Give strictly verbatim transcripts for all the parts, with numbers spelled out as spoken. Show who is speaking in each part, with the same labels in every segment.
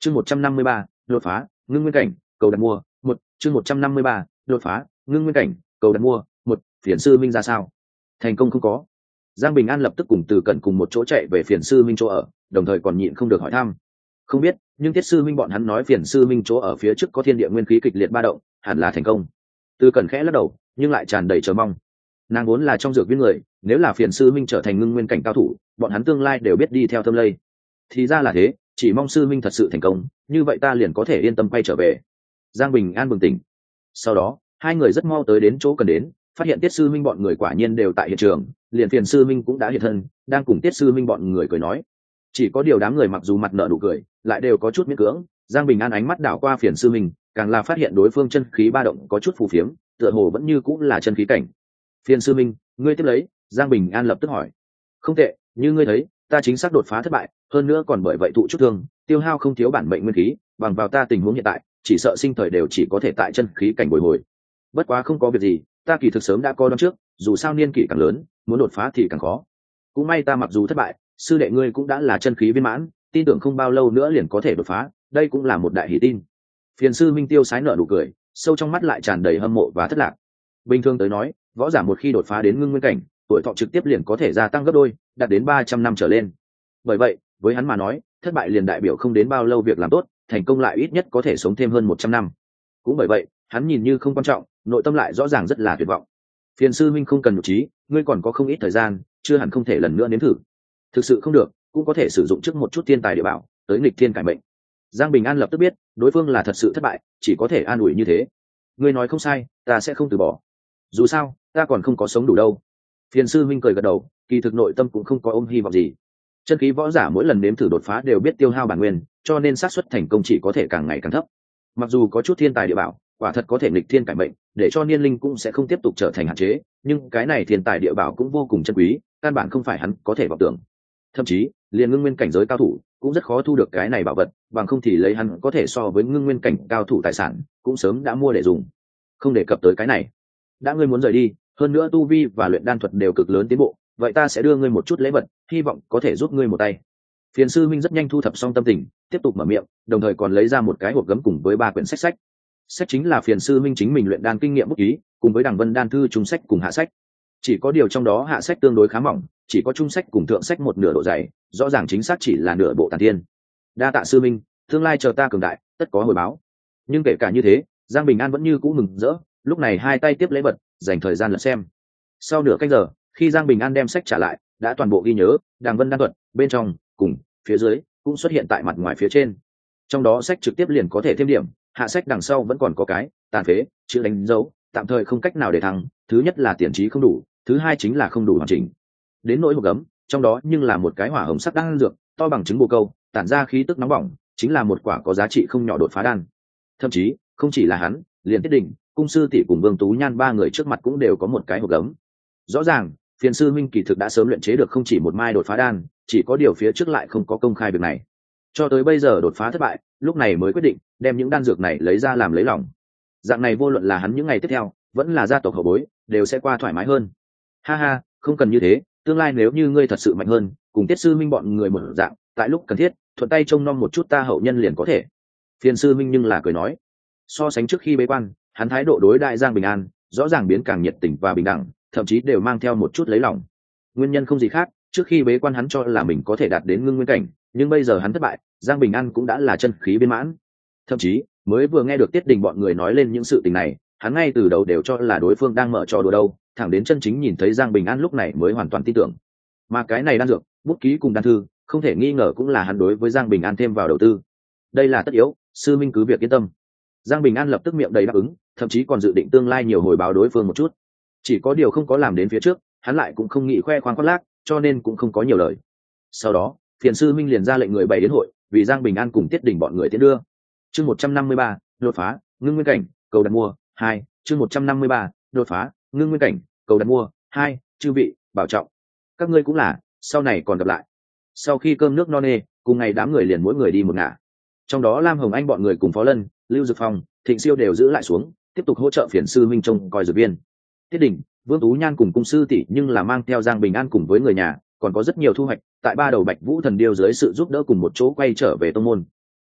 Speaker 1: chương một trăm năm mươi ba đột phá ngưng nguyên cảnh cầu đặt mua một chương một trăm năm mươi ba đột phá ngưng nguyên cảnh cầu đặt mua một. Phiền sư minh ra sao? Thành công không có? Giang Bình An lập tức cùng Từ Cẩn cùng một chỗ chạy về Phiền sư minh chỗ ở, đồng thời còn nhịn không được hỏi thăm. Không biết, nhưng Tiết sư minh bọn hắn nói Phiền sư minh chỗ ở phía trước có thiên địa nguyên khí kịch liệt ba động, hẳn là thành công. Từ Cẩn khẽ lắc đầu, nhưng lại tràn đầy chờ mong. Nàng vốn là trong dược viên người, nếu là Phiền sư minh trở thành ngưng nguyên cảnh cao thủ, bọn hắn tương lai đều biết đi theo thâm lây. Thì ra là thế, chỉ mong sư minh thật sự thành công, như vậy ta liền có thể yên tâm quay trở về. Giang Bình An bừng tỉnh. Sau đó, hai người rất mau tới đến chỗ cần đến, phát hiện Tiết sư minh bọn người quả nhiên đều tại hiện trường, liền Phiền sư minh cũng đã hiện thân, đang cùng Tiết sư minh bọn người cười nói. Chỉ có điều đám người mặc dù mặt nở nụ cười, lại đều có chút miễn cưỡng. Giang Bình An ánh mắt đảo qua Phiền sư minh, càng là phát hiện đối phương chân khí ba động có chút phù phiếm, tựa hồ vẫn như cũng là chân khí cảnh. Phiền sư minh, ngươi tiếp lấy. Giang Bình An lập tức hỏi. Không tệ, như ngươi thấy, ta chính xác đột phá thất bại, hơn nữa còn bởi vậy thụ chút thương, tiêu hao không thiếu bản mệnh nguyên khí, bằng vào ta tình huống hiện tại, chỉ sợ sinh thời đều chỉ có thể tại chân khí cảnh bồi hồi. Bất quá không có việc gì, ta kỳ thực sớm đã coi đón trước, dù sao niên kỷ càng lớn, muốn đột phá thì càng khó. Cũng may ta mặc dù thất bại, sư đệ ngươi cũng đã là chân khí viên mãn, tin tưởng không bao lâu nữa liền có thể đột phá, đây cũng là một đại hỷ tin. Phiền sư minh tiêu sái nở nụ cười, sâu trong mắt lại tràn đầy hâm mộ và thất lạc. Bình thường tới nói, võ giả một khi đột phá đến ngưng nguyên cảnh, tuổi thọ trực tiếp liền có thể gia tăng gấp đôi, đạt đến ba trăm năm trở lên. Bởi vậy, với hắn mà nói, thất bại liền đại biểu không đến bao lâu việc làm tốt, thành công lại ít nhất có thể sống thêm hơn một trăm năm. Cũng bởi vậy, hắn nhìn như không quan trọng, nội tâm lại rõ ràng rất là tuyệt vọng. Phiền sư minh không cần nhục trí, ngươi còn có không ít thời gian, chưa hẳn không thể lần nữa nếm thử. Thực sự không được, cũng có thể sử dụng trước một chút thiên tài địa bảo, tới nghịch thiên cải mệnh. Giang Bình An lập tức biết, đối phương là thật sự thất bại, chỉ có thể an ủi như thế. Ngươi nói không sai, ta sẽ không từ bỏ. Dù sao, ta còn không có sống đủ đâu. Phiền sư minh cười gật đầu, kỳ thực nội tâm cũng không có ôm hy vọng gì. Chân khí võ giả mỗi lần nếm thử đột phá đều biết tiêu hao bản nguyên, cho nên xác suất thành công chỉ có thể càng ngày càng thấp. Mặc dù có chút thiên tài địa bảo, quả thật có thể nghịch thiên cải mệnh, để cho niên linh cũng sẽ không tiếp tục trở thành hạn chế, nhưng cái này thiên tài địa bảo cũng vô cùng chân quý, căn bản không phải hắn có thể vọng tưởng. Thậm chí, liền ngưng nguyên cảnh giới cao thủ cũng rất khó thu được cái này bảo vật, bằng không thì lấy hắn có thể so với ngưng nguyên cảnh cao thủ tài sản, cũng sớm đã mua để dùng. Không đề cập tới cái này, đã ngươi muốn rời đi, hơn nữa tu vi và luyện đan thuật đều cực lớn tiến bộ, vậy ta sẽ đưa ngươi một chút lễ vật, hy vọng có thể giúp ngươi một tay. Phiền sư minh rất nhanh thu thập xong tâm tình, tiếp tục mở miệng, đồng thời còn lấy ra một cái hộp gấm cùng với ba quyển sách sách. Sách chính là Phiền sư minh chính mình luyện đan kinh nghiệm bút ký, cùng với Đằng Vân đan thư trung sách cùng hạ sách. Chỉ có điều trong đó hạ sách tương đối khá mỏng, chỉ có trung sách cùng thượng sách một nửa độ dày, rõ ràng chính xác chỉ là nửa bộ tản thiên. Đa tạ sư minh, tương lai chờ ta cường đại, tất có hồi báo. Nhưng kể cả như thế, Giang Bình An vẫn như cũ mừng rỡ, lúc này hai tay tiếp lễ vật, dành thời gian lật xem. Sau nửa canh giờ, khi Giang Bình An đem sách trả lại, đã toàn bộ ghi nhớ, Đằng Vân đan thuật, bên trong, cùng phía dưới cũng xuất hiện tại mặt ngoài phía trên. Trong đó sách trực tiếp liền có thể thêm điểm, hạ sách đằng sau vẫn còn có cái tàn phế chữ đánh dấu, tạm thời không cách nào để thăng. Thứ nhất là tiền trí không đủ, thứ hai chính là không đủ hoàn chỉnh. Đến nỗi hộp gấm, trong đó nhưng là một cái hỏa hồng sắc đan dược, to bằng trứng bồ câu, tản ra khí tức nóng bỏng, chính là một quả có giá trị không nhỏ đột phá đan. Thậm chí không chỉ là hắn, liền Tiết Đình, cung sư tỷ cùng Vương Tú Nhan ba người trước mặt cũng đều có một cái hộp gấm. Rõ ràng Phiền sư minh kỳ thực đã sớm luyện chế được không chỉ một mai đột phá đan, chỉ có điều phía trước lại không có công khai việc này. Cho tới bây giờ đột phá thất bại, lúc này mới quyết định đem những đan dược này lấy ra làm lấy lòng. Dạng này vô luận là hắn những ngày tiếp theo, vẫn là gia tộc hậu bối, đều sẽ qua thoải mái hơn. Ha ha, không cần như thế, tương lai nếu như ngươi thật sự mạnh hơn, cùng Tiết sư minh bọn người một dạng, tại lúc cần thiết, thuận tay trông nom một chút ta hậu nhân liền có thể. Phiền sư minh nhưng là cười nói. So sánh trước khi bế quan, hắn thái độ đối đại Giang Bình An rõ ràng biến càng nhiệt tình và bình đẳng, thậm chí đều mang theo một chút lấy lòng. Nguyên nhân không gì khác, trước khi bế quan hắn cho là mình có thể đạt đến ngưng nguyên cảnh, nhưng bây giờ hắn thất bại, Giang Bình An cũng đã là chân khí viên mãn. Thậm chí mới vừa nghe được Tiết Đình bọn người nói lên những sự tình này, hắn ngay từ đầu đều cho là đối phương đang mở trò đùa đâu, thẳng đến chân chính nhìn thấy Giang Bình An lúc này mới hoàn toàn tin tưởng. Mà cái này đan dược, bút ký cùng đan thư, không thể nghi ngờ cũng là hắn đối với Giang Bình An thêm vào đầu tư. Đây là tất yếu, sư minh cứ việc yên tâm. Giang Bình An lập tức miệng đầy đáp ứng, thậm chí còn dự định tương lai nhiều hồi báo đối phương một chút. Chỉ có điều không có làm đến phía trước, hắn lại cũng không nghĩ khoe khoang khoác lác, cho nên cũng không có nhiều lời. Sau đó, Phiền sư minh liền ra lệnh người bày đến hội, vì Giang Bình An cùng Tiết Đình bọn người tiến đưa. Chương một trăm năm mươi ba, đột phá, ngưng nguyên cảnh, cầu đặt mua, hai, chương một trăm năm mươi ba, đột phá, ngưng nguyên cảnh, cầu đặt mua, hai, chư vị, bảo trọng. Các ngươi cũng là, sau này còn gặp lại. Sau khi cơm nước no nê, cùng ngày đám người liền mỗi người đi một ngả. Trong đó Lam Hồng Anh bọn người cùng Phó Lân, Lưu Dực Phong, Thịnh Siêu đều giữ lại xuống, tiếp tục hỗ trợ Phiền sư minh trông coi dược viên. Tiết Đình, Vương Tú Nhan cùng cung sư tỷ nhưng là mang theo Giang Bình An cùng với người nhà, còn có rất nhiều thu hoạch, tại ba đầu Bạch Vũ thần điêu dưới sự giúp đỡ cùng một chỗ quay trở về tông môn.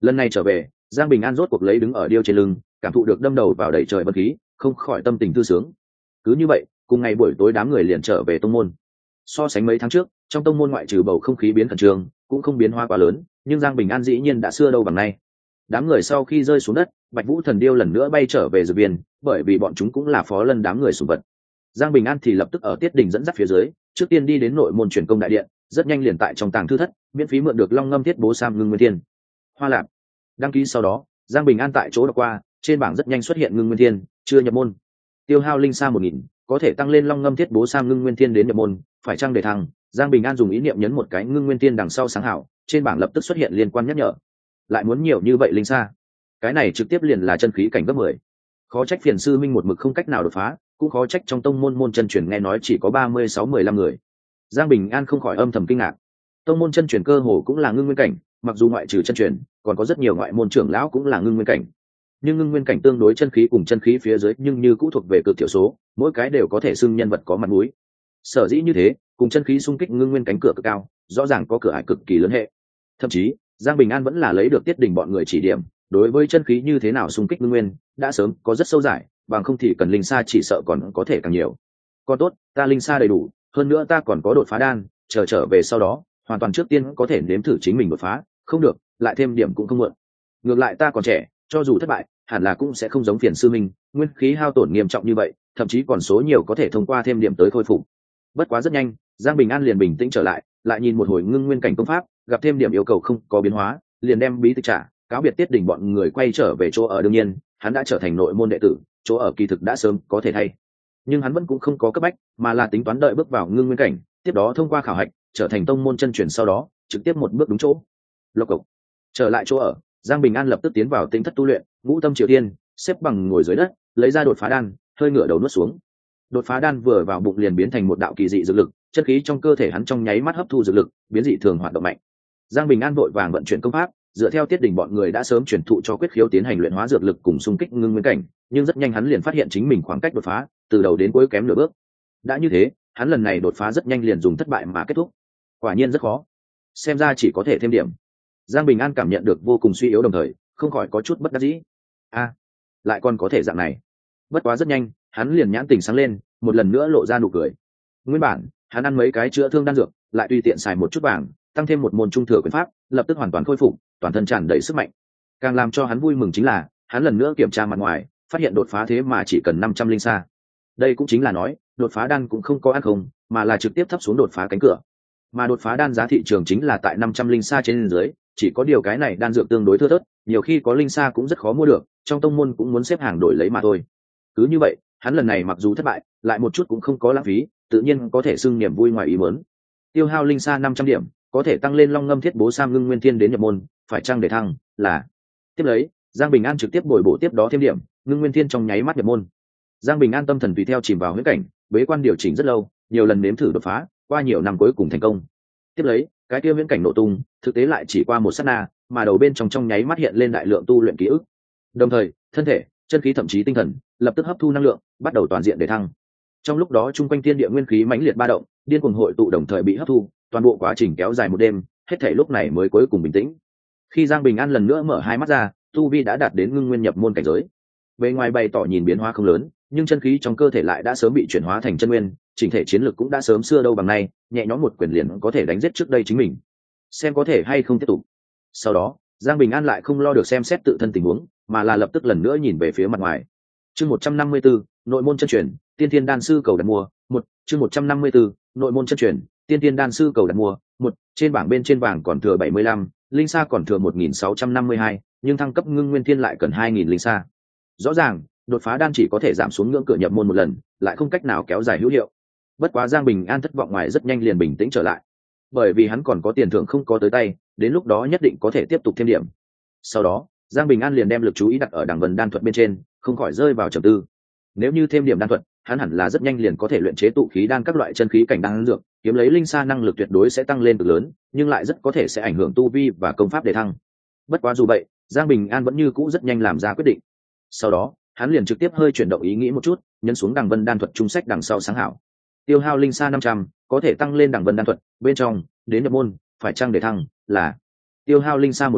Speaker 1: Lần này trở về, Giang Bình An rốt cuộc lấy đứng ở điêu trên lưng, cảm thụ được đâm đầu vào đầy trời bất khí, không khỏi tâm tình thư sướng. Cứ như vậy, cùng ngày buổi tối đám người liền trở về tông môn. So sánh mấy tháng trước, trong tông môn ngoại trừ bầu không khí biến khẩn trương, cũng không biến hóa quá lớn, nhưng Giang Bình An dĩ nhiên đã xưa đâu bằng nay. Đám người sau khi rơi xuống đất, Bạch Vũ Thần Điêu lần nữa bay trở về dược viên, bởi vì bọn chúng cũng là phó lân đám người sủng vật. Giang Bình An thì lập tức ở Tiết Đình dẫn dắt phía dưới, trước tiên đi đến nội môn truyền công đại điện, rất nhanh liền tại trong tàng thư thất, miễn phí mượn được Long Ngâm Thiết Bố Sam Ngưng Nguyên Thiên. Hoa Lạp đăng ký sau đó, Giang Bình An tại chỗ đọc qua, trên bảng rất nhanh xuất hiện Ngưng Nguyên Thiên, chưa nhập môn. Tiêu hao linh sa một nghìn, có thể tăng lên Long Ngâm Thiết Bố Sam Ngưng Nguyên Thiên đến nhập môn, phải chăng để thăng? Giang Bình An dùng ý niệm nhấn một cái Ngưng Nguyên Thiên đằng sau sáng hảo, trên bảng lập tức xuất hiện liên quan nhắc nhở. Lại muốn nhiều như vậy linh sa, cái này trực tiếp liền là chân khí cảnh gấp mười. Khó trách Phiền sư minh một mực không cách nào đột phá, cũng khó trách trong tông môn môn chân truyền nghe nói chỉ có ba mươi sáu mười lăm người. Giang Bình An không khỏi âm thầm kinh ngạc. Tông môn chân truyền cơ hồ cũng là ngưng nguyên cảnh, mặc dù ngoại trừ chân truyền, còn có rất nhiều ngoại môn trưởng lão cũng là ngưng nguyên cảnh. Nhưng ngưng nguyên cảnh tương đối chân khí cùng chân khí phía dưới nhưng như cũ thuộc về cực thiểu số, mỗi cái đều có thể xưng nhân vật có mặt mũi. Sở dĩ như thế, cùng chân khí xung kích ngưng nguyên cánh cửa cực cao, rõ ràng có cửa ải cực kỳ lớn hệ. Thậm chí, Giang Bình An vẫn là lấy được Tiết Đình bọn người chỉ điểm, đối với chân khí như thế nào xung kích ngưng nguyên, đã sớm có rất sâu giải, bằng không thì cần linh sa chỉ sợ còn có thể càng nhiều. Còn tốt, ta linh sa đầy đủ, hơn nữa ta còn có đột phá đan, chờ trở về sau đó, hoàn toàn trước tiên có thể nếm thử chính mình đột phá, không được, lại thêm điểm cũng không muộn. Ngược lại ta còn trẻ, cho dù thất bại, hẳn là cũng sẽ không giống Phiền sư minh, nguyên khí hao tổn nghiêm trọng như vậy, thậm chí còn số nhiều có thể thông qua thêm điểm tới khôi phục. Bất quá rất nhanh, Giang Bình An liền bình tĩnh trở lại, lại nhìn một hồi ngưng nguyên cảnh công pháp, gặp thêm điểm yêu cầu không có biến hóa, liền đem bí tịch trả, cáo biệt Tiết Đình bọn người quay trở về chỗ ở. Đương nhiên, hắn đã trở thành nội môn đệ tử, chỗ ở kỳ thực đã sớm có thể thay, nhưng hắn vẫn cũng không có cấp bách, mà là tính toán đợi bước vào ngưng nguyên cảnh, tiếp đó thông qua khảo hạch, trở thành tông môn chân truyền, sau đó trực tiếp một bước đúng chỗ. Lộc cộc. Trở lại chỗ ở, Giang Bình An lập tức tiến vào tinh thất tu luyện, ngũ tâm triều tiên, xếp bằng ngồi dưới đất, lấy ra đột phá đan, hơi ngửa đầu nuốt xuống. Đột phá đan vừa vào bụng liền biến thành một đạo kỳ dị dược lực, chất khí trong cơ thể hắn trong nháy mắt hấp thu dược lực, biến dị thường hoạt động mạnh. Giang Bình An vội vàng vận chuyển công pháp, dựa theo Tiết Đình bọn người đã sớm truyền thụ cho quyết khiếu tiến hành luyện hóa dược lực cùng xung kích ngưng nguyên cảnh, nhưng rất nhanh hắn liền phát hiện chính mình khoảng cách đột phá từ đầu đến cuối kém nửa bước. Đã như thế, hắn lần này đột phá rất nhanh liền dùng thất bại mà kết thúc. Quả nhiên rất khó, xem ra chỉ có thể thêm điểm. Giang Bình An cảm nhận được vô cùng suy yếu, đồng thời không khỏi có chút bất đắc dĩ. A, lại còn có thể dạng này. Bất quá rất nhanh, hắn liền nhãn tình sáng lên, một lần nữa lộ ra nụ cười. Nguyên bản, hắn ăn mấy cái chữa thương đan dược, lại tùy tiện xài một chút vàng, tăng thêm một môn trung thừa quyền pháp, lập tức hoàn toàn khôi phục, toàn thân tràn đầy sức mạnh. Càng làm cho hắn vui mừng chính là, hắn lần nữa kiểm tra mặt ngoài, phát hiện đột phá thế mà chỉ cần năm trăm linh sa. Đây cũng chính là nói, đột phá đan cũng không có ăn không, mà là trực tiếp thấp xuống đột phá cánh cửa. Mà đột phá đan giá thị trường chính là tại năm trăm linh sa trên dưới, chỉ có điều cái này đan dược tương đối thưa thớt, nhiều khi có linh sa cũng rất khó mua được, trong tông môn cũng muốn xếp hàng đổi lấy mà thôi. Cứ như vậy, hắn lần này mặc dù thất bại, lại một chút cũng không có lãng phí, tự nhiên có thể xưng niềm vui ngoài ý muốn. Tiêu hao linh sa năm trăm điểm, có thể tăng lên Long Ngâm Thiết Bố Sam Ngưng Nguyên Thiên đến nhập môn, phải chăng để thăng? Là. Tiếp lấy, Giang Bình An trực tiếp bồi bổ tiếp đó thêm điểm, Ngưng Nguyên Thiên trong nháy mắt nhập môn. Giang Bình An tâm thần tùy theo chìm vào huyễn cảnh, bế quan điều chỉnh rất lâu, nhiều lần nếm thử đột phá, qua nhiều năm cuối cùng thành công. Tiếp lấy, cái kia huyễn cảnh nổ tung, thực tế lại chỉ qua một sát na, mà đầu bên trong trong nháy mắt hiện lên đại lượng tu luyện ký ức. Đồng thời, thân thể, chân khí thậm chí tinh thần, lập tức hấp thu năng lượng, bắt đầu toàn diện để thăng. Trong lúc đó trung quanh thiên địa nguyên khí mãnh liệt ba động, điên cuồng hội tụ đồng thời bị hấp thu, toàn bộ quá trình kéo dài một đêm, hết thảy lúc này mới cuối cùng bình tĩnh. Khi Giang Bình An lần nữa mở hai mắt ra, tu vi đã đạt đến ngưng nguyên nhập môn cảnh giới. Bề ngoài bày tỏ nhìn biến hóa không lớn, nhưng chân khí trong cơ thể lại đã sớm bị chuyển hóa thành chân nguyên, chỉnh thể chiến lực cũng đã sớm xưa đâu bằng nay, nhẹ nhõm một quyền liền có thể đánh giết trước đây chính mình. Xem có thể hay không tiếp tục. Sau đó, Giang Bình An lại không lo được xem xét tự thân tình huống, mà là lập tức lần nữa nhìn về phía mặt ngoài. Chương một trăm năm mươi tư, nội môn chân truyền, Tiên Thiên đan sư cầu đặt mua, một, chương một trăm năm mươi tư, nội môn chân truyền, Tiên Thiên đan sư cầu đặt mua, một, trên bảng bên trên vàng còn thừa bảy mươi lăm, linh sa còn thừa một nghìn sáu trăm năm mươi hai, nhưng thăng cấp ngưng nguyên thiên lại cần hai nghìn linh sa. Rõ ràng, đột phá đan chỉ có thể giảm xuống ngưỡng cửa nhập môn một lần, lại không cách nào kéo dài hữu hiệu. Bất quá Giang Bình An thất vọng ngoài rất nhanh liền bình tĩnh trở lại, bởi vì hắn còn có tiền thưởng không có tới tay, đến lúc đó nhất định có thể tiếp tục thêm điểm. Sau đó, Giang Bình An liền đem lực chú ý đặt ở đẳng vân đan thuật bên trên, không khỏi rơi vào trầm tư. Nếu như thêm điểm đan thuật, hắn hẳn là rất nhanh liền có thể luyện chế tụ khí đan các loại chân khí cảnh đan dược, kiếm lấy linh sa năng lực tuyệt đối sẽ tăng lên cực lớn, nhưng lại rất có thể sẽ ảnh hưởng tu vi và công pháp để thăng. Bất quá dù vậy, Giang Bình An vẫn như cũ rất nhanh làm ra quyết định. Sau đó, hắn liền trực tiếp hơi chuyển động ý nghĩ một chút, nhấn xuống đẳng vân đan thuật trung sách đằng sau sáng hảo. Tiêu hao linh sa năm trăm, có thể tăng lên đẳng vân đan thuật, bên trong, đến nhập môn, phải chăng để thăng? Là. Tiêu hao linh sa một nghìn,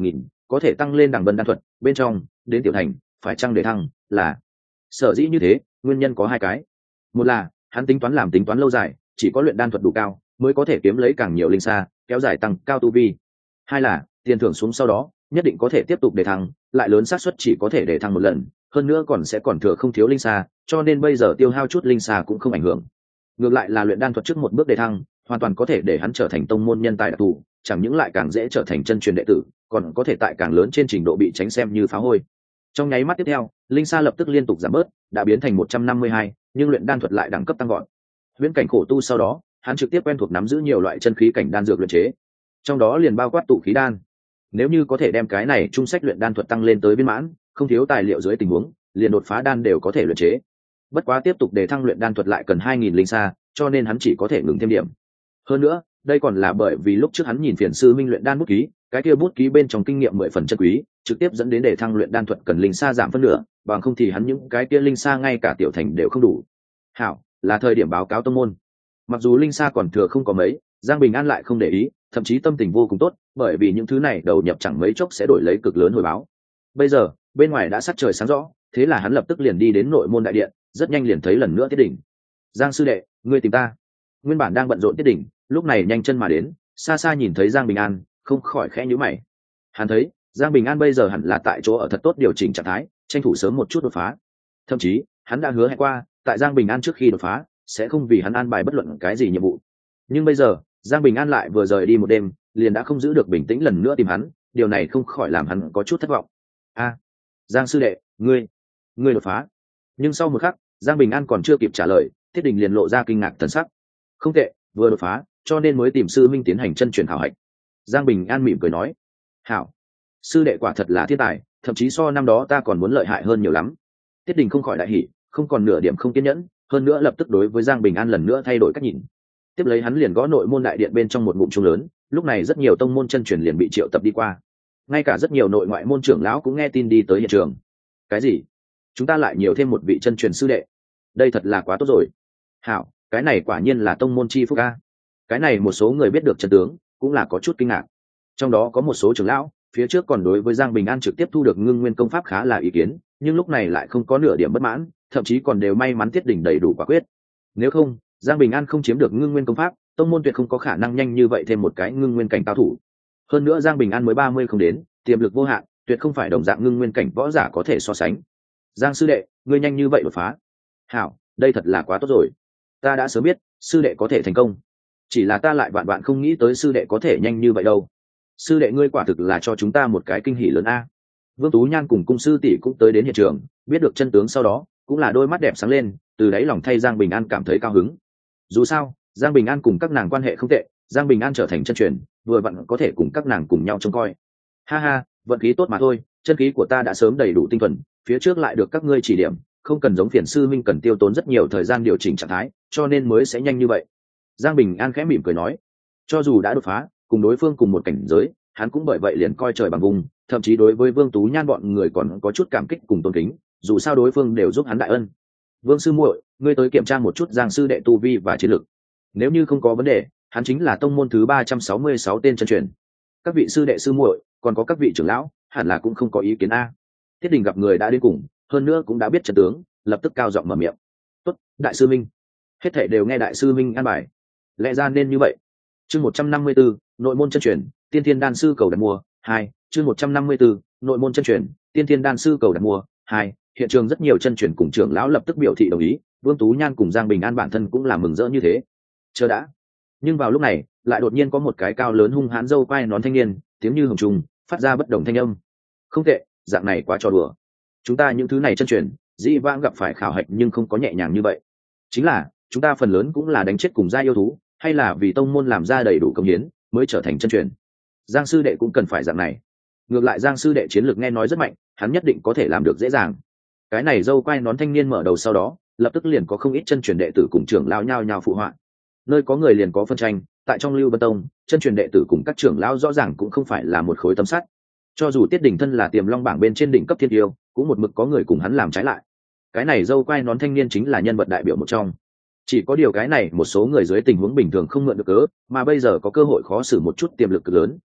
Speaker 1: có thể tăng lên đẳng vân đan thuật bên trong đến tiểu thành phải chăng để thăng là sở dĩ như thế nguyên nhân có hai cái. Một là hắn tính toán làm tính toán lâu dài, chỉ có luyện đan thuật đủ cao mới có thể kiếm lấy càng nhiều linh sa, kéo dài tăng cao tu vi. Hai là tiền thưởng xuống sau đó nhất định có thể tiếp tục để thăng, lại lớn xác suất chỉ có thể để thăng một lần, hơn nữa còn sẽ còn thừa không thiếu linh sa, cho nên bây giờ tiêu hao chút linh sa cũng không ảnh hưởng. Ngược lại là luyện đan thuật trước một bước để thăng hoàn toàn có thể để hắn trở thành tông môn nhân tài đặc thù, chẳng những lại càng dễ trở thành chân truyền đệ tử, còn có thể tại càng lớn trên trình độ bị tránh xem như phá hôi. Trong nháy mắt tiếp theo linh sa lập tức liên tục giảm bớt, đã biến thành một trăm năm mươi hai, nhưng luyện đan thuật lại đẳng cấp tăng gọn. Viễn cảnh khổ tu sau đó hắn trực tiếp quen thuộc nắm giữ nhiều loại chân khí cảnh đan dược luyện chế, trong đó liền bao quát tụ khí đan. Nếu như có thể đem cái này trung sách luyện đan thuật tăng lên tới viên mãn, không thiếu tài liệu dưới tình huống liền đột phá đan đều có thể luyện chế. Bất quá tiếp tục để thăng luyện đan thuật lại cần hai nghìn linh sa, cho nên hắn chỉ có thể ngừng thêm điểm. Hơn nữa đây còn là bởi vì lúc trước hắn nhìn phiền sư minh luyện đan bút ký, cái kia bút ký bên trong kinh nghiệm mười phần chân quý, trực tiếp dẫn đến để thăng luyện đan thuật cần linh sa giảm phân nửa, bằng không thì hắn những cái kia linh sa ngay cả tiểu thành đều không đủ. Hảo, là thời điểm báo cáo tông môn. Mặc dù linh sa còn thừa không có mấy, Giang Bình An lại không để ý, thậm chí tâm tình vô cùng tốt, bởi vì những thứ này đầu nhập chẳng mấy chốc sẽ đổi lấy cực lớn hồi báo. Bây giờ bên ngoài đã sắc trời sáng rõ, thế là hắn lập tức liền đi đến nội môn đại điện, rất nhanh liền thấy lần nữa Tiết Đỉnh. Giang sư đệ, ngươi tìm ta? Nguyên bản đang bận rộn Tiết Đỉnh lúc này nhanh chân mà đến, xa xa nhìn thấy Giang Bình An không khỏi khẽ nhíu mày. Hắn thấy Giang Bình An bây giờ hẳn là tại chỗ ở thật tốt điều chỉnh trạng thái, tranh thủ sớm một chút đột phá. Thậm chí hắn đã hứa hẹn qua tại Giang Bình An trước khi đột phá sẽ không vì hắn an bài bất luận cái gì nhiệm vụ. Nhưng bây giờ Giang Bình An lại vừa rời đi một đêm liền đã không giữ được bình tĩnh lần nữa tìm hắn, điều này không khỏi làm hắn có chút thất vọng. A, Giang sư đệ, ngươi ngươi đột phá? Nhưng sau một khắc Giang Bình An còn chưa kịp trả lời, Thiết Đình liền lộ ra kinh ngạc thần sắc. Không tệ, vừa đột phá cho nên mới tìm sư minh tiến hành chân truyền khảo hạch. Giang Bình An mỉm cười nói. Hảo, sư đệ quả thật là thiên tài, thậm chí so năm đó ta còn muốn lợi hại hơn nhiều lắm. Tiết Đình không khỏi đại hỉ, không còn nửa điểm không kiên nhẫn, hơn nữa lập tức đối với Giang Bình An lần nữa thay đổi cách nhìn. Tiếp lấy hắn liền gõ nội môn đại điện bên trong một bụng chuông lớn, lúc này rất nhiều tông môn chân truyền liền bị triệu tập đi qua, ngay cả rất nhiều nội ngoại môn trưởng lão cũng nghe tin đi tới hiện trường. Cái gì? Chúng ta lại nhiều thêm một vị chân truyền sư đệ? Đây thật là quá tốt rồi. Hảo, cái này quả nhiên là tông môn chi phúc a. Cái này một số người biết được chân tướng cũng là có chút kinh ngạc, trong đó có một số trưởng lão phía trước còn đối với Giang Bình An trực tiếp thu được ngưng nguyên công pháp khá là ý kiến, nhưng lúc này lại không có nửa điểm bất mãn, thậm chí còn đều may mắn Tiết Đỉnh đầy đủ quả quyết. Nếu không Giang Bình An không chiếm được ngưng nguyên công pháp, tông môn tuyệt không có khả năng nhanh như vậy thêm một cái ngưng nguyên cảnh cao thủ. Hơn nữa Giang Bình An mới ba mươi không đến, tiềm lực vô hạn, tuyệt không phải đồng dạng ngưng nguyên cảnh võ giả có thể so sánh. Giang sư đệ, ngươi nhanh như vậy đột phá? Hảo, đây thật là quá tốt rồi. Ta đã sớm biết sư đệ có thể thành công, chỉ là ta lại vạn vạn không nghĩ tới sư đệ có thể nhanh như vậy đâu. Sư đệ ngươi quả thực là cho chúng ta một cái kinh hỉ lớn a. Vương Tú Nhan cùng cung sư tỷ cũng tới đến hiện trường, biết được chân tướng sau đó cũng là đôi mắt đẹp sáng lên, từ đáy lòng thay Giang Bình An cảm thấy cao hứng. Dù sao Giang Bình An cùng các nàng quan hệ không tệ, Giang Bình An trở thành chân truyền vừa vặn có thể cùng các nàng cùng nhau trông coi. Ha ha, vận khí tốt mà thôi, chân khí của ta đã sớm đầy đủ tinh thuần, phía trước lại được các ngươi chỉ điểm, không cần giống phiền sư minh cần tiêu tốn rất nhiều thời gian điều chỉnh trạng thái, cho nên mới sẽ nhanh như vậy. Giang Bình An khẽ mỉm cười nói, cho dù đã đột phá cùng đối phương cùng một cảnh giới, hắn cũng bởi vậy liền coi trời bằng vùng, thậm chí đối với Vương Tú Nhan bọn người còn có chút cảm kích cùng tôn kính, dù sao đối phương đều giúp hắn đại ân. Vương sư muội, ngươi tới kiểm tra một chút Giang sư đệ tu vi và chiến lực, nếu như không có vấn đề hắn chính là tông môn thứ ba trăm sáu mươi sáu tên chân truyền. Các vị sư đệ sư muội còn có các vị trưởng lão hẳn là cũng không có ý kiến a. Thiết Đình gặp người đã đến cùng, hơn nữa cũng đã biết trận tướng, lập tức cao giọng mở miệng. Tốt, đại sư minh. Hết thảy đều nghe đại sư minh an bài, lẽ ra nên như vậy. Chương một trăm năm mươi 154, nội môn chân truyền, tiên thiên đan sư cầu đặt mua hai. Chương một trăm năm mươi 154, nội môn chân truyền, tiên thiên đan sư cầu đặt mua hai. Hiện trường rất nhiều chân truyền cùng trưởng lão lập tức biểu thị đồng ý, Vương Tú Nhan cùng Giang Bình An bản thân cũng là mừng rỡ như thế. Chờ đã. Nhưng vào lúc này lại đột nhiên có một cái cao lớn hung hãn râu quai nón thanh niên, tiếng như hồng trùng phát ra bất đồng thanh âm. Không tệ, dạng này quá trò đùa. Chúng ta những thứ này chân truyền dĩ vãng gặp phải khảo hạch nhưng không có nhẹ nhàng như vậy, chính là chúng ta phần lớn cũng là đánh chết cùng gia yêu thú, hay là vì tông môn làm ra đầy đủ công hiến mới trở thành chân truyền. Giang sư đệ cũng cần phải dạng này. Ngược lại Giang sư đệ chiến lược nghe nói rất mạnh, hắn nhất định có thể làm được dễ dàng. Cái này dâu quai nón thanh niên mở đầu, sau đó lập tức liền có không ít chân truyền đệ tử cùng trưởng lão nhao nhao phụ họa. Nơi có người liền có phân tranh, tại trong Lưu Vân Tông, chân truyền đệ tử cùng các trưởng lão rõ ràng cũng không phải là một khối tấm sắt. Cho dù Tiết Đình thân là Tiềm Long bảng bên trên đỉnh cấp thiên tiêu, cũng một mực có người cùng hắn làm trái lại. Cái này dâu quai nón thanh niên chính là nhân vật đại biểu một trong. Chỉ có điều cái này một số người dưới tình huống bình thường không mượn được cớ, mà bây giờ có cơ hội khó xử một chút tiềm lực cực lớn,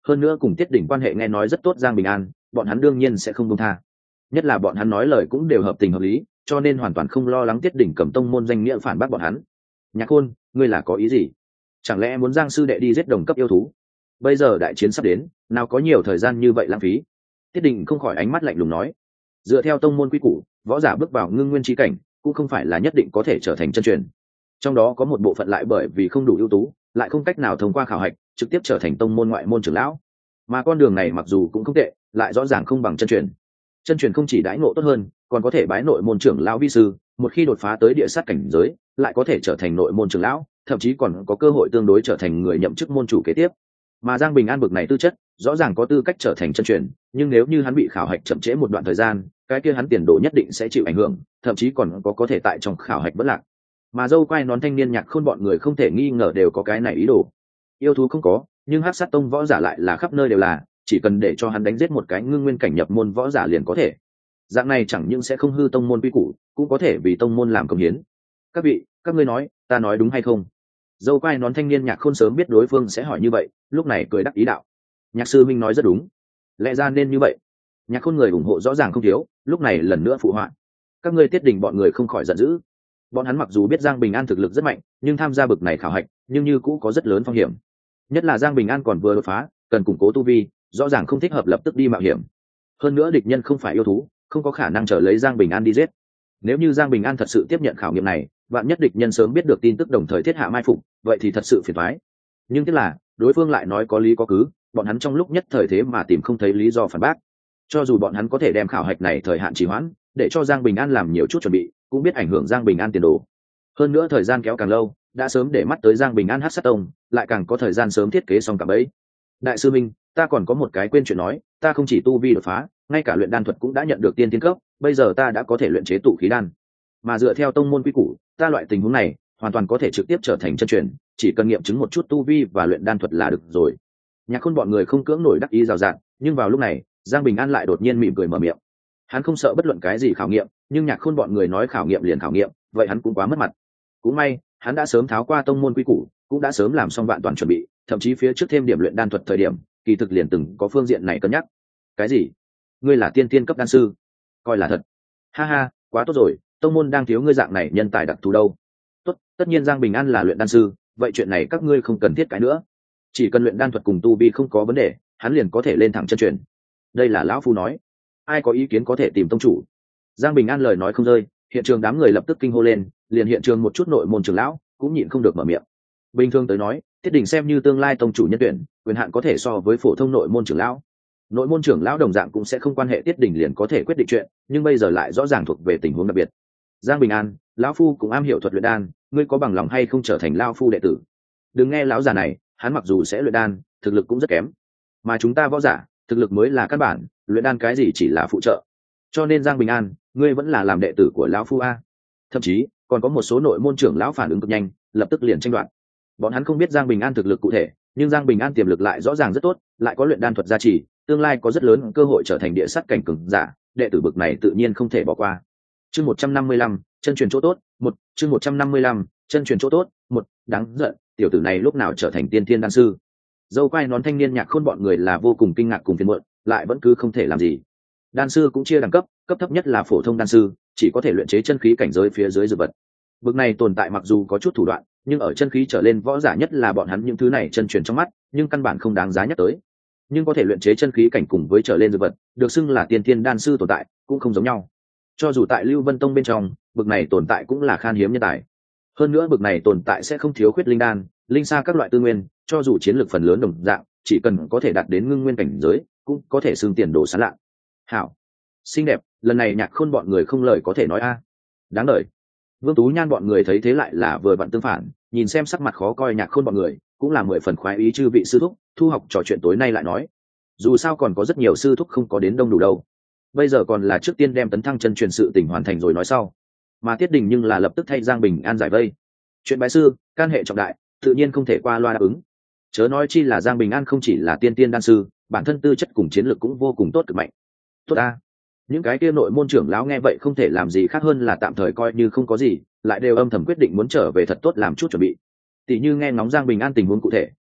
Speaker 1: hơn nữa cùng Tiết Đình quan hệ nghe nói rất tốt Giang Bình An, bọn hắn đương nhiên sẽ không buông tha. Nhất là bọn hắn nói lời cũng đều hợp tình hợp lý, cho nên hoàn toàn không lo lắng Tiết Đình cầm tông môn danh nghĩa phản bác bọn hắn. Nhạc Khôn, ngươi là có ý gì? Chẳng lẽ muốn Giang sư đệ đi giết đồng cấp yêu thú? Bây giờ đại chiến sắp đến, nào có nhiều thời gian như vậy lãng phí. Tiết Đình không khỏi ánh mắt lạnh lùng nói, dựa theo tông môn quy củ, võ giả bước vào ngưng nguyên chi cảnh cũng không phải là nhất định có thể trở thành chân truyền, trong đó có một bộ phận lại bởi vì không đủ ưu tú, lại không cách nào thông qua khảo hạch trực tiếp trở thành tông môn ngoại môn trưởng lão, mà con đường này mặc dù cũng không tệ, lại rõ ràng không bằng chân truyền. Chân truyền không chỉ đãi ngộ tốt hơn, còn có thể bái nội môn trưởng lão vi sư, một khi đột phá tới địa sát cảnh giới lại có thể trở thành nội môn trưởng lão, thậm chí còn có cơ hội tương đối trở thành người nhậm chức môn chủ kế tiếp. Mà Giang Bình An bực này tư chất rõ ràng có tư cách trở thành chân truyền, nhưng nếu như hắn bị khảo hạch chậm trễ một đoạn thời gian, cái kia hắn tiền đồ nhất định sẽ chịu ảnh hưởng, thậm chí còn có có thể tại trong khảo hạch bất lạc. Mà dâu quai nón thanh niên Nhạc Khôn bọn người không thể nghi ngờ đều có cái này ý đồ. Yêu thú không có, nhưng Hắc Sát Tông võ giả lại là khắp nơi đều là, chỉ cần để cho hắn đánh giết một cái ngưng nguyên cảnh nhập môn võ giả liền có thể. Dạng này chẳng những sẽ không hư tông môn quy củ, cũng có thể vì tông môn làm công hiến. Các vị, các ngươi nói, ta nói đúng hay không? Dâu quai nón thanh niên Nhạc Khôn sớm biết đối phương sẽ hỏi như vậy, lúc này cười đắc ý đạo: Nhạc sư minh nói rất đúng, lẽ ra nên như vậy. Nhạc Khôn người ủng hộ rõ ràng không thiếu, lúc này lần nữa phụ họa. Các ngươi Tiết Đình bọn người không khỏi giận dữ. Bọn hắn mặc dù biết Giang Bình An thực lực rất mạnh, nhưng tham gia bực này khảo hạch, nhưng như cũ có rất lớn phong hiểm. Nhất là Giang Bình An còn vừa đột phá, cần củng cố tu vi, rõ ràng không thích hợp lập tức đi mạo hiểm. Hơn nữa địch nhân không phải yêu thú, không có khả năng chờ lấy Giang Bình An đi giết. Nếu như Giang Bình An thật sự tiếp nhận khảo nghiệm này, vạn nhất địch nhân sớm biết được tin tức đồng thời thiết hạ mai phục, vậy thì thật sự phiền toái. Nhưng tiếc là, đối phương lại nói có lý có cứ, bọn hắn trong lúc nhất thời thế mà tìm không thấy lý do phản bác. Cho dù bọn hắn có thể đem khảo hạch này thời hạn trì hoãn, để cho Giang Bình An làm nhiều chút chuẩn bị, cũng biết ảnh hưởng Giang Bình An tiền đồ. Hơn nữa thời gian kéo càng lâu, đã sớm để mắt tới Giang Bình An Hắc Sát Tông, lại càng có thời gian sớm thiết kế xong cả bấy. Đại sư minh, ta còn có một cái quên chuyện nói, ta không chỉ tu vi đột phá, ngay cả luyện đan thuật cũng đã nhận được tiên tiến cấp, bây giờ ta đã có thể luyện chế tụ khí đan. Mà dựa theo tông môn quy củ, ta loại tình huống này hoàn toàn có thể trực tiếp trở thành chân truyền, chỉ cần nghiệm chứng một chút tu vi và luyện đan thuật là được rồi. Nhạc Khôn bọn người không cưỡng nổi đắc ý rào rạt, nhưng vào lúc này, Giang Bình An lại đột nhiên mỉm cười mở miệng. Hắn không sợ bất luận cái gì khảo nghiệm, nhưng Nhạc Khôn bọn người nói khảo nghiệm liền khảo nghiệm, vậy hắn cũng quá mất mặt. Cũng may, hắn đã sớm tháo qua tông môn quy củ, cũng đã sớm làm xong vạn toàn chuẩn bị, thậm chí phía trước thêm điểm luyện đan thuật thời điểm, kỳ thực liền từng có phương diện này cân nhắc. Cái gì? Ngươi là tiên tiên cấp đan sư? Coi là thật. Ha ha, quá tốt rồi, tông môn đang thiếu ngươi dạng này nhân tài đặc thù đâu. Tốt, tất nhiên Giang Bình An là luyện đan sư, vậy chuyện này các ngươi không cần thiết cái nữa. Chỉ cần luyện đan thuật cùng tu vi không có vấn đề, hắn liền có thể lên thẳng chân truyền. Đây là lão phu nói, ai có ý kiến có thể tìm tông chủ. Giang Bình An lời nói không rơi, hiện trường đám người lập tức kinh hô lên, liền hiện trường một chút nội môn trưởng lão cũng nhịn không được mở miệng. Bình thường tới nói, Tiết Đình xem như tương lai tông chủ nhân tuyển, quyền hạn có thể so với phổ thông nội môn trưởng lão. Nội môn trưởng lão đồng dạng cũng sẽ không quan hệ Tiết Đình liền có thể quyết định chuyện, nhưng bây giờ lại rõ ràng thuộc về tình huống đặc biệt. Giang Bình An, lão phu cũng am hiểu thuật luyện đan, ngươi có bằng lòng hay không trở thành lão phu đệ tử? Đừng nghe lão già này, hắn mặc dù sẽ luyện đan, thực lực cũng rất kém. Mà chúng ta võ giả, thực lực mới là căn bản, luyện đan cái gì chỉ là phụ trợ. Cho nên Giang Bình An, ngươi vẫn là làm đệ tử của lão phu a. Thậm chí, còn có một số nội môn trưởng lão phản ứng cực nhanh, lập tức liền tranh đoạt. Bọn hắn không biết Giang Bình An thực lực cụ thể, nhưng Giang Bình An tiềm lực lại rõ ràng rất tốt, lại có luyện đan thuật gia trì, tương lai có rất lớn cơ hội trở thành địa sát cảnh cường giả, đệ tử bậc này tự nhiên không thể bỏ qua. Chương một trăm năm mươi lăm, chân truyền chỗ tốt, một, chương một trăm năm mươi lăm, chân truyền chỗ tốt, một, đáng giận, tiểu tử này lúc nào trở thành tiên thiên đan sư? Dâu quai nón thanh niên Nhạc Khôn bọn người là vô cùng kinh ngạc cùng phiền muộn, lại vẫn cứ không thể làm gì. Đan sư cũng chia đẳng cấp, cấp thấp nhất là phổ thông đan sư, chỉ có thể luyện chế chân khí cảnh giới phía dưới dược vật. Bậc này tồn tại mặc dù có chút thủ đoạn, nhưng ở chân khí trở lên võ giả nhất là bọn hắn những thứ này chân truyền trong mắt, nhưng căn bản không đáng giá nhắc tới. Nhưng có thể luyện chế chân khí cảnh cùng với trở lên dược vật, được xưng là tiên thiên đan sư tồn tại, cũng không giống nhau. Cho dù tại Lưu Vân Tông bên trong, bậc này tồn tại cũng là khan hiếm nhân tài. Hơn nữa bậc này tồn tại sẽ không thiếu khuyết linh đan, linh sa các loại tư nguyên, cho dù chiến lược phần lớn đồng dạng, chỉ cần có thể đạt đến ngưng nguyên cảnh giới, cũng có thể xưng tiền đồ sáng lạ. Hảo, xinh đẹp, lần này Nhạc Khôn bọn người không lời có thể nói a. Đáng đời. Vương Tú Nhan bọn người thấy thế lại là vừa vặn tương phản, nhìn xem sắc mặt khó coi Nhạc Khôn bọn người, cũng là mười phần khoái ý chư vị sư thúc, thu học trò chuyện tối nay lại nói. Dù sao còn có rất nhiều sư thúc không có đến đông đủ đâu. Bây giờ còn là trước tiên đem tấn thăng chân truyền sự tình hoàn thành rồi nói sau. Mà Tiết Đình nhưng là lập tức thay Giang Bình An giải vây. Chuyện bái sư, can hệ trọng đại, tự nhiên không thể qua loa đáp ứng. Chớ nói chi là Giang Bình An không chỉ là tiên tiên đan sư, bản thân tư chất cùng chiến lược cũng vô cùng tốt cực mạnh. Tốt a. Những cái kia nội môn trưởng lão nghe vậy không thể làm gì khác hơn là tạm thời coi như không có gì, lại đều âm thầm quyết định muốn trở về thật tốt làm chút chuẩn bị. Tỷ như nghe ngóng Giang Bình An tình huống cụ thể,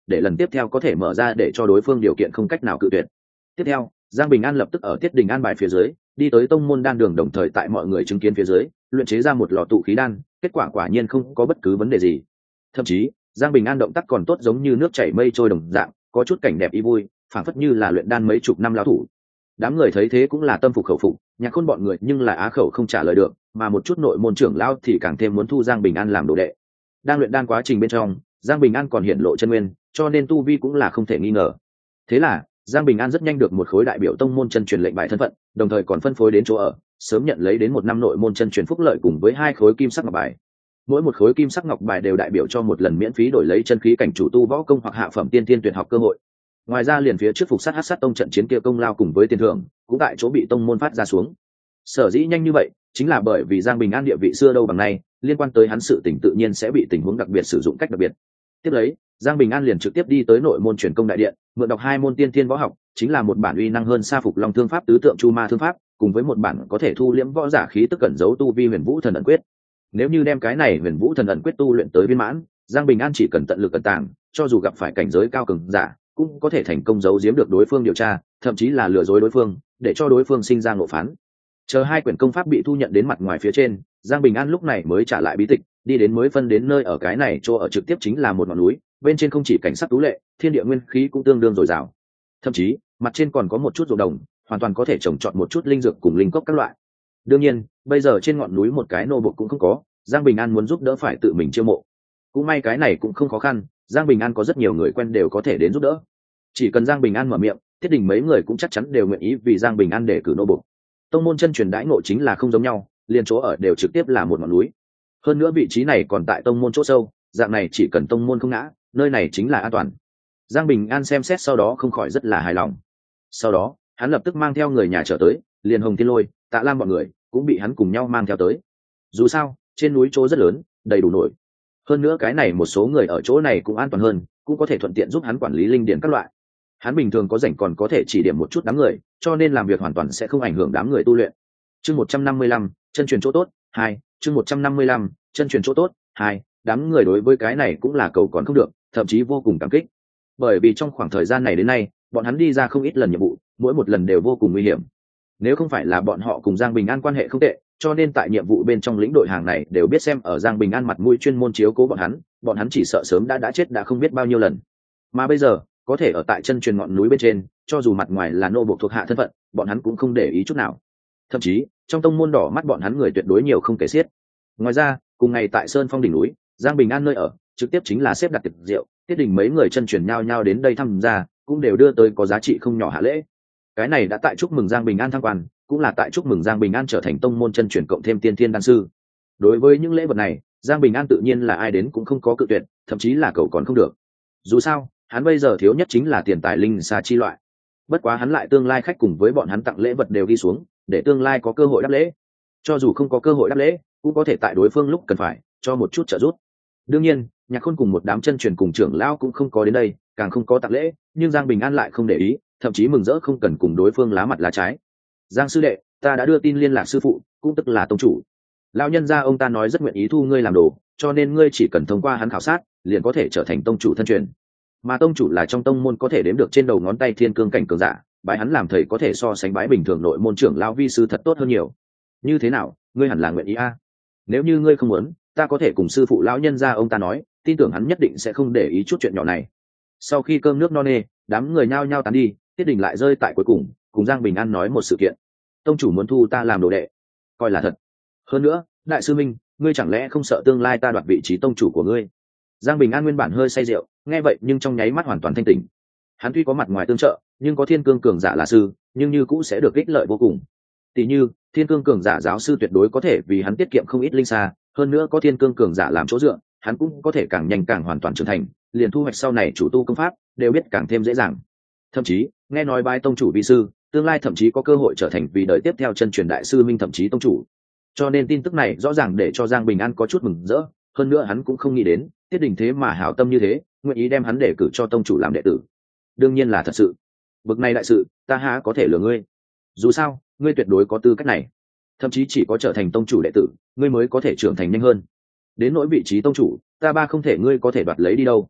Speaker 1: để lần tiếp theo có thể mở ra để cho đối phương điều kiện không cách nào cự tuyệt. Tiếp theo, Giang Bình An lập tức ở Tiết Đình an bài phía dưới đi tới tông môn đan đường, đồng thời tại mọi người chứng kiến phía dưới luyện chế ra một lò tụ khí đan. Kết quả quả nhiên không có bất cứ vấn đề gì, thậm chí Giang Bình An động tác còn tốt, giống như nước chảy mây trôi đồng dạng, có chút cảnh đẹp ý vui, phảng phất như là luyện đan mấy chục năm lão thủ. Đám người thấy thế cũng là tâm phục khẩu phục, Nhạc Khôn bọn người nhưng là á khẩu không trả lời được, mà một chút nội môn trưởng lão thì càng thêm muốn thu Giang Bình An làm đồ đệ. Đang luyện đan quá trình bên trong, Giang Bình An còn hiện lộ chân nguyên, cho nên tu vi cũng là không thể nghi ngờ. Thế là Giang Bình An rất nhanh được một khối đại biểu tông môn chân truyền lệnh bài thân phận, đồng thời còn phân phối đến chỗ ở, sớm nhận lấy đến một năm nội môn chân truyền phúc lợi cùng với hai khối kim sắc ngọc bài. Mỗi một khối kim sắc ngọc bài đều đại biểu cho một lần miễn phí đổi lấy chân khí cảnh chủ tu võ công hoặc hạ phẩm tiên tiên tuyệt học cơ hội. Ngoài ra liền phía trước phục sát hắc sát tông trận chiến kia công lao cùng với tiền thưởng cũng tại chỗ bị tông môn phát ra xuống. Sở dĩ nhanh như vậy chính là bởi vì Giang Bình An địa vị xưa đâu bằng nay, liên quan tới hắn sự tình tự nhiên sẽ bị tình huống đặc biệt sử dụng cách đặc biệt. Tiếp lấy, Giang Bình An liền trực tiếp đi tới nội môn truyền công đại điện, mượn đọc hai môn tiên tiên võ học, chính là một bản uy năng hơn sa phục long thương pháp tứ tượng chu ma thương pháp, cùng với một bản có thể thu liễm võ giả khí tức cẩn giấu tu vi huyền vũ thần ẩn quyết. Nếu như đem cái này huyền vũ thần ẩn quyết tu luyện tới viên mãn, Giang Bình An chỉ cần tận lực cẩn tàng, cho dù gặp phải cảnh giới cao cường giả, cũng có thể thành công giấu giếm được đối phương điều tra, thậm chí là lừa dối đối phương, để cho đối phương sinh ra ngộ phán. Chờ hai quyển công pháp bị thu nhận đến mặt ngoài phía trên, Giang Bình An lúc này mới trả lại bí tịch, đi đến mới phân đến nơi ở. Cái này chỗ ở trực tiếp chính là một ngọn núi, bên trên không chỉ cảnh sắc tú lệ, thiên địa nguyên khí cũng tương đương dồi dào. Thậm chí, mặt trên còn có một chút ruộng đồng, hoàn toàn có thể trồng trọt một chút linh dược cùng linh cốc các loại. Đương nhiên, bây giờ trên ngọn núi một cái nô bộc cũng không có, Giang Bình An muốn giúp đỡ phải tự mình chiêu mộ. Cũng may cái này cũng không khó khăn, Giang Bình An có rất nhiều người quen đều có thể đến giúp đỡ. Chỉ cần Giang Bình An mở miệng, Tiết Đình mấy người cũng chắc chắn đều nguyện ý vì Giang Bình An để cử nô bộc. Tông môn chân truyền đãi ngộ chính là không giống nhau, liền chỗ ở đều trực tiếp là một ngọn núi. Hơn nữa vị trí này còn tại tông môn chỗ sâu, dạng này chỉ cần tông môn không ngã, nơi này chính là an toàn. Giang Bình An xem xét sau đó không khỏi rất là hài lòng. Sau đó, hắn lập tức mang theo người nhà trở tới, liền Hồng Thiên Lôi, Tạ Lam bọn người cũng bị hắn cùng nhau mang theo tới. Dù sao, trên núi chỗ rất lớn, đầy đủ nổi. Hơn nữa cái này một số người ở chỗ này cũng an toàn hơn, cũng có thể thuận tiện giúp hắn quản lý linh điển các loại. Hắn bình thường có rảnh còn có thể chỉ điểm một chút đám người, cho nên làm việc hoàn toàn sẽ không ảnh hưởng đám người tu luyện. Chương một trăm năm mươi lăm, chân truyền chỗ tốt hai. Chương một trăm năm mươi lăm, chân truyền chỗ tốt hai. Đám người đối với cái này cũng là cầu còn không được, thậm chí vô cùng cảm kích. Bởi vì trong khoảng thời gian này đến nay, bọn hắn đi ra không ít lần nhiệm vụ, mỗi một lần đều vô cùng nguy hiểm. Nếu không phải là bọn họ cùng Giang Bình An quan hệ không tệ, cho nên tại nhiệm vụ bên trong lĩnh đội hàng này đều biết xem ở Giang Bình An mặt mũi chuyên môn chiếu cố bọn hắn, bọn hắn chỉ sợ sớm đã đã chết đã không biết bao nhiêu lần. Mà bây giờ, có thể ở tại chân truyền ngọn núi bên trên, cho dù mặt ngoài là nô bộc thuộc hạ thân phận, bọn hắn cũng không để ý chút nào. Thậm chí, trong tông môn đỏ mắt bọn hắn người tuyệt đối nhiều không kể xiết. Ngoài ra, cùng ngày tại Sơn Phong đỉnh núi, Giang Bình An nơi ở, trực tiếp chính là xếp đặt tiệc rượu, Tiết Đình mấy người chân truyền nhau nhau đến đây thăm gia, cũng đều đưa tới có giá trị không nhỏ hạ lễ. Cái này đã tại chúc mừng Giang Bình An thăng quan, cũng là tại chúc mừng Giang Bình An trở thành tông môn chân truyền cộng thêm tiên thiên đan sư. Đối với những lễ vật này, Giang Bình An tự nhiên là ai đến cũng không có cự tuyệt, thậm chí là cầu còn không được. Dù sao, hắn bây giờ thiếu nhất chính là tiền tài linh xa chi loại. Bất quá hắn lại tương lai khách cùng với bọn hắn tặng lễ vật đều đi xuống, để tương lai có cơ hội đáp lễ. Cho dù không có cơ hội đáp lễ, cũng có thể tại đối phương lúc cần phải cho một chút trợ giúp. Đương nhiên, Nhạc Khôn cùng một đám chân truyền cùng trưởng lão cũng không có đến đây, càng không có tặng lễ, nhưng Giang Bình An lại không để ý, thậm chí mừng rỡ không cần cùng đối phương lá mặt lá trái. Giang sư đệ, ta đã đưa tin liên lạc sư phụ, cũng tức là tông chủ. Lão nhân gia ông ta nói rất nguyện ý thu ngươi làm đồ, cho nên ngươi chỉ cần thông qua hắn khảo sát, liền có thể trở thành tông chủ thân truyền. Mà tông chủ là trong tông môn có thể đếm được trên đầu ngón tay thiên cương cảnh cường giả, bái hắn làm thầy có thể so sánh bái bình thường nội môn trưởng lão vi sư thật tốt hơn nhiều. Như thế nào, ngươi hẳn là nguyện ý a? Nếu như ngươi không muốn, ta có thể cùng sư phụ lão nhân gia ông ta nói, tin tưởng hắn nhất định sẽ không để ý chút chuyện nhỏ này. Sau khi cơm nước no nê, đám người nhao nhao tán đi, Tiết Đình lại rơi tại cuối cùng, cùng Giang Bình An nói một sự kiện. Tông chủ muốn thu ta làm đồ đệ, coi là thật. Hơn nữa, đại sư minh, ngươi chẳng lẽ không sợ tương lai ta đoạt vị trí tông chủ của ngươi? Giang Bình An nguyên bản hơi say rượu, nghe vậy nhưng trong nháy mắt hoàn toàn thanh tỉnh. Hắn tuy có mặt ngoài tương trợ, nhưng có thiên cương cường giả là sư, nhưng như cũng sẽ được ích lợi vô cùng. Tỷ như, thiên cương cường giả giáo sư tuyệt đối có thể vì hắn tiết kiệm không ít linh xa, hơn nữa có thiên cương cường giả làm chỗ dựa, hắn cũng có thể càng nhanh càng hoàn toàn trưởng thành, liền thu hoạch sau này chủ tu công pháp đều biết càng thêm dễ dàng. Thậm chí, nghe nói bái tông chủ vi sư, tương lai thậm chí có cơ hội trở thành vì đời tiếp theo chân truyền đại sư minh thậm chí tông chủ. Cho nên tin tức này rõ ràng để cho Giang Bình An có chút mừng rỡ, hơn nữa hắn cũng không nghĩ đến, Tiết Đình thế mà hảo tâm như thế, nguyện ý đem hắn để cử cho tông chủ làm đệ tử. Đương nhiên là thật sự. Bực này đại sự, ta há có thể lừa ngươi. Dù sao, ngươi tuyệt đối có tư cách này. Thậm chí chỉ có trở thành tông chủ đệ tử, ngươi mới có thể trưởng thành nhanh hơn. Đến nỗi vị trí tông chủ, ta ba không thể ngươi có thể đoạt lấy đi đâu.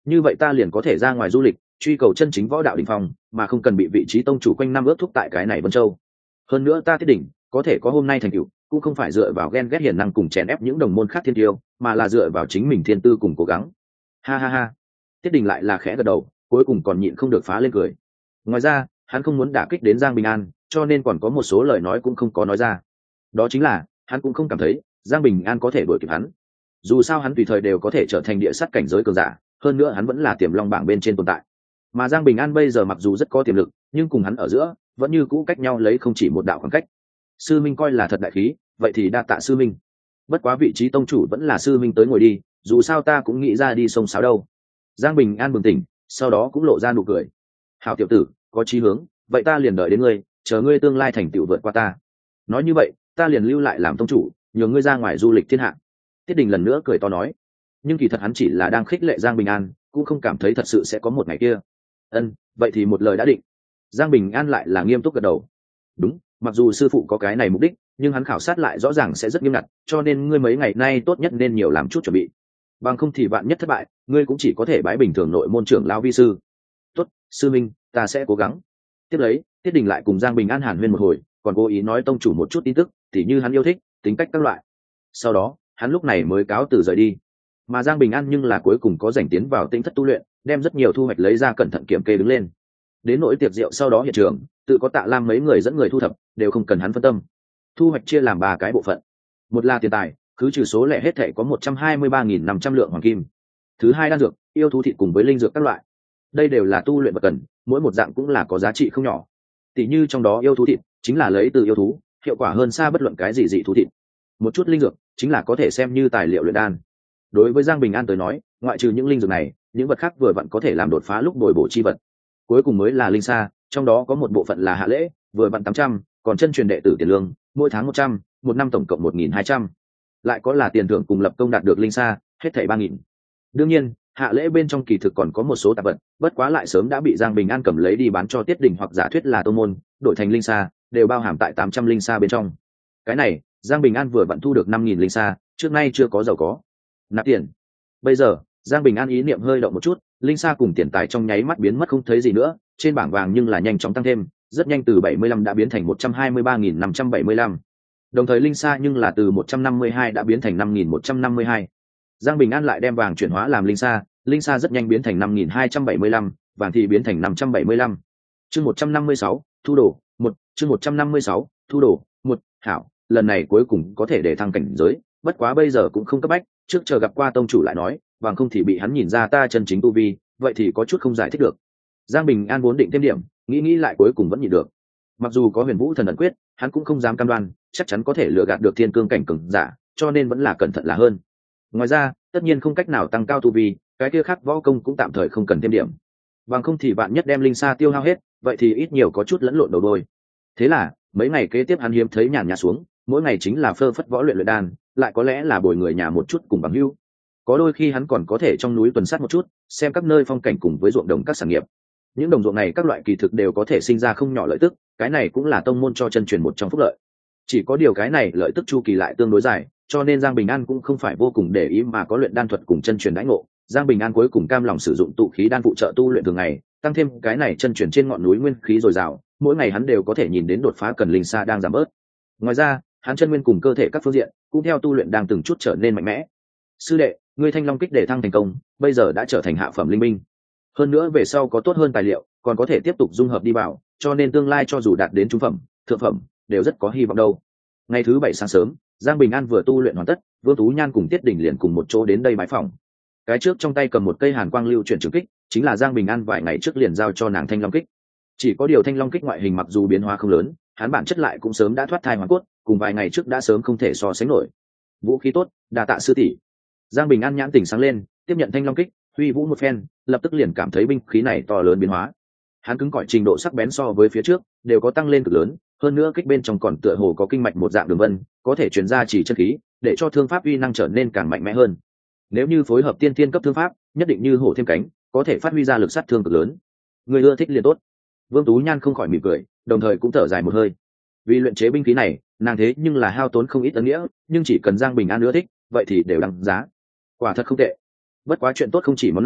Speaker 1: như vậy ta liền có thể ra ngoài du lịch, truy cầu chân chính võ đạo đỉnh phong, mà không cần bị vị trí tông chủ quanh năm ước thúc tại cái này Vân Châu. Hơn nữa ta Tiết Đỉnh có thể có hôm nay thành tựu, cũng không phải dựa vào ghen ghét hiền năng cùng chèn ép những đồng môn khác thiên tiêu, mà là dựa vào chính mình thiên tư cùng cố gắng. Ha ha ha. Tiết Đình lại là khẽ gật đầu, cuối cùng còn nhịn không được phá lên cười. Ngoài ra, hắn không muốn đả kích đến Giang Bình An, cho nên còn có một số lời nói cũng không có nói ra. Đó chính là, hắn cũng không cảm thấy Giang Bình An có thể đuổi kịp hắn. Dù sao hắn tùy thời đều có thể trở thành địa sát cảnh giới cường giả, hơn nữa hắn vẫn là tiềm long bảng bên trên tồn tại. Mà Giang Bình An bây giờ mặc dù rất có tiềm lực, nhưng cùng hắn ở giữa vẫn như cũ cách nhau lấy không chỉ một đạo khoảng cách. Sư Minh coi là thật đại khí, vậy thì đa tạ sư Minh. Bất quá vị trí tông chủ vẫn là sư Minh tới ngồi đi, dù sao ta cũng nghĩ ra đi sông sáo đâu. Giang Bình An bừng tỉnh, sau đó cũng lộ ra nụ cười. Hảo tiểu tử, có chí hướng, vậy ta liền đợi đến ngươi, chờ ngươi tương lai thành tựu vượt qua ta. Nói như vậy, ta liền lưu lại làm tông chủ, nhờ ngươi ra ngoài du lịch thiên hạ. Tiết Đình lần nữa cười to nói. Nhưng kỳ thật hắn chỉ là đang khích lệ Giang Bình An, cũng không cảm thấy thật sự sẽ có một ngày kia. Ân, vậy thì một lời đã định. Giang Bình An lại là nghiêm túc gật đầu. Đúng, mặc dù sư phụ có cái này mục đích, nhưng hắn khảo sát lại rõ ràng sẽ rất nghiêm ngặt, cho nên ngươi mấy ngày nay tốt nhất nên nhiều làm chút chuẩn bị. Bằng không thì vạn nhất thất bại, ngươi cũng chỉ có thể bái bình thường nội môn trưởng lão vi sư. Tốt, sư minh, ta sẽ cố gắng. Tiếp lấy, Tiết Đình lại cùng Giang Bình An hàn huyên một hồi, còn cố ý nói tông chủ một chút tin tức, tỉ như hắn yêu thích, tính cách các loại. Sau đó, hắn lúc này mới cáo từ rời đi. Mà Giang Bình An nhưng là cuối cùng có rảnh tiến vào tinh thất tu luyện, đem rất nhiều thu hoạch lấy ra cẩn thận kiểm kê đứng lên. Đến nỗi tiệc rượu sau đó hiện trường, tự có Tạ Lam mấy người dẫn người thu thập, đều không cần hắn phân tâm. Thu hoạch chia làm ba cái bộ phận. Một là tiền tài, cứ trừ số lẻ hết thảy có một trăm hai mươi ba nghìn năm trăm lượng hoàng kim. Thứ hai đan dược, yêu thú thịt cùng với linh dược các loại. Đây đều là tu luyện vật cần, mỗi một dạng cũng là có giá trị không nhỏ. Tỷ như trong đó yêu thú thịt chính là lấy từ yêu thú, hiệu quả hơn xa bất luận cái gì dị thú thịt. Một chút linh dược chính là có thể xem như tài liệu luyện đan. Đối với Giang Bình An tới nói, ngoại trừ những linh dược này, những vật khác vừa vặn có thể làm đột phá lúc bồi bổ chi vật. Cuối cùng mới là linh sa, trong đó có một bộ phận là hạ lễ, vừa vặn tám trăm, còn chân truyền đệ tử tiền lương, mỗi tháng một trăm, một năm tổng cộng một nghìn hai trăm. Lại có là tiền thưởng cùng lập công đạt được linh sa, hết thảy ba nghìn. Đương nhiên, hạ lễ bên trong kỳ thực còn có một số tạp vật, bất quá lại sớm đã bị Giang Bình An cầm lấy đi bán cho Tiết Đình hoặc giả thuyết là tô môn, đổi thành linh sa, đều bao hàm tại tám trăm linh sa bên trong. Cái này, Giang Bình An vừa vặn thu được năm nghìn linh sa, trước nay chưa có giàu có. Nạp tiền. Bây giờ, Giang Bình An ý niệm hơi động một chút, linh sa cùng tiền tài trong nháy mắt biến mất không thấy gì nữa, trên bảng vàng nhưng là nhanh chóng tăng thêm, rất nhanh từ bảy mươi lăm đã biến thành một trăm hai mươi ba nghìn năm trăm bảy mươi lăm. Đồng thời linh sa nhưng là từ một trăm năm mươi hai đã biến thành năm nghìn một trăm năm mươi hai. Giang Bình An lại đem vàng chuyển hóa làm linh sa, linh sa rất nhanh biến thành năm nghìn hai trăm bảy mươi lăm, vàng thì biến thành năm trăm bảy mươi lăm. Chương một trăm năm mươi sáu, thu đồ, một, chương một trăm năm mươi sáu, thu đồ, một, hảo, lần này cuối cùng có thể để thăng cảnh giới, bất quá bây giờ cũng không cấp bách, trước chờ gặp qua tông chủ lại nói, vàng không thì bị hắn nhìn ra ta chân chính tu vi, vậy thì có chút không giải thích được. Giang Bình An vốn định thêm điểm, nghĩ nghĩ lại cuối cùng vẫn nhịn được. Mặc dù có Huyền Vũ Thần Ấn Quyết, hắn cũng không dám cam đoan chắc chắn có thể lừa gạt được thiên cương cảnh cường giả, cho nên vẫn là cẩn thận là hơn. Ngoài ra, tất nhiên không cách nào tăng cao tu vi, cái kia khác võ công cũng tạm thời không cần thêm điểm. Bằng không thì bạn nhất đem linh sa tiêu hao hết, vậy thì ít nhiều có chút lẫn lộn đầu đôi. Thế là, mấy ngày kế tiếp hắn hiếm thấy nhàn nhã xuống, mỗi ngày chính là phơ phất võ luyện luyện đan, lại có lẽ là bồi người nhà một chút cùng bằng hữu. Có đôi khi hắn còn có thể trong núi tuần sát một chút, xem các nơi phong cảnh cùng với ruộng đồng các sản nghiệp. Những đồng ruộng này các loại kỳ thực đều có thể sinh ra không nhỏ lợi tức, cái này cũng là tông môn cho chân truyền một trong phúc lợi. Chỉ có điều cái này lợi tức chu kỳ lại tương đối dài, cho nên Giang Bình An cũng không phải vô cùng để ý mà có luyện đan thuật cùng chân truyền đãi ngộ. Giang Bình An cuối cùng cam lòng sử dụng tụ khí đan phụ trợ tu luyện thường ngày, tăng thêm cái này chân truyền trên ngọn núi nguyên khí dồi dào, mỗi ngày hắn đều có thể nhìn đến đột phá cần linh sa đang giảm bớt. Ngoài ra, hắn chân nguyên cùng cơ thể các phương diện cũng theo tu luyện đang từng chút trở nên mạnh mẽ. Sư đệ, ngươi thanh long kích để thăng thành công, bây giờ đã trở thành hạ phẩm linh minh. Hơn nữa về sau có tốt hơn tài liệu, còn có thể tiếp tục dung hợp đi vào, cho nên tương lai cho dù đạt đến trung phẩm, thượng phẩm, đều rất có hy vọng đâu. Ngày thứ bảy sáng sớm, Giang Bình An vừa tu luyện hoàn tất, Vương Tú Nhan cùng Tiết Đình liền cùng một chỗ đến đây bái phỏng. Cái trước trong tay cầm một cây hàn quang lưu chuyển trường kích, chính là Giang Bình An vài ngày trước liền giao cho nàng thanh long kích. Chỉ có điều thanh long kích ngoại hình mặc dù biến hóa không lớn, hắn bản chất lại cũng sớm đã thoát thai hoàn cốt, cùng vài ngày trước đã sớm không thể so sánh nổi. Vũ khí tốt, đa tạ sư tỷ. Giang Bình An nhãn tỉnh sáng lên, tiếp nhận thanh long kích, huy vũ một phen, lập tức liền cảm thấy binh khí này to lớn biến hóa. Hắn cứng cỏi trình độ sắc bén so với phía trước đều có tăng lên cực lớn, hơn nữa kích bên trong còn tựa hồ có kinh mạch một dạng đường vân, có thể truyền ra chỉ chân khí, để cho thương pháp uy năng trở nên càng mạnh mẽ hơn. Nếu như phối hợp tiên thiên cấp thương pháp, nhất định như hổ thêm cánh, có thể phát huy ra lực sát thương cực lớn. Người ưa thích liền tốt. Vương Tú Nhan không khỏi mỉm cười, đồng thời cũng thở dài một hơi. Vì luyện chế binh khí này, nàng thế nhưng là hao tốn không ít ấn nghĩa, nhưng chỉ cần Giang Bình An ưa thích, vậy thì đều đăng giá. Quả thật không tệ. Bất quá chuyện tốt không chỉ món này,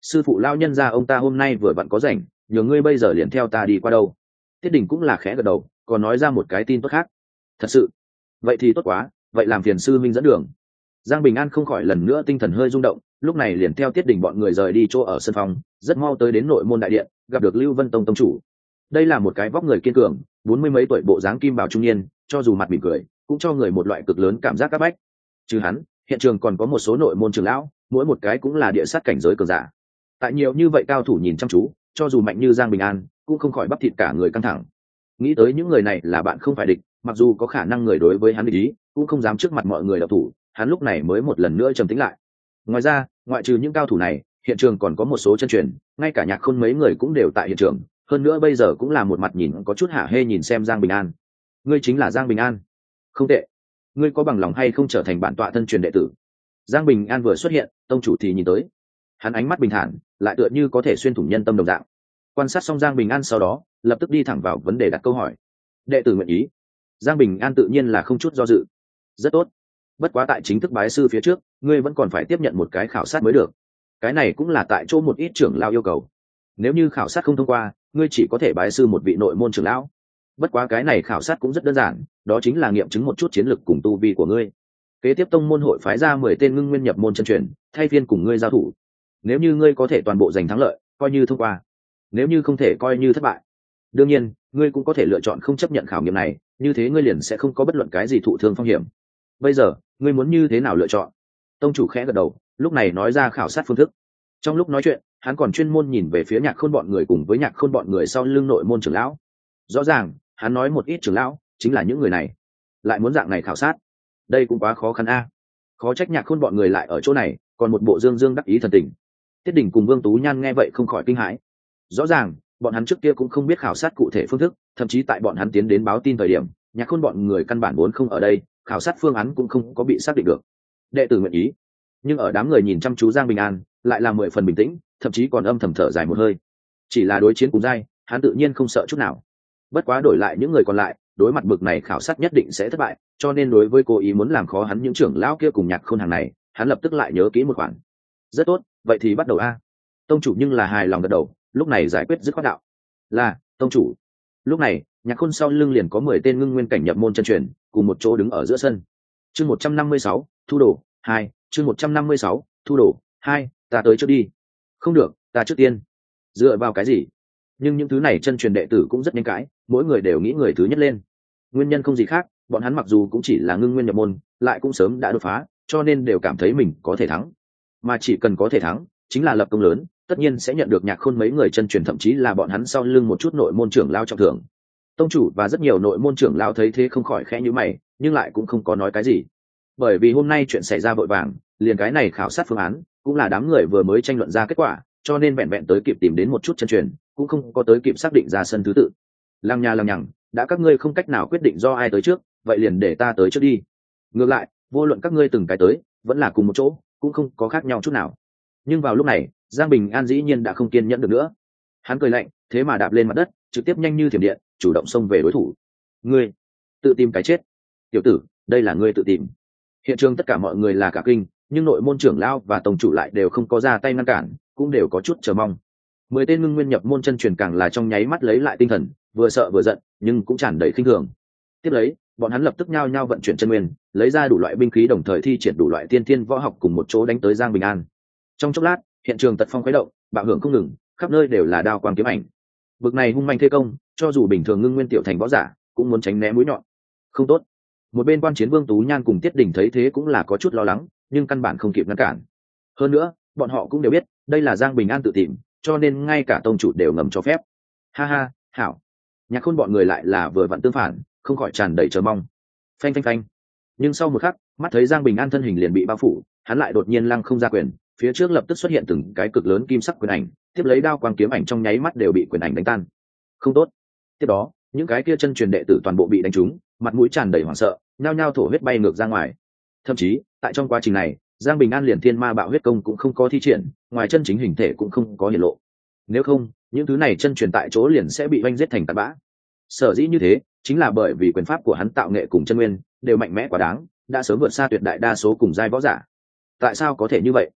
Speaker 1: sư phụ lao nhân ra ông ta hôm nay vừa vặn có rảnh, nhờ ngươi bây giờ liền theo ta đi qua đâu. Tiết Đình cũng là khẽ gật đầu, còn nói ra một cái tin tốt khác. Thật sự? Vậy thì tốt quá, vậy làm phiền sư minh dẫn đường. Giang Bình An không khỏi lần nữa tinh thần hơi rung động, lúc này liền theo Tiết Đình bọn người rời đi chỗ ở sân phòng, rất mau tới đến nội môn đại điện, gặp được Lưu Vân Tông tông chủ. Đây là một cái vóc người kiên cường, bốn mươi mấy tuổi bộ dáng kim bào trung niên, cho dù mặt mỉm cười, cũng cho người một loại cực lớn cảm giác áp bách. Trừ hắn, hiện trường còn có một số nội môn trưởng lão, mỗi một cái cũng là địa sát cảnh giới cường giả. Tại nhiều như vậy cao thủ nhìn chăm chú, cho dù mạnh như Giang Bình An, cũng không khỏi bắp thịt cả người căng thẳng. Nghĩ tới những người này là bạn không phải địch, mặc dù có khả năng người đối với hắn địch ý, cũng không dám trước mặt mọi người độc thủ, hắn lúc này mới một lần nữa trầm tĩnh lại. Ngoài ra, ngoại trừ những cao thủ này, hiện trường còn có một số chân truyền, ngay cả Nhạc Khôn mấy người cũng đều tại hiện trường, hơn nữa bây giờ cũng là một mặt nhìn có chút hả hê nhìn xem Giang Bình An. Ngươi chính là Giang Bình An? Không tệ. Ngươi có bằng lòng hay không trở thành bản tọa thân truyền đệ tử? Giang Bình An vừa xuất hiện, tông chủ thì nhìn tới. Hắn ánh mắt bình thản, lại tựa như có thể xuyên thủng nhân tâm đồng dạng. Quan sát xong Giang Bình An sau đó, lập tức đi thẳng vào vấn đề đặt câu hỏi. Đệ tử nguyện ý. Giang Bình An tự nhiên là không chút do dự. Rất tốt. Bất quá tại chính thức bái sư phía trước, ngươi vẫn còn phải tiếp nhận một cái khảo sát mới được. Cái này cũng là tại chỗ một ít trưởng lão yêu cầu. Nếu như khảo sát không thông qua, ngươi chỉ có thể bái sư một vị nội môn trưởng lão. Bất quá cái này khảo sát cũng rất đơn giản, đó chính là nghiệm chứng một chút chiến lược cùng tu vi của ngươi. Kế tiếp tông môn hội phái ra mười tên ngưng nguyên nhập môn chân truyền, thay phiên cùng ngươi giao thủ. Nếu như ngươi có thể toàn bộ giành thắng lợi, coi như thông qua. Nếu như không thể, coi như thất bại. Đương nhiên, ngươi cũng có thể lựa chọn không chấp nhận khảo nghiệm này, như thế ngươi liền sẽ không có bất luận cái gì thụ thương phong hiểm. Bây giờ, ngươi muốn như thế nào lựa chọn? Tông chủ khẽ gật đầu, lúc này nói ra khảo sát phương thức. Trong lúc nói chuyện, hắn còn chuyên môn nhìn về phía Nhạc Khôn bọn người cùng với Nhạc Khôn bọn người sau lưng nội môn trưởng lão. Rõ ràng, hắn nói một ít trưởng lão chính là những người này. Lại muốn dạng này khảo sát, đây cũng quá khó khăn a. Khó trách Nhạc Khôn bọn người lại ở chỗ này, còn một bộ dương dương đắc ý thần tình. Tiết Đình cùng Vương Tú Nhan nghe vậy không khỏi kinh hãi. Rõ ràng, bọn hắn trước kia cũng không biết khảo sát cụ thể phương thức, thậm chí tại bọn hắn tiến đến báo tin thời điểm, Nhạc Khôn bọn người căn bản vốn không ở đây, khảo sát phương án cũng không có bị xác định được. Đệ tử nguyện ý. Nhưng ở đám người nhìn chăm chú Giang Bình An, lại là mười phần bình tĩnh, thậm chí còn âm thầm thở dài một hơi. Chỉ là đối chiến cùng giai, hắn tự nhiên không sợ chút nào. Bất quá đổi lại những người còn lại, đối mặt bực này khảo sát nhất định sẽ thất bại, cho nên đối với cố ý muốn làm khó hắn những trưởng lão kia cùng Nhạc Khôn hàng này, hắn lập tức lại nhớ kỹ một khoản. Rất tốt, vậy thì bắt đầu a. Tông chủ nhưng là hài lòng gật đầu, lúc này giải quyết dứt khoát đạo. Là, tông chủ. Lúc này, Nhạc Khôn sau lưng liền có mười tên ngưng nguyên cảnh nhập môn chân truyền, cùng một chỗ đứng ở giữa sân. Chương một trăm năm mươi sáu, thu đồ, hai, chương một trăm năm mươi sáu, thu đồ, hai, ta tới trước đi. Không được, ta trước tiên. Dựa vào cái gì? Nhưng những thứ này chân truyền đệ tử cũng rất nhanh cãi, mỗi người đều nghĩ người thứ nhất lên. Nguyên nhân không gì khác, bọn hắn mặc dù cũng chỉ là ngưng nguyên nhập môn, lại cũng sớm đã đột phá, cho nên đều cảm thấy mình có thể thắng. Mà chỉ cần có thể thắng, chính là lập công lớn, tất nhiên sẽ nhận được Nhạc Khôn mấy người chân truyền, thậm chí là bọn hắn sau lưng một chút nội môn trưởng lao trọng thưởng. Tông chủ và rất nhiều nội môn trưởng lao thấy thế không khỏi khẽ nhíu mày, nhưng lại cũng không có nói cái gì. Bởi vì hôm nay chuyện xảy ra vội vàng, liền cái này khảo sát phương án cũng là đám người vừa mới tranh luận ra kết quả, cho nên vẹn vẹn tới kịp tìm đến một chút chân truyền, cũng không có tới kịp xác định ra sân thứ tự. Lăng nhà lăng nhằng, đã các ngươi không cách nào quyết định do ai tới trước, vậy liền để ta tới trước đi. Ngược lại, vô luận các ngươi từng cái tới, vẫn là cùng một chỗ, cũng không có khác nhau chút nào. Nhưng vào lúc này, Giang Bình An dĩ nhiên đã không kiên nhẫn được nữa. Hắn cười lạnh, thế mà đạp lên mặt đất, trực tiếp nhanh như thiểm điện, chủ động xông về đối thủ. Ngươi tự tìm cái chết. Tiểu tử, đây là ngươi tự tìm. Hiện trường tất cả mọi người là cả kinh, nhưng nội môn trưởng lão và tổng chủ lại đều không có ra tay ngăn cản, cũng đều có chút chờ mong. Mười tên ngưng nguyên nhập môn chân truyền càng là trong nháy mắt lấy lại tinh thần, vừa sợ vừa giận, nhưng cũng tràn đầy khinh thường. Tiếp lấy, bọn hắn lập tức nhao nhao vận chuyển chân nguyên, lấy ra đủ loại binh khí, đồng thời thi triển đủ loại tiên thiên võ học cùng một chỗ đánh tới Giang Bình An. Trong chốc lát, hiện trường tật phong khuấy động, bạo hưởng không ngừng, khắp nơi đều là đao quang kiếm ảnh. Bực này hung manh thế công, cho dù bình thường ngưng nguyên tiểu thành võ giả, cũng muốn tránh né mũi nhọn. Không tốt. Một bên quan chiến Vương Tú Nhan cùng Tiết Đình thấy thế cũng là có chút lo lắng, nhưng căn bản không kịp ngăn cản. Hơn nữa, bọn họ cũng đều biết, đây là Giang Bình An tự tìm, cho nên ngay cả tông chủ đều ngầm cho phép. Ha ha, hảo. Nhạc Khôn bọn người lại là vừa vặn tương phản, không khỏi tràn đầy chờ mong. Phanh phanh phanh. Nhưng sau một khắc, mắt thấy Giang Bình An thân hình liền bị bao phủ, hắn lại đột nhiên lăng không ra quyền, phía trước lập tức xuất hiện từng cái cực lớn kim sắc quyền ảnh, tiếp lấy đao quang kiếm ảnh trong nháy mắt đều bị quyền ảnh đánh tan. Không tốt. Tiếp đó, những cái kia chân truyền đệ tử toàn bộ bị đánh trúng, mặt mũi tràn đầy hoảng sợ, nhao nhao thổ huyết bay ngược ra ngoài. Thậm chí, tại trong quá trình này, Giang Bình An liền thiên ma bạo huyết công cũng không có thi triển, ngoài chân chính hình thể cũng không có hiển lộ. Nếu không, những thứ này chân truyền tại chỗ liền sẽ bị oanh giết thành tạt bã. Sở dĩ như thế, chính là bởi vì quyền pháp của hắn tạo nghệ cùng chân nguyên đều mạnh mẽ quá đáng, đã sớm vượt xa tuyệt đại đa số cùng giai võ giả. Tại sao có thể như vậy?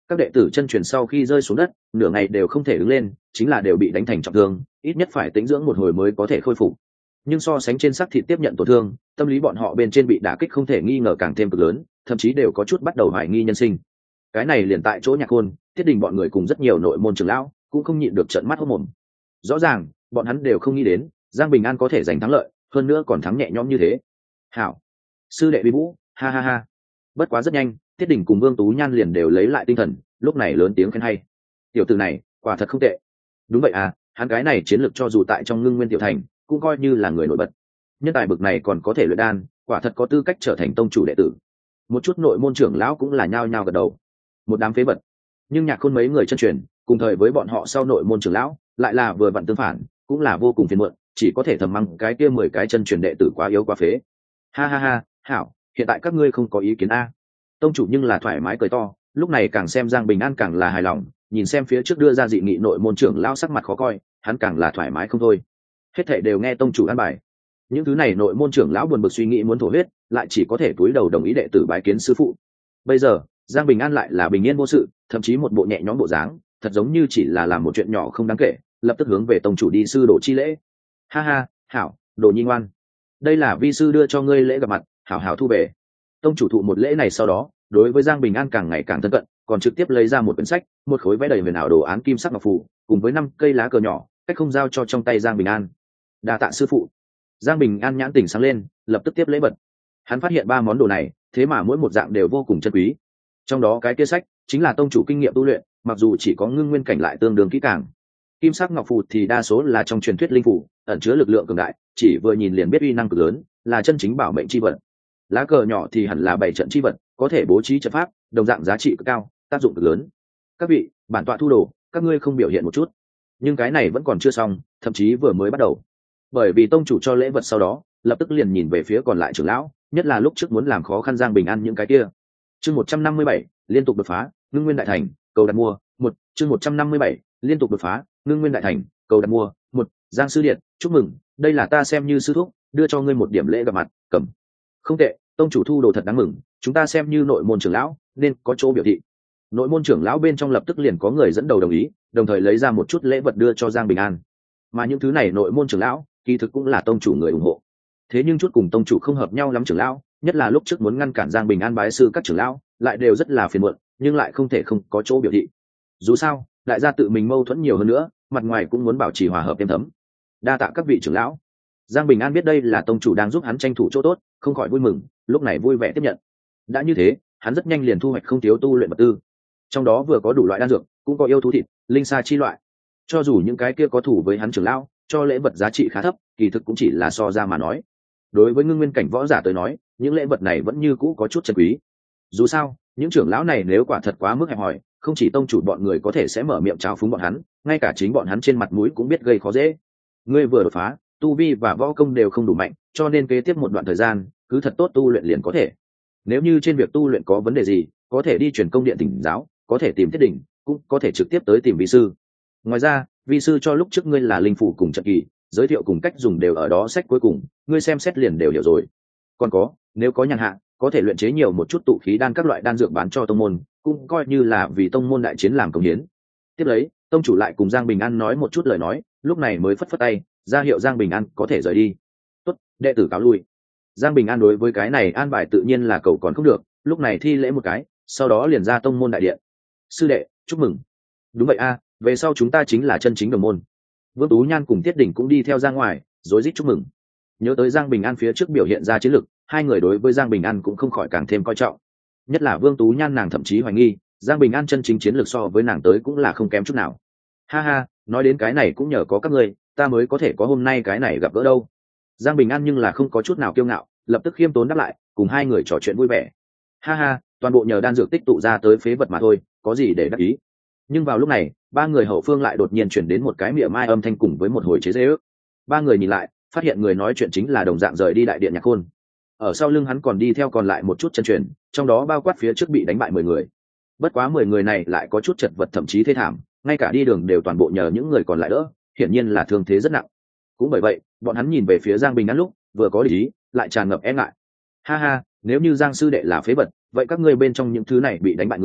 Speaker 1: Các đệ tử chân truyền sau khi rơi xuống đất nửa ngày đều không thể đứng lên, chính là đều bị đánh thành trọng thương, ít nhất phải tĩnh dưỡng một hồi mới có thể khôi phục. Nhưng so sánh trên xác thịt tiếp nhận tổn thương, tâm lý bọn họ bên trên bị đả kích không thể nghi ngờ càng thêm cực lớn, thậm chí đều có chút bắt đầu hoài nghi nhân sinh. Cái này liền tại chỗ Nhạc Khôn, Tiết Đình bọn người cùng rất nhiều nội môn trưởng lão cũng không nhịn được trợn mắt hốt mồm. Rõ ràng bọn hắn đều không nghĩ đến Giang Bình An có thể giành thắng lợi, hơn nữa còn thắng nhẹ nhõm như thế. Hảo, sư đệ vi vũ, ha ha ha. Bất quá rất nhanh, Tiết Đình cùng Vương Tú Nhan liền đều lấy lại tinh thần, lúc này lớn tiếng khen hay. Tiểu tử này quả thật không tệ. Đúng vậy à, hắn cái này chiến lược cho dù tại trong Ngưng Nguyên tiểu thành cũng coi như là người nổi bật. Nhân tài bực này còn có thể luyện đan, quả thật có tư cách trở thành tông chủ đệ tử. Một chút nội môn trưởng lão cũng là nhao nhao gật đầu. Một đám phế vật. Nhưng Nhạc Khôn mấy người chân truyền cùng thời với bọn họ sau nội môn trưởng lão lại là vừa vặn tương phản, cũng là vô cùng phiền muộn, chỉ có thể thầm mắng cái kia mười cái chân truyền đệ tử quá yếu quá phế. Ha ha ha, hảo, hiện tại các ngươi không có ý kiến a? Tông chủ nhưng là thoải mái cười to, lúc này càng xem Giang Bình An càng là hài lòng, nhìn xem phía trước đưa ra dị nghị nội môn trưởng lão sắc mặt khó coi, hắn càng là thoải mái không thôi. Hết thảy đều nghe tông chủ an bài. Những thứ này nội môn trưởng lão buồn bực suy nghĩ muốn thổ huyết, lại chỉ có thể cúi đầu đồng ý đệ tử bái kiến sư phụ. Bây giờ Giang Bình An lại là bình yên vô sự, thậm chí một bộ nhẹ nhõm bộ dáng, thật giống như chỉ là làm một chuyện nhỏ không đáng kể, lập tức hướng về tông chủ đi sư đồ chi lễ. Ha ha, hảo, đồ nhi ngoan, đây là vi sư đưa cho ngươi lễ gặp mặt, hảo hảo thu về. Tông chủ thụ một lễ này sau đó, đối với Giang Bình An càng ngày càng thân cận, còn trực tiếp lấy ra một quyển sách, một khối vẽ đầy huyền ảo đồ án kim sắc ngọc phù, cùng với năm cây lá cờ nhỏ, cách không giao cho trong tay Giang Bình An. Đa tạ sư phụ. Giang Bình An nhãn tỉnh sáng lên, lập tức tiếp lễ vật. Hắn phát hiện ba món đồ này, thế mà mỗi một dạng đều vô cùng chân quý. Trong đó cái kia sách chính là tông chủ kinh nghiệm tu luyện, mặc dù chỉ có ngưng nguyên cảnh lại tương đương kỹ càng. Kim sắc ngọc phù thì đa số là trong truyền thuyết linh phù, ẩn chứa lực lượng cường đại, chỉ vừa nhìn liền biết uy năng cực lớn, là chân chính bảo mệnh chi vật. Lá cờ nhỏ thì hẳn là bảy trận chi vật, có thể bố trí trận pháp, đồng dạng giá trị cực cao, tác dụng cực lớn. Các vị, bản tọa thu đồ, các ngươi không biểu hiện một chút. Nhưng cái này vẫn còn chưa xong, thậm chí vừa mới bắt đầu. Bởi vì tông chủ cho lễ vật sau đó, lập tức liền nhìn về phía còn lại trưởng lão, nhất là lúc trước muốn làm khó khăn Giang Bình An những cái kia. Chương một trăm năm mươi bảy, liên tục đột phá, Ngưng Nguyên đại thành, cầu đặt mua, một, chương một trăm năm mươi bảy, liên tục đột phá, Ngưng Nguyên đại thành, cầu đặt mua, một, Giang sư điện, chúc mừng, đây là ta xem như sư thúc, đưa cho ngươi một điểm lễ gặp mặt, cầm. Không tệ, tông chủ thu đồ thật đáng mừng, chúng ta xem như nội môn trưởng lão, nên có chỗ biểu thị. Nội môn trưởng lão bên trong lập tức liền có người dẫn đầu đồng ý, đồng thời lấy ra một chút lễ vật đưa cho Giang Bình An. Mà những thứ này nội môn trưởng lão, kỳ thực cũng là tông chủ người ủng hộ. Thế nhưng chút cùng tông chủ không hợp nhau lắm trưởng lão, nhất là lúc trước muốn ngăn cản Giang Bình An bái sư các trưởng lão, lại đều rất là phiền muộn, nhưng lại không thể không có chỗ biểu thị. Dù sao, đại gia tự mình mâu thuẫn nhiều hơn nữa, mặt ngoài cũng muốn bảo trì hòa hợp êm thấm. Đa tạ các vị trưởng lão. Giang Bình An biết đây là tông chủ đang giúp hắn tranh thủ chỗ tốt, không khỏi vui mừng, lúc này vui vẻ tiếp nhận. Đã như thế, hắn rất nhanh liền thu hoạch không thiếu tu luyện vật tư. Trong đó vừa có đủ loại đan dược, cũng có yêu thú thịt, linh sa chi loại. Cho dù những cái kia có thủ với hắn trưởng lão, cho lễ vật giá trị khá thấp, kỳ thực cũng chỉ là so ra mà nói. Đối với ngưng nguyên cảnh võ giả tới nói, những lễ vật này vẫn như cũ có chút chân quý. Dù sao, những trưởng lão này nếu quả thật quá mức hẹp hòi, không chỉ tông chủ bọn người có thể sẽ mở miệng trào phúng bọn hắn, ngay cả chính bọn hắn trên mặt mũi cũng biết gây khó dễ. Ngươi vừa đột phá, tu vi và võ công đều không đủ mạnh, cho nên kế tiếp một đoạn thời gian, cứ thật tốt tu luyện liền có thể. Nếu như trên việc tu luyện có vấn đề gì, có thể đi truyền công điện tỉnh giáo, có thể tìm Thiết Đình, cũng có thể trực tiếp tới tìm vi sư. Ngoài ra, vi sư cho lúc trước ngươi là linh phủ cùng trận kỳ, giới thiệu cùng cách dùng đều ở đó sách cuối cùng, ngươi xem xét liền đều hiểu rồi. Còn có, nếu có nhàn hạ, có thể luyện chế nhiều một chút tụ khí đan các loại đan dược bán cho tông môn, cũng coi như là vì tông môn đại chiến làm công hiến. Tiếp lấy, tông chủ lại cùng Giang Bình An nói một chút lời nói, lúc này mới phất phất tay, ra hiệu Giang Bình An có thể rời đi. Tốt, đệ tử cáo lui. Giang Bình An đối với cái này an bài tự nhiên là cầu còn không được, lúc này thi lễ một cái, sau đó liền ra tông môn đại điện. Sư đệ, chúc mừng. Đúng vậy a, về sau chúng ta chính là chân chính đồng môn. Vương Tú Nhan cùng Tiết Đình cũng đi theo ra ngoài, rối rít chúc mừng. Nhớ tới Giang Bình An phía trước biểu hiện ra chiến lực, hai người đối với Giang Bình An cũng không khỏi càng thêm coi trọng. Nhất là Vương Tú Nhan, nàng thậm chí hoài nghi Giang Bình An chân chính chiến lược so với nàng tới cũng là không kém chút nào. Ha ha, nói đến cái này cũng nhờ có các ngươi, ta mới có thể có hôm nay cái này gặp gỡ đâu. Giang Bình An nhưng là không có chút nào kiêu ngạo, lập tức khiêm tốn đáp lại, cùng hai người trò chuyện vui vẻ. Ha ha, toàn bộ nhờ đan dược tích tụ ra tới phế vật mà thôi, có gì để đắc ý. Nhưng vào lúc này, ba người hậu phương lại đột nhiên chuyển đến một cái mỉa mai âm thanh cùng với một hồi chế giễu. Ba người nhìn lại, phát hiện người nói chuyện chính là đồng dạng rời đi đại điện Nhạc Khôn. Ở sau lưng hắn còn đi theo còn lại một chút chân truyền, trong đó bao quát phía trước bị đánh bại mười người. Bất quá mười người này lại có chút chật vật, thậm chí thê thảm, ngay cả đi đường đều toàn bộ nhờ những người còn lại đỡ, hiển nhiên là thương thế rất nặng. Cũng bởi vậy, bọn hắn nhìn về phía Giang Bình An lúc, vừa có lý, lại tràn ngập e ngại. Ha ha, nếu như Giang sư đệ là phế vật, vậy các ngươi bên trong những thứ này bị đánh bại người,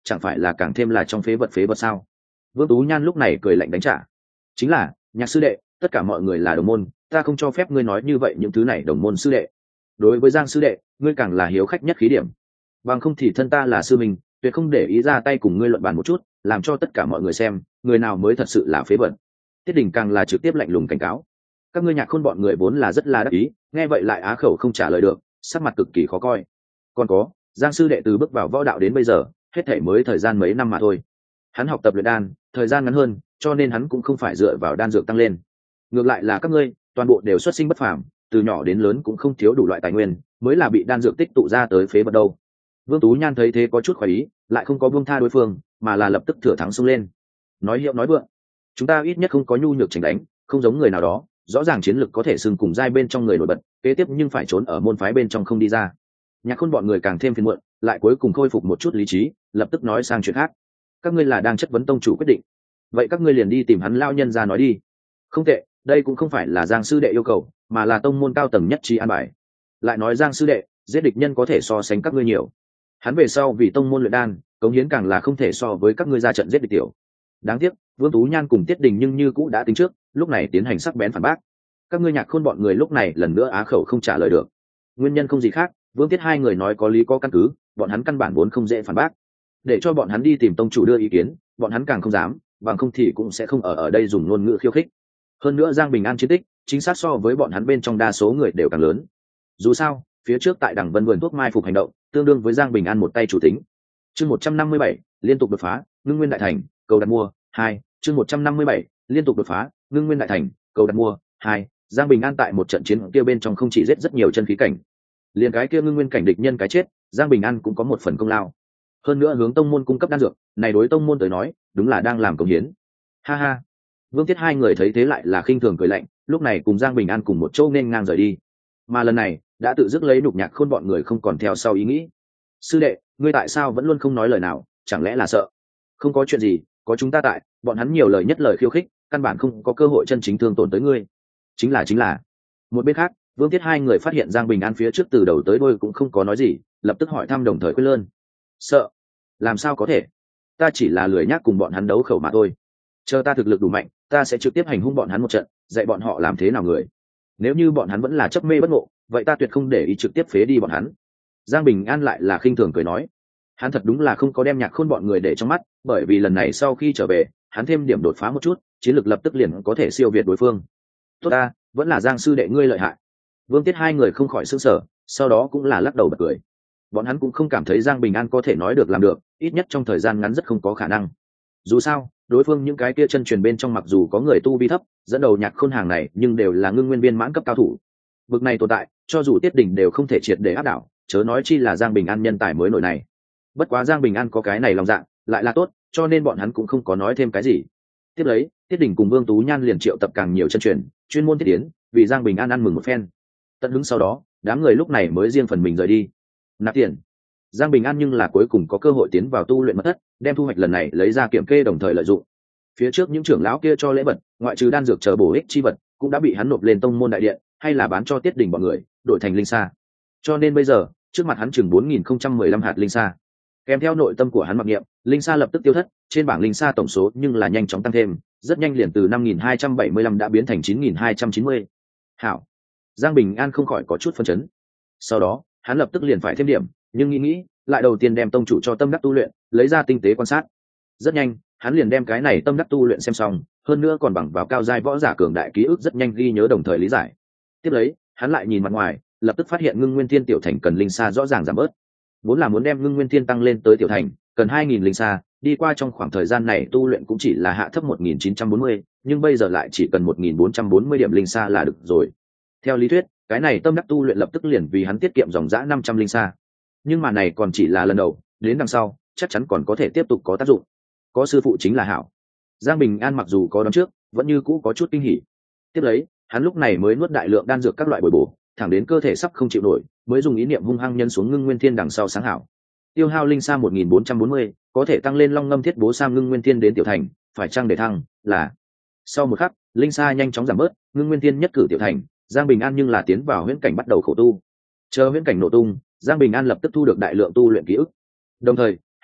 Speaker 1: chẳng phải là càng thêm là trong phế vật phế vật sao? Vương Tú Nhan lúc này cười lạnh đánh trả. Chính là, Nhạc sư đệ, tất cả mọi người là đồng môn, ta không cho phép ngươi nói như vậy những thứ này đồng môn sư đệ. Đối với Giang sư đệ, ngươi càng là hiếu khách nhất khí điểm. Bằng không thì thân ta là sư mình, tuyệt không để ý ra tay cùng ngươi luận bàn một chút, làm cho tất cả mọi người xem, người nào mới thật sự là phế vật. Tiết Đình càng là trực tiếp lạnh lùng cảnh cáo. Các ngươi Nhạc Khôn bọn người vốn là rất là đắc ý, nghe vậy lại á khẩu không trả lời được, sắc mặt cực kỳ khó coi. Còn có, Giang sư đệ từ bước vào võ đạo đến bây giờ, hết thảy mới thời gian mấy năm mà thôi. Hắn học tập luyện đan, thời gian ngắn hơn, cho nên hắn cũng không phải dựa vào đan dược tăng lên. Ngược lại là các ngươi, toàn bộ đều xuất sinh bất phàm, từ nhỏ đến lớn cũng không thiếu đủ loại tài nguyên, mới là bị đan dược tích tụ ra tới phế vật đâu. Vương Tú Nhan thấy thế có chút khoái ý, lại không có buông tha đối phương, mà là lập tức thừa thắng xông lên. Nói hiệu nói vượng, chúng ta ít nhất không có nhu nhược chỉnh đánh, không giống người nào đó, rõ ràng chiến lực có thể xưng cùng giai bên trong người nổi bật, kế tiếp nhưng phải trốn ở môn phái bên trong không đi ra. Nhạc Khôn bọn người càng thêm phiền muộn, lại cuối cùng khôi phục một chút lý trí, lập tức nói sang chuyện khác. Các ngươi là đang chất vấn tông chủ quyết định, vậy các ngươi liền đi tìm hắn lao nhân ra nói đi. Không tệ, đây cũng không phải là Giang sư đệ yêu cầu, mà là tông môn cao tầng nhất trí an bài. Lại nói Giang sư đệ, giết địch nhân có thể so sánh các ngươi nhiều. Hắn về sau vì tông môn luyện đan, cống hiến càng là không thể so với các ngươi ra trận giết địch tiểu. Đáng tiếc, Vương Tú Nhan cùng Tiết Đình nhưng như cũ đã tính trước, lúc này tiến hành sắc bén phản bác. Các ngươi Nhạc Khôn bọn người lúc này lần nữa á khẩu không trả lời được. Nguyên nhân không gì khác, Vương Tiết hai người nói có lý có căn cứ, bọn hắn căn bản vốn không dễ phản bác. Để cho bọn hắn đi tìm tông chủ đưa ý kiến, bọn hắn càng không dám, bằng không thì cũng sẽ không ở ở đây dùng ngôn ngữ khiêu khích. Hơn nữa Giang Bình An chiến tích, chính xác so với bọn hắn bên trong đa số người đều càng lớn. Dù sao, phía trước tại Đằng Vân vườn thuốc mai phục hành động, tương đương với Giang Bình An một tay chủ tính. Chương một trăm năm mươi bảy, liên tục đột phá, ngưng nguyên đại thành, cầu đặt mua, hai. Chương một trăm năm mươi bảy, liên tục đột phá, ngưng nguyên đại thành, cầu đặt mua, hai. Giang Bình An tại một trận chiến kia bên trong không chỉ giết rất nhiều chân khí cảnh, liền cái kia ngưng nguyên cảnh địch nhân cái chết, Giang Bình An cũng có một phần công lao. Hơn nữa hướng tông môn cung cấp đan dược, này đối tông môn tới nói, đúng là đang làm công hiến. Ha ha. Vương Tiết hai người thấy thế lại là khinh thường cười lạnh, lúc này cùng Giang Bình An cùng một chỗ nên ngang rời đi. Mà lần này, đã tự dứt lấy nhục Nhạc Khôn bọn người không còn theo sau ý nghĩ. Sư đệ, ngươi tại sao vẫn luôn không nói lời nào, chẳng lẽ là sợ? Không có chuyện gì, có chúng ta tại, bọn hắn nhiều lời nhất lời khiêu khích, căn bản không có cơ hội chân chính thương tổn tới ngươi. Chính là chính là. Một bên khác, Vương Tiết hai người phát hiện Giang Bình An phía trước từ đầu tới đuôi cũng không có nói gì, lập tức hỏi thăm đồng thời khuyên lơn. Sợ? Làm sao có thể? Ta chỉ là lười nhác cùng bọn hắn đấu khẩu mà thôi. Chờ ta thực lực đủ mạnh, ta sẽ trực tiếp hành hung bọn hắn một trận, dạy bọn họ làm thế nào người. Nếu như bọn hắn vẫn là chấp mê bất ngộ, vậy ta tuyệt không để ý trực tiếp phế đi bọn hắn. Giang Bình An lại là khinh thường cười nói. Hắn thật đúng là không có đem Nhạc Khôn bọn người để trong mắt, bởi vì lần này sau khi trở về, hắn thêm điểm đột phá một chút, chiến lược lập tức liền có thể siêu việt đối phương. Tốt ta, vẫn là Giang sư đệ ngươi lợi hại. Vương Tiết hai người không khỏi sửng sở, sau đó cũng là lắc đầu bật cười. Bọn hắn cũng không cảm thấy Giang Bình An có thể nói được làm được, ít nhất trong thời gian ngắn rất không có khả năng. Dù sao, đối phương những cái kia chân truyền bên trong mặc dù có người tu vi thấp, dẫn đầu Nhạc Khôn hàng này, nhưng đều là ngưng nguyên viên mãn cấp cao thủ. Bực này tồn tại, cho dù Tiết Đình đều không thể triệt để áp đảo, chớ nói chi là Giang Bình An nhân tài mới nổi này. Bất quá Giang Bình An có cái này lòng dạ, lại là tốt, cho nên bọn hắn cũng không có nói thêm cái gì. Tiếp lấy, Tiết Đình cùng Vương Tú Nhan liền triệu tập càng nhiều chân truyền, chuyên môn thiết tiến, vì Giang Bình An ăn mừng một phen. Tận hứng sau đó, đám người lúc này mới riêng phần mình rời đi. Nạp tiền. Giang Bình An nhưng là cuối cùng có cơ hội tiến vào tu luyện mật thất, đem thu hoạch lần này lấy ra kiểm kê đồng thời lợi dụng. Phía trước những trưởng lão kia cho lễ vật, ngoại trừ đan dược chờ bổ ích chi vật, cũng đã bị hắn nộp lên tông môn đại điện, hay là bán cho Tiết Đình bọn người, đổi thành linh sa. Cho nên bây giờ, trước mặt hắn chừng bốn nghìn không trăm mười lăm hạt linh sa. Kèm theo nội tâm của hắn mặc niệm, linh sa lập tức tiêu thất, trên bảng linh sa tổng số nhưng là nhanh chóng tăng thêm, rất nhanh liền từ năm nghìn hai trăm bảy mươi lăm đã biến thành chín nghìn hai trăm chín mươi. Hảo. Giang Bình An không khỏi có chút phân chấn. Sau đó, hắn lập tức liền phải thêm điểm, nhưng nghĩ nghĩ, lại đầu tiên đem tông chủ cho tâm đắc tu luyện, lấy ra tinh tế quan sát. Rất nhanh, hắn liền đem cái này tâm đắc tu luyện xem xong, hơn nữa còn bằng vào cao giai võ giả cường đại ký ức rất nhanh ghi nhớ đồng thời lý giải. Tiếp lấy, hắn lại nhìn mặt ngoài, lập tức phát hiện ngưng nguyên thiên tiểu thành cần linh sa rõ ràng giảm bớt. Vốn là muốn đem ngưng nguyên thiên tăng lên tới tiểu thành, cần hai nghìn linh sa, đi qua trong khoảng thời gian này tu luyện cũng chỉ là hạ thấp một nghìn chín trăm bốn mươi, nhưng bây giờ lại chỉ cần một nghìn bốn trăm bốn mươi điểm linh sa là được rồi. Theo lý thuyết, cái này tâm đắc tu luyện lập tức liền vì hắn tiết kiệm dòng dã năm trăm linh sa. Nhưng mà này còn chỉ là lần đầu, đến đằng sau, chắc chắn còn có thể tiếp tục có tác dụng. Có sư phụ chính là hảo. Giang Bình An mặc dù có đón trước, vẫn như cũ có chút kinh hỉ. Tiếp lấy, hắn lúc này mới nuốt đại lượng đan dược các loại bồi bổ, thẳng đến cơ thể sắp không chịu nổi, mới dùng ý niệm hung hăng nhân xuống ngưng nguyên thiên đằng sau sáng hảo. Tiêu hao linh sa một nghìn bốn trăm bốn mươi, có thể tăng lên long ngâm thiết bố sang ngưng nguyên thiên đến tiểu thành, phải chăng để thăng, là. Sau một khắc, linh sa nhanh chóng giảm bớt, ngưng nguyên thiên nhất cử tiểu thành, Giang Bình An nhưng là tiến vào huyễn cảnh bắt đầu khổ tu. Chờ huyễn cảnh nổ tung, Giang Bình An lập tức thu được đại lượng tu luyện ký ức. Đồng thời,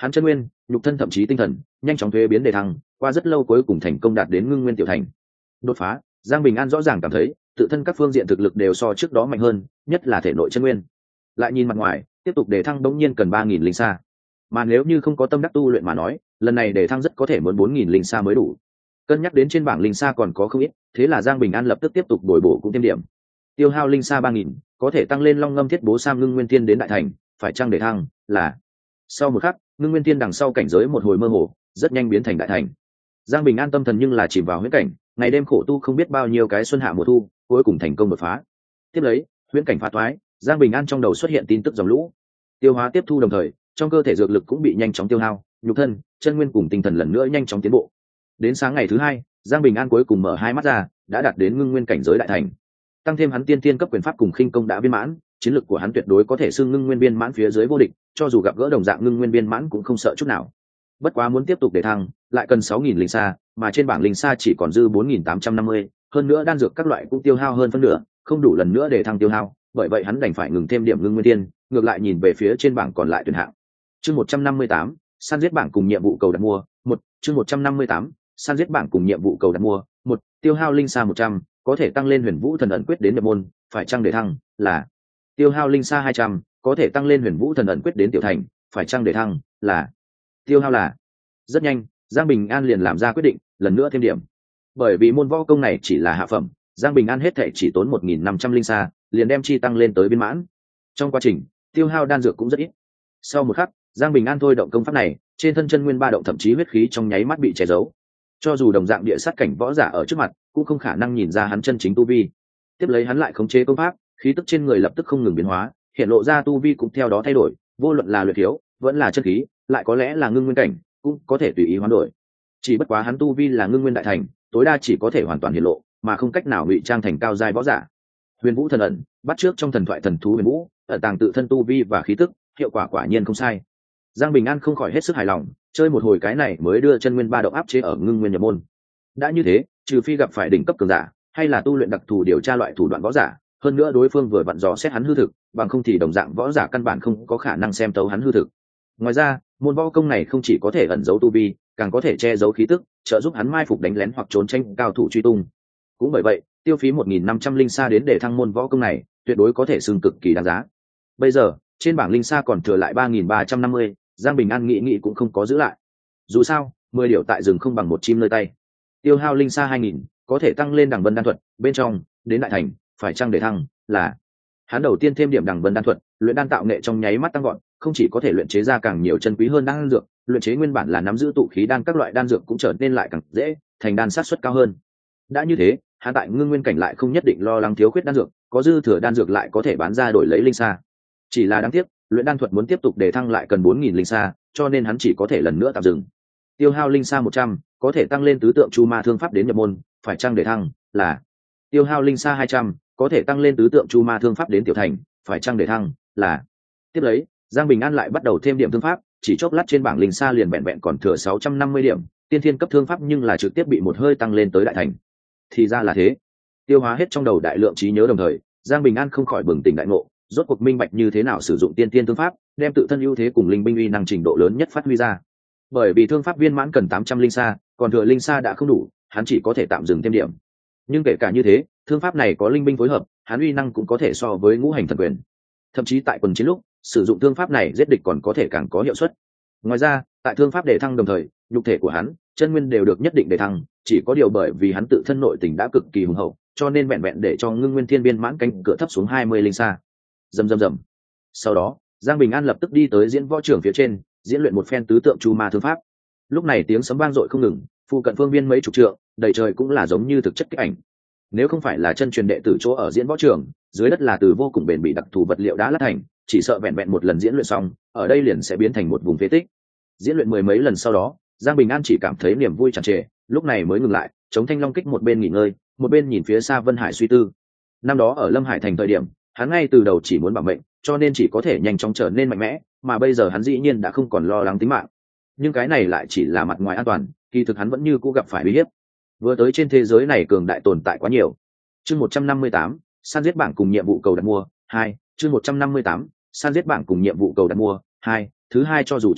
Speaker 1: hắn chân nguyên, nhục thân thậm chí tinh thần nhanh chóng thuế biến đề thăng, qua rất lâu cuối cùng thành công đạt đến ngưng nguyên tiểu thành. Đột phá, Giang Bình An rõ ràng cảm thấy tự thân các phương diện thực lực đều so trước đó mạnh hơn, nhất là thể nội chân nguyên. Lại nhìn mặt ngoài, tiếp tục đề thăng đống nhiên cần ba nghìn linh sa, mà nếu như không có tâm đắc tu luyện mà nói, lần này đề thăng rất có thể muốn bốn nghìn linh sa mới đủ. Cân nhắc đến trên bảng linh sa còn có không ít, thế là Giang Bình An lập tức tiếp tục bồi bổ cũng thêm điểm. Tiêu hao linh sa ba nghìn, có thể tăng lên Long Ngâm Thiết Bố Sam ngưng nguyên tiên đến đại thành, phải chăng đề thăng là. Sau một khắc, ngưng nguyên tiên đằng sau cảnh giới một hồi mơ hồ, rất nhanh biến thành đại thành. Giang Bình An tâm thần nhưng là chìm vào huyễn cảnh, ngày đêm khổ tu không biết bao nhiêu cái xuân hạ mùa thu, cuối cùng thành công đột phá. Tiếp lấy, huyễn cảnh phá toái, Giang Bình An trong đầu xuất hiện tin tức dòng lũ. Tiêu hóa tiếp thu đồng thời, trong cơ thể dược lực cũng bị nhanh chóng tiêu hao, nhục thân, chân nguyên cùng tinh thần lần nữa nhanh chóng tiến bộ. Đến sáng ngày thứ hai, Giang Bình An cuối cùng mở hai mắt ra, đã đạt đến ngưng nguyên cảnh giới đại thành. Tăng thêm hắn tiên tiên cấp quyền pháp cùng khinh công đã viên mãn, chiến lực của hắn tuyệt đối có thể xưng ngưng nguyên viên mãn phía dưới vô địch, cho dù gặp gỡ đồng dạng ngưng nguyên viên mãn cũng không sợ chút nào. Bất quá muốn tiếp tục để thăng, lại cần sáu nghìn linh sa, mà trên bảng linh sa chỉ còn dư bốn nghìn tám trăm năm mươi, hơn nữa đan dược các loại cũng tiêu hao hơn phân nửa, không đủ lần nữa để thăng tiêu hao, bởi vậy hắn đành phải ngừng thêm điểm ngưng nguyên tiên, ngược lại nhìn về phía trên bảng còn lại tuyển hạng. Chương một trăm năm mươi tám, săn giết bảng cùng nhiệm vụ cầu đặt mua, một, chương một trăm năm mươi tám, săn giết bảng cùng nhiệm vụ cầu đặt mua, một, tiêu hao linh sa một trăm, có thể tăng lên Huyền Vũ Thần ẩn quyết đến nhập môn, phải chăng để thăng là. Tiêu hao linh sa hai trăm, có thể tăng lên Huyền Vũ Thần ẩn quyết đến tiểu thành, phải chăng để thăng là. Tiêu hao là. Rất nhanh, Giang Bình An liền làm ra quyết định, lần nữa thêm điểm. Bởi vì môn võ công này chỉ là hạ phẩm, Giang Bình An hết thảy chỉ tốn một nghìn năm trăm linh sa, liền đem chi tăng lên tới viên mãn. Trong quá trình, tiêu hao đan dược cũng rất ít. Sau một khắc, Giang Bình An thôi động công pháp này, trên thân chân nguyên ba động thậm chí huyết khí trong nháy mắt bị che giấu. Cho dù đồng dạng địa sát cảnh võ giả ở trước mặt, cũng không khả năng nhìn ra hắn chân chính tu vi. Tiếp lấy hắn lại khống chế công pháp, khí tức trên người lập tức không ngừng biến hóa, hiện lộ ra tu vi cũng theo đó thay đổi, vô luận là luyện thiếu, vẫn là chân khí, lại có lẽ là ngưng nguyên cảnh, cũng có thể tùy ý hoán đổi. Chỉ bất quá hắn tu vi là ngưng nguyên đại thành, tối đa chỉ có thể hoàn toàn hiện lộ, mà không cách nào ngụy trang thành cao giai võ giả. Huyền Vũ Thần ẩn, bắt trước trong thần thoại thần thú Huyền Vũ, ẩn tàng tự thân tu vi và khí tức, hiệu quả quả nhiên không sai. Giang Bình An không khỏi hết sức hài lòng, chơi một hồi cái này mới đưa chân nguyên ba động áp chế ở ngưng nguyên nhập môn. Đã như thế, trừ phi gặp phải đỉnh cấp cường giả, hay là tu luyện đặc thù điều tra loại thủ đoạn võ giả, hơn nữa đối phương vừa vặn dò xét hắn hư thực, bằng không thì đồng dạng võ giả căn bản không có khả năng xem tấu hắn hư thực. Ngoài ra, môn võ công này không chỉ có thể ẩn giấu tu vi, càng có thể che giấu khí tức, trợ giúp hắn mai phục đánh lén hoặc trốn tranh cao thủ truy tung. Cũng bởi vậy, tiêu phí một nghìn năm trăm linh sa đến để thăng môn võ công này, tuyệt đối có thể xưng cực kỳ đáng giá. Bây giờ, trên bảng linh sa còn thừa lại ba nghìn ba trăm năm mươi, Giang Bình An nghĩ nghĩ cũng không có giữ lại. Dù sao, mười điều tại rừng không bằng một chim nơi tay. Tiêu hao linh sa hai nghìn, có thể tăng lên đằng vân đan thuật, bên trong đến đại thành, phải chăng để thăng là. Hắn đầu tiên thêm điểm đằng vân đan thuật, luyện đan tạo nghệ trong nháy mắt tăng gọn, không chỉ có thể luyện chế ra càng nhiều chân quý hơn đan dược, luyện chế nguyên bản là nắm giữ tụ khí đan các loại đan dược cũng trở nên lại càng dễ, thành đan sát suất cao hơn. Đã như thế, hắn tại ngưng nguyên cảnh lại không nhất định lo lắng thiếu khuyết đan dược, có dư thừa đan dược lại có thể bán ra đổi lấy linh sa. Chỉ là đáng tiếc, luyện đan thuật muốn tiếp tục để thăng lại cần bốn nghìn linh sa, cho nên hắn chỉ có thể lần nữa tạm dừng. Tiêu hao linh sa một trăm, có thể tăng lên tứ tượng chu ma thương pháp đến nhập môn, phải chăng để thăng là. Tiêu hao linh sa hai trăm, có thể tăng lên tứ tượng chu ma thương pháp đến tiểu thành, phải chăng để thăng là. Tiếp lấy, Giang Bình An lại bắt đầu thêm điểm thương pháp, chỉ chốc lát trên bảng linh sa liền vẹn vẹn còn thừa sáu trăm năm mươi điểm, tiên thiên cấp thương pháp nhưng là trực tiếp bị một hơi tăng lên tới đại thành. Thì ra là thế. Tiêu hóa hết trong đầu đại lượng trí nhớ đồng thời, Giang Bình An không khỏi bừng tỉnh đại ngộ, rốt cuộc minh bạch như thế nào sử dụng tiên thiên thương pháp, đem tự thân ưu thế cùng linh binh uy năng trình độ lớn nhất phát huy ra. Bởi vì thương pháp viên mãn cần tám trăm linh sa, còn thừa linh sa đã không đủ, hắn chỉ có thể tạm dừng thêm điểm. Nhưng kể cả như thế, thương pháp này có linh binh phối hợp, hắn uy năng cũng có thể so với ngũ hành thần quyền. Thậm chí tại quần chiến lúc, sử dụng thương pháp này giết địch còn có thể càng có hiệu suất. Ngoài ra, tại thương pháp để thăng đồng thời, nhục thể của hắn, chân nguyên đều được nhất định để thăng, chỉ có điều bởi vì hắn tự thân nội tình đã cực kỳ hùng hậu, cho nên vẹn vẹn để cho ngưng nguyên thiên viên mãn cánh cửa thấp xuống hai mươi linh sa. Rầm rầm rầm. Sau đó, Giang Bình An lập tức đi tới diễn võ trường phía trên, diễn luyện một phen tứ tượng chu ma thương pháp. Lúc này tiếng sấm vang dội không ngừng, phụ cận phương viên mấy chục trượng, đầy trời cũng là giống như thực chất kích ảnh. Nếu không phải là chân truyền đệ tử chỗ ở diễn võ trường, dưới đất là từ vô cùng bền bỉ đặc thù vật liệu đá lát thành, chỉ sợ vẹn vẹn một lần diễn luyện xong, ở đây liền sẽ biến thành một vùng phế tích. Diễn luyện mười mấy lần sau đó, Giang Bình An chỉ cảm thấy niềm vui tràn trề, lúc này mới ngừng lại, chống thanh long kích một bên nghỉ ngơi, một bên nhìn phía xa Vân Hải suy tư. Năm đó ở Lâm Hải thành thời điểm, hắn ngay từ đầu chỉ muốn bảo mệnh, cho nên chỉ có thể nhanh chóng trở nên mạnh mẽ, mà bây giờ hắn dĩ nhiên đã không còn lo lắng tính mạng. Nhưng cái này lại chỉ là mặt ngoài an toàn, kỳ thực hắn vẫn như cũ gặp phải uy hiếp. Vừa tới trên thế giới này cường đại tồn tại quá nhiều. Chương một trăm năm mươi tám, săn giết bảng cùng nhiệm vụ cầu đặt mua, hai, chương một trăm năm mươi tám, săn giết bảng cùng nhiệm vụ cầu đặt mua, hai, thứ hai cho dù trước mắt,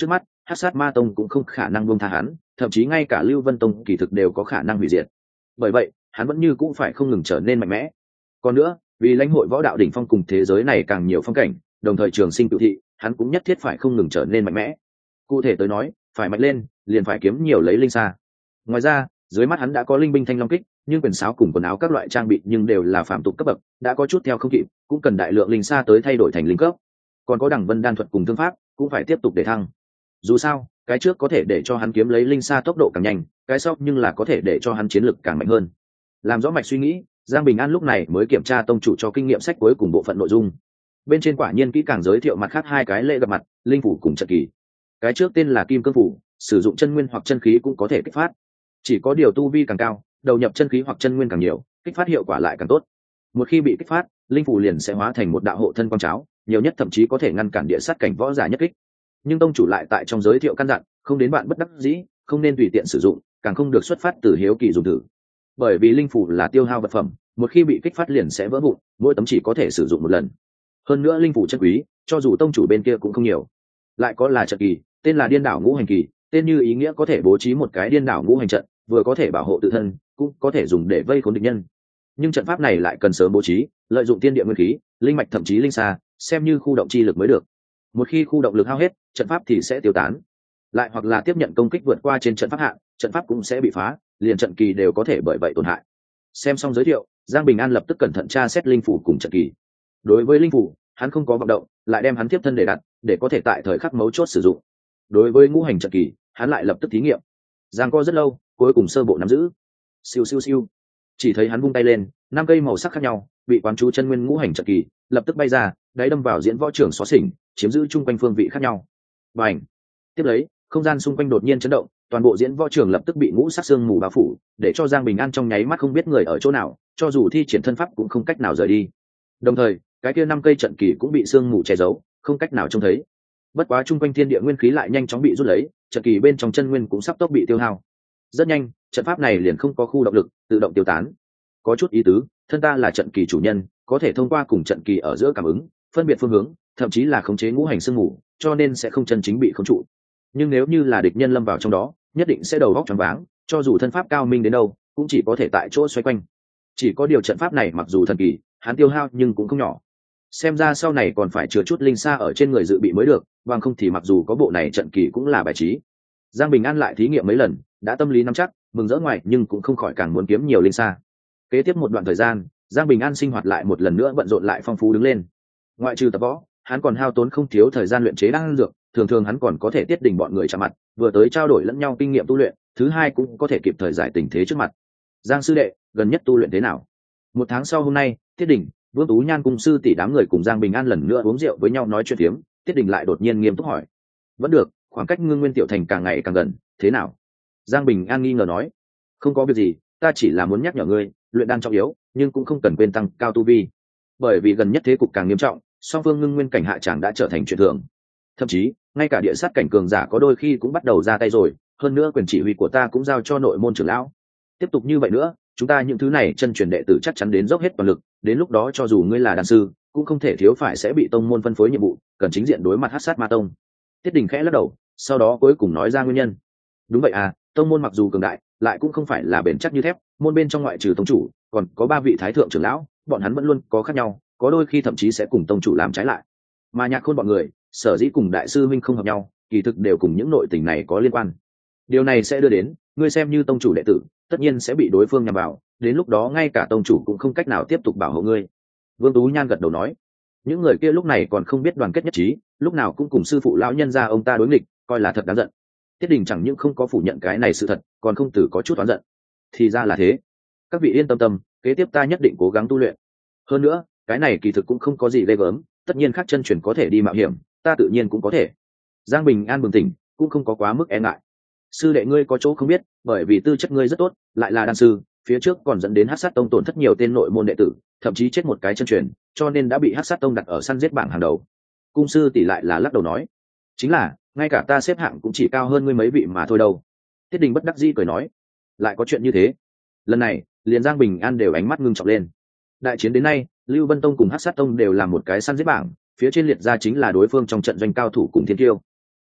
Speaker 1: hắc sát ma tông cũng không khả năng buông tha hắn, thậm chí ngay cả Lưu Vân tông kỳ thực đều có khả năng hủy diệt. Bởi vậy hắn vẫn như cũng phải không ngừng trở nên mạnh mẽ. Còn nữa, vì lãnh hội võ đạo đỉnh phong cùng thế giới này càng nhiều phong cảnh, đồng thời trường sinh cựu thị, hắn cũng nhất thiết phải không ngừng trở nên mạnh mẽ. Cụ thể tới nói, phải mạnh lên liền phải kiếm nhiều lấy linh sa. Ngoài ra, dưới mắt hắn đã có linh binh thanh long kích, nhưng quyền sáo cùng quần áo các loại trang bị nhưng đều là phạm tục cấp bậc, đã có chút theo không kịp, cũng cần đại lượng linh sa tới thay đổi thành linh cấp. Còn có đẳng vân đan thuật cùng thương pháp cũng phải tiếp tục để thăng. Dù sao, cái trước có thể để cho hắn kiếm lấy linh sa tốc độ càng nhanh, cái sau nhưng là có thể để cho hắn chiến lực càng mạnh hơn. Làm rõ mạch suy nghĩ, Giang Bình An lúc này mới kiểm tra tông chủ cho kinh nghiệm sách cuối cùng bộ phận nội dung. Bên trên quả nhiên kỹ càng giới thiệu mặt khác hai cái lễ gặp mặt, linh phủ cùng trận kỳ. Cái trước tên là kim cương phủ, sử dụng chân nguyên hoặc chân khí cũng có thể kích phát. Chỉ có điều tu vi càng cao, đầu nhập chân khí hoặc chân nguyên càng nhiều, kích phát hiệu quả lại càng tốt. Một khi bị kích phát, linh phủ liền sẽ hóa thành một đạo hộ thân quang cháo, nhiều nhất thậm chí có thể ngăn cản địa sát cảnh võ giả nhất kích. Nhưng tông chủ lại tại trong giới thiệu căn dặn, không đến bạn bất đắc dĩ, không nên tùy tiện sử dụng, càng không được xuất phát từ hiếu kỳ dùng thử. Bởi vì linh phủ là tiêu hao vật phẩm, một khi bị kích phát liền sẽ vỡ vụn, mỗi tấm chỉ có thể sử dụng một lần. Hơn nữa linh phủ chân quý, cho dù tông chủ bên kia cũng không nhiều. Lại có là trận kỳ, tên là điên đảo ngũ hành kỳ, tên như ý nghĩa có thể bố trí một cái điên đảo ngũ hành trận, vừa có thể bảo hộ tự thân, cũng có thể dùng để vây khốn địch nhân. Nhưng trận pháp này lại cần sớm bố trí, lợi dụng tiên địa nguyên khí, linh mạch thậm chí linh xa, xem như khu động chi lực mới được. Một khi khu động lực hao hết, trận pháp thì sẽ tiêu tán. Lại hoặc là tiếp nhận công kích vượt qua trên trận pháp hạn, trận pháp cũng sẽ bị phá, liền trận kỳ đều có thể bởi vậy tổn hại. Xem xong giới thiệu, Giang Bình An lập tức cẩn thận tra xét linh phủ cùng trận kỳ. Đối với linh phủ, hắn không có vọng động, lại đem hắn tiếp thân để đặt, để có thể tại thời khắc mấu chốt sử dụng. Đối với ngũ hành trận kỳ, hắn lại lập tức thí nghiệm. Giang co rất lâu, cuối cùng sơ bộ nắm giữ. Siêu siêu siêu. Chỉ thấy hắn vung tay lên, năm cây màu sắc khác nhau, bị quán chú chân nguyên ngũ hành trận kỳ, lập tức bay ra, đáy đâm vào diễn võ trưởng xóa xỉnh, chiếm giữ chung quanh phương vị khác nhau. Bành. Tiếp lấy, không gian xung quanh đột nhiên chấn động, toàn bộ diễn võ trường lập tức bị ngũ sắc xương mù bao phủ, để cho Giang Bình An trong nháy mắt không biết người ở chỗ nào, cho dù thi triển thân pháp cũng không cách nào rời đi. Đồng thời, cái kia năm cây trận kỳ cũng bị xương mù che giấu, không cách nào trông thấy. Bất quá chung quanh thiên địa nguyên khí lại nhanh chóng bị rút lấy, trận kỳ bên trong chân nguyên cũng sắp tốc bị tiêu hao. Rất nhanh, trận pháp này liền không có khu động lực, tự động tiêu tán. Có chút ý tứ, thân ta là trận kỳ chủ nhân, có thể thông qua cùng trận kỳ ở giữa cảm ứng, phân biệt phương hướng, thậm chí là khống chế ngũ hành xương mù, cho nên sẽ không chân chính bị khống trụ. Nhưng nếu như là địch nhân lâm vào trong đó, nhất định sẽ đầu óc choáng váng, cho dù thân pháp cao minh đến đâu, cũng chỉ có thể tại chỗ xoay quanh. Chỉ có điều trận pháp này mặc dù thần kỳ, hắn tiêu hao nhưng cũng không nhỏ. Xem ra sau này còn phải chứa chút linh sa ở trên người dự bị mới được, bằng không thì mặc dù có bộ này trận kỳ cũng là bài trí. Giang Bình An lại thí nghiệm mấy lần, đã tâm lý nắm chắc, mừng rỡ ngoài nhưng cũng không khỏi càng muốn kiếm nhiều linh sa. Kế tiếp một đoạn thời gian, Giang Bình An sinh hoạt lại một lần nữa bận rộn lại phong phú đứng lên. Ngoại trừ tập võ, hắn còn hao tốn không thiếu thời gian luyện chế đan dược, thường thường hắn còn có thể tiết đình bọn người chạm mặt, vừa tới trao đổi lẫn nhau kinh nghiệm tu luyện, thứ hai cũng có thể kịp thời giải tình thế trước mặt. Giang sư đệ, gần nhất tu luyện thế nào? Một tháng sau hôm nay, Tiết Đình, Vương Tú Nhan cùng sư tỷ đám người cùng Giang Bình An lần nữa uống rượu với nhau nói chuyện phiếm, Tiết Đình lại đột nhiên nghiêm túc hỏi. Vẫn được, khoảng cách Ngưng Nguyên tiểu thành càng ngày càng gần, thế nào? Giang Bình An nghi ngờ nói. Không có việc gì, ta chỉ là muốn nhắc nhở ngươi, luyện đan trọng yếu, nhưng cũng không cần quên tăng cao tu vi. Bởi vì gần nhất thế cục càng nghiêm trọng, song phương Ngưng Nguyên cảnh hạ tràng đã trở thành chuyện thường. Thậm chí, ngay cả địa sát cảnh cường giả có đôi khi cũng bắt đầu ra tay rồi, hơn nữa quyền chỉ huy của ta cũng giao cho nội môn trưởng lão. Tiếp tục như vậy nữa, chúng ta những thứ này chân truyền đệ tử chắc chắn đến dốc hết toàn lực, đến lúc đó cho dù ngươi là đan sư, cũng không thể thiếu phải sẽ bị tông môn phân phối nhiệm vụ, cần chính diện đối mặt hắc sát ma tông. Tiết Đình khẽ lắc đầu, sau đó cuối cùng nói ra nguyên nhân. Đúng vậy à, tông môn mặc dù cường đại, lại cũng không phải là bền chắc như thép, môn bên trong ngoại trừ tông chủ, còn có ba vị thái thượng trưởng lão, bọn hắn vẫn luôn có khác nhau, có đôi khi thậm chí sẽ cùng tông chủ làm trái lại. Mà Nhạc Khôn bọn người, sở dĩ cùng đại sư minh không hợp nhau, kỳ thực đều cùng những nội tình này có liên quan. Điều này sẽ đưa đến, ngươi xem như tông chủ đệ tử, tất nhiên sẽ bị đối phương nhằm vào, đến lúc đó ngay cả tông chủ cũng không cách nào tiếp tục bảo hộ ngươi. Vương Tú Nhan gật đầu nói, những người kia lúc này còn không biết đoàn kết nhất trí, lúc nào cũng cùng sư phụ lão nhân gia ông ta đối nghịch, coi là thật đáng giận. Tiết Đình chẳng những không có phủ nhận cái này sự thật, còn không từ có chút oán giận. Thì ra là thế, các vị yên tâm tâm, kế tiếp ta nhất định cố gắng tu luyện. Hơn nữa, cái này kỳ thực cũng không có gì ghê gớm, tất nhiên khác chân truyền có thể đi mạo hiểm, ta tự nhiên cũng có thể. Giang Bình An bừng tỉnh, cũng không có quá mức e ngại. Sư đệ ngươi có chỗ không biết, bởi vì tư chất ngươi rất tốt, lại là đan sư, phía trước còn dẫn đến hắc sát tông tổn thất nhiều tên nội môn đệ tử, thậm chí chết một cái chân truyền, cho nên đã bị hắc sát tông đặt ở săn giết bảng hàng đầu. Cung sư tỷ lại là lắc đầu nói, chính là ngay cả ta xếp hạng cũng chỉ cao hơn ngươi mấy vị mà thôi đâu. Tiết Đình bất đắc dĩ cười nói, lại có chuyện như thế. Lần này liền Giang Bình An đều ánh mắt ngưng trọng lên. Đại chiến đến nay, Lưu Vân tông cùng hắc sát tông đều làm một cái săn giết bảng, phía trên liệt ra chính là đối phương trong trận doanh cao thủ cùng thiên kiêu.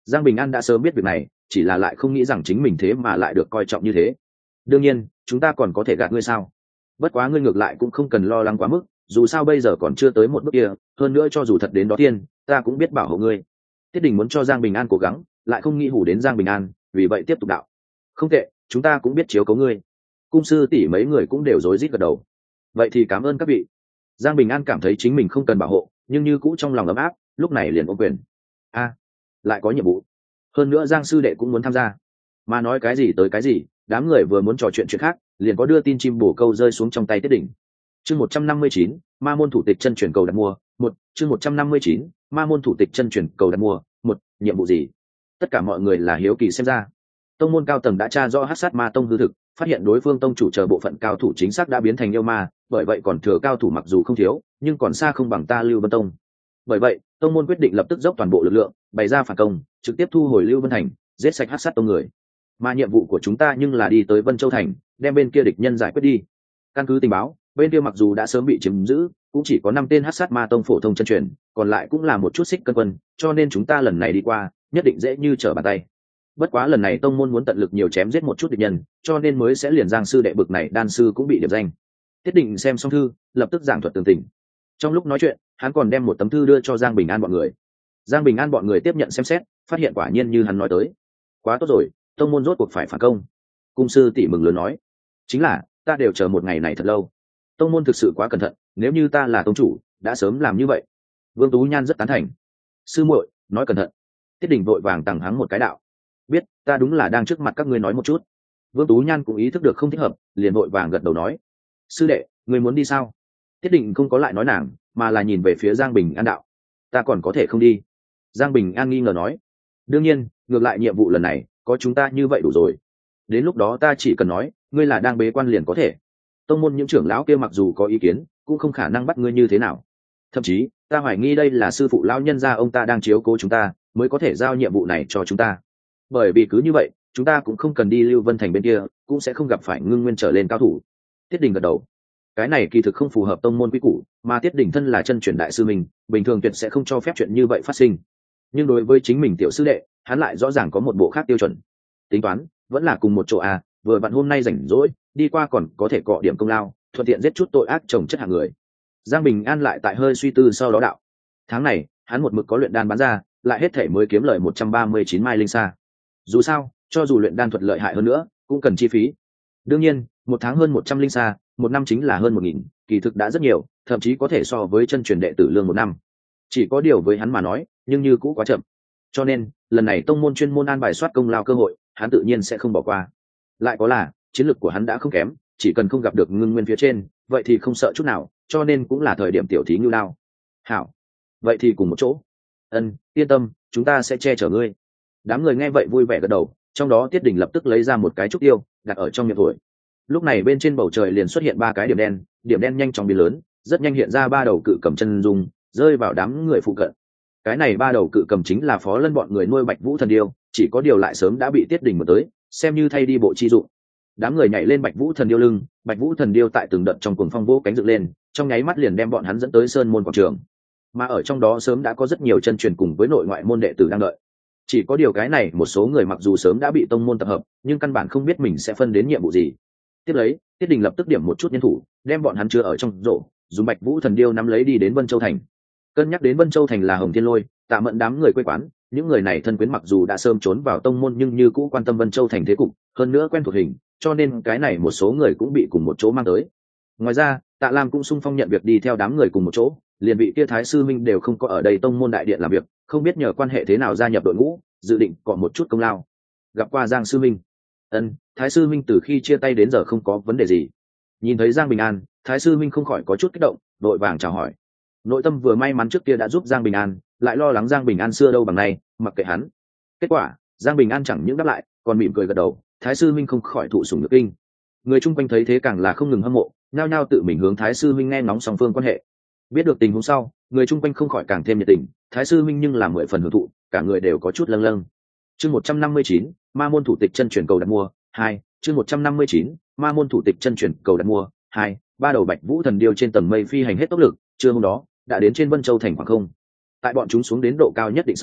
Speaker 1: Giang Bình An đã sớm biết việc này, chỉ là lại không nghĩ rằng chính mình thế mà lại được coi trọng như thế. Đương nhiên chúng ta còn có thể gạt ngươi sao? Bất quá ngươi ngược lại cũng không cần lo lắng quá mức, dù sao bây giờ còn chưa tới một bước kia, hơn nữa cho dù thật đến đó tiên, ta cũng biết bảo hộ ngươi. Tiết Đình muốn cho Giang Bình An cố gắng, lại không nghĩ hủ đến Giang Bình An, vì vậy tiếp tục đạo: không tệ, chúng ta cũng biết chiếu cố ngươi. Cung sư tỷ mấy người cũng đều rối rít gật đầu. Vậy thì cảm ơn các vị. Giang Bình An cảm thấy chính mình không cần bảo hộ, nhưng như cũ trong lòng ấm áp, lúc này liền ôm quyền. A, lại có nhiệm vụ. Hơn nữa Giang sư đệ cũng muốn tham gia. Mà nói cái gì tới cái gì, đám người vừa muốn trò chuyện chuyện khác, liền có đưa tin chim bổ câu rơi xuống trong tay Tiết Đình. Chương một trăm năm mươi chín, Ma môn thủ tịch chân truyền cầu đặt mua, một, chương một trăm năm mươi chín, Ma môn thủ tịch chân truyền cầu đặt mua, một, nhiệm vụ gì? Tất cả mọi người là hiếu kỳ xem ra. Tông môn cao tầng đã tra rõ Hắc Sát Ma tông hư thực, phát hiện đối phương tông chủ chờ bộ phận cao thủ chính xác đã biến thành yêu ma, bởi vậy còn thừa cao thủ mặc dù không thiếu, nhưng còn xa không bằng ta Lưu Vân tông. Bởi vậy, tông môn quyết định lập tức dốc toàn bộ lực lượng, bày ra phản công, trực tiếp thu hồi Lưu Vân thành, giết sạch Hắc Sát tông người. Mà nhiệm vụ của chúng ta nhưng là đi tới Vân Châu thành, đem bên kia địch nhân giải quyết đi. Căn cứ tình báo, bên kia mặc dù đã sớm bị chiếm giữ, cũng chỉ có năm tên Hắc Sát Ma tông phổ thông chân truyền, còn lại cũng là một chút xích cân quân, cho nên chúng ta lần này đi qua, nhất định dễ như trở bàn tay. Bất quá lần này tông môn muốn tận lực nhiều chém giết một chút địch nhân, cho nên mới sẽ liền Giang sư đệ bực này đan sư cũng bị điểm danh. Tiết Định xem xong thư, lập tức giảng thuật tường tình. Trong lúc nói chuyện, hắn còn đem một tấm thư đưa cho Giang Bình An bọn người. Giang Bình An bọn người tiếp nhận xem xét, phát hiện quả nhiên như hắn nói tới. Quá tốt rồi, tông môn rốt cuộc phải phản công. Cung sư tỷ mừng lớn nói, chính là ta đều chờ một ngày này thật lâu. Tông môn thực sự quá cẩn thận, nếu như ta là tông chủ, đã sớm làm như vậy. Vương Tú Nhan rất tán thành. Sư muội, nói cẩn thận. Tiết Đình vội vàng tằng hắng một cái đạo. Biết, ta đúng là đang trước mặt các ngươi nói một chút. Vương Tú Nhan cũng ý thức được không thích hợp, liền vội vàng gật đầu nói, sư đệ, ngươi muốn đi sao? Tiết Định không có lại nói nàng, mà là nhìn về phía Giang Bình An đạo, ta còn có thể không đi? Giang Bình An nghi ngờ nói, đương nhiên, ngược lại nhiệm vụ lần này có chúng ta như vậy đủ rồi, đến lúc đó ta chỉ cần nói ngươi là đang bế quan liền có thể. Tông môn những trưởng lão kia mặc dù có ý kiến, cũng không khả năng bắt ngươi như thế nào. Thậm chí ta hoài nghi đây là sư phụ lão nhân gia ông ta đang chiếu cố chúng ta, mới có thể giao nhiệm vụ này cho chúng ta. Bởi vì cứ như vậy, chúng ta cũng không cần đi Lưu Vân thành bên kia, cũng sẽ không gặp phải ngưng nguyên trở lên cao thủ. Tiết Đình gật đầu. Cái này kỳ thực không phù hợp tông môn quy củ, mà Tiết Đình thân là chân truyền đại sư mình, bình thường tuyệt sẽ không cho phép chuyện như vậy phát sinh. Nhưng đối với chính mình tiểu sư đệ, hắn lại rõ ràng có một bộ khác tiêu chuẩn. Tính toán, vẫn là cùng một chỗ à, vừa vặn hôm nay rảnh rỗi, đi qua còn có thể cọ điểm công lao, thuận tiện giết chút tội ác chồng chất hạng người. Giang Bình An lại tại hơi suy tư sau đó đạo. Tháng này, hắn một mực có luyện đan bán ra, lại hết thể mới kiếm lời một trăm ba mươi chín mai linh sa. Dù sao, cho dù luyện đan thuật lợi hại hơn nữa, cũng cần chi phí. Đương nhiên, một tháng hơn một trăm linh sa, một năm chính là hơn một nghìn, kỳ thực đã rất nhiều, thậm chí có thể so với chân truyền đệ tử lương một năm. Chỉ có điều với hắn mà nói, nhưng như cũ quá chậm. Cho nên, lần này tông môn chuyên môn an bài soát công lao cơ hội, hắn tự nhiên sẽ không bỏ qua. Lại có là, chiến lược của hắn đã không kém, chỉ cần không gặp được ngưng nguyên phía trên, vậy thì không sợ chút nào, cho nên cũng là thời điểm tiểu thí ngưu lao. Hảo, vậy thì cùng một chỗ. Ân, yên tâm, chúng ta sẽ che chở ngươi. Đám người nghe vậy vui vẻ gật đầu, trong đó Tiết Đình lập tức lấy ra một cái trúc tiêu, đặt ở trong miệng thổi. Lúc này bên trên bầu trời liền xuất hiện ba cái điểm đen, điểm đen nhanh chóng biến lớn, rất nhanh hiện ra ba đầu cự cầm chân dung, rơi vào đám người phụ cận. Cái này ba đầu cự cầm chính là Phó Lân bọn người nuôi Bạch Vũ thần điêu, chỉ có điều lại sớm đã bị Tiết Đình mượn tới, xem như thay đi bộ chi dụng. Đám người nhảy lên Bạch Vũ thần điêu lưng, Bạch Vũ thần điêu tại từng đợt trong cuồng phong vỗ cánh dựng lên, trong nháy mắt liền đem bọn hắn dẫn tới sơn môn quảng trường. Mà ở trong đó sớm đã có rất nhiều chân truyền cùng với nội ngoại môn đệ tử đang đợi. Chỉ có điều cái này một số người mặc dù sớm đã bị tông môn tập hợp, nhưng căn bản không biết mình sẽ phân đến nhiệm vụ gì. Tiếp lấy, Tiết Đình lập tức điểm một chút nhân thủ, đem bọn hắn chứa ở trong rổ, dùng Bạch Vũ thần điêu nắm lấy đi đến Vân Châu thành. Cân nhắc đến Vân Châu thành là Hồng Thiên Lôi, Tạ Mẫn đám người quê quán, những người này thân quyến mặc dù đã sớm trốn vào tông môn nhưng như cũ quan tâm Vân Châu thành thế cục, hơn nữa quen thuộc hình, cho nên cái này một số người cũng bị cùng một chỗ mang tới. Ngoài ra, Tạ Lam cũng sung phong nhận việc đi theo đám người cùng một chỗ, liền vị kia Thái sư minh đều không có ở đây tông môn đại điện làm việc, không biết nhờ quan hệ thế nào gia nhập đội ngũ, dự định có một chút công lao. Gặp qua Giang sư minh. Ân, Thái sư minh từ khi chia tay đến giờ không có vấn đề gì. Nhìn thấy Giang Bình An, Thái sư minh không khỏi có chút kích động, vội vàng chào hỏi. Nội tâm vừa may mắn trước kia đã giúp Giang Bình An, lại lo lắng Giang Bình An xưa đâu bằng này, mặc kệ hắn. Kết quả, Giang Bình An chẳng những đáp lại, còn mỉm cười gật đầu, Thái sư minh không khỏi thụ sủng nhược kinh. Người chung quanh thấy thế càng là không ngừng hâm mộ, nhao nhao tự mình hướng Thái sư minh nghe ngóng song phương quan hệ. Biết được tình huống sau, người chung quanh không khỏi càng thêm nhiệt tình, Thái sư minh nhưng làm mười phần hưởng thụ, cả người đều có chút lâng lâng. Chương một trăm năm mươi chín, Ma môn thủ tịch chân truyền cầu đặt mua, hai, chương một trăm năm mươi chín, Ma môn thủ tịch chân truyền cầu đặt mua, hai, ba đầu Bạch Vũ thần điêu trên tầng mây phi hành hết tốc lực, trưa hôm đó đã đến trên Vân Châu thành khoảng không. Tại bọn chúng xuống đến độ cao nhất định sau,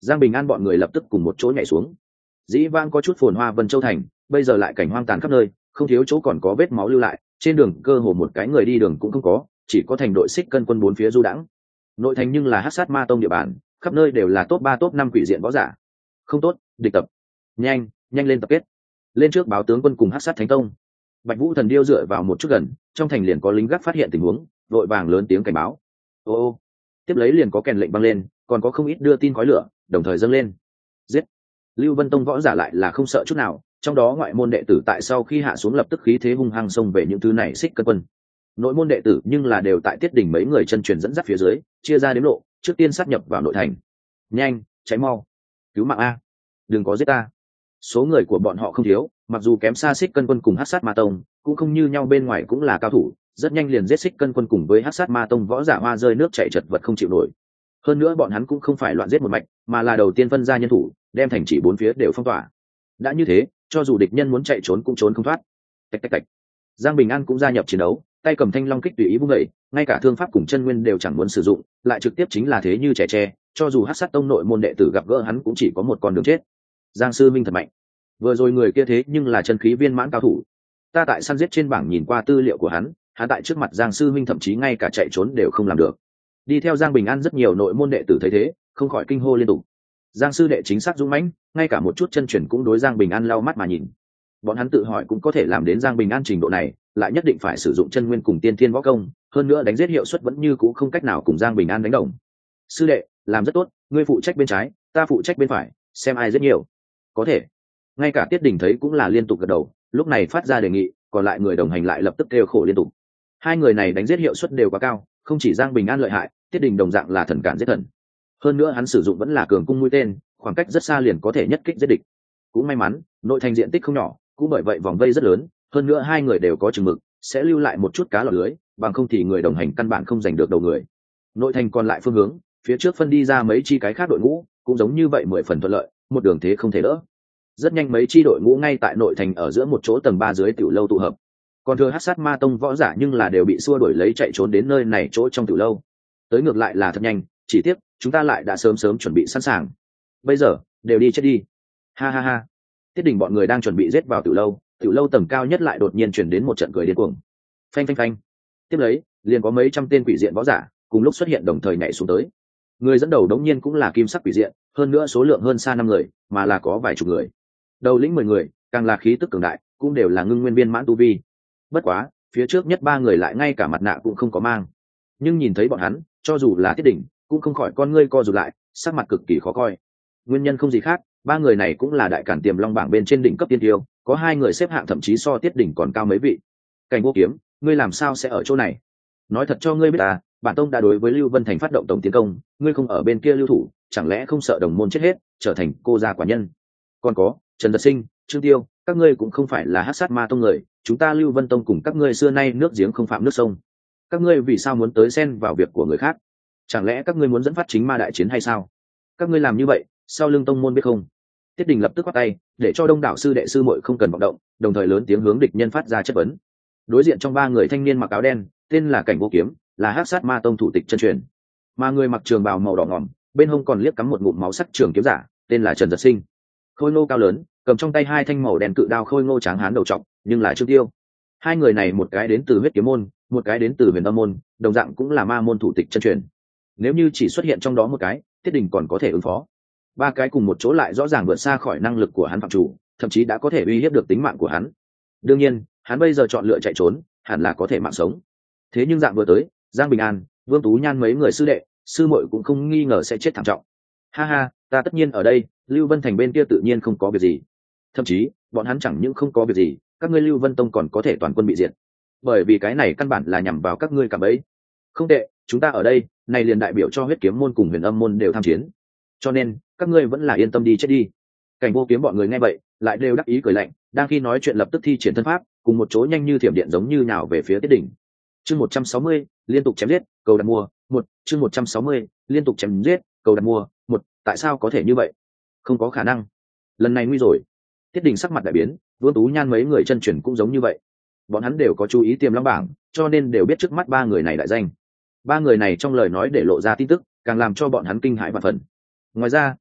Speaker 1: Giang Bình An bọn người lập tức cùng một chỗ nhảy xuống. Dĩ vãng có chút phồn hoa Vân Châu thành, bây giờ lại cảnh hoang tàn khắp nơi, không thiếu chỗ còn có vết máu lưu lại, trên đường cơ hồ một cái người đi đường cũng không có, chỉ có thành đội xích cân quân bốn phía du đãng. Nội thành nhưng là hắc sát ma tông địa bàn, khắp nơi đều là top ba top năm quỷ diện võ giả. Không tốt, địch tập. Nhanh, nhanh lên tập kết. Lên trước báo tướng quân cùng hắc sát thánh tông. Bạch Vũ Thần Điêu dựa vào một chút gần, trong thành liền có lính gác phát hiện tình huống, vội vàng lớn tiếng cảnh báo. Ô ô. Tiếp lấy liền có kèn lệnh băng lên, còn có không ít đưa tin khói lửa, đồng thời dâng lên. Giết. Lưu Vân Tông võ giả lại là không sợ chút nào, trong đó ngoại môn đệ tử tại sau khi hạ xuống lập tức khí thế hung hăng xông về những thứ này xích cân quân. Nội môn đệ tử nhưng là đều tại tiết đỉnh mấy người chân truyền dẫn dắt phía dưới, chia ra đếm lộ, trước tiên sát nhập vào nội thành. Nhanh, cháy mau, cứu mạng a, đừng có giết ta. Số người của bọn họ không thiếu, mặc dù kém xa xích cân quân cùng hắc sát ma tông, cũng không như nhau, bên ngoài cũng là cao thủ, rất nhanh liền giết xích cân quân cùng với hắc sát ma tông võ giả hoa rơi nước chảy chật vật không chịu nổi. Hơn nữa bọn hắn cũng không phải loạn giết một mạch, mà là đầu tiên phân ra nhân thủ, đem thành chỉ bốn phía đều phong tỏa. Đã như thế, cho dù địch nhân muốn chạy trốn cũng trốn không thoát. Tạch tạch tạch. Giang Bình An cũng gia nhập chiến đấu, tay cầm thanh long kích tùy ý vung dậy, ngay cả thương pháp cùng chân nguyên đều chẳng muốn sử dụng, lại trực tiếp chính là thế như trẻ tre, cho dù hắc sát tông nội môn đệ tử gặp gỡ hắn cũng chỉ có một con đường chết. Giang sư minh thật mạnh. Vừa rồi người kia thế nhưng là chân khí viên mãn cao thủ. Ta tại săn giết trên bảng nhìn qua tư liệu của hắn, hắn tại trước mặt Giang sư minh thậm chí ngay cả chạy trốn đều không làm được. Đi theo Giang Bình An rất nhiều nội môn đệ tử thấy thế, không khỏi kinh hô liên tục. Giang sư đệ chính xác dũng mãnh, ngay cả một chút chân truyền cũng đối Giang Bình An lau mắt mà nhìn. Bọn hắn tự hỏi cũng có thể làm đến Giang Bình An trình độ này, lại nhất định phải sử dụng chân nguyên cùng tiên thiên võ công, hơn nữa đánh giết hiệu suất vẫn như cũ không cách nào cùng Giang Bình An đánh đồng. Sư đệ, làm rất tốt, ngươi phụ trách bên trái, ta phụ trách bên phải, xem ai giết nhiều. Có thể. Ngay cả Tiết Đình thấy cũng là liên tục gật đầu, lúc này phát ra đề nghị, còn lại người đồng hành lại lập tức kêu khổ liên tục. Hai người này đánh giết hiệu suất đều quá cao, không chỉ Giang Bình An lợi hại, Tiết Đình đồng dạng là thần cản giết thần. Hơn nữa hắn sử dụng vẫn là cường cung mũi tên, khoảng cách rất xa liền có thể nhất kích giết địch. Cũng may mắn, nội thành diện tích không nhỏ, cũng bởi vậy vòng vây rất lớn, hơn nữa hai người đều có chừng mực, sẽ lưu lại một chút cá lọt lưới, bằng không thì người đồng hành căn bản không giành được đầu người. Nội thành còn lại phương hướng, phía trước phân đi ra mấy chi cái khác đội ngũ, cũng giống như vậy mười phần thuận lợi, một đường thế không thể đỡ. Rất nhanh mấy chi đội ngũ ngay tại nội thành ở giữa một chỗ tầng ba dưới tiểu lâu tụ hợp. Còn thừa hắc sát ma tông võ giả nhưng là đều bị xua đuổi lấy chạy trốn đến nơi này chỗ trong tiểu lâu. Tới ngược lại là thật nhanh, chỉ tiếc chúng ta lại đã sớm sớm chuẩn bị sẵn sàng. Bây giờ đều đi chết đi. Ha ha ha. Tiết Đình bọn người đang chuẩn bị giết vào tiểu lâu, tiểu lâu tầng cao nhất lại đột nhiên chuyển đến một trận cười điên cuồng. Phanh phanh phanh. Tiếp lấy, liền có mấy trăm tên quỷ diện võ giả cùng lúc xuất hiện đồng thời nhảy xuống tới. Người dẫn đầu đống nhiên cũng là kim sắc quỷ diện, hơn nữa số lượng hơn xa năm người, mà là có vài chục người. Đầu lĩnh mười người, càng là khí tức cường đại, cũng đều là ngưng nguyên viên mãn tu vi. Bất quá, phía trước nhất ba người lại ngay cả mặt nạ cũng không có mang. Nhưng nhìn thấy bọn hắn, cho dù là Tiết Đình, cũng không khỏi con ngươi co rụt lại, sắc mặt cực kỳ khó coi. Nguyên nhân không gì khác, ba người này cũng là đại cản tiềm long bảng bên trên đỉnh cấp tiên tiêu, có hai người xếp hạng thậm chí so Tiết Đình còn cao mấy vị. Cảnh Vô Kiếm, ngươi làm sao sẽ ở chỗ này? Nói thật cho ngươi biết à, bản tông đã đối với Lưu Vân Thành phát động tổng tiến công, ngươi không ở bên kia lưu thủ, chẳng lẽ không sợ đồng môn chết hết, trở thành cô gia quả nhân? Còn có, Trần Giật Sinh, Trương Tiêu, các ngươi cũng không phải là hắc sát ma tông người, chúng ta Lưu Vân Tông cùng các ngươi xưa nay nước giếng không phạm nước sông. Các ngươi vì sao muốn tới xen vào việc của người khác? Chẳng lẽ các ngươi muốn dẫn phát chính ma đại chiến hay sao? Các ngươi làm như vậy, sau lưng tông môn biết không? Tiết Đình lập tức quát tay, để cho đông đảo sư đệ sư muội không cần vọng động, đồng thời lớn tiếng hướng địch nhân phát ra chất vấn. Đối diện trong ba người thanh niên mặc áo đen, tên là Cảnh Vô Kiếm, là hắc sát ma tông thủ tịch chân truyền, mà người mặc trường bào màu đỏ ngòm, bên hông còn liếc cắm một ngụm máu sắc trường kiếm giả, tên là Trần Giật Sinh. Khôi ngô cao lớn, cầm trong tay hai thanh màu đen cự đao khôi ngô tráng hán đầu trọc, nhưng là Trương Tiêu. Hai người này một cái đến từ huyết kiếm môn, một cái đến từ huyền âm môn, đồng dạng cũng là ma môn thủ tịch chân truyền. Nếu như chỉ xuất hiện trong đó một cái, Tiết Đình còn có thể ứng phó. Ba cái cùng một chỗ lại rõ ràng vượt xa khỏi năng lực của hắn phạm chủ, thậm chí đã có thể uy hiếp được tính mạng của hắn. Đương nhiên, hắn bây giờ chọn lựa chạy trốn, hẳn là có thể mạng sống. Thế nhưng dạng vừa tới, Giang Bình An, Vương Tú Nhan mấy người sư đệ, sư muội cũng không nghi ngờ sẽ chết thảm trọng. Ha ha, ta tất nhiên ở đây, Lưu Vân Thành bên kia tự nhiên không có việc gì. Thậm chí, bọn hắn chẳng những không có việc gì, các ngươi Lưu Vân Tông còn có thể toàn quân bị diệt. Bởi vì cái này căn bản là nhằm vào các ngươi cả bấy. Không tệ, chúng ta ở đây, này liền đại biểu cho huyết kiếm môn cùng huyền âm môn đều tham chiến. Cho nên, các ngươi vẫn là yên tâm đi chết đi. Cảnh Vô Kiếm bọn người nghe vậy, lại đều đắc ý cười lạnh, đang khi nói chuyện lập tức thi triển thân pháp, cùng một chỗ nhanh như thiểm điện giống như nào về phía Tiết Đình. Chương một trăm sáu mươi, liên tục chém giết, cầu đặt mua, một, chương một trăm sáu mươi, liên tục chém giết, cầu đặt mua, một, tại sao có thể như vậy? Không có khả năng. Lần này nguy rồi. Tiết Đình sắc mặt đại biến, Vương Tú Nhan mấy người chân truyền cũng giống như vậy. Bọn hắn đều có chú ý tiềm long bảng, cho nên đều biết trước mắt ba người này đại danh. Ba người này trong lời nói để lộ ra tin tức, càng làm cho bọn hắn kinh hãi và phần. Ngoài ra,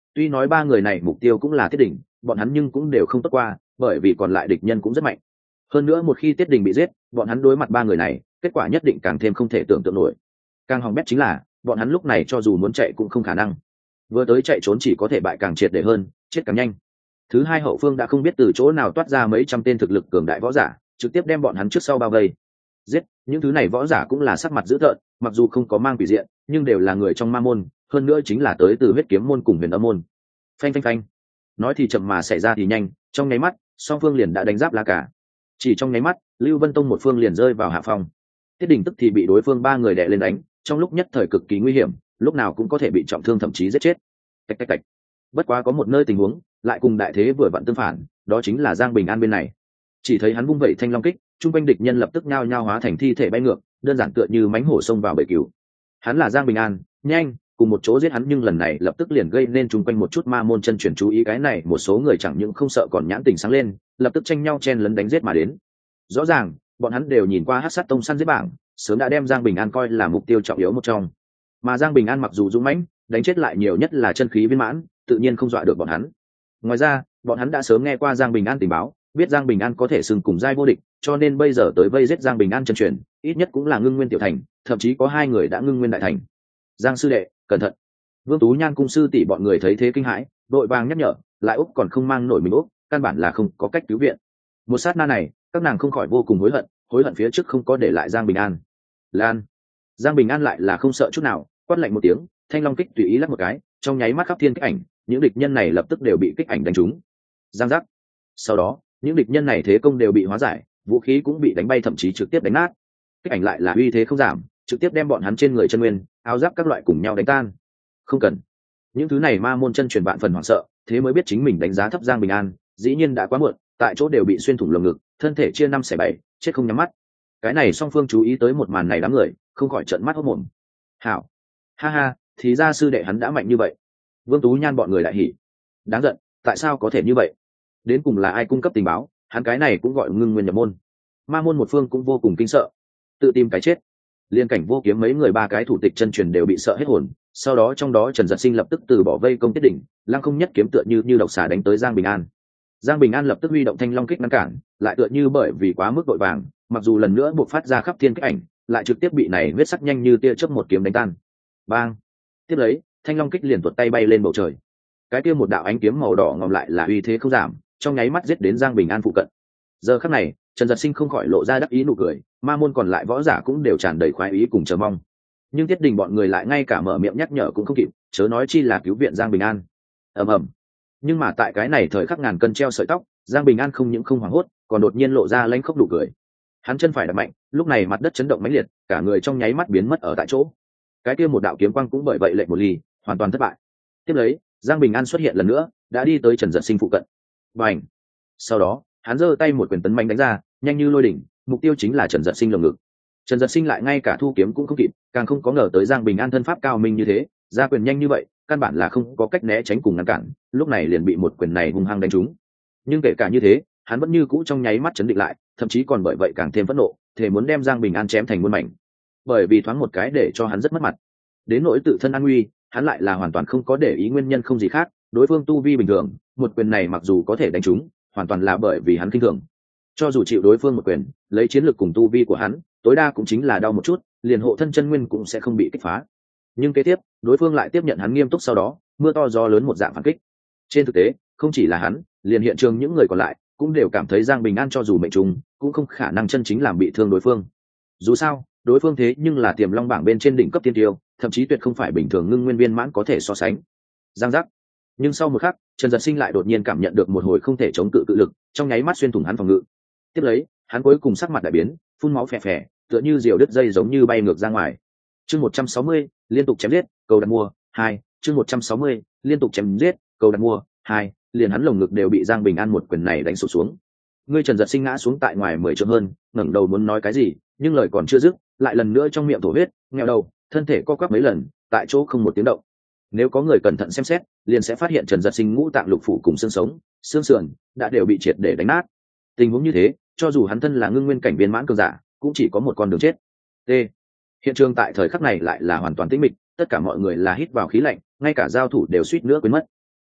Speaker 1: Tuy nói ba người này mục tiêu cũng là Tiết Đình, bọn hắn nhưng cũng đều không tốt qua, bởi vì còn lại địch nhân cũng rất mạnh. Hơn nữa một khi Tiết Đình bị giết, bọn hắn đối mặt ba người này, kết quả nhất định càng thêm không thể tưởng tượng nổi. Càng hỏng bét chính là, bọn hắn lúc này cho dù muốn chạy cũng không khả năng. Vừa tới chạy trốn chỉ có thể bại càng triệt để hơn, chết càng nhanh. Thứ hai, hậu phương đã không biết từ chỗ nào toát ra mấy trăm tên thực lực cường đại võ giả, trực tiếp đem bọn hắn trước sau bao vây. Giết, những thứ này võ giả cũng là sắc mặt dữ tợn, mặc dù không có mang quỷ diện, nhưng đều là người trong ma môn, hơn nữa chính là tới từ huyết kiếm môn cùng huyền âm môn. Phanh phanh phanh. Nói thì chậm mà xảy ra thì nhanh, trong nháy mắt, song phương liền đã đánh giáp lá cả. Chỉ trong nháy mắt, Lưu Vân Tông một phương liền rơi vào hạ phong. Tiết Đình tức thì bị đối phương ba người đè lên đánh, trong lúc nhất thời cực kỳ nguy hiểm, lúc nào cũng có thể bị trọng thương thậm chí giết chết. Tạch tạch tạch. Bất quá có một nơi tình huống lại cùng đại thế vừa vặn tương phản, đó chính là Giang Bình An bên này. Chỉ thấy hắn vung vẩy thanh long kích, trung quanh địch nhân lập tức nhao nhao hóa thành thi thể bay ngược, đơn giản tựa như mãnh hổ xông vào bể cứu. Hắn là Giang Bình An, nhanh, cùng một chỗ giết hắn, nhưng lần này lập tức liền gây nên trung quanh một chút ma môn chân truyền chú ý cái này, một số người chẳng những không sợ còn nhãn tình sáng lên, lập tức tranh nhau chen lấn đánh giết mà đến. Rõ ràng, bọn hắn đều nhìn qua Hắc Sát Tông săn giết bảng, sớm đã đem Giang Bình An coi là mục tiêu trọng yếu một trong. Mà Giang Bình An mặc dù dũng mãnh, đánh chết lại nhiều nhất là chân khí viên mãn, tự nhiên không dọa được bọn hắn. Ngoài ra, bọn hắn đã sớm nghe qua Giang Bình An tình báo, biết Giang Bình An có thể xưng cùng giai vô địch, cho nên bây giờ tới vây giết Giang Bình An chân truyền, ít nhất cũng là ngưng nguyên tiểu thành, thậm chí có hai người đã ngưng nguyên đại thành. Giang sư đệ, cẩn thận! Vương Tú Nhan cung sư tỷ bọn người thấy thế kinh hãi, đội vàng nhắc nhở, lại Úc còn không mang nổi mình Úc, căn bản là không có cách cứu viện. Một sát na này, các nàng không khỏi vô cùng hối hận, hối hận phía trước không có để lại Giang Bình An. Lan! Giang Bình An lại là không sợ chút nào, quát lạnh một tiếng, thanh long kích tùy ý lắc một cái, trong nháy mắt khắp thiên kích ảnh, những địch nhân này lập tức đều bị kích ảnh đánh trúng. Giang giác. Sau đó, những địch nhân này thế công đều bị hóa giải, vũ khí cũng bị đánh bay, thậm chí trực tiếp đánh nát. Kích ảnh lại là uy thế không giảm, trực tiếp đem bọn hắn trên người chân nguyên, áo giáp các loại cùng nhau đánh tan. Không cần. Những thứ này ma môn chân truyền vạn phần hoảng sợ, thế mới biết chính mình đánh giá thấp Giang Bình An, dĩ nhiên đã quá muộn, tại chỗ đều bị xuyên thủng lồng ngực, thân thể chia năm xẻ bảy, chết không nhắm mắt. Cái này song phương chú ý tới một màn này, đám người không khỏi trợn mắt hốt mồm. Hảo, ha ha, thì ra sư đệ hắn đã mạnh như vậy. Vương Tú Nhan bọn người lại hỉ. Đáng giận, tại sao có thể như vậy? Đến cùng là ai cung cấp tình báo, hắn cái này cũng gọi ngưng nguyên nhập môn. Ma môn một phương cũng vô cùng kinh sợ, tự tìm cái chết. Liên cảnh vô kiếm mấy người ba cái thủ tịch chân truyền đều bị sợ hết hồn. Sau đó trong đó Trần Giật Sinh lập tức từ bỏ vây công Tiết Đỉnh, lăng không nhất kiếm tựa như như độc xà đánh tới Giang Bình An. Giang Bình An lập tức huy động thanh long kích ngăn cản, lại tựa như bởi vì quá mức vội vàng, mặc dù lần nữa buộc phát ra khắp thiên kích ảnh, lại trực tiếp bị này huyết sắc nhanh như tia chớp một kiếm đánh tan. Bang! Tiếp lấy, thanh long kích liền tuột tay bay lên bầu trời. Cái kia một đạo ánh kiếm màu đỏ ngòm lại là uy thế không giảm, trong nháy mắt giết đến Giang Bình An phụ cận. Giờ khắc này, Trần Giật Sinh không khỏi lộ ra đắc ý nụ cười, ma môn còn lại võ giả cũng đều tràn đầy khoái ý cùng chờ mong. Nhưng Tiết Đình bọn người lại ngay cả mở miệng nhắc nhở cũng không kịp, chớ nói chi là cứu viện Giang Bình An. Ầm ầm. Nhưng mà tại cái này thời khắc ngàn cân treo sợi tóc, Giang Bình An không những không hoảng hốt, còn đột nhiên lộ ra lanh khốc nụ cười. Hắn chân phải đập mạnh, lúc này mặt đất chấn động mãnh liệt, cả người trong nháy mắt biến mất ở tại chỗ. Cái kia một đạo kiếm quang cũng bởi vậy lệch một ly, hoàn toàn thất bại. Tiếp lấy, Giang Bình An xuất hiện lần nữa, đã đi tới Trần Giật Sinh phụ cận. Bành! Sau đó, hắn giơ tay một quyền tấn mạnh đánh ra, nhanh như lôi đỉnh, mục tiêu chính là Trần Giật Sinh lồng ngực. Trần Giật Sinh lại ngay cả thu kiếm cũng không kịp, càng không có ngờ tới Giang Bình An thân pháp cao minh như thế, ra quyền nhanh như vậy, căn bản là không có cách né tránh cùng ngăn cản, lúc này liền bị một quyền này hung hăng đánh trúng. Nhưng kể cả như thế, hắn vẫn như cũ trong nháy mắt chấn định lại, thậm chí còn bởi vậy càng thêm phẫn nộ, thể muốn đem Giang Bình An chém thành muôn mảnh. Bởi vì thoáng một cái để cho hắn rất mất mặt. Đến nỗi tự thân an nguy, hắn lại là hoàn toàn không có để ý, nguyên nhân không gì khác, đối phương tu vi bình thường, một quyền này mặc dù có thể đánh trúng, hoàn toàn là bởi vì hắn kinh thường. Cho dù chịu đối phương một quyền, lấy chiến lược cùng tu vi của hắn, tối đa cũng chính là đau một chút, liền hộ thân chân nguyên cũng sẽ không bị kích phá. Nhưng kế tiếp, đối phương lại tiếp nhận hắn nghiêm túc, sau đó mưa to gió lớn một dạng phản kích. Trên thực tế, không chỉ là hắn, liền hiện trường những người còn lại cũng đều cảm thấy Giang Bình An cho dù mệnh trùng, cũng không khả năng chân chính làm bị thương đối phương. Dù sao, đối phương thế nhưng là Tiềm Long bảng bên trên đỉnh cấp tiên tiêu, thậm chí tuyệt không phải bình thường ngưng nguyên viên mãn có thể so sánh. Giang giác. Nhưng sau một khắc, Trần Giật Sinh lại đột nhiên cảm nhận được một hồi không thể chống cự cự lực, trong nháy mắt xuyên thủng hắn phòng ngự. Tiếp lấy, hắn cuối cùng sắc mặt đại biến, phun máu phè phè, tựa như diều đứt dây giống như bay ngược ra ngoài. Chương một trăm sáu mươi, liên tục chém giết, cầu đặt mua, hai, chương một trăm sáu mươi, liên tục chém giết, cầu đặt mua, hai, liền hắn lồng ngực đều bị Giang Bình An một quyền này đánh sụp xuống. Ngươi Trần Giật Sinh ngã xuống tại ngoài mười trượng hơn, ngẩng đầu muốn nói cái gì, nhưng lời còn chưa dứt, lại lần nữa trong miệng thổ huyết, nghèo đầu, thân thể co quắp mấy lần, tại chỗ không một tiếng động. Nếu có người cẩn thận xem xét, liền sẽ phát hiện Trần Giật Sinh ngũ tạng lục phủ cùng xương sống, xương sườn đã đều bị triệt để đánh nát. Tình huống như thế, cho dù hắn thân là ngưng nguyên cảnh viên mãn cường giả, cũng chỉ có một con đường chết. T. Hiện trường tại thời khắc này lại là hoàn toàn tĩnh mịch, tất cả mọi người là hít vào khí lạnh, ngay cả giao thủ đều suýt nữa quên mất.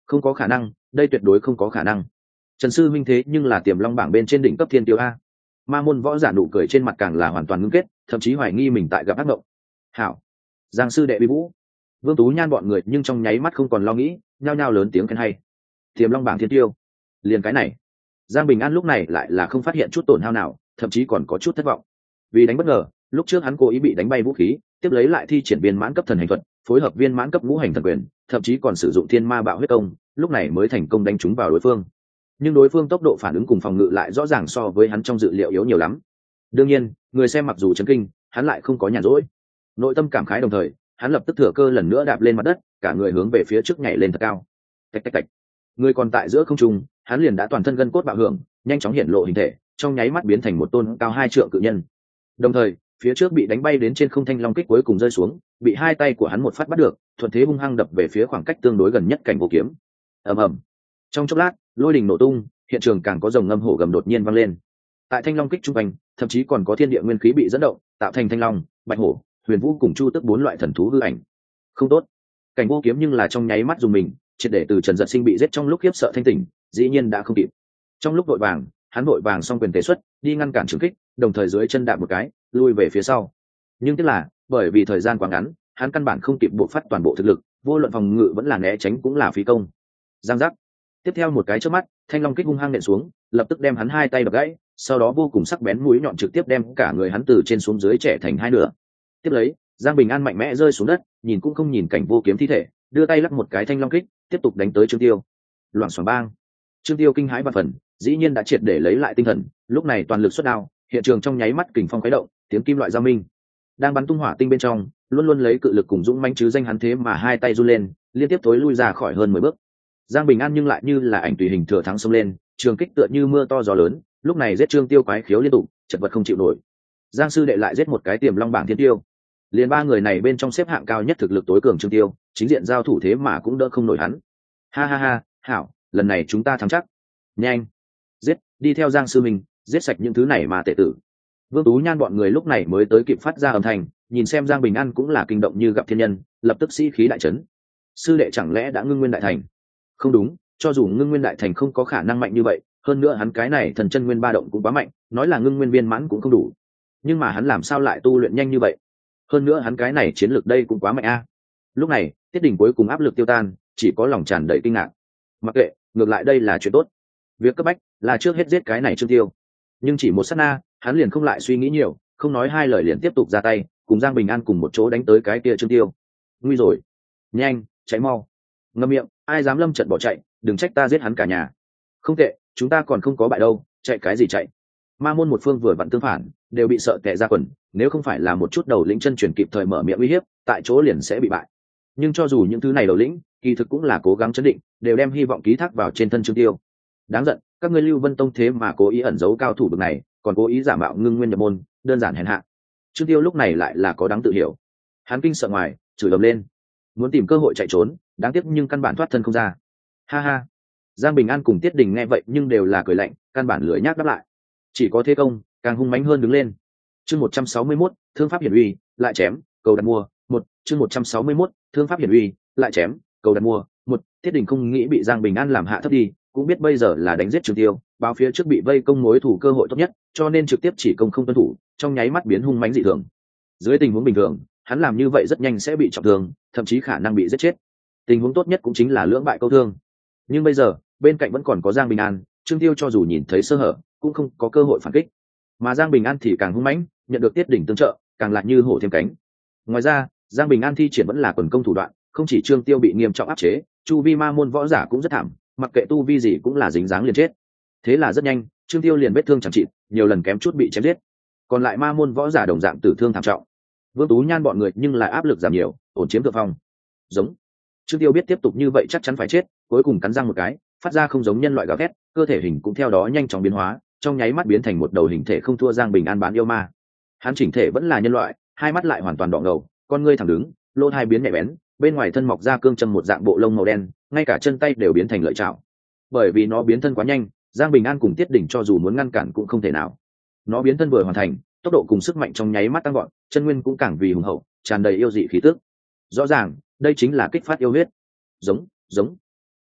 Speaker 1: Không có khả năng, đây tuyệt đối không có khả năng. Trần sư minh thế nhưng là tiềm long bảng bên trên đỉnh cấp thiên tiêu a. Ma môn võ giả nụ cười trên mặt càng là hoàn toàn ngưng kết, thậm chí hoài nghi mình tại gặp ác mộng. Hảo, giang sư đệ bi vũ, Vương Tú Nhan bọn người nhưng trong nháy mắt không còn lo nghĩ, nhao nhao lớn tiếng khen hay. Tiềm long bảng thiên tiêu, liền cái này. Giang Bình An lúc này lại là không phát hiện chút tổn hao nào, thậm chí còn có chút thất vọng. Vì đánh bất ngờ, lúc trước hắn cố ý bị đánh bay vũ khí, tiếp lấy lại thi triển viên mãn cấp thần hành thuật, phối hợp viên mãn cấp ngũ hành thần quyền, thậm chí còn sử dụng thiên ma bạo huyết công, lúc này mới thành công đánh trúng vào đối phương. Nhưng đối phương tốc độ phản ứng cùng phòng ngự lại rõ ràng so với hắn trong dự liệu yếu nhiều lắm. Đương nhiên, người xem mặc dù chấn kinh, hắn lại không có nhàn rỗi. Nội tâm cảm khái đồng thời, hắn lập tức thừa cơ lần nữa đạp lên mặt đất, cả người hướng về phía trước nhảy lên thật cao. Tạch tạch tạch. Người còn tại giữa không trung, hắn liền đã toàn thân gân cốt bạo hưởng, nhanh chóng hiện lộ hình thể, trong nháy mắt biến thành một tôn cao hai trượng cự nhân. Đồng thời, phía trước bị đánh bay đến trên không thanh long kích cuối cùng rơi xuống, bị hai tay của hắn một phát bắt được, thuận thế hung hăng đập về phía khoảng cách tương đối gần nhất cảnh vô kiếm. Ầm ầm. Trong chốc lát, lôi đình nổ tung, hiện trường càng có rồng ngâm hổ gầm đột nhiên vang lên. Tại thanh long kích trung quanh, thậm chí còn có thiên địa nguyên khí bị dẫn động, tạo thành thanh long, bạch hổ, huyền vũ cùng chu tức bốn loại thần thú hư ảnh. Không tốt. Cảnh vô kiếm nhưng là trong nháy mắt dùng mình, triệt để từ Trần Dật Sinh bị giết trong lúc khiếp sợ thanh tỉnh, dĩ nhiên đã không kịp. Trong lúc vội vàng, hắn vội vàng xong quyền tế xuất, đi ngăn cản trường kích, đồng thời dưới chân đạp một cái, lui về phía sau. Nhưng tiếc là, bởi vì thời gian quá ngắn, hắn căn bản không kịp bộc phát toàn bộ thực lực, vô luận phòng ngự vẫn là né tránh cũng là phí công. Giang giác. Tiếp theo một cái chớp mắt, thanh long kích hung hăng nện xuống, lập tức đem hắn hai tay đập gãy, sau đó vô cùng sắc bén mũi nhọn trực tiếp đem cả người hắn từ trên xuống dưới chẻ thành hai nửa. Tiếp lấy, Giang Bình An mạnh mẽ rơi xuống đất, nhìn cũng không nhìn cảnh vô kiếm thi thể, đưa tay lắc một cái thanh long kích, tiếp tục đánh tới Trương Tiêu. Loảng xoảng bang. Trương Tiêu kinh hãi và phần, dĩ nhiên đã triệt để lấy lại tinh thần, lúc này toàn lực xuất đao, hiện trường trong nháy mắt kình phong khuấy động, tiếng kim loại giao minh. Đang bắn tung hỏa tinh bên trong, luôn luôn lấy cự lực cùng dũng mãnh chứ danh hắn thế mà hai tay run lên, liên tiếp tối lui ra khỏi hơn mười bước. Giang Bình An nhưng lại như là ảnh tùy hình thừa thắng xông lên, trường kích tựa như mưa to gió lớn, lúc này giết Trương Tiêu quái khiếu liên tục, chật vật không chịu nổi. Giang sư đệ lại giết một cái tiềm long bảng thiên tiêu. Liền ba người này bên trong xếp hạng cao nhất thực lực tối cường Trương Tiêu, chính diện giao thủ thế mà cũng đỡ không nổi hắn. Ha ha ha, hảo, lần này chúng ta thắng chắc. Nhanh, giết, đi theo Giang sư mình, giết sạch những thứ này mà tệ tử. Vương Tú Nhan bọn người lúc này mới tới kịp phát ra âm thanh, nhìn xem Giang Bình An cũng là kinh động như gặp thiên nhân, lập tức sĩ khí đại chấn. Sư đệ chẳng lẽ đã ngưng nguyên đại thành? Không đúng, cho dù ngưng nguyên đại thành không có khả năng mạnh như vậy, hơn nữa hắn cái này thần chân nguyên ba động cũng quá mạnh, nói là ngưng nguyên viên mãn cũng không đủ. Nhưng mà hắn làm sao lại tu luyện nhanh như vậy? Hơn nữa hắn cái này chiến lược đây cũng quá mạnh a. Lúc này, Tiết Đình cuối cùng áp lực tiêu tan, chỉ có lòng tràn đầy kinh ngạc. Mặc kệ, ngược lại đây là chuyện tốt. Việc cấp bách là trước hết giết cái này Trương Tiêu. Nhưng chỉ một sát na, hắn liền không lại suy nghĩ nhiều, không nói hai lời liền tiếp tục ra tay, cùng Giang Bình An cùng một chỗ đánh tới cái kia Trương Tiêu. Nguy rồi, nhanh, cháy mau. Ngậm miệng, ai dám lâm trận bỏ chạy, đừng trách ta giết hắn cả nhà. Không tệ, chúng ta còn không có bại đâu, chạy cái gì chạy. Ma môn một phương vừa vặn tương phản, đều bị sợ tè ra quần, nếu không phải là một chút đầu lĩnh chân truyền kịp thời mở miệng uy hiếp, tại chỗ liền sẽ bị bại. Nhưng cho dù những thứ này đầu lĩnh, kỳ thực cũng là cố gắng chấn định, đều đem hy vọng ký thác vào trên thân Trương Tiêu. Đáng giận, các ngươi Lưu Vân Tông thế mà cố ý ẩn giấu cao thủ bậc này, còn cố ý giả mạo ngưng nguyên nhập môn, đơn giản hèn hạ. Trương Tiêu lúc này lại là có đáng tự hiểu. Hắn kinh sợ ngoài, chửi ầm lên, muốn tìm cơ hội chạy trốn, đáng tiếc nhưng căn bản thoát thân không ra. Ha ha. Giang Bình An cùng Tiết Đình nghe vậy nhưng đều là cười lạnh, căn bản lười nhác đáp lại. Chỉ có thế công, càng hung mãnh hơn đứng lên. Chương một trăm sáu mươi mốt, thương pháp hiển uy, lại chém, cầu đặt mua. Một, chương một trăm sáu mươi mốt, thương pháp hiển uy, lại chém, cầu đặt mua. Một, Tiết Đình không nghĩ bị Giang Bình An làm hạ thấp đi, cũng biết bây giờ là đánh giết Trương Tiêu, báo phía trước bị vây công mối thủ cơ hội tốt nhất, cho nên trực tiếp chỉ công không tuân thủ, trong nháy mắt biến hung mãnh dị thường. Dưới tình huống bình thường, hắn làm như vậy rất nhanh sẽ bị trọng thương, thậm chí khả năng bị giết chết. Tình huống tốt nhất cũng chính là lưỡng bại câu thương. Nhưng bây giờ, bên cạnh vẫn còn có Giang Bình An, Trương Tiêu cho dù nhìn thấy sơ hở, cũng không có cơ hội phản kích. Mà Giang Bình An thì càng hung mãnh, nhận được Tiết Đỉnh tương trợ, càng lại như hổ thêm cánh. Ngoài ra, Giang Bình An thi triển vẫn là quần công thủ đoạn, không chỉ Trương Tiêu bị nghiêm trọng áp chế, chu vi ma môn võ giả cũng rất thảm, mặc kệ tu vi gì cũng là dính dáng liền chết. Thế là rất nhanh, Trương Tiêu liền vết thương chẳng trị, nhiều lần kém chút bị chém giết. Còn lại ma môn võ giả đồng dạng tử thương thảm trọng. Vương Tú Nhan bọn người nhưng lại áp lực giảm nhiều, ổn chiếm thượng phong. Giống. Trương Tiêu biết tiếp tục như vậy chắc chắn phải chết, cuối cùng cắn răng một cái, phát ra không giống nhân loại gào thét, cơ thể hình cũng theo đó nhanh chóng biến hóa, trong nháy mắt biến thành một đầu hình thể không thua Giang Bình An bán yêu ma. Hắn chỉnh thể vẫn là nhân loại, hai mắt lại hoàn toàn đỏ ngầu, con ngươi thẳng đứng, lỗ hai biến nhạy bén, bên ngoài thân mọc ra cương châm một dạng bộ lông màu đen, ngay cả chân tay đều biến thành lợi chảo. Bởi vì nó biến thân quá nhanh, Giang Bình An cùng Tiết Đỉnh cho dù muốn ngăn cản cũng không thể nào. Nó biến thân vừa hoàn thành, tốc độ cùng sức mạnh trong nháy mắt tăng gọn, chân nguyên cũng càng vì hùng hậu, tràn đầy yêu dị khí tức. Rõ ràng, đây chính là kích phát yêu huyết. Giống, giống.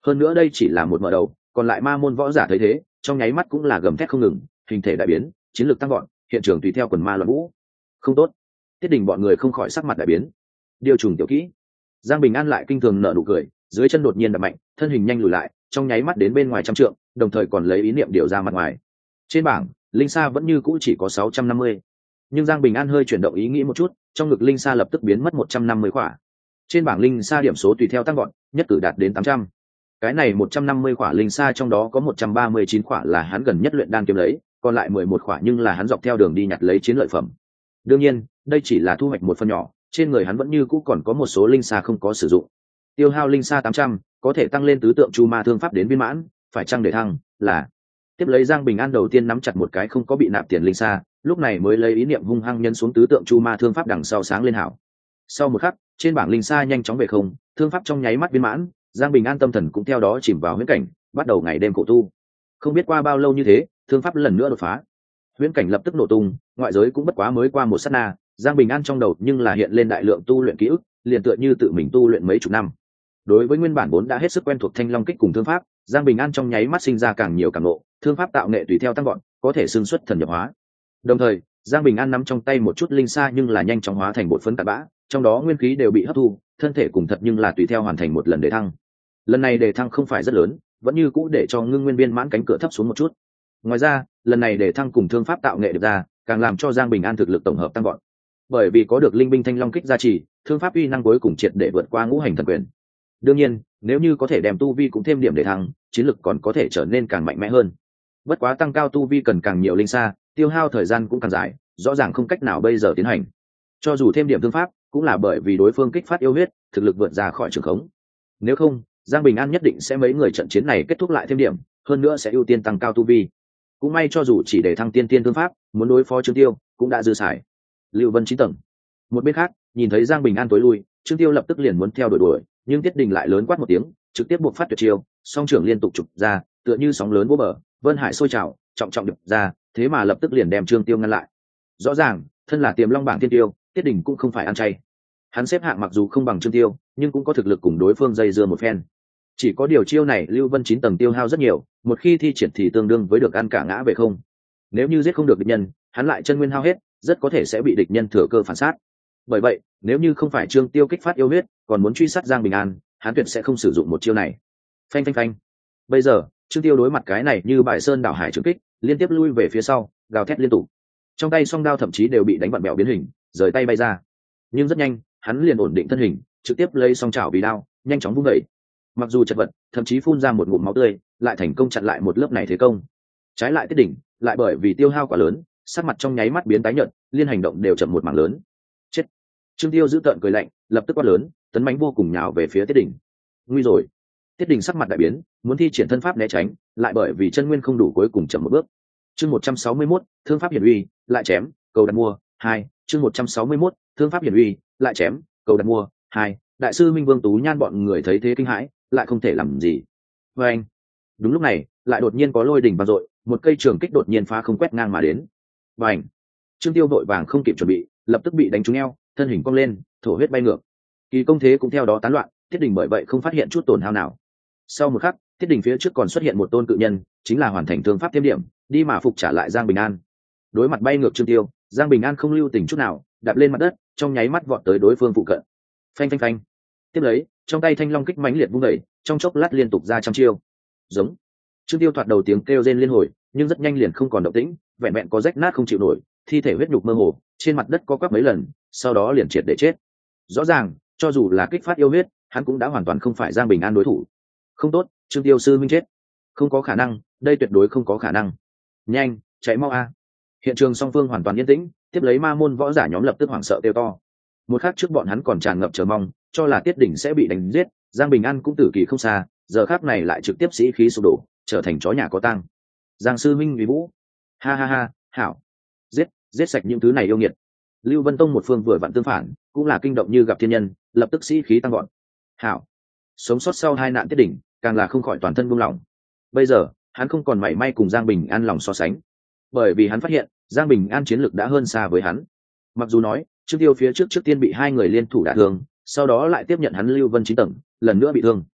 Speaker 1: hơn nữa đây chỉ là một mở đầu, còn lại ma môn võ giả thấy thế trong nháy mắt cũng là gầm thét không ngừng, hình thể đại biến, chiến lược tăng gọn, hiện trường tùy theo quần ma loạn vũ. Không tốt. Tiết Đình bọn người không khỏi sắc mặt đại biến. Điều trùng tiểu kỹ. Giang Bình An lại kinh thường nở nụ cười, dưới chân đột nhiên đập mạnh, thân hình nhanh lùi lại, trong nháy mắt đến bên ngoài trăm trượng, đồng thời còn lấy ý niệm điều ra mặt ngoài. Trên bảng linh sa vẫn như cũ chỉ có sáu trăm năm mươi, nhưng Giang Bình An hơi chuyển động ý nghĩ một chút, trong ngực linh sa lập tức biến mất một trăm năm mươi khỏa. Trên bảng linh sa điểm số tùy theo tăng gọn, nhất cử đạt đến tám trăm. Cái này một trăm năm mươi khỏa linh sa trong đó có một trăm ba mươi chín khỏa là hắn gần nhất luyện đan kiếm lấy, còn lại mười một khỏa nhưng là hắn dọc theo đường đi nhặt lấy chiến lợi phẩm. Đương nhiên, đây chỉ là thu hoạch một phần nhỏ, trên người hắn vẫn như cũ còn có một số linh sa không có sử dụng. Tiêu hao linh sa tám trăm, có thể tăng lên tứ tượng chu ma thương pháp đến viên mãn, phải chăng để thăng là. Tiếp lấy Giang Bình An đầu tiên nắm chặt một cái không có bị nạp tiền linh sa, lúc này mới lấy ý niệm hung hăng nhân xuống tứ tượng chu ma thương pháp đằng sau sáng lên hảo. Sau một khắc, trên bảng linh sa nhanh chóng về không, thương pháp trong nháy mắt viên mãn, Giang Bình An tâm thần cũng theo đó chìm vào huyễn cảnh, bắt đầu ngày đêm khổ tu. Không biết qua bao lâu như thế, thương pháp lần nữa đột phá. Huyễn cảnh lập tức nổ tung, ngoại giới cũng bất quá mới qua một sát na, Giang Bình An trong đầu nhưng là hiện lên đại lượng tu luyện ký ức, liền tựa như tự mình tu luyện mấy chục năm. Đối với nguyên bản vốn đã hết sức quen thuộc Thanh Long kích cùng thương pháp, Giang Bình An trong nháy mắt sinh ra càng nhiều càng ngộ, thương pháp tạo nghệ tùy theo tăng gọn, có thể xưng xuất thần nhập hóa. Đồng thời, Giang Bình An nắm trong tay một chút linh sa nhưng là nhanh chóng hóa thành bột phấn tạt bã, trong đó nguyên khí đều bị hấp thu, thân thể cùng thật nhưng là tùy theo hoàn thành một lần đề thăng. Lần này đề thăng không phải rất lớn, vẫn như cũ để cho ngưng nguyên viên mãn cánh cửa thấp xuống một chút. Ngoài ra, lần này đề thăng cùng thương pháp tạo nghệ được ra, càng làm cho Giang Bình An thực lực tổng hợp tăng gọn. Bởi vì có được linh binh Thanh Long kích gia trì, thương pháp uy năng cuối cùng triệt để vượt qua ngũ hành thần quyền. Đương nhiên, nếu như có thể đem tu vi cũng thêm điểm để thăng, chiến lực còn có thể trở nên càng mạnh mẽ hơn. Bất quá tăng cao tu vi cần càng nhiều linh sa, tiêu hao thời gian cũng càng dài, rõ ràng không cách nào bây giờ tiến hành. Cho dù thêm điểm thương pháp, cũng là bởi vì đối phương kích phát yêu huyết, thực lực vượt ra khỏi trường khống. Nếu không, Giang Bình An nhất định sẽ mấy người trận chiến này kết thúc lại thêm điểm, hơn nữa sẽ ưu tiên tăng cao tu vi. Cũng may cho dù chỉ để thăng tiên tiên thương pháp, muốn đối phó Trương Tiêu cũng đã dư xài. Lưu Vân chín tầng. Một bên khác, nhìn thấy Giang Bình An tối lui, Trương Tiêu lập tức liền muốn theo đuổi đuổi, nhưng Tiết Đình lại lớn quát một tiếng, trực tiếp buộc phát tuyệt chiêu, song trưởng liên tục chụp ra, tựa như sóng lớn vỗ bờ, vân hải sôi trào, trọng trọng đập ra, thế mà lập tức liền đem Trương Tiêu ngăn lại. Rõ ràng, thân là Tiềm Long bảng tiên tiêu, Tiết Đình cũng không phải ăn chay. Hắn xếp hạng mặc dù không bằng Trương Tiêu, nhưng cũng có thực lực cùng đối phương dây dưa một phen. Chỉ có điều chiêu này Lưu Vân chín tầng tiêu hao rất nhiều, một khi thi triển thì tương đương với được ăn cả ngã về không. Nếu như giết không được địch nhân, hắn lại chân nguyên hao hết, rất có thể sẽ bị địch nhân thừa cơ phản sát. Bởi vậy, nếu như không phải Trương Tiêu kích phát yêu huyết, còn muốn truy sát Giang Bình An, hắn tuyệt sẽ không sử dụng một chiêu này. Phanh phanh phanh. Bây giờ, Trương Tiêu đối mặt cái này như bài sơn đảo hải trường kích, liên tiếp lui về phía sau, gào thét liên tục. Trong tay song đao thậm chí đều bị đánh vặn bẹo biến hình, rời tay bay ra. Nhưng rất nhanh, hắn liền ổn định thân hình, trực tiếp lấy song chảo vì đao, nhanh chóng vung đẩy. Mặc dù chật vật, thậm chí phun ra một ngụm máu tươi, lại thành công chặn lại một lớp này thế công. Trái lại Tiết Đỉnh, lại bởi vì tiêu hao quá lớn, sắc mặt trong nháy mắt biến tái nhợt, liên hành động đều chậm một mảng lớn. Chết! Trương Tiêu giữ tợn cười lạnh, lập tức quát lớn, tấn mãnh vô cùng nhào về phía Tiết Đỉnh. Nguy rồi! Tiết Đỉnh sắc mặt đại biến, muốn thi triển thân pháp né tránh, lại bởi vì chân nguyên không đủ cuối cùng chậm một bước. Chương một trăm sáu mươi mốt, thương pháp hiển uy, lại chém, cầu đặt mua, hai. Chương một trăm sáu mươi mốt, thương pháp hiển uy, lại chém, cầu đặt mua, hai. Đại sư Minh Vương Tú Nhan bọn người thấy thế kinh hãi, lại không thể làm gì. Và anh, đúng lúc này, lại đột nhiên có lôi đỉnh vang dội, một cây trường kích đột nhiên phá không quét ngang mà đến. Và anh, Trương Tiêu vội vàng không kịp chuẩn bị, lập tức bị đánh trúng eo, thân hình cong lên, thổ huyết bay ngược. Kỳ công thế cũng theo đó tán loạn, Tiết Đình bởi vậy không phát hiện chút tổn hao nào. Sau một khắc, Tiết Đình phía trước còn xuất hiện một tôn cự nhân, chính là hoàn thành thương pháp thêm điểm, đi mà phục trả lại Giang Bình An. Đối mặt bay ngược Trương Tiêu, Giang Bình An không lưu tình chút nào, đạp lên mặt đất, trong nháy mắt vọt tới đối phương phụ cận. Phanh phanh phanh. Tiếp lấy, trong tay Thanh Long kích mãnh liệt vung đẩy, trong chốc lát liên tục ra trăm chiêu. Giống. Trương Tiêu thoạt đầu tiếng kêu rên liên hồi, nhưng rất nhanh liền không còn động tĩnh, vẹn vẹn có rách nát không chịu nổi, thi thể huyết nhục mơ hồ, trên mặt đất co quắp mấy lần, sau đó liền triệt để chết. Rõ ràng, cho dù là kích phát yêu huyết, hắn cũng đã hoàn toàn không phải Giang Bình An đối thủ. Không tốt, Trương Tiêu sư minh chết. Không có khả năng, đây tuyệt đối không có khả năng. Nhanh, chạy mau a. Hiện trường song phương hoàn toàn yên tĩnh, tiếp lấy ma môn võ giả nhóm lập tức hoảng sợ kêu to. Một khắc trước bọn hắn còn tràn ngập chờ mong, cho là Tiết Đỉnh sẽ bị đánh giết, Giang Bình An cũng tử kỳ không xa, giờ khắc này lại trực tiếp sĩ khí sụp đổ, trở thành chó nhà có tang. Giang sư minh vì vũ, ha ha ha, hảo, giết, giết sạch những thứ này yêu nghiệt. Lưu Vân Tông một phương vừa vặn tương phản, cũng là kinh động như gặp thiên nhân, lập tức sĩ khí tăng gọn. Hảo, sống sót sau hai nạn Tiết Đỉnh, càng là không khỏi toàn thân buông lỏng. Bây giờ, hắn không còn mảy may cùng Giang Bình An lòng so sánh, bởi vì hắn phát hiện, Giang Bình An chiến lực đã hơn xa với hắn. Mặc dù nói, Trương Tiêu phía trước trước tiên bị hai người liên thủ đả thương, sau đó lại tiếp nhận hắn Lưu Vân chín tầng, lần nữa bị thương.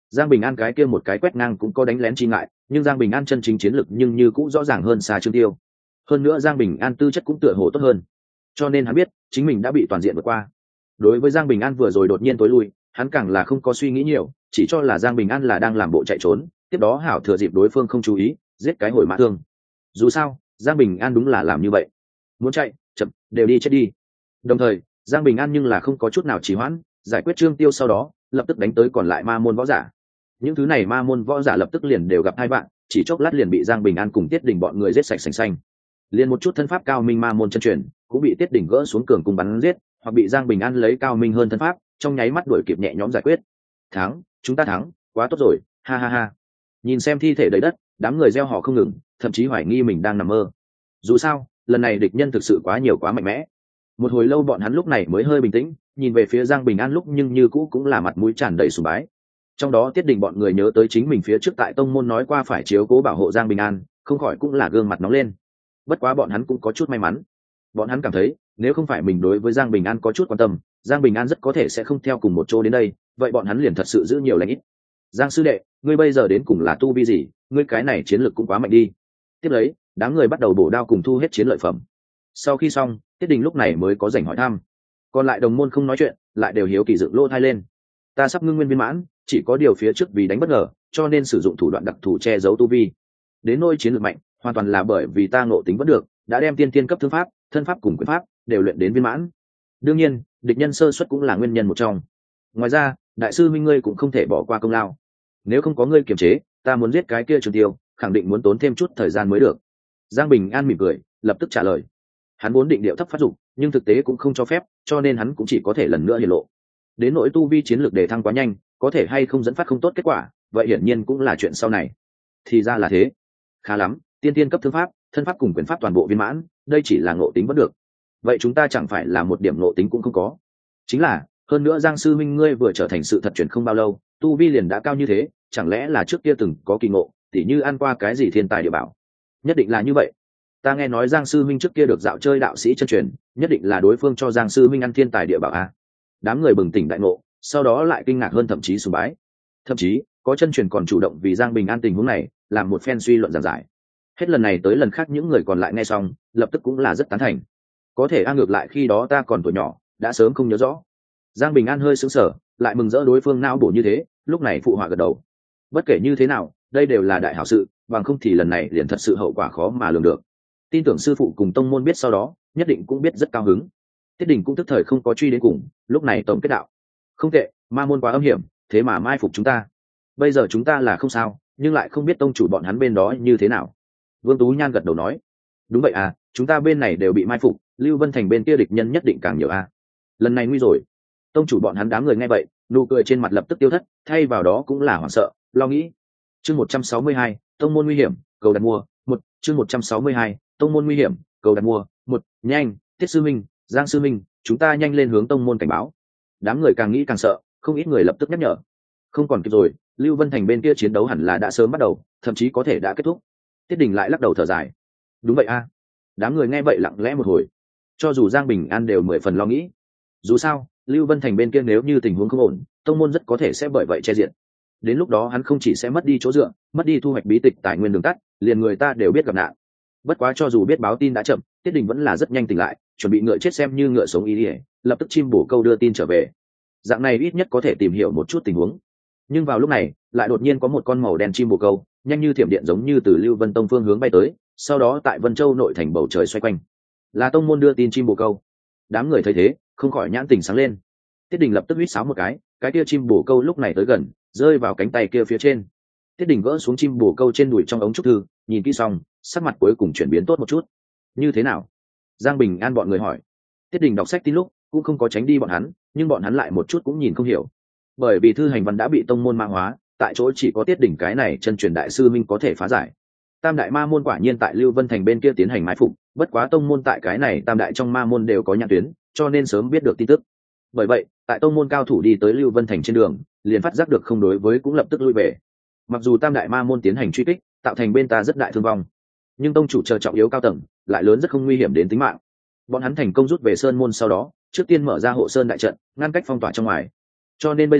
Speaker 1: Giang Bình An cái kia một cái quét ngang cũng có đánh lén chi ngại, nhưng Giang Bình An chân chính chiến lực nhưng như cũng rõ ràng hơn xa Trương Tiêu. Hơn nữa Giang Bình An tư chất cũng tựa hồ tốt hơn, cho nên hắn biết chính mình đã bị toàn diện vượt qua. Đối với Giang Bình An vừa rồi đột nhiên tối lui, hắn càng là không có suy nghĩ nhiều, chỉ cho là Giang Bình An là đang làm bộ chạy trốn, tiếp đó hảo thừa dịp đối phương không chú ý, giết cái hồi mã thương. Dù sao, Giang Bình An đúng là làm như vậy. Muốn chạy, chậm, đều đi chết đi. Đồng thời, Giang Bình An nhưng là không có chút nào trì hoãn, giải quyết Trương Tiêu sau đó, lập tức đánh tới còn lại ma môn võ giả. Những thứ này ma môn võ giả lập tức liền đều gặp hai bạn, chỉ chốc lát liền bị Giang Bình An cùng Tiết Đình bọn người giết sạch sành xanh. Liền một chút thân pháp cao minh ma môn chân truyền cũng bị Tiết Đình gỡ xuống cường cùng bắn giết, hoặc bị Giang Bình An lấy cao minh hơn thân pháp, trong nháy mắt đuổi kịp nhẹ nhõm giải quyết. Thắng, chúng ta thắng, quá tốt rồi, ha ha ha. Nhìn xem thi thể đầy đất, đám người reo hò không ngừng, thậm chí hoài nghi mình đang nằm mơ. Dù sao, lần này địch nhân thực sự quá nhiều quá mạnh mẽ. Một hồi lâu bọn hắn lúc này mới hơi bình tĩnh, nhìn về phía Giang Bình An lúc nhưng như cũ cũng là mặt mũi tràn đầy sùng bái. Trong đó Tiết Đình bọn người nhớ tới chính mình phía trước tại tông môn nói qua phải chiếu cố bảo hộ Giang Bình An, không khỏi cũng là gương mặt nóng lên. Bất quá bọn hắn cũng có chút may mắn. Bọn hắn cảm thấy, nếu không phải mình đối với Giang Bình An có chút quan tâm, Giang Bình An rất có thể sẽ không theo cùng một chỗ đến đây, vậy bọn hắn liền thật sự giữ nhiều lãnh ít. Giang sư đệ, ngươi bây giờ đến cùng là tu vi gì, ngươi cái này chiến lược cũng quá mạnh đi. Tiếp lấy, đám người bắt đầu bổ đao cùng thu hết chiến lợi phẩm. Sau khi xong, Tiết Đình lúc này mới có rảnh hỏi thăm. Còn lại đồng môn không nói chuyện, lại đều hiếu kỳ dựng lô thai lên. Ta sắp ngưng nguyên viên mãn, chỉ có điều phía trước vì đánh bất ngờ, cho nên sử dụng thủ đoạn đặc thù che giấu tu vi. Đến nỗi chiến lược mạnh, hoàn toàn là bởi vì ta ngộ tính vẫn được, đã đem tiên tiên cấp thương pháp, thân pháp cùng quyền pháp đều luyện đến viên mãn. Đương nhiên, địch nhân sơ suất cũng là nguyên nhân một trong. Ngoài ra, đại sư minh ngươi cũng không thể bỏ qua công lao. Nếu không có ngươi kiềm chế, ta muốn giết cái kia Trương Tiêu, khẳng định muốn tốn thêm chút thời gian mới được. Giang Bình An mỉm cười, lập tức trả lời. Hắn vốn định điệu thấp phát dụng, nhưng thực tế cũng không cho phép, cho nên hắn cũng chỉ có thể lần nữa hiển lộ. Đến nỗi tu vi chiến lược đề thăng quá nhanh, có thể hay không dẫn phát không tốt kết quả, vậy hiển nhiên cũng là chuyện sau này. Thì ra là thế. Khá lắm, tiên tiên cấp thương pháp, thân pháp cùng quyền pháp toàn bộ viên mãn, đây chỉ là ngộ tính vẫn được. Vậy chúng ta chẳng phải là một điểm ngộ tính cũng không có. Chính là, hơn nữa Giang sư minh ngươi vừa trở thành sự thật chuyển không bao lâu, tu vi liền đã cao như thế, chẳng lẽ là trước kia từng có kỳ ngộ, tỉ như ăn qua cái gì thiên tài địa bảo. Nhất định là như vậy. Ta nghe nói Giang sư minh trước kia được dạo chơi đạo sĩ chân truyền, nhất định là đối phương cho Giang sư minh ăn thiên tài địa bảo a. Đám người bừng tỉnh đại ngộ, sau đó lại kinh ngạc hơn thậm chí sùng bái. Thậm chí, có chân truyền còn chủ động vì Giang Bình An tình huống này, làm một phen suy luận giảng giải. Hết lần này tới lần khác những người còn lại nghe xong, lập tức cũng là rất tán thành. Có thể a ngược lại khi đó ta còn tuổi nhỏ, đã sớm không nhớ rõ. Giang Bình An hơi sững sờ, lại mừng rỡ đối phương não bổ như thế, lúc này phụ họa gật đầu. Bất kể như thế nào, đây đều là đại hảo sự, bằng không thì lần này liền thật sự hậu quả khó mà lường được. Tin tưởng sư phụ cùng tông môn biết sau đó, nhất định cũng biết rất cao hứng. Tiết Đình cũng tức thời không có truy đến cùng, lúc này tổng kết đạo. Không tệ, ma môn quá âm hiểm, thế mà mai phục chúng ta. Bây giờ chúng ta là không sao, nhưng lại không biết tông chủ bọn hắn bên đó như thế nào. Vương Tú Nhan gật đầu nói. Đúng vậy à, chúng ta bên này đều bị mai phục, Lưu Vân Thành bên kia địch nhân nhất định càng nhiều à. Lần này nguy rồi. Tông chủ bọn hắn đám người nghe vậy, nụ cười trên mặt lập tức tiêu thất, thay vào đó cũng là hoảng sợ, lo nghĩ. Chương một trăm sáu mươi hai, tông môn nguy hiểm, cầu đặt mua. Một, chương một trăm sáu mươi hai, tông môn nguy hiểm, cầu đặt mua. Một, nhanh, Tiết sư minh, Giang sư minh, chúng ta nhanh lên hướng tông môn cảnh báo. Đám người càng nghĩ càng sợ, không ít người lập tức nhắc nhở. Không còn kịp rồi, Lưu Vân Thành bên kia chiến đấu hẳn là đã sớm bắt đầu, thậm chí có thể đã kết thúc. Tiết Đình lại lắc đầu thở dài. Đúng vậy a. Đám người nghe vậy lặng lẽ một hồi. Cho dù Giang Bình An đều mười phần lo nghĩ. Dù sao, Lưu Vân Thành bên kia nếu như tình huống không ổn, tông môn rất có thể sẽ bởi vậy che diện. Đến lúc đó hắn không chỉ sẽ mất đi chỗ dựa, mất đi thu hoạch bí tịch tài nguyên đường tắt, liền người ta đều biết gặp nạn. Bất quá cho dù biết báo tin đã chậm, Tiết Đình vẫn là rất nhanh tỉnh lại, chuẩn bị ngựa chết xem như ngựa sống ý ỉa, lập tức chim bổ câu đưa tin trở về. Dạng này ít nhất có thể tìm hiểu một chút tình huống. Nhưng vào lúc này, lại đột nhiên có một con màu đen chim bồ câu, nhanh như thiểm điện giống như từ Lưu Vân Tông phương hướng bay tới, sau đó tại Vân Châu nội thành bầu trời xoay quanh. Là tông môn đưa tin chim bồ câu. Đám người thấy thế, không khỏi nhãn tình sáng lên. Tiết Đình lập tức huýt sáo một cái, cái kia chim bồ câu lúc này tới gần, rơi vào cánh tay kia phía trên. Tiết Đình gỡ xuống chim bồ câu trên đùi trong ống trúc thư, nhìn kỹ xong, sắc mặt cuối cùng chuyển biến tốt một chút. Như thế nào? Giang Bình An bọn người hỏi. Tiết Đình đọc sách tin lúc, cũng không có tránh đi bọn hắn, nhưng bọn hắn lại một chút cũng nhìn không hiểu. Bởi vì thư hành văn đã bị tông môn ma hóa, tại chỗ chỉ có Tiết Đình cái này chân truyền đại sư minh có thể phá giải. Tam đại ma môn quả nhiên tại Lưu Vân Thành bên kia tiến hành mai phục, bất quá tông môn tại cái này tam đại trong ma môn đều có nhãn tuyến, cho nên sớm biết được tin tức. Bởi vậy, tại tông môn cao thủ đi tới Lưu Vân Thành trên đường, liền phát giác được không đối với cũng lập tức lui về. Mặc dù tam đại ma môn tiến hành truy kích, tạo thành bên ta rất đại thương vong, nhưng tông chủ chờ trọng yếu cao tầng, lại lớn rất không nguy hiểm đến tính mạng. Bọn hắn thành công rút về sơn môn sau đó, trước tiên mở ra hộ sơn đại trận, ngăn cách phong tỏa trong ngoài. Cho nên bây giờ,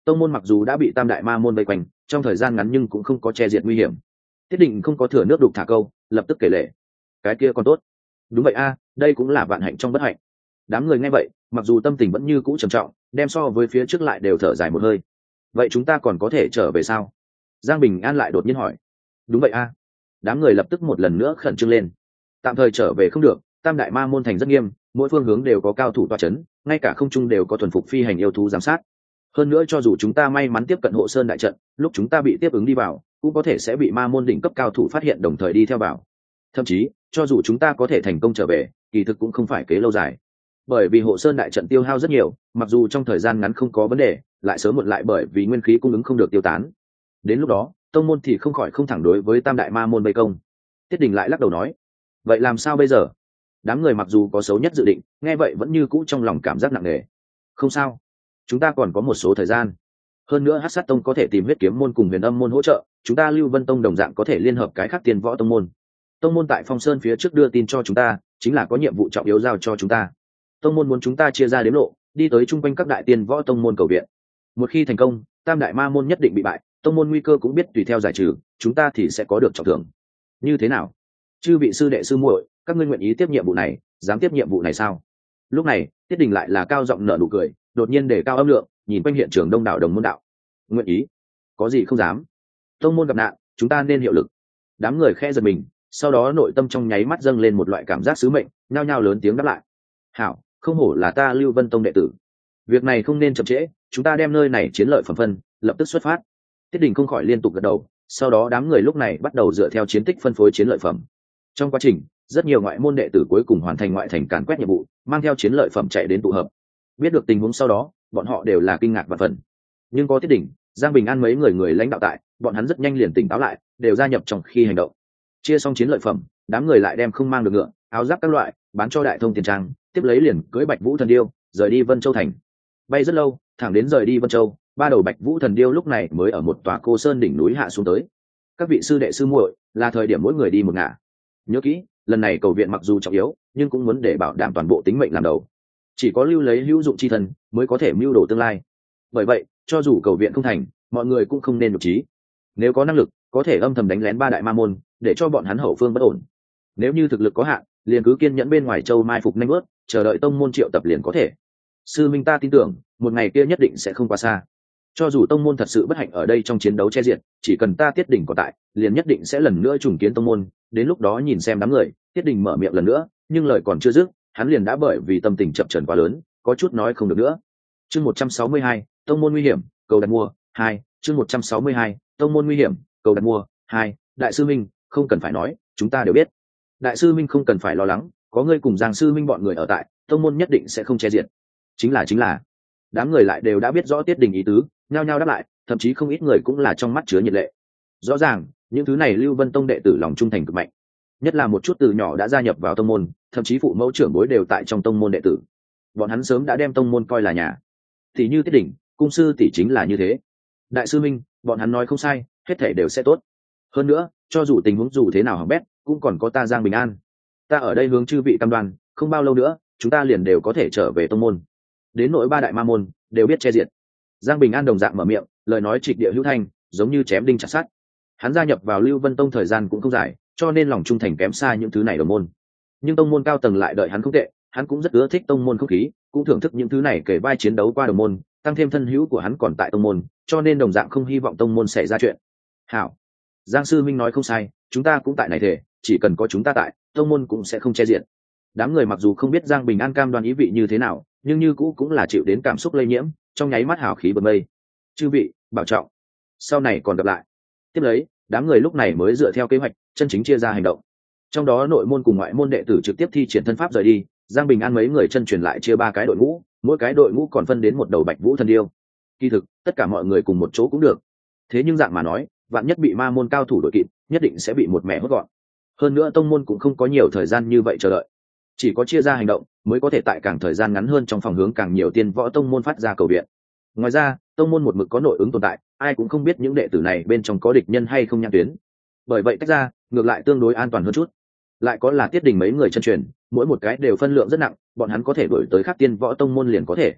Speaker 1: tông môn mặc dù đã bị tam đại ma môn vây quanh trong thời gian ngắn nhưng cũng không có che diệt nguy hiểm. Tiết Đình không có thừa nước đục thả câu, lập tức kể lể. Cái kia còn tốt. Đúng vậy a, đây cũng là vạn hạnh trong bất hạnh. Đám người nghe vậy, mặc dù tâm tình vẫn như cũ trầm trọng, đem so với phía trước lại đều thở dài một hơi. Vậy chúng ta còn có thể trở về sao? Giang Bình An lại đột nhiên hỏi. Đúng vậy a. Đám người lập tức một lần nữa khẩn trương lên. Tạm thời trở về không được, tam đại ma môn thành rất nghiêm, mỗi phương hướng đều có cao thủ tọa chấn, ngay cả không trung đều có thuần phục phi hành yêu thú giám sát. Hơn nữa cho dù chúng ta may mắn tiếp cận hộ sơn đại trận, lúc chúng ta bị tiếp ứng đi vào, cũng có thể sẽ bị ma môn đỉnh cấp cao thủ phát hiện đồng thời đi theo vào. Thậm chí, cho dù chúng ta có thể thành công trở về, kỳ thực cũng không phải kế lâu dài. Bởi vì hộ sơn đại trận tiêu hao rất nhiều, mặc dù trong thời gian ngắn không có vấn đề, lại sớm muộn lại bởi vì nguyên khí cung ứng không được tiêu tán. Đến lúc đó, tông môn thì không khỏi không thẳng đối với tam đại ma môn vây công. Tiết Đình lại lắc đầu nói, vậy làm sao bây giờ? Đám người mặc dù có xấu nhất dự định, nghe vậy vẫn như cũ trong lòng cảm giác nặng nề. Không sao, chúng ta còn có một số thời gian. Hơn nữa Hắc Sát Tông có thể tìm huyết kiếm môn cùng Huyền Âm môn hỗ trợ, chúng ta Lưu Vân Tông đồng dạng có thể liên hợp cái khác Tiên Võ Tông môn. Tông môn tại Phong Sơn phía trước đưa tin cho chúng ta, chính là có nhiệm vụ trọng yếu giao cho chúng ta. Tông môn muốn chúng ta chia ra đếm lộ, đi tới trung quanh các đại Tiên Võ Tông môn cầu viện. Một khi thành công, tam đại ma môn nhất định bị bại, tông môn nguy cơ cũng biết tùy theo giải trừ, chúng ta thì sẽ có được trọng thưởng. Như thế nào? Chư vị sư đệ sư muội, các ngươi nguyện ý tiếp nhiệm vụ này, dám tiếp nhiệm vụ này sao? Lúc này, Tiết Đình lại là cao giọng nở nụ cười, đột nhiên để cao âm lượng, nhìn quanh hiện trường đông đảo đồng môn đạo. Nguyện ý? Có gì không dám? Tông môn gặp nạn, chúng ta nên hiệu lực. Đám người khe giật mình, sau đó nội tâm trong nháy mắt dâng lên một loại cảm giác sứ mệnh, nhao nhao lớn tiếng đáp lại. Hảo, không hổ là ta Lưu Vân Tông đệ tử. Việc này không nên chậm trễ, chúng ta đem nơi này chiến lợi phẩm phân, lập tức xuất phát. Tiết Đình không khỏi liên tục gật đầu, sau đó đám người lúc này bắt đầu dựa theo chiến tích phân phối chiến lợi phẩm. Trong quá trình, rất nhiều ngoại môn đệ tử cuối cùng hoàn thành ngoại thành càn quét nhiệm vụ, mang theo chiến lợi phẩm chạy đến tụ hợp. Biết được tình huống sau đó, bọn họ đều là kinh ngạc và phần. Nhưng có Tiết Đình, Giang Bình An mấy người người lãnh đạo tại, bọn hắn rất nhanh liền tỉnh táo lại, đều gia nhập trong khi hành động. Chia xong chiến lợi phẩm, đám người lại đem không mang được ngựa, áo giáp các loại, bán cho đại thông tiền trang, tiếp lấy liền cưỡi Bạch Vũ thần điêu, rời đi Vân Châu thành. Bay rất lâu, thẳng đến rời đi Vân Châu, ba đầu Bạch Vũ thần điêu lúc này mới ở một tòa cô sơn đỉnh núi hạ xuống tới. Các vị sư đệ sư muội, là thời điểm mỗi người đi một ngả. Nhớ kỹ, lần này cầu viện mặc dù trọng yếu, nhưng cũng muốn để bảo đảm toàn bộ tính mệnh làm đầu. Chỉ có lưu lấy hữu dụng chi thân, mới có thể mưu đồ tương lai. Bởi vậy, cho dù cầu viện không thành, mọi người cũng không nên nhục trí. Nếu có năng lực, có thể âm thầm đánh lén ba đại ma môn, để cho bọn hắn hậu phương bất ổn. Nếu như thực lực có hạn, liền cứ kiên nhẫn bên ngoài châu mai phục nhanh bước, chờ đợi tông môn triệu tập liền có thể. Sư minh ta tin tưởng, một ngày kia nhất định sẽ không quá xa. Cho dù tông môn thật sự bất hạnh ở đây trong chiến đấu che diệt, chỉ cần ta Tiết Đình có tại, liền nhất định sẽ lần nữa trùng kiến tông môn. Đến lúc đó nhìn xem đám người, Tiết Đình mở miệng lần nữa, nhưng lời còn chưa dứt, hắn liền đã bởi vì tâm tình chập chờn quá lớn, có chút nói không được nữa. Chương một trăm sáu mươi hai, tông môn nguy hiểm, cầu đặt mua. Hai, chương một trăm sáu mươi hai, tông môn nguy hiểm, cầu đặt mua. Hai, đại sư minh, không cần phải nói, chúng ta đều biết. Đại sư minh không cần phải lo lắng, có ngươi cùng Giang sư minh bọn người ở tại, tông môn nhất định sẽ không che diệt. Chính là chính là. Đám người lại đều đã biết rõ Tiết Đình ý tứ, nhao nhao đáp lại, thậm chí không ít người cũng là trong mắt chứa nhiệt lệ. Rõ ràng, những thứ này Lưu Vân Tông đệ tử lòng trung thành cực mạnh, nhất là một chút từ nhỏ đã gia nhập vào tông môn, thậm chí phụ mẫu trưởng bối đều tại trong tông môn đệ tử. Bọn hắn sớm đã đem tông môn coi là nhà. Thì như Tiết Đình, cung sư tỷ chính là như thế. Đại sư minh, bọn hắn nói không sai, hết thảy đều sẽ tốt. Hơn nữa, cho dù tình huống dù thế nào hỏng bét, cũng còn có ta Giang Bình An. Ta ở đây hướng chư vị cam đoan, không bao lâu nữa, chúng ta liền đều có thể trở về tông môn. Đến nội ba đại ma môn đều biết che diệt. Giang Bình An đồng dạng mở miệng, lời nói trịch địa hữu thanh, giống như chém đinh chặt sắt. Hắn gia nhập vào Lưu Vân Tông thời gian cũng không dài, cho nên lòng trung thành kém xa những thứ này đồng môn. Nhưng tông môn cao tầng lại đợi hắn không tệ, hắn cũng rất ưa thích tông môn không khí, cũng thưởng thức những thứ này kể vai chiến đấu qua đồng môn, tăng thêm thân hữu của hắn còn tại tông môn, cho nên đồng dạng không hy vọng tông môn xảy ra chuyện. Hảo, Giang sư minh nói không sai, chúng ta cũng tại này thể, chỉ cần có chúng ta tại, tông môn cũng sẽ không che diện. Đám người mặc dù không biết Giang Bình An cam đoan ý vị như thế nào, nhưng như cũ cũng là chịu đến cảm xúc lây nhiễm, trong nháy mắt hào khí bật mây. Chư vị, bảo trọng, sau này còn gặp lại. Tiếp lấy, đám người lúc này mới dựa theo kế hoạch chân chính chia ra hành động. Trong đó nội môn cùng ngoại môn đệ tử trực tiếp thi triển thân pháp rời đi, Giang Bình An mấy người chân truyền lại chia ba cái đội ngũ, mỗi cái đội ngũ còn phân đến một đầu Bạch Vũ thần điêu. Kỳ thực, tất cả mọi người cùng một chỗ cũng được. Thế nhưng dạng mà nói, vạn nhất bị ma môn cao thủ đội kịp, nhất định sẽ bị một mẻ hốt gọn. Hơn nữa tông môn cũng không có nhiều thời gian như vậy chờ đợi. Chỉ có chia ra hành động, mới có thể tại càng thời gian ngắn hơn trong phòng hướng càng nhiều tiên võ tông môn phát ra cầu viện. Ngoài ra, tông môn một mực có nội ứng tồn tại, ai cũng không biết những đệ tử này bên trong có địch nhân hay không nhãn tuyến. Bởi vậy tách ra, ngược lại tương đối an toàn hơn chút. Lại có là Tiết Đình mấy người chân truyền, mỗi một cái đều phân lượng rất nặng, bọn hắn có thể đổi tới khác tiên võ tông môn liền có thể.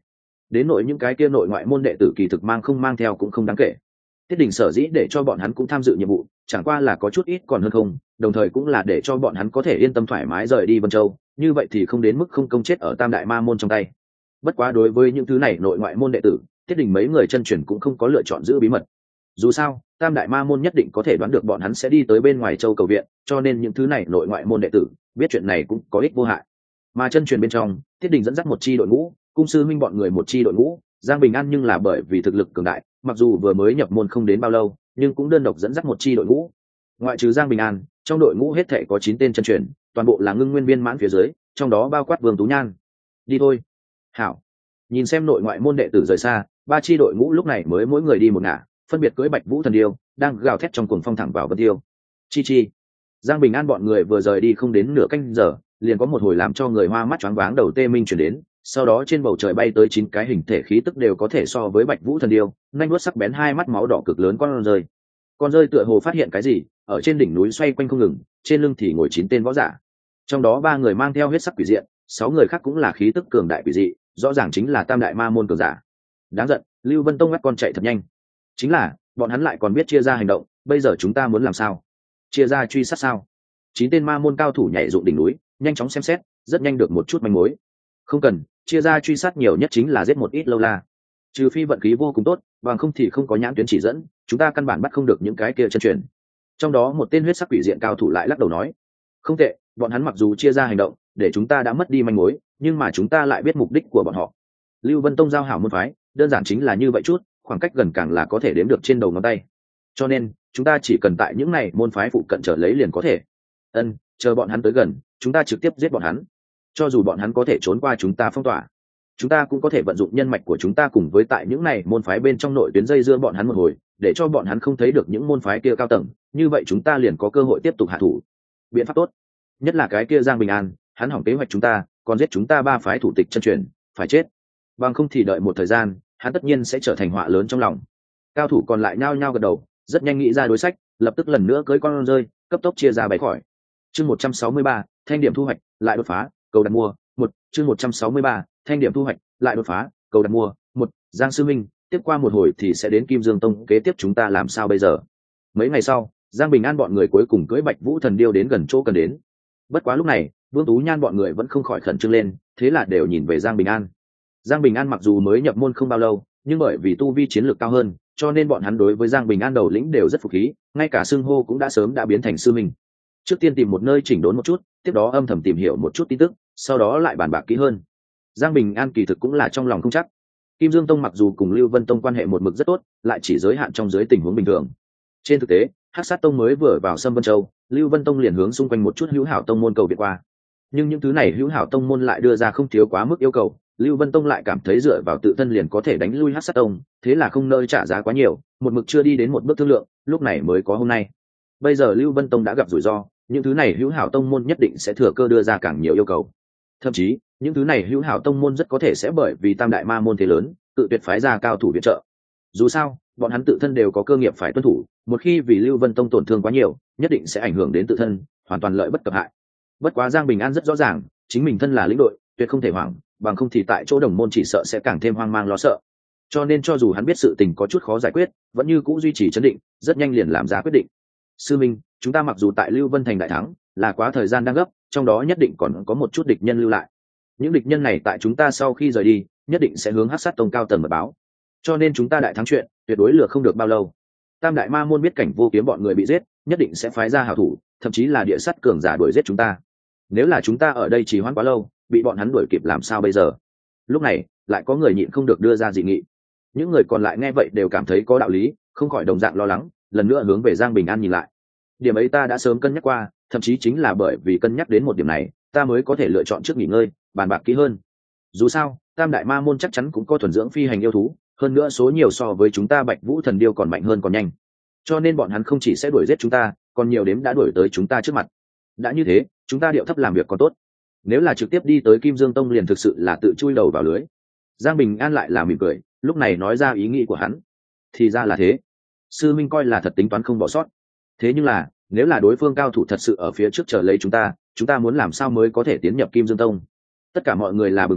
Speaker 1: đến nội những cái kia nội ngoại môn đệ tử kỳ thực mang không mang theo cũng không đáng kể. Tiết Đình sở dĩ để cho bọn hắn cũng tham dự nhiệm vụ chẳng qua là có chút ít còn hơn không, đồng thời cũng là để cho bọn hắn có thể yên tâm thoải mái rời đi Vân Châu, như vậy thì không đến mức không công chết ở Tam Đại Ma Môn trong tay. Bất quá đối với những thứ này nội ngoại môn đệ tử, Tiết Đình mấy người chân truyền cũng không có lựa chọn giữ bí mật. Dù sao Tam Đại Ma Môn nhất định có thể đoán được bọn hắn sẽ đi tới bên ngoài châu cầu viện, cho nên những thứ này nội ngoại môn đệ tử biết chuyện này cũng có ích vô hại. Mà chân truyền bên trong, Tiết Đình dẫn dắt một chi đội ngũ, cung sư huynh bọn người một chi đội ngũ, Giang Bình An nhưng là bởi vì thực lực cường đại, mặc dù vừa mới nhập môn không đến bao lâu, nhưng cũng đơn độc dẫn dắt một chi đội ngũ. Ngoại trừ Giang Bình An, trong đội ngũ hết thảy có chín tên chân truyền, toàn bộ là ngưng nguyên viên mãn phía dưới, trong đó bao quát Vương Tú Nhan. Đi thôi. Hảo. Nhìn xem nội ngoại môn đệ tử rời xa, ba chi đội ngũ lúc này mới mỗi người đi một ngả, phân biệt cưỡi Bạch Vũ Thần Điêu, đang gào thét trong cuồng phong thẳng vào Vân Tiêu. Chi chi. Giang Bình An bọn người vừa rời đi không đến nửa canh giờ, liền có một hồi làm cho người hoa mắt choáng váng đầu tê minh truyền đến, sau đó trên bầu trời bay tới chín cái hình thể khí tức đều có thể so với Bạch Vũ Thần Điêu, nhanh vuốt sắc bén hai mắt máu đỏ cực lớn con rơi. Con rơi tựa hồ phát hiện cái gì, ở trên đỉnh núi xoay quanh không ngừng, trên lưng thì ngồi chín tên võ giả. Trong đó ba người mang theo huyết sắc quỷ diện, sáu người khác cũng là khí tức cường đại quỷ dị, rõ ràng chính là Tam Đại Ma Môn cường giả. Đáng giận, Lưu Vân Tông ngắt con chạy thật nhanh. Chính là, bọn hắn lại còn biết chia ra hành động, bây giờ chúng ta muốn làm sao? Chia ra truy sát sao? Chín tên ma môn cao thủ nhảy dụng đỉnh núi, nhanh chóng xem xét, rất nhanh được một chút manh mối. Không cần, chia ra truy sát nhiều nhất chính là giết một ít lâu la. Trừ phi vận khí vô cùng tốt, bằng không thì không có nhãn tuyến chỉ dẫn, chúng ta căn bản bắt không được những cái kia chân truyền. Trong đó một tên huyết sắc quỷ diện cao thủ lại lắc đầu nói, không tệ, bọn hắn mặc dù chia ra hành động, để chúng ta đã mất đi manh mối, nhưng mà chúng ta lại biết mục đích của bọn họ. Lưu Vân Tông giao hảo môn phái, đơn giản chính là như vậy chút, khoảng cách gần càng là có thể đếm được trên đầu ngón tay. Cho nên, chúng ta chỉ cần tại những này môn phái phụ cận trở lấy liền có thể. Ân, chờ bọn hắn tới gần, chúng ta trực tiếp giết bọn hắn. Cho dù bọn hắn có thể trốn qua chúng ta phong tỏa, chúng ta cũng có thể vận dụng nhân mạch của chúng ta cùng với tại những này môn phái bên trong nội tuyến dây dưa bọn hắn một hồi, để cho bọn hắn không thấy được những môn phái kia cao tầng, như vậy chúng ta liền có cơ hội tiếp tục hạ thủ. Biện pháp tốt, nhất là cái kia Giang Bình An, hắn hỏng kế hoạch chúng ta, còn giết chúng ta ba phái thủ tịch chân truyền, phải chết. Bằng không thì đợi một thời gian, hắn tất nhiên sẽ trở thành họa lớn trong lòng. Cao thủ còn lại nhao nhao gật đầu, rất nhanh nghĩ ra đối sách, lập tức lần nữa cưỡi con rơi, cấp tốc chia ra bay khỏi. Chương một trăm sáu mươi ba, thanh điểm thu hoạch, lại đột phá, cầu đặt mua, một, chương một trăm sáu mươi ba, thanh điểm thu hoạch, lại đột phá, cầu đặt mua, một, Giang sư minh, tiếp qua một hồi thì sẽ đến Kim Dương Tông, kế tiếp chúng ta làm sao bây giờ? Mấy ngày sau, Giang Bình An bọn người cuối cùng cưỡi Bạch Vũ Thần Điêu đến gần chỗ cần đến. Bất quá lúc này, Vương Tú Nhan bọn người vẫn không khỏi khẩn trương lên, thế là đều nhìn về Giang Bình An. Giang Bình An mặc dù mới nhập môn không bao lâu, nhưng bởi vì tu vi chiến lược cao hơn, cho nên bọn hắn đối với Giang Bình An đầu lĩnh đều rất phục khí, ngay cả xưng hô cũng đã sớm đã biến thành sư minh. Trước tiên tìm một nơi chỉnh đốn một chút, tiếp đó âm thầm tìm hiểu một chút tin tức, sau đó lại bàn bạc kỹ hơn. Giang Bình An kỳ thực cũng là trong lòng không chắc. Kim Dương Tông mặc dù cùng Lưu Vân Tông quan hệ một mực rất tốt, lại chỉ giới hạn trong dưới tình huống bình thường. Trên thực tế, Hắc Sát Tông mới vừa vào Sâm Vân Châu, Lưu Vân Tông liền hướng xung quanh một chút hữu hảo tông môn cầu viện qua. Nhưng những thứ này hữu hảo tông môn lại đưa ra không thiếu quá mức yêu cầu, Lưu Vân Tông lại cảm thấy dựa vào tự thân liền có thể đánh lui Hắc Sát Tông, thế là không nơi trả giá quá nhiều, một mực chưa đi đến một bước thương lượng, lúc này mới có hôm nay. Bây giờ Lưu Vân Tông đã gặp rủi ro, những thứ này hữu hảo tông môn nhất định sẽ thừa cơ đưa ra càng nhiều yêu cầu. Thậm chí, những thứ này hữu hảo tông môn rất có thể sẽ bởi vì Tam Đại Ma Môn thế lớn, tự tuyệt phái ra cao thủ viện trợ. Dù sao, bọn hắn tự thân đều có cơ nghiệp phải tuân thủ, một khi vì Lưu Vân Tông tổn thương quá nhiều, nhất định sẽ ảnh hưởng đến tự thân, hoàn toàn lợi bất cập hại. Bất quá Giang Bình An rất rõ ràng, chính mình thân là lĩnh đội, tuyệt không thể hoảng, bằng không thì tại chỗ đồng môn chỉ sợ sẽ càng thêm hoang mang lo sợ. Cho nên cho dù hắn biết sự tình có chút khó giải quyết, vẫn như cũ duy trì trấn định, rất nhanh liền làm ra quyết định. Sư minh, chúng ta mặc dù tại Lưu Vân Thành đại thắng, là quá thời gian đang gấp, trong đó nhất định còn có một chút địch nhân lưu lại. Những địch nhân này tại chúng ta sau khi rời đi, nhất định sẽ hướng Hắc Sát Tông cao tầng mật báo. Cho nên chúng ta đại thắng chuyện, tuyệt đối lừa không được bao lâu. Tam Đại Ma Môn biết cảnh vô kiếm bọn người bị giết, nhất định sẽ phái ra hảo thủ, thậm chí là địa sắt cường giả đuổi giết chúng ta. Nếu là chúng ta ở đây trì hoãn quá lâu, bị bọn hắn đuổi kịp làm sao bây giờ? Lúc này, lại có người nhịn không được đưa ra dị nghị. Những người còn lại nghe vậy đều cảm thấy có đạo lý, không khỏi đồng dạng lo lắng, lần nữa hướng về Giang Bình An nhìn lại. Điểm ấy ta đã sớm cân nhắc qua, thậm chí chính là bởi vì cân nhắc đến một điểm này, ta mới có thể lựa chọn trước nghỉ ngơi, bàn bạc kỹ hơn. Dù sao, Tam Đại Ma Môn chắc chắn cũng có thuần dưỡng phi hành yêu thú, hơn nữa số nhiều so với chúng ta Bạch Vũ Thần Điêu còn mạnh hơn còn nhanh. Cho nên bọn hắn không chỉ sẽ đuổi giết chúng ta, còn nhiều đếm đã đuổi tới chúng ta trước mặt. Đã như thế, chúng ta điệu thấp làm việc còn tốt. Nếu là trực tiếp đi tới Kim Dương Tông liền thực sự là tự chui đầu vào lưới. Giang Bình An lại là mỉm cười, lúc này nói ra ý nghĩ của hắn. Thì ra là thế. Sư minh coi là thật tính toán không bỏ sót. Thế nhưng là, nếu là đối phương cao thủ thật sự ở phía trước chờ lấy chúng ta, chúng ta muốn làm sao mới có thể tiến nhập Kim Dương Tông? Tất cả mọi người là bừng tỉnh,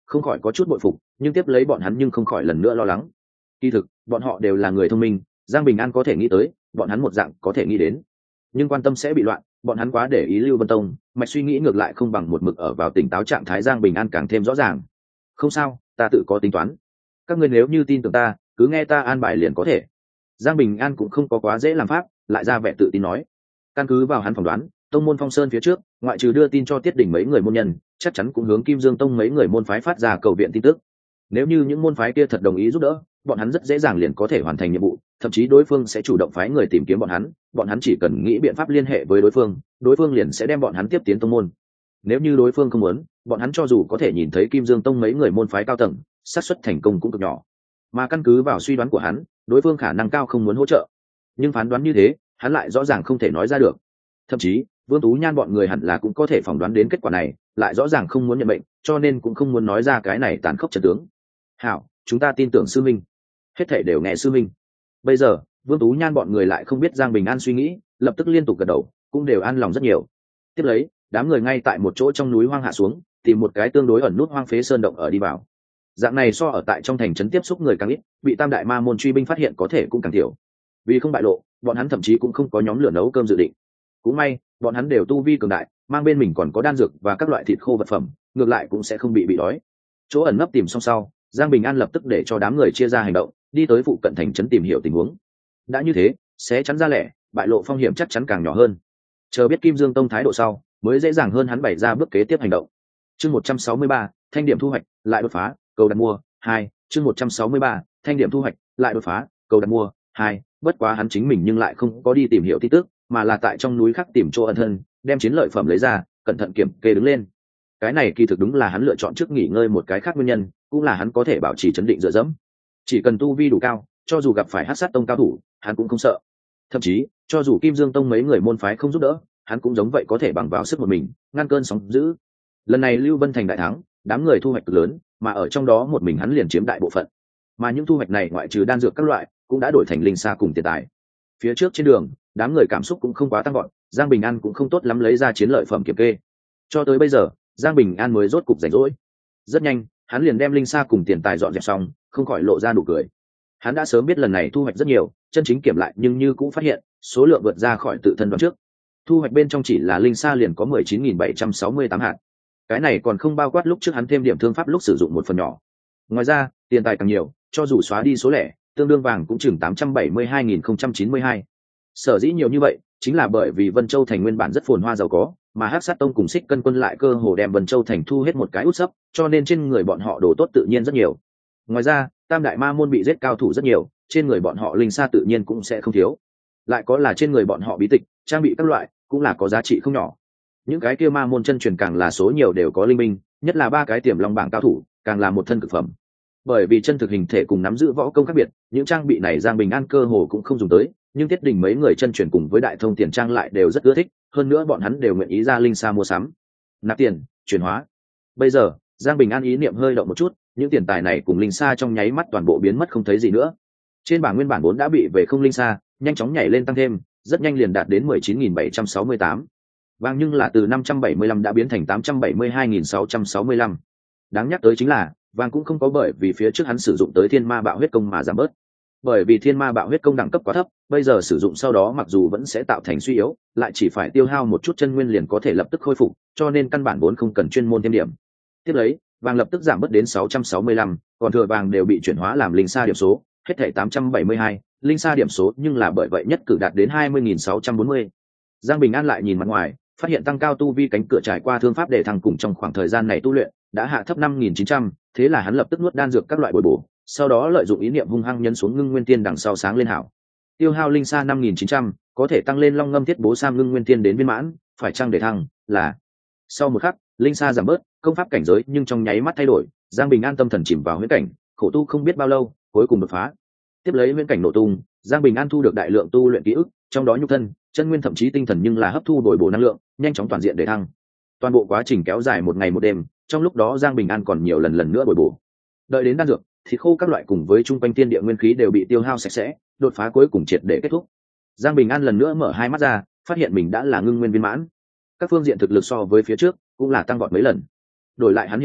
Speaker 1: không khỏi có chút bội phục, nhưng tiếp lấy bọn hắn nhưng không khỏi lần nữa lo lắng. Kỳ thực bọn họ đều là người thông minh, Giang Bình An có thể nghĩ tới, bọn hắn một dạng có thể nghĩ đến, nhưng quan tâm sẽ bị loạn, bọn hắn quá để ý Lưu Vân Tông, mạch suy nghĩ ngược lại không bằng một mực ở vào tỉnh táo trạng thái Giang Bình An càng thêm rõ ràng. Không sao, ta tự có tính toán, các ngươi nếu như tin tưởng ta, cứ nghe ta an bài liền có thể. Giang Bình An cũng không có quá dễ làm pháp, lại ra vẻ tự tin nói. Căn cứ vào hắn phỏng đoán, tông môn Phong Sơn phía trước, ngoại trừ đưa tin cho Tiết Đỉnh mấy người môn nhân, chắc chắn cũng hướng Kim Dương Tông mấy người môn phái phát ra cầu viện tin tức. Nếu như những môn phái kia thật đồng ý giúp đỡ, bọn hắn rất dễ dàng liền có thể hoàn thành nhiệm vụ, thậm chí đối phương sẽ chủ động phái người tìm kiếm bọn hắn, bọn hắn chỉ cần nghĩ biện pháp liên hệ với đối phương, đối phương liền sẽ đem bọn hắn tiếp tiến tông môn. Nếu như đối phương không muốn, bọn hắn cho dù có thể nhìn thấy Kim Dương Tông mấy người môn phái cao tầng, xác suất thành công cũng cực nhỏ. Mà căn cứ vào suy đoán của hắn, đối phương khả năng cao không muốn hỗ trợ, nhưng phán đoán như thế, hắn lại rõ ràng không thể nói ra được. Thậm chí, Vương Tú Nhan bọn người hẳn là cũng có thể phỏng đoán đến kết quả này, lại rõ ràng không muốn nhận bệnh, cho nên cũng không muốn nói ra cái này tàn khốc trận tướng. Hảo, chúng ta tin tưởng sư minh. Hết thảy đều nghe sư minh. Bây giờ, Vương Tú Nhan bọn người lại không biết Giang Bình An suy nghĩ, lập tức liên tục gật đầu, cũng đều an lòng rất nhiều. Tiếp lấy, đám người ngay tại một chỗ trong núi hoang hạ xuống, tìm một cái tương đối ẩn nút hoang phế sơn động ở đi vào. Dạng này so ở tại trong thành trấn tiếp xúc người càng ít, bị Tam đại ma môn truy binh phát hiện có thể cũng càng thiểu. Vì không bại lộ, bọn hắn thậm chí cũng không có nhóm lửa nấu cơm dự định. Cũng may, bọn hắn đều tu vi cường đại, mang bên mình còn có đan dược và các loại thịt khô vật phẩm, ngược lại cũng sẽ không bị bị đói. Chỗ ẩn nấp tìm xong sau, Giang Bình An lập tức để cho đám người chia ra hành động, đi tới phụ cận thành trấn tìm hiểu tình huống. Đã như thế, sẽ chắn ra lẻ, bại lộ phong hiểm chắc chắn càng nhỏ hơn. Chờ biết Kim Dương Tông thái độ sau, mới dễ dàng hơn hắn bày ra bước kế tiếp hành động. Chương một trăm sáu mươi ba, thanh điểm thu hoạch, lại đột phá, cầu đặt mua, hai. Chương một trăm sáu mươi ba, thanh điểm thu hoạch, lại đột phá, cầu đặt mua, hai. Bất quá hắn chính mình nhưng lại không có đi tìm hiểu tin tức, mà là tại trong núi khắc tìm chỗ ẩn thân, đem chiến lợi phẩm lấy ra, cẩn thận kiểm kê đứng lên. Cái này kỳ thực đúng là hắn lựa chọn trước nghỉ ngơi một cái khác nguyên nhân, cũng là hắn có thể bảo trì chấn định dựa dẫm. Chỉ cần tu vi đủ cao, cho dù gặp phải Hắc Sát Tông cao thủ, hắn cũng không sợ. Thậm chí, cho dù Kim Dương Tông mấy người môn phái không giúp đỡ, hắn cũng giống vậy có thể bằng vào sức một mình, ngăn cơn sóng dữ. Lần này Lưu Vân Thành đại thắng, đám người thu hoạch cực lớn, mà ở trong đó một mình hắn liền chiếm đại bộ phận. Mà những thu hoạch này ngoại trừ đan dược các loại, cũng đã đổi thành linh sa cùng tiền tài. Phía trước trên đường, đám người cảm xúc cũng không quá tăng gọn, Giang Bình An cũng không tốt lắm lấy ra chiến lợi phẩm kiểm kê. Cho tới bây giờ, Giang Bình An mới rốt cục rảnh rỗi. Rất nhanh, hắn liền đem linh sa cùng tiền tài dọn dẹp xong, không khỏi lộ ra nụ cười. Hắn đã sớm biết lần này thu hoạch rất nhiều, chân chính kiểm lại nhưng như cũng phát hiện số lượng vượt ra khỏi tự thân đoán trước. Thu hoạch bên trong chỉ là linh sa liền có mười chín nghìn bảy trăm sáu mươi tám hạt. Cái này còn không bao quát lúc trước hắn thêm điểm thương pháp lúc sử dụng một phần nhỏ. Ngoài ra, tiền tài càng nhiều, cho dù xóa đi số lẻ, tương đương vàng cũng chừng tám trăm bảy mươi hai nghìn không trăm chín mươi hai. Sở dĩ nhiều như vậy, chính là bởi vì Vân Châu thành nguyên bản rất phồn hoa giàu có, mà Hắc Sát Tông cùng Xích Cân Quân lại cơ hồ đem Vân Châu thành thu hết một cái út sấp, cho nên trên người bọn họ đồ tốt tự nhiên rất nhiều. Ngoài ra, Tam đại ma môn bị giết cao thủ rất nhiều, trên người bọn họ linh sa tự nhiên cũng sẽ không thiếu. Lại có là trên người bọn họ bí tịch, trang bị các loại, cũng là có giá trị không nhỏ. Những cái kia ma môn chân truyền càng là số nhiều đều có linh minh, nhất là ba cái tiềm long bảng cao thủ, càng là một thân cực phẩm. Bởi vì chân thực hình thể cùng nắm giữ võ công khác biệt, những trang bị này Giang Bình An cơ hồ cũng không dùng tới, nhưng Tiết Đình mấy người chân truyền cùng với Đại Thông tiền trang lại đều rất ưa thích, hơn nữa bọn hắn đều nguyện ý ra linh sa mua sắm, nạp tiền, chuyển hóa. Bây giờ, Giang Bình An ý niệm hơi động một chút, những tiền tài này cùng linh sa trong nháy mắt toàn bộ biến mất không thấy gì nữa. Trên bảng nguyên bản vốn đã bị về không linh sa, nhanh chóng nhảy lên tăng thêm, rất nhanh liền đạt đến mười chín nghìn bảy trăm sáu mươi tám. Vàng nhưng là từ năm trăm bảy mươi lăm đã biến thành tám trăm bảy mươi hai nghìn sáu trăm sáu mươi lăm. Đáng nhắc tới chính là, vàng cũng không có bởi vì phía trước hắn sử dụng tới Thiên Ma Bạo Huyết Công mà giảm bớt. Bởi vì Thiên Ma Bạo Huyết Công đẳng cấp quá thấp, bây giờ sử dụng sau đó mặc dù vẫn sẽ tạo thành suy yếu, lại chỉ phải tiêu hao một chút chân nguyên liền có thể lập tức khôi phục, cho nên căn bản vốn không cần chuyên môn thêm điểm. Tiếp lấy, vàng lập tức giảm bớt đến sáu trăm sáu mươi lăm, còn thừa vàng đều bị chuyển hóa làm linh sa điểm số, hết thảy tám trăm bảy mươi hai, linh sa điểm số nhưng là bởi vậy nhất cử đạt đến hai mươi nghìn sáu trăm bốn mươi. Giang Bình An lại nhìn mặt ngoài, phát hiện tăng cao tu vi cánh cửa trải qua thương pháp để thăng cùng trong khoảng thời gian này tu luyện đã hạ thấp năm nghìn chín trăm, thế là hắn lập tức nuốt đan dược các loại bồi bổ, sau đó lợi dụng ý niệm hung hăng nhấn xuống ngưng nguyên tiên đằng sau sáng lên hảo. Tiêu hao linh sa năm nghìn chín trăm, có thể tăng lên long ngâm thiết bố sam ngưng nguyên tiên đến viên mãn, phải chăng để thăng là. Sau một khắc, linh sa giảm bớt, công pháp cảnh giới nhưng trong nháy mắt thay đổi, Giang Bình An tâm thần chìm vào huyễn cảnh, khổ tu không biết bao lâu, cuối cùng đột phá. Tiếp lấy huyễn cảnh nổ tung, Giang Bình An thu được đại lượng tu luyện ký ức, trong đó nhục thân, chân nguyên thậm chí tinh thần nhưng là hấp thu bồi bổ năng lượng, nhanh chóng toàn diện để thăng. Toàn bộ quá trình kéo dài một ngày một đêm, trong lúc đó Giang Bình An còn nhiều lần lần nữa bồi bổ. Đợi đến đan dược, thịt khô các loại cùng với trung quanh tiên địa nguyên khí đều bị tiêu hao sạch sẽ, đột phá cuối cùng triệt để kết thúc. Giang Bình An lần nữa mở hai mắt ra, phát hiện mình đã là ngưng nguyên viên mãn. Các phương diện thực lực so với phía trước cũng là tăng vọt mấy lần. Đổi lại hắn hiện tại,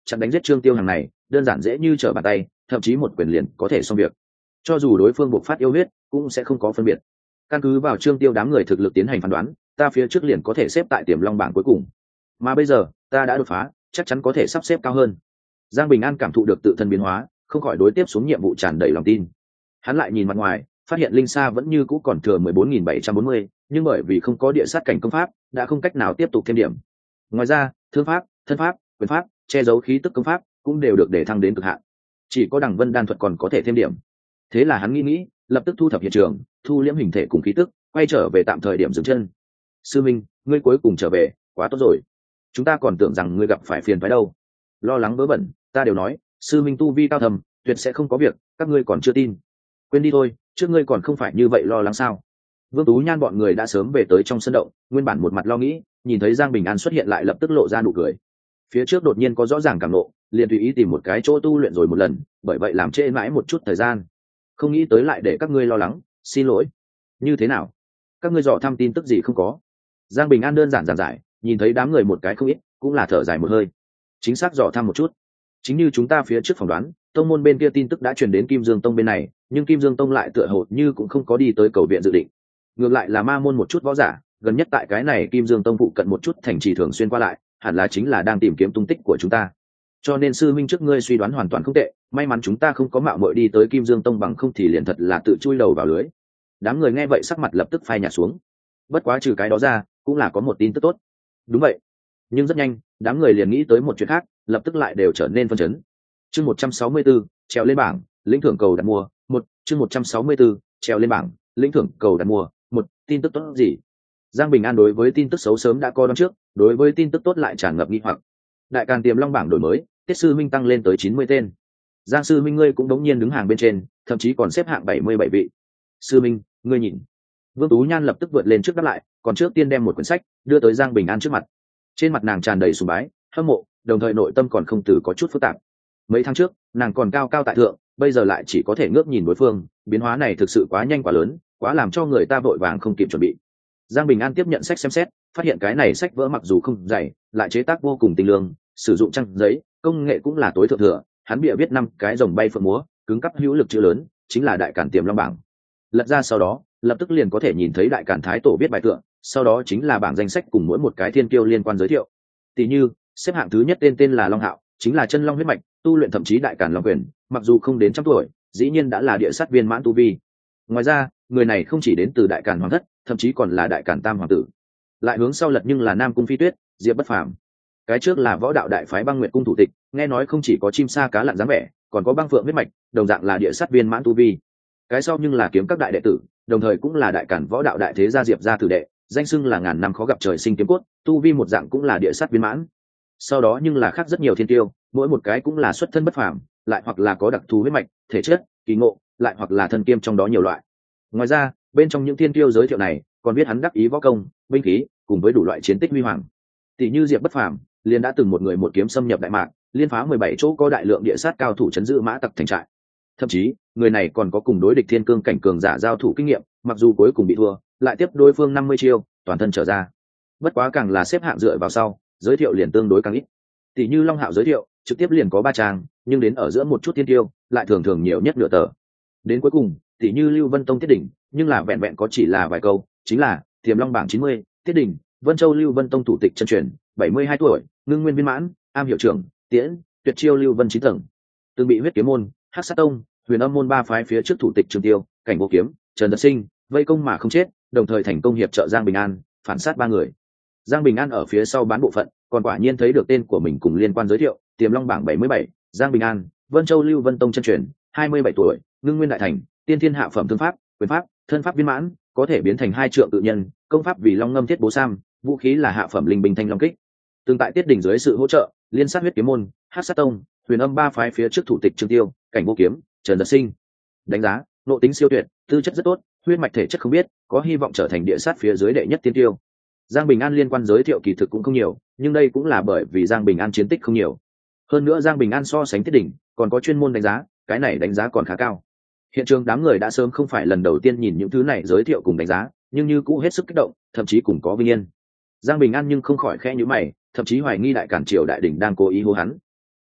Speaker 1: chặn đánh giết Trương Tiêu hàng này đơn giản dễ như trở bàn tay, thậm chí một quyền liền có thể xong việc. Cho dù đối phương buộc phát yêu huyết cũng sẽ không có phân biệt. Căn cứ vào Trương Tiêu đám người thực lực tiến hành phán đoán, ta phía trước liền có thể xếp tại Tiềm Long bảng cuối cùng, mà bây giờ ta đã đột phá, chắc chắn có thể sắp xếp cao hơn. Giang Bình An cảm thụ được tự thân biến hóa, không khỏi đối tiếp xuống nhiệm vụ tràn đầy lòng tin. Hắn lại nhìn mặt ngoài, phát hiện linh sa vẫn như cũ còn thừa mười bốn nghìn bảy trăm bốn mươi, nhưng bởi vì không có địa sát cảnh công pháp, đã không cách nào tiếp tục thêm điểm. Ngoài ra, thương pháp, thân pháp, quyền pháp, che giấu khí tức công pháp cũng đều được để thăng đến cực hạn. Chỉ có Đằng Vân đan thuật còn có thể thêm điểm. Thế là hắn nghĩ nghĩ, lập tức thu thập hiện trường, thu liễm hình thể cùng khí tức, quay trở về tạm thời điểm dừng chân. Sư Minh, ngươi cuối cùng trở về, quá tốt rồi. Chúng ta còn tưởng rằng ngươi gặp phải phiền phái đâu. Lo lắng vớ vẩn, ta đều nói, sư Minh tu vi cao thầm, tuyệt sẽ không có việc, các ngươi còn chưa tin. Quên đi thôi, trước ngươi còn không phải như vậy lo lắng sao? Vương Tú Nhan bọn người đã sớm về tới trong sân động, nguyên bản một mặt lo nghĩ, nhìn thấy Giang Bình An xuất hiện lại lập tức lộ ra nụ cười. Phía trước đột nhiên có rõ ràng cảm nộ, liền tùy ý tìm một cái chỗ tu luyện rồi một lần, bởi vậy làm trễ mãi một chút thời gian. Không nghĩ tới lại để các ngươi lo lắng, xin lỗi. Như thế nào? Các ngươi dò thăm tin tức gì không có? Giang Bình An đơn giản giản giải, nhìn thấy đám người một cái không ít, cũng là thở dài một hơi. Chính xác dò thăm một chút. Chính như chúng ta phía trước phỏng đoán, tông môn bên kia tin tức đã truyền đến Kim Dương Tông bên này, nhưng Kim Dương Tông lại tựa hồ như cũng không có đi tới cầu viện dự định. Ngược lại là ma môn một chút võ giả, gần nhất tại cái này Kim Dương Tông phụ cận một chút thành trì thường xuyên qua lại, hẳn là chính là đang tìm kiếm tung tích của chúng ta. Cho nên sư minh trước ngươi suy đoán hoàn toàn không tệ, may mắn chúng ta không có mạo muội đi tới Kim Dương Tông, bằng không thì liền thật là tự chui đầu vào lưới. Đám người nghe vậy sắc mặt lập tức phai nhạt xuống. Bất quá trừ cái đó ra, cũng là có một tin tức tốt. Đúng vậy. Nhưng rất nhanh, đám người liền nghĩ tới một chuyện khác, lập tức lại đều trở nên phân chấn. Chương một trăm sáu mươi tư, trèo lên bảng, lĩnh thưởng cầu đặt mua, một, chương một trăm sáu mươi tư, trèo lên bảng, lĩnh thưởng cầu đặt mua, một, tin tức tốt gì? Giang Bình An đối với tin tức xấu sớm đã có đoán trước, đối với tin tức tốt lại tràn ngập nghi hoặc. Đại Càn Tiềm Long bảng đổi mới, Tiết sư minh tăng lên tới chín mươi tên. Giang sư minh ngươi cũng đống nhiên đứng hàng bên trên, thậm chí còn xếp hạng bảy mươi bảy vị. Sư minh, ngươi nhìn. Vương Tú Nhan lập tức vượt lên trước đáp lại, còn trước tiên đem một quyển sách đưa tới Giang Bình An trước mặt. Trên mặt nàng tràn đầy sùng bái, hâm mộ, đồng thời nội tâm còn không từ có chút phức tạp. Mấy tháng trước, nàng còn cao cao tại thượng, bây giờ lại chỉ có thể ngước nhìn đối phương, biến hóa này thực sự quá nhanh quá lớn, quá làm cho người ta vội vàng không kịp chuẩn bị. Giang Bình An tiếp nhận sách xem xét, phát hiện cái này sách vỡ mặc dù không dày, lại chế tác vô cùng tinh lương, sử dụng trang giấy, công nghệ cũng là tối thượng thừa. Hắn bịa viết năm cái rồng bay phượng múa, cứng cắp hữu lực chữ lớn, chính là Đại Càn Tiềm Long bảng. Lật ra sau đó, lập tức liền có thể nhìn thấy Đại Càn Thái Tổ viết bài tượng, sau đó chính là bảng danh sách cùng mỗi một cái thiên kiêu liên quan giới thiệu. Tỷ như, xếp hạng thứ nhất tên tên là Long Hạo, chính là chân long huyết mạch, tu luyện thậm chí Đại Càn Long quyền, mặc dù không đến trăm tuổi, dĩ nhiên đã là địa sát viên mãn tu vi. Ngoài ra, người này không chỉ đến từ Đại Càn Hoàng thất, thậm chí còn là Đại Càn Tam hoàng tử. Lại hướng sau lật nhưng là Nam Cung Phi Tuyết, Diệp Bất Phàm. Cái trước là võ đạo đại phái Băng Nguyệt cung thủ tịch, nghe nói không chỉ có chim sa cá lặn dáng vẻ, còn có băng phượng huyết mạch, đồng dạng là địa sát viên mãn tu vi. Cái sau nhưng là kiếm các đại đệ tử, đồng thời cũng là Đại Càn võ đạo đại thế gia Diệp gia tử đệ, danh xưng là ngàn năm khó gặp trời sinh kiếm cốt, tu vi một dạng cũng là địa sát viên mãn. Sau đó nhưng là khác rất nhiều thiên tiêu, mỗi một cái cũng là xuất thân bất phàm, lại hoặc là có đặc thù huyết mạch, thể chất, kỳ ngộ, lại hoặc là thân kiêm trong đó nhiều loại. Ngoài ra, bên trong những thiên tiêu giới thiệu này, còn biết hắn đắc ý võ công, binh khí, cùng với đủ loại chiến tích huy hoàng. Tỷ như Diệp Bất Phàm, liền đã từng một người một kiếm xâm nhập Đại Mạc, liên phá mười bảy chỗ có đại lượng địa sát cao thủ trấn giữ mã tặc thành trại. Thậm chí, người này còn có cùng đối địch thiên cương cảnh cường giả giao thủ kinh nghiệm, mặc dù cuối cùng bị thua, lại tiếp đối phương năm mươi chiêu, toàn thân trở ra. Bất quá càng là xếp hạng dựa vào sau, giới thiệu liền tương đối càng ít. Tỷ như Long Hạo giới thiệu, trực tiếp liền có ba trang, nhưng đến ở giữa một chút thiên tiêu, lại thường thường nhiều nhất nửa tờ. Đến cuối cùng, tỷ như Lưu Vân Tông Tiết Đỉnh, nhưng là vẹn vẹn có chỉ là vài câu, chính là Tiềm Long bảng chín mươi, Tiết Đỉnh, Vân Châu Lưu Vân Tông thủ tịch chân truyền, bảy mươi hai tuổi, ngưng nguyên viên mãn, am hiệu trưởng, tiễn, tuyệt chiêu Lưu Vân chín tầng. Từng bị huyết kiếm môn, Hắc Sát Tông, Huyền Âm môn ba phái phía trước thủ tịch Trường Tiêu, Cảnh Vô Kiếm, Trần Dật Sinh, vây công mà không chết, đồng thời thành công hiệp trợ Giang Bình An, phản sát ba người. Giang Bình An ở phía sau bán bộ phận, còn quả nhiên thấy được tên của mình cùng liên quan giới thiệu, Tiềm Long bảng bảy mươi bảy, Giang Bình An, Vân Châu Lưu Vân Tông chân truyền, hai mươi bảy tuổi, ngưng nguyên đại thành, tiên thiên hạ phẩm thương pháp, quyền pháp, thân pháp viên mãn, có thể biến thành hai trượng tự nhân, công pháp vì Long Ngâm Thiết Bố Sam, vũ khí là hạ phẩm linh binh thanh long kích. Tương tại Tiết Đỉnh dưới sự hỗ trợ, liên sát huyết kiếm môn, Hắc Sát Tông, Huyền Âm ba phái phía trước thủ tịch Trương Tiêu, Cảnh Vô Kiếm, Trần Dật Sinh. Đánh giá, nội tính siêu tuyệt, tư chất rất tốt, huyết mạch thể chất không biết, có hy vọng trở thành địa sát phía dưới đệ nhất tiên tiêu. Giang Bình An liên quan giới thiệu kỳ thực cũng không nhiều, nhưng đây cũng là bởi vì Giang Bình An chiến tích không nhiều. Hơn nữa Giang Bình An so sánh Tiết Đỉnh, còn có chuyên môn đánh giá, cái này đánh giá còn khá cao. Hiện trường đám người đã sớm không phải lần đầu tiên nhìn những thứ này giới thiệu cùng đánh giá, nhưng như cũ hết sức kích động, thậm chí cùng có vinh yên. Giang Bình An nhưng không khỏi khẽ nhíu mày, thậm chí hoài nghi Đại Càn triều đại đỉnh đang cố ý hô hắn.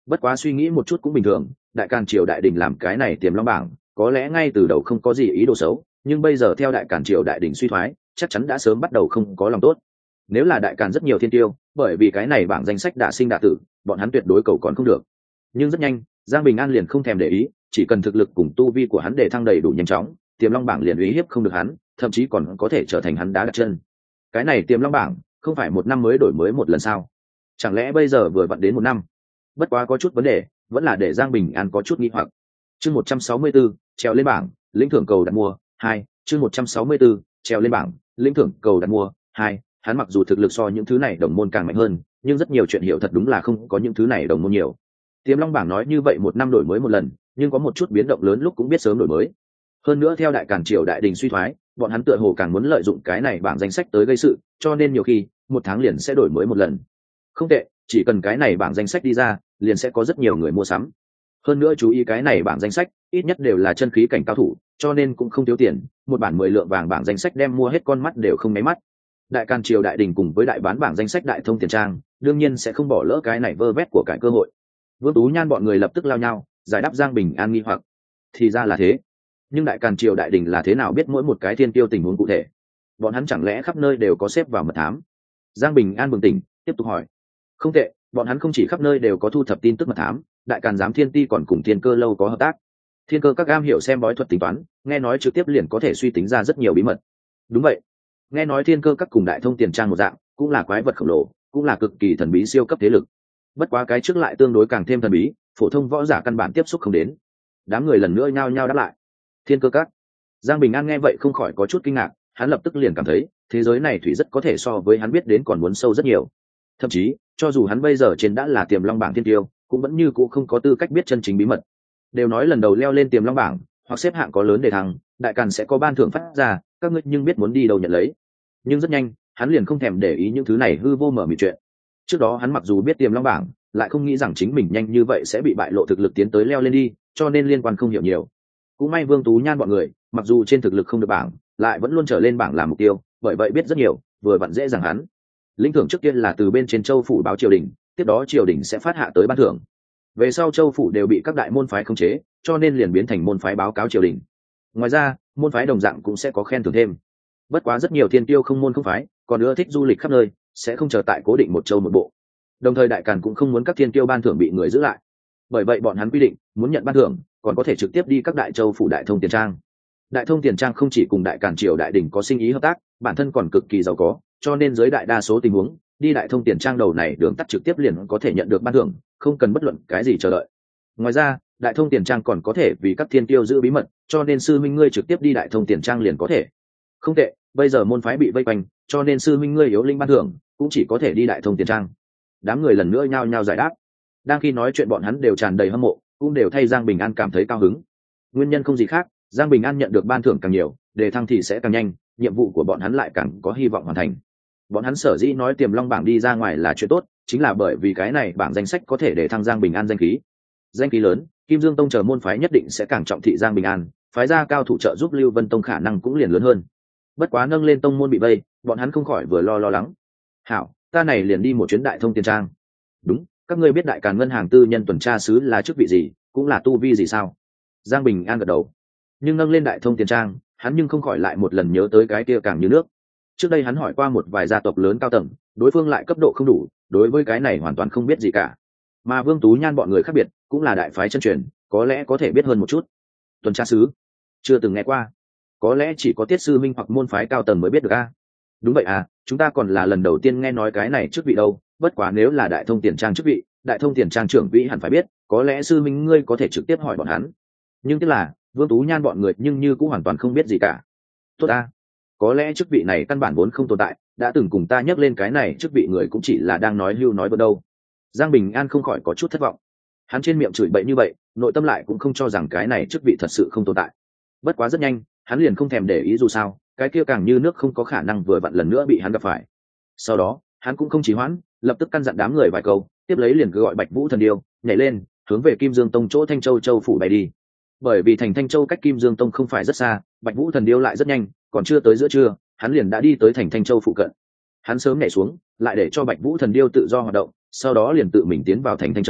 Speaker 1: Bất quá suy nghĩ một chút cũng bình thường, đại càn triều đại đình làm cái này tiềm long bảng có lẽ ngay từ đầu không có gì ý đồ xấu, nhưng bây giờ theo đại càn triều đại đình suy thoái chắc chắn đã sớm bắt đầu không có lòng tốt. Nếu là đại càn rất nhiều thiên tiêu, bởi vì cái này bảng danh sách đã sinh đạ tử, bọn hắn tuyệt đối cầu còn không được. Nhưng rất nhanh Giang Bình An liền không thèm để ý, chỉ cần thực lực cùng tu vi của hắn để thăng đầy đủ nhanh chóng, tiềm long bảng liền uy hiếp không được hắn, thậm chí còn có thể trở thành hắn đá đặt chân. Cái này tiềm long bảng không phải một năm mới đổi mới một lần sao? Chẳng lẽ bây giờ vừa vặn đến một năm? Bất quá có chút vấn đề, vẫn là để Giang Bình An có chút nghi hoặc. Chương một trăm sáu mươi tư, trèo lên bảng, lĩnh thưởng cầu đặt mua, hai, chương một trăm sáu mươi tư, trèo lên bảng, lĩnh thưởng cầu đặt mua, hai. Hắn mặc dù thực lực so những thứ này đồng môn càng mạnh hơn, nhưng rất nhiều chuyện hiểu thật đúng là không có những thứ này đồng môn nhiều. Tiềm long bảng nói như vậy một năm đổi mới một lần, nhưng có một chút biến động lớn lúc cũng biết sớm đổi mới. Hơn nữa theo đại càn triều đại đình suy thoái, bọn hắn tựa hồ càng muốn lợi dụng cái này bảng danh sách tới gây sự, cho nên nhiều khi một tháng liền sẽ đổi mới một lần. Không tệ, chỉ cần cái này bảng danh sách đi ra, liền sẽ có rất nhiều người mua sắm. Hơn nữa chú ý cái này bảng danh sách, ít nhất đều là chân khí cảnh cao thủ, cho nên cũng không thiếu tiền, một bản mười lượng vàng bảng danh sách đem mua hết con mắt đều không mấy mắt. Đại càn triều đại đình cùng với đại bán bảng danh sách đại thông tiền trang, đương nhiên sẽ không bỏ lỡ cái này vơ vét của cải cơ hội. Vương Tú Nhan bọn người lập tức lao nhau, giải đáp Giang Bình An nghi hoặc. Thì ra là thế. Nhưng đại càn triều đại đình là thế nào biết mỗi một cái thiên tiêu tình huống cụ thể? Bọn hắn chẳng lẽ khắp nơi đều có xếp vào mật thám? Giang Bình An bừng tỉnh, tiếp tục hỏi. Không tệ, bọn hắn không chỉ khắp nơi đều có thu thập tin tức mật thám, đại càn giám thiên ti còn cùng thiên cơ lâu có hợp tác. Thiên cơ các am hiểu xem bói thuật tính toán, nghe nói trực tiếp liền có thể suy tính ra rất nhiều bí mật. Đúng vậy, nghe nói thiên cơ các cùng đại thông tiền trang một dạng, cũng là quái vật khổng lồ, cũng là cực kỳ thần bí siêu cấp thế lực. Bất quá cái trước lại tương đối càng thêm thần bí, phổ thông võ giả căn bản tiếp xúc không đến. Đám người lần nữa nhao nhao đáp lại. Thiên cơ các. Giang Bình An nghe vậy không khỏi có chút kinh ngạc, hắn lập tức liền cảm thấy thế giới này thủy rất có thể so với hắn biết đến còn muốn sâu rất nhiều. Thậm chí cho dù hắn bây giờ trên đã là tiềm long bảng thiên tiêu, cũng vẫn như cũ không có tư cách biết chân chính bí mật. Đều nói lần đầu leo lên tiềm long bảng hoặc xếp hạng có lớn để thăng, đại càn sẽ có ban thưởng phát ra, các ngươi nhưng biết muốn đi đâu nhận lấy. Nhưng rất nhanh hắn liền không thèm để ý những thứ này hư vô mở mịt chuyện. Trước đó hắn mặc dù biết tiềm long bảng, lại không nghĩ rằng chính mình nhanh như vậy sẽ bị bại lộ thực lực tiến tới leo lên đi, cho nên liên quan không hiểu nhiều. Cũng may Vương Tú Nhan bọn người, mặc dù trên thực lực không được bảng, lại vẫn luôn trở lên bảng làm mục tiêu, bởi vậy biết rất nhiều, vừa vặn dễ dàng hắn. Lĩnh thưởng trước tiên là từ bên trên châu phủ báo triều đình, tiếp đó triều đình sẽ phát hạ tới ban thưởng. Về sau châu phủ đều bị các đại môn phái khống chế, cho nên liền biến thành môn phái báo cáo triều đình. Ngoài ra, môn phái đồng dạng cũng sẽ có khen thưởng thêm. Bất quá rất nhiều thiên tiêu không môn không phái, còn ưa thích du lịch khắp nơi, sẽ không chờ tại cố định một châu một bộ. Đồng thời đại càn cũng không muốn các thiên tiêu ban thưởng bị người giữ lại. Bởi vậy bọn hắn quy định, muốn nhận ban thưởng, còn có thể trực tiếp đi các đại châu phủ đại thông tiền trang. Đại thông tiền trang không chỉ cùng đại càn triều đại đỉnh có sinh ý hợp tác, bản thân còn cực kỳ giàu có, cho nên dưới đại đa số tình huống, đi đại thông tiền trang đầu này đường tắt trực tiếp liền có thể nhận được ban thưởng, không cần bất luận cái gì chờ đợi. Ngoài ra, đại thông tiền trang còn có thể vì các thiên tiêu giữ bí mật, cho nên sư minh ngươi trực tiếp đi đại thông tiền trang liền có thể. Không tệ, bây giờ môn phái bị vây quanh, cho nên sư minh ngươi yếu linh ban thưởng, cũng chỉ có thể đi đại thông tiền trang. Đám người lần nữa nhao nhao giải đáp. Đang khi nói chuyện bọn hắn đều tràn đầy hâm mộ, cũng đều thay Giang Bình An cảm thấy cao hứng. Nguyên nhân không gì khác, Giang Bình An nhận được ban thưởng càng nhiều, đề thăng thì sẽ càng nhanh, nhiệm vụ của bọn hắn lại càng có hy vọng hoàn thành. Bọn hắn sở dĩ nói tiềm long bảng đi ra ngoài là chuyện tốt, chính là bởi vì cái này bảng danh sách có thể để thăng Giang Bình An danh khí. Danh khí lớn, Kim Dương Tông chờ môn phái nhất định sẽ càng trọng thị Giang Bình An, phái ra cao thủ trợ giúp Lưu Vân Tông khả năng cũng liền lớn hơn. Bất quá nâng lên tông môn bị vây, bọn hắn không khỏi vừa lo lo lắng. Hảo, ta này liền đi một chuyến đại thông tiền trang. Đúng, các ngươi biết đại càn ngân hàng tư nhân tuần tra sứ là chức vị gì, cũng là tu vi gì sao? Giang Bình An gật đầu. Nhưng nâng lên đại thông tiền trang, hắn nhưng không khỏi lại một lần nhớ tới cái kia càng như nước. Trước đây hắn hỏi qua một vài gia tộc lớn cao tầng, đối phương lại cấp độ không đủ, đối với cái này hoàn toàn không biết gì cả. Mà Vương Tú Nhan bọn người khác biệt, cũng là đại phái chân truyền, có lẽ có thể biết hơn một chút. Tuần tra sứ, chưa từng nghe qua, có lẽ chỉ có Tiết sư minh hoặc môn phái cao tầng mới biết được a. Đúng vậy à, chúng ta còn là lần đầu tiên nghe nói cái này chức vị đâu. Bất quá nếu là đại thông tiền trang chức vị, đại thông tiền trang trưởng vĩ hẳn phải biết, có lẽ sư minh ngươi có thể trực tiếp hỏi bọn hắn. Nhưng tức là Vương Tú Nhan bọn người nhưng như cũng hoàn toàn không biết gì cả. Tốt a, có lẽ chức vị này căn bản vốn không tồn tại, đã từng cùng ta nhắc lên cái này chức vị người cũng chỉ là đang nói hưu nói vượt đâu. Giang Bình An không khỏi có chút thất vọng. Hắn trên miệng chửi bậy như vậy, nội tâm lại cũng không cho rằng cái này chức vị thật sự không tồn tại. Bất quá rất nhanh, hắn liền không thèm để ý dù sao, cái kia càng như nước không có khả năng vừa vặn lần nữa bị hắn gặp phải. Sau đó, hắn cũng không trì hoãn, lập tức căn dặn đám người vài câu, tiếp lấy liền cứ gọi Bạch Vũ thần điêu, nhảy lên, hướng về Kim Dương Tông chỗ Thanh Châu châu phủ bay đi. Bởi vì thành Thanh Châu cách Kim Dương Tông không phải rất xa, Bạch Vũ thần điêu lại rất nhanh, còn chưa tới giữa trưa, hắn liền đã đi tới thành Thanh Châu phụ cận. Hắn sớm nhảy xuống, lại để cho Bạch Vũ thần điêu tự do hoạt động, sau đó liền tự mình tiến vào thành Thanh Châu,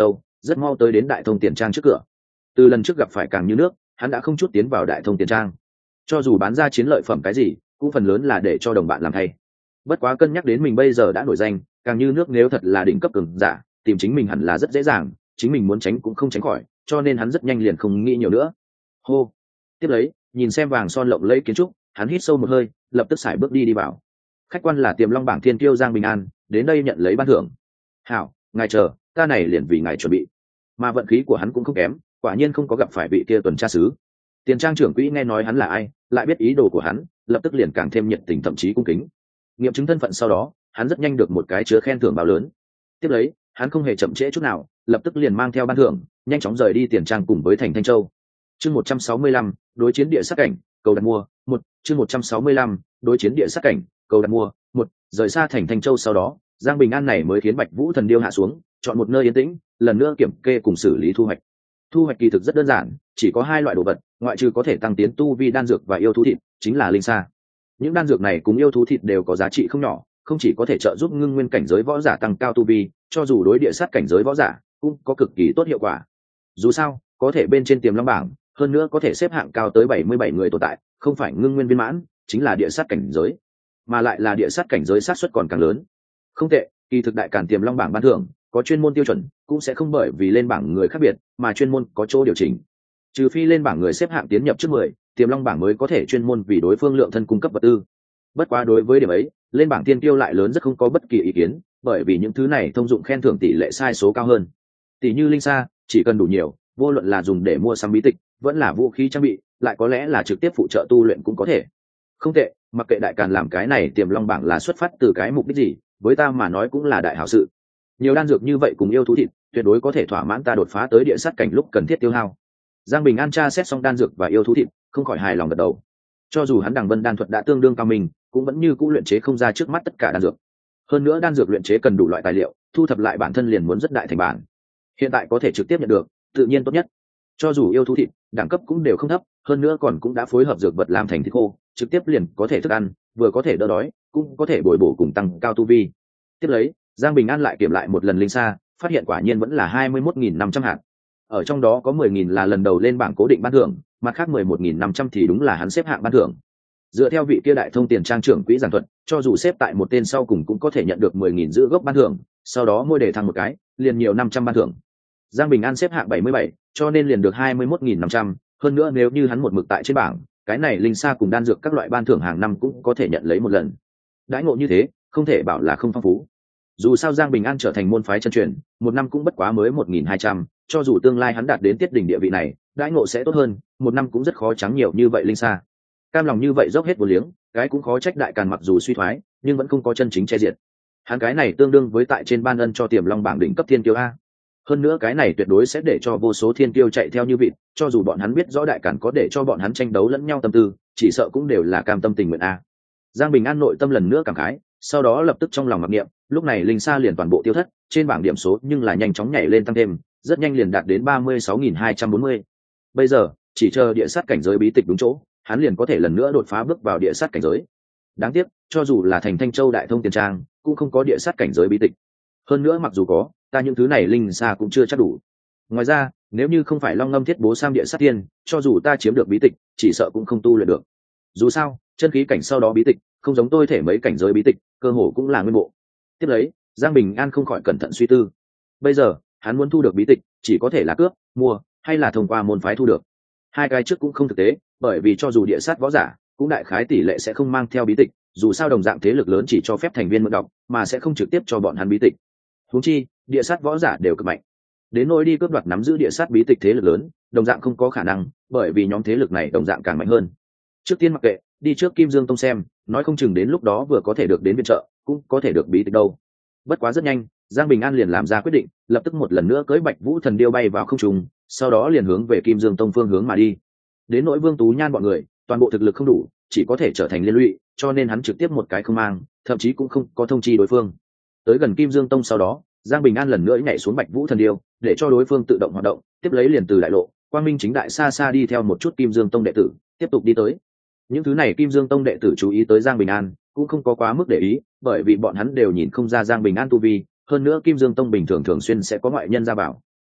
Speaker 1: rất mau tới đến đại thông tiền trang trước cửa. Từ lần trước gặp phải càng như nước, hắn đã không chút tiến vào đại thông tiền trang. Cho dù bán ra chiến lợi phẩm cái gì cũng phần lớn là để cho đồng bạn làm thay. Bất quá cân nhắc đến mình bây giờ đã nổi danh, càng như nước nếu thật là đỉnh cấp cường giả, tìm chính mình hẳn là rất dễ dàng, chính mình muốn tránh cũng không tránh khỏi, cho nên hắn rất nhanh liền không nghĩ nhiều nữa. Hô. Tiếp lấy, nhìn xem vàng son lộng lẫy kiến trúc, hắn hít sâu một hơi, lập tức xài bước đi đi vào. Khách quan là Tiềm Long bảng thiên kiêu Giang Bình An, đến đây nhận lấy ban thưởng. Hảo, ngài chờ, ta này liền vì ngài chuẩn bị. Mà vận khí của hắn cũng không kém, quả nhiên không có gặp phải vị kia tuần tra sứ. Tiền trang trưởng quỹ nghe nói hắn là ai, lại biết ý đồ của hắn, lập tức liền càng thêm nhiệt tình thậm chí cung kính. Nghiệm chứng thân phận sau đó, hắn rất nhanh được một cái chứa khen thưởng bao lớn. Tiếp lấy, hắn không hề chậm trễ chút nào, lập tức liền mang theo ban thưởng, nhanh chóng rời đi tiền trang cùng với thành Thanh Châu. Chương một trăm sáu mươi lăm, đối chiến địa sát cảnh, cầu đặt mua, một, chương một trăm sáu mươi lăm, đối chiến địa sát cảnh, cầu đặt mua, một, rời xa thành Thanh Châu sau đó, Giang Bình An này mới khiến Bạch Vũ Thần Điêu hạ xuống, chọn một nơi yên tĩnh, lần nữa kiểm kê cùng xử lý thu hoạch. Thu hoạch kỳ thực rất đơn giản, chỉ có hai loại đồ vật, ngoại trừ có thể tăng tiến tu vi đan dược và yêu thú thịt, chính là linh sa. Những đan dược này cùng yêu thú thịt đều có giá trị không nhỏ, không chỉ có thể trợ giúp ngưng nguyên cảnh giới võ giả tăng cao tu vi, cho dù đối địa sát cảnh giới võ giả cũng có cực kỳ tốt hiệu quả. Dù sao, có thể bên trên Tiềm Long bảng, hơn nữa có thể xếp hạng cao tới bảy mươi bảy người tồn tại, không phải ngưng nguyên viên mãn, chính là địa sát cảnh giới, mà lại là địa sát cảnh giới sát suất còn càng lớn. Không tệ, kỳ thực đại càn Tiềm Long bảng ban thưởng có chuyên môn tiêu chuẩn, cũng sẽ không bởi vì lên bảng người khác biệt mà chuyên môn có chỗ điều chỉnh. Trừ phi lên bảng người xếp hạng tiến nhập trước mười, Tiềm Long bảng mới có thể chuyên môn vì đối phương lượng thân cung cấp vật tư. Bất quá đối với điểm ấy, lên bảng tiên tiêu lại lớn rất không có bất kỳ ý kiến, bởi vì những thứ này thông dụng khen thưởng tỷ lệ sai số cao hơn. Tỷ như linh sa, chỉ cần đủ nhiều, vô luận là dùng để mua sắm bí tịch, vẫn là vũ khí trang bị, lại có lẽ là trực tiếp phụ trợ tu luyện cũng có thể. Không tệ, mặc kệ đại càn làm cái này Tiềm Long bảng là xuất phát từ cái mục đích gì, với ta mà nói cũng là đại hảo sự. Nhiều đan dược như vậy cùng yêu thú thịt, tuyệt đối có thể thỏa mãn ta đột phá tới địa sát cảnh lúc cần thiết tiêu hao. Giang Bình An tra xét xong đan dược và yêu thú thịt, không khỏi hài lòng gật đầu. Cho dù hắn Đằng Vân đan thuật đã tương đương cao minh, cũng vẫn như cũ luyện chế không ra trước mắt tất cả đan dược. Hơn nữa đan dược luyện chế cần đủ loại tài liệu, thu thập lại bản thân liền muốn rất đại thành bản. Hiện tại có thể trực tiếp nhận được, tự nhiên tốt nhất. Cho dù yêu thú thịt, đẳng cấp cũng đều không thấp, hơn nữa còn cũng đã phối hợp dược vật làm thành thịt khô, trực tiếp liền có thể thức ăn, vừa có thể đỡ đói, cũng có thể bồi bổ cùng tăng cao tu vi. Tiếp lấy, Giang Bình An lại kiểm lại một lần linh sa, phát hiện quả nhiên vẫn là hai mươi mốt nghìn năm trăm hạt. Ở trong đó có mười nghìn là lần đầu lên bảng cố định ban thưởng, mặt khác mười một nghìn năm trăm thì đúng là hắn xếp hạng ban thưởng. Dựa theo vị kia đại thông tiền trang trưởng quỹ giảng thuật, cho dù xếp tại một tên sau cùng cũng có thể nhận được mười nghìn giữ gốc ban thưởng, sau đó mỗi đề thăng một cái, liền nhiều năm trăm ban thưởng. Giang Bình An xếp hạng bảy mươi bảy, cho nên liền được hai mươi mốt nghìn năm trăm, hơn nữa nếu như hắn một mực tại trên bảng, cái này linh sa cùng đan dược các loại ban thưởng hàng năm cũng có thể nhận lấy một lần. Đãi ngộ như thế, không thể bảo là không phong phú. Dù sao Giang Bình An trở thành môn phái chân truyền, một năm cũng bất quá mới một nghìn hai trăm, cho dù tương lai hắn đạt đến tiết đỉnh địa vị này, đãi ngộ sẽ tốt hơn, một năm cũng rất khó trắng nhiều như vậy linh sa. Cam lòng như vậy dốc hết vô liếng, cái cũng khó trách đại càn mặc dù suy thoái, nhưng vẫn không có chân chính che diệt. Hắn cái này tương đương với tại trên ban ân cho Tiềm Long bảng đỉnh cấp thiên kiêu a. Hơn nữa cái này tuyệt đối sẽ để cho vô số thiên kiêu chạy theo như vịt, cho dù bọn hắn biết rõ đại càn có để cho bọn hắn tranh đấu lẫn nhau tâm tư, chỉ sợ cũng đều là cam tâm tình nguyện a. Giang Bình An nội tâm lần nữa cảm khái, sau đó lập tức trong lòng mặc niệm, lúc này linh sa liền toàn bộ tiêu thất, trên bảng điểm số nhưng là nhanh chóng nhảy lên tăng thêm, rất nhanh liền đạt đến ba mươi sáu nghìn hai trăm bốn mươi. Bây giờ, chỉ chờ địa sát cảnh giới bí tịch đúng chỗ, hắn liền có thể lần nữa đột phá bước vào địa sát cảnh giới. Đáng tiếc, cho dù là thành Thanh Châu đại thông tiền trang, cũng không có địa sát cảnh giới bí tịch. Hơn nữa mặc dù có, ta những thứ này linh sa cũng chưa chắc đủ. Ngoài ra, nếu như không phải Long Ngâm Thiết Bố Sam địa sát tiên, cho dù ta chiếm được bí tịch, chỉ sợ cũng không tu luyện được. Dù sao, chân khí cảnh sau đó bí tịch, không giống tôi thể mấy cảnh giới bí tịch, cơ hồ cũng là nguyên bộ. Tiếp lấy, Giang Bình An không khỏi cẩn thận suy tư. Bây giờ, hắn muốn thu được bí tịch, chỉ có thể là cướp, mua, hay là thông qua môn phái thu được. Hai cái trước cũng không thực tế, bởi vì cho dù địa sát võ giả, cũng đại khái tỷ lệ sẽ không mang theo bí tịch, dù sao đồng dạng thế lực lớn chỉ cho phép thành viên mượn đọc, mà sẽ không trực tiếp cho bọn hắn bí tịch. Huống chi, địa sát võ giả đều cực mạnh. Đến nỗi đi cướp đoạt nắm giữ địa sát bí tịch thế lực lớn, đồng dạng không có khả năng, bởi vì nhóm thế lực này đồng dạng càng mạnh hơn. Trước tiên mặc kệ, đi trước Kim Dương Tông xem, nói không chừng đến lúc đó vừa có thể được đến viện trợ, cũng có thể được bí tịch đâu. Bất quá rất nhanh, Giang Bình An liền làm ra quyết định, lập tức một lần nữa cưỡi Bạch Vũ Thần Điêu bay vào không trung, sau đó liền hướng về Kim Dương Tông phương hướng mà đi. Đến nỗi Vương Tú Nhan bọn người, toàn bộ thực lực không đủ, chỉ có thể trở thành liên lụy, cho nên hắn trực tiếp một cái không mang, thậm chí cũng không có thông chi đối phương. Tới gần Kim Dương Tông sau đó, Giang Bình An lần nữa nhảy xuống Bạch Vũ Thần Điêu, để cho đối phương tự động hoạt động, tiếp lấy liền từ đại lộ, Quang Minh chính đại xa xa đi theo một chút Kim Dương Tông đệ tử, tiếp tục đi tới. Những thứ này Kim Dương Tông đệ tử chú ý tới Giang Bình An, cũng không có quá mức để ý, bởi vì bọn hắn đều nhìn không ra Giang Bình An tu vi, hơn nữa Kim Dương Tông bình thường thường xuyên sẽ có ngoại nhân ra bảo.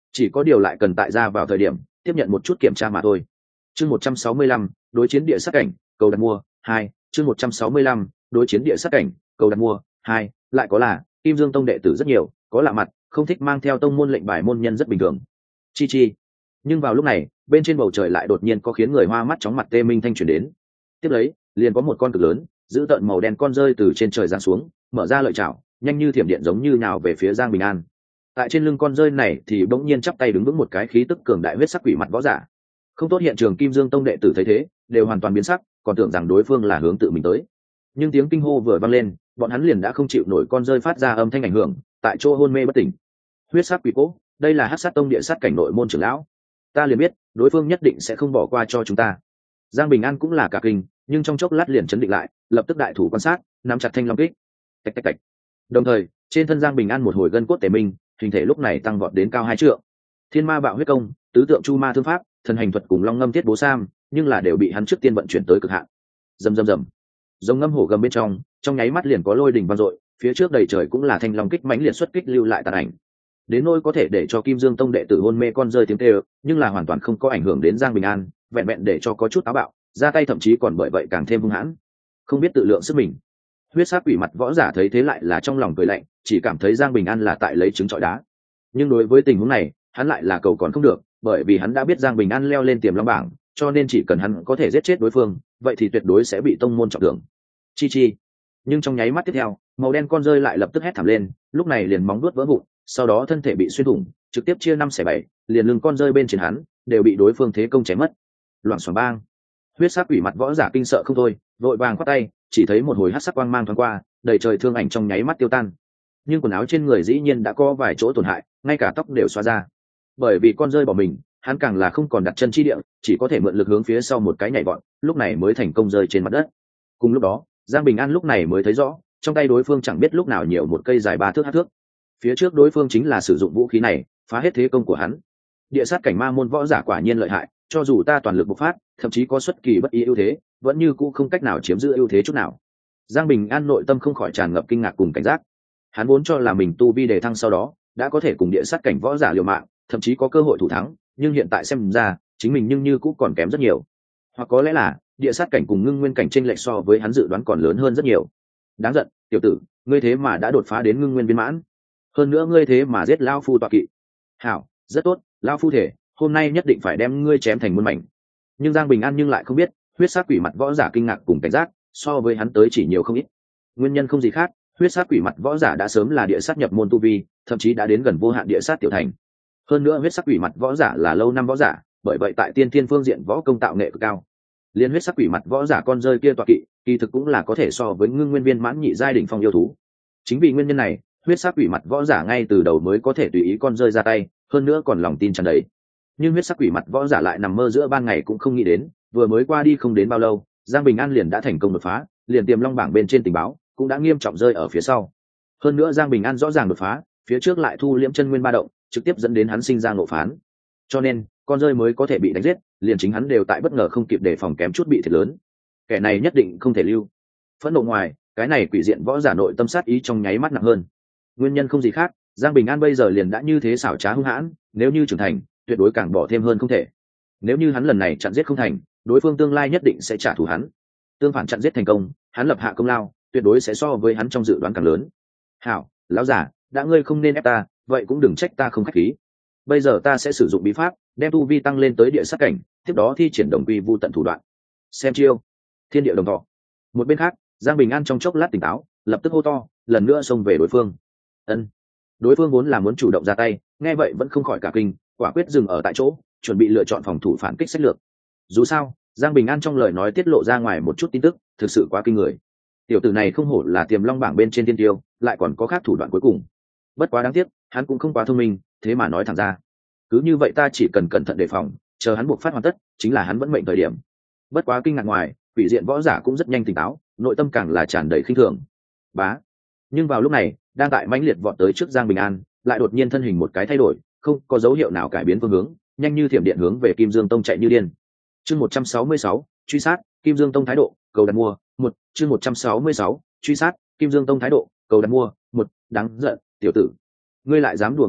Speaker 1: chỉ có điều lại cần tại ra vào thời điểm tiếp nhận một chút kiểm tra mà thôi. Chương một trăm sáu mươi lăm, đối chiến địa sát cảnh, cầu đặt mua hai. Chương một trăm sáu mươi lăm, đối chiến địa sát cảnh, cầu đặt mua hai. Lại có là Kim Dương Tông đệ tử rất nhiều, có lạ mặt, không thích mang theo tông môn lệnh bài môn nhân rất bình thường. Chi chi. Nhưng vào lúc này, bên trên bầu trời lại đột nhiên có khiến người hoa mắt chóng mặt tê minh thanh truyền đến. Tiếp lấy, liền có một con cực lớn, giữ tợn màu đen con rơi từ trên trời giáng xuống, mở ra lợi chảo, nhanh như thiểm điện giống như nào về phía Giang Bình An. Tại trên lưng con rơi này thì bỗng nhiên chắp tay đứng vững một cái khí tức cường đại huyết sắc quỷ mặt võ giả. Không tốt, hiện trường Kim Dương Tông đệ tử thấy thế, đều hoàn toàn biến sắc, còn tưởng rằng đối phương là hướng tự mình tới. Nhưng tiếng kinh hô vừa vang lên, bọn hắn liền đã không chịu nổi con rơi phát ra âm thanh ảnh hưởng, tại chỗ hôn mê bất tỉnh. Huyết sắc quỷ cố, đây là Hắc Sát Tông địa sát cảnh nội môn trưởng lão. Ta liền biết, đối phương nhất định sẽ không bỏ qua cho chúng ta. Giang Bình An cũng là cả kinh, nhưng trong chốc lát liền chấn định lại, lập tức đại thủ quan sát, nắm chặt thanh long kích. Tạch tạch tạch. Đồng thời, trên thân Giang Bình An một hồi gân cốt tề minh, hình thể lúc này tăng vọt đến cao hai trượng. Thiên Ma Bạo Huyết Công, tứ tượng chu ma thương pháp, thần hành thuật cùng long ngâm thiết bố sam, nhưng là đều bị hắn trước tiên vận chuyển tới cực hạn. Rầm rầm rầm. Giống ngâm hổ gầm bên trong, trong nháy mắt liền có lôi đình vang dội, phía trước đầy trời cũng là thanh long kích mãnh liệt xuất kích lưu lại tàn ảnh. Đến nỗi có thể để cho Kim Dương Tông đệ tử hôn mê con rơi tiếng kêu, nhưng là hoàn toàn không có ảnh hưởng đến Giang Bình An, vẹn vẹn để cho có chút táo bạo, ra tay thậm chí còn bởi vậy càng thêm hung hãn, không biết tự lượng sức mình. Huyết sắc quỷ mặt võ giả thấy thế lại là trong lòng cười lạnh, chỉ cảm thấy Giang Bình An là tại lấy trứng trọi đá. Nhưng đối với tình huống này, hắn lại là cầu còn không được, bởi vì hắn đã biết Giang Bình An leo lên tiềm long bảng, cho nên chỉ cần hắn có thể giết chết đối phương, vậy thì tuyệt đối sẽ bị tông môn trọng thưởng. Chi chi. Nhưng trong nháy mắt tiếp theo, màu đen con rơi lại lập tức hét thảm lên, lúc này liền móng vuốt vỡ vụn, sau đó thân thể bị xuyên thủng, trực tiếp chia năm xẻ bảy, liền lưng con rơi bên trên hắn đều bị đối phương thế công chém mất. Loảng xoảng bang. Huyết sắc quỷ mặt võ giả kinh sợ không thôi, vội vàng quát tay, chỉ thấy một hồi hắc sắc quang mang thoáng qua, đầy trời thương ảnh trong nháy mắt tiêu tan. Nhưng quần áo trên người dĩ nhiên đã có vài chỗ tổn hại, ngay cả tóc đều xóa ra. Bởi vì con rơi bỏ mình, hắn càng là không còn đặt chân chi địa, chỉ có thể mượn lực hướng phía sau một cái nhảy vọt, lúc này mới thành công rơi trên mặt đất. Cùng lúc đó, Giang Bình An lúc này mới thấy rõ, trong tay đối phương chẳng biết lúc nào nhiều một cây dài ba thước hắc thước. Phía trước đối phương chính là sử dụng vũ khí này, phá hết thế công của hắn. Địa sát cảnh ma môn võ giả quả nhiên lợi hại, cho dù ta toàn lực bộc phát, thậm chí có xuất kỳ bất ý ưu thế, vẫn như cũ không cách nào chiếm giữ ưu thế chút nào. Giang Bình An nội tâm không khỏi tràn ngập kinh ngạc cùng cảnh giác. Hắn vốn cho là mình tu vi đề thăng sau đó, đã có thể cùng địa sát cảnh võ giả liều mạng, thậm chí có cơ hội thủ thắng, nhưng hiện tại xem ra, chính mình nhưng như cũ còn kém rất nhiều. Hoặc có lẽ là, địa sát cảnh cùng ngưng nguyên cảnh chênh lệch so với hắn dự đoán còn lớn hơn rất nhiều. Đáng giận, tiểu tử, ngươi thế mà đã đột phá đến ngưng nguyên viên mãn. Hơn nữa ngươi thế mà giết lão phu tọa kỵ. Hảo, rất tốt, lão phu thể, hôm nay nhất định phải đem ngươi chém thành muôn mảnh. Nhưng Giang Bình An nhưng lại không biết, huyết sát quỷ mặt võ giả kinh ngạc cùng cảnh giác, so với hắn tới chỉ nhiều không ít. Nguyên nhân không gì khác, huyết sát quỷ mặt võ giả đã sớm là địa sát nhập môn tu vi, thậm chí đã đến gần vô hạn địa sát tiểu thành. Hơn nữa huyết sắc quỷ mặt võ giả là lâu năm võ giả, bởi vậy tại tiên thiên phương diện võ công tạo nghệ cực cao. Liên huyết sắc quỷ mặt võ giả con rơi kia tọa kỵ, kỳ thực cũng là có thể so với ngưng nguyên viên mãn nhị giai đỉnh phong yêu thú. Chính vì nguyên nhân này, huyết sắc quỷ mặt võ giả ngay từ đầu mới có thể tùy ý con rơi ra tay, hơn nữa còn lòng tin tràn đầy. Nhưng huyết sắc quỷ mặt võ giả lại nằm mơ giữa ban ngày cũng không nghĩ đến, vừa mới qua đi không đến bao lâu, Giang Bình An liền đã thành công đột phá, liền tiềm long bảng bên trên tình báo cũng đã nghiêm trọng rơi ở phía sau. Hơn nữa Giang Bình An rõ ràng đột phá, phía trước lại thu liễm chân nguyên ba động, trực tiếp dẫn đến hắn sinh ra ngộ phán. Cho nên, con rơi mới có thể bị đánh giết, liền chính hắn đều tại bất ngờ không kịp đề phòng kém chút bị thiệt lớn. Kẻ này nhất định không thể lưu. Phẫn nộ ngoài, cái này quỷ diện võ giả nội tâm sát ý trong nháy mắt nặng hơn. Nguyên nhân không gì khác, Giang Bình An bây giờ liền đã như thế xảo trá hung hãn, nếu như trưởng thành, tuyệt đối càng bỏ thêm hơn không thể. Nếu như hắn lần này chặn giết không thành, đối phương tương lai nhất định sẽ trả thù hắn. Tương phản chặn giết thành công, hắn lập hạ công lao, tuyệt đối sẽ so với hắn trong dự đoán càng lớn. Hảo, lão giả, đã ngươi không nên ép ta, vậy cũng đừng trách ta không khách khí. Bây giờ ta sẽ sử dụng bí pháp, đem tu vi tăng lên tới địa sát cảnh, tiếp đó thi triển đồng quy vu tận thủ đoạn. Xem chiêu, thiên địa đồng thọ. Một bên khác, Giang Bình An trong chốc lát tỉnh táo, lập tức hô to, lần nữa xông về đối phương. Ân. Đối phương vốn là muốn chủ động ra tay, nghe vậy vẫn không khỏi cả kinh, quả quyết dừng ở tại chỗ, chuẩn bị lựa chọn phòng thủ phản kích sách lược. Dù sao, Giang Bình An trong lời nói tiết lộ ra ngoài một chút tin tức, thực sự quá kinh người. Tiểu tử này không hổ là tiềm long bảng bên trên tiên tiêu, lại còn có khác thủ đoạn cuối cùng. Bất quá đáng tiếc, hắn cũng không quá thông minh, thế mà nói thẳng ra. Cứ như vậy ta chỉ cần cẩn thận đề phòng, chờ hắn buộc phát hoàn tất, chính là hắn vẫn mệnh thời điểm. Bất quá kinh ngạc ngoài, quỷ diện võ giả cũng rất nhanh tỉnh táo, nội tâm càng là tràn đầy khinh thường. Bá. Nhưng vào lúc này, đang tại mãnh liệt vọt tới trước Giang Bình An, lại đột nhiên thân hình một cái thay đổi, không có dấu hiệu nào cải biến phương hướng, nhanh như thiểm điện hướng về Kim Dương Tông chạy như điên. Chương một trăm sáu mươi sáu, truy sát, Kim Dương Tông thái độ, cầu đặt mua, một. Chương một trăm sáu mươi sáu, truy sát, Kim Dương Tông thái độ, cầu đặt mua, một. Đáng giận, tiểu tử, ngươi lại dám đùa người ta,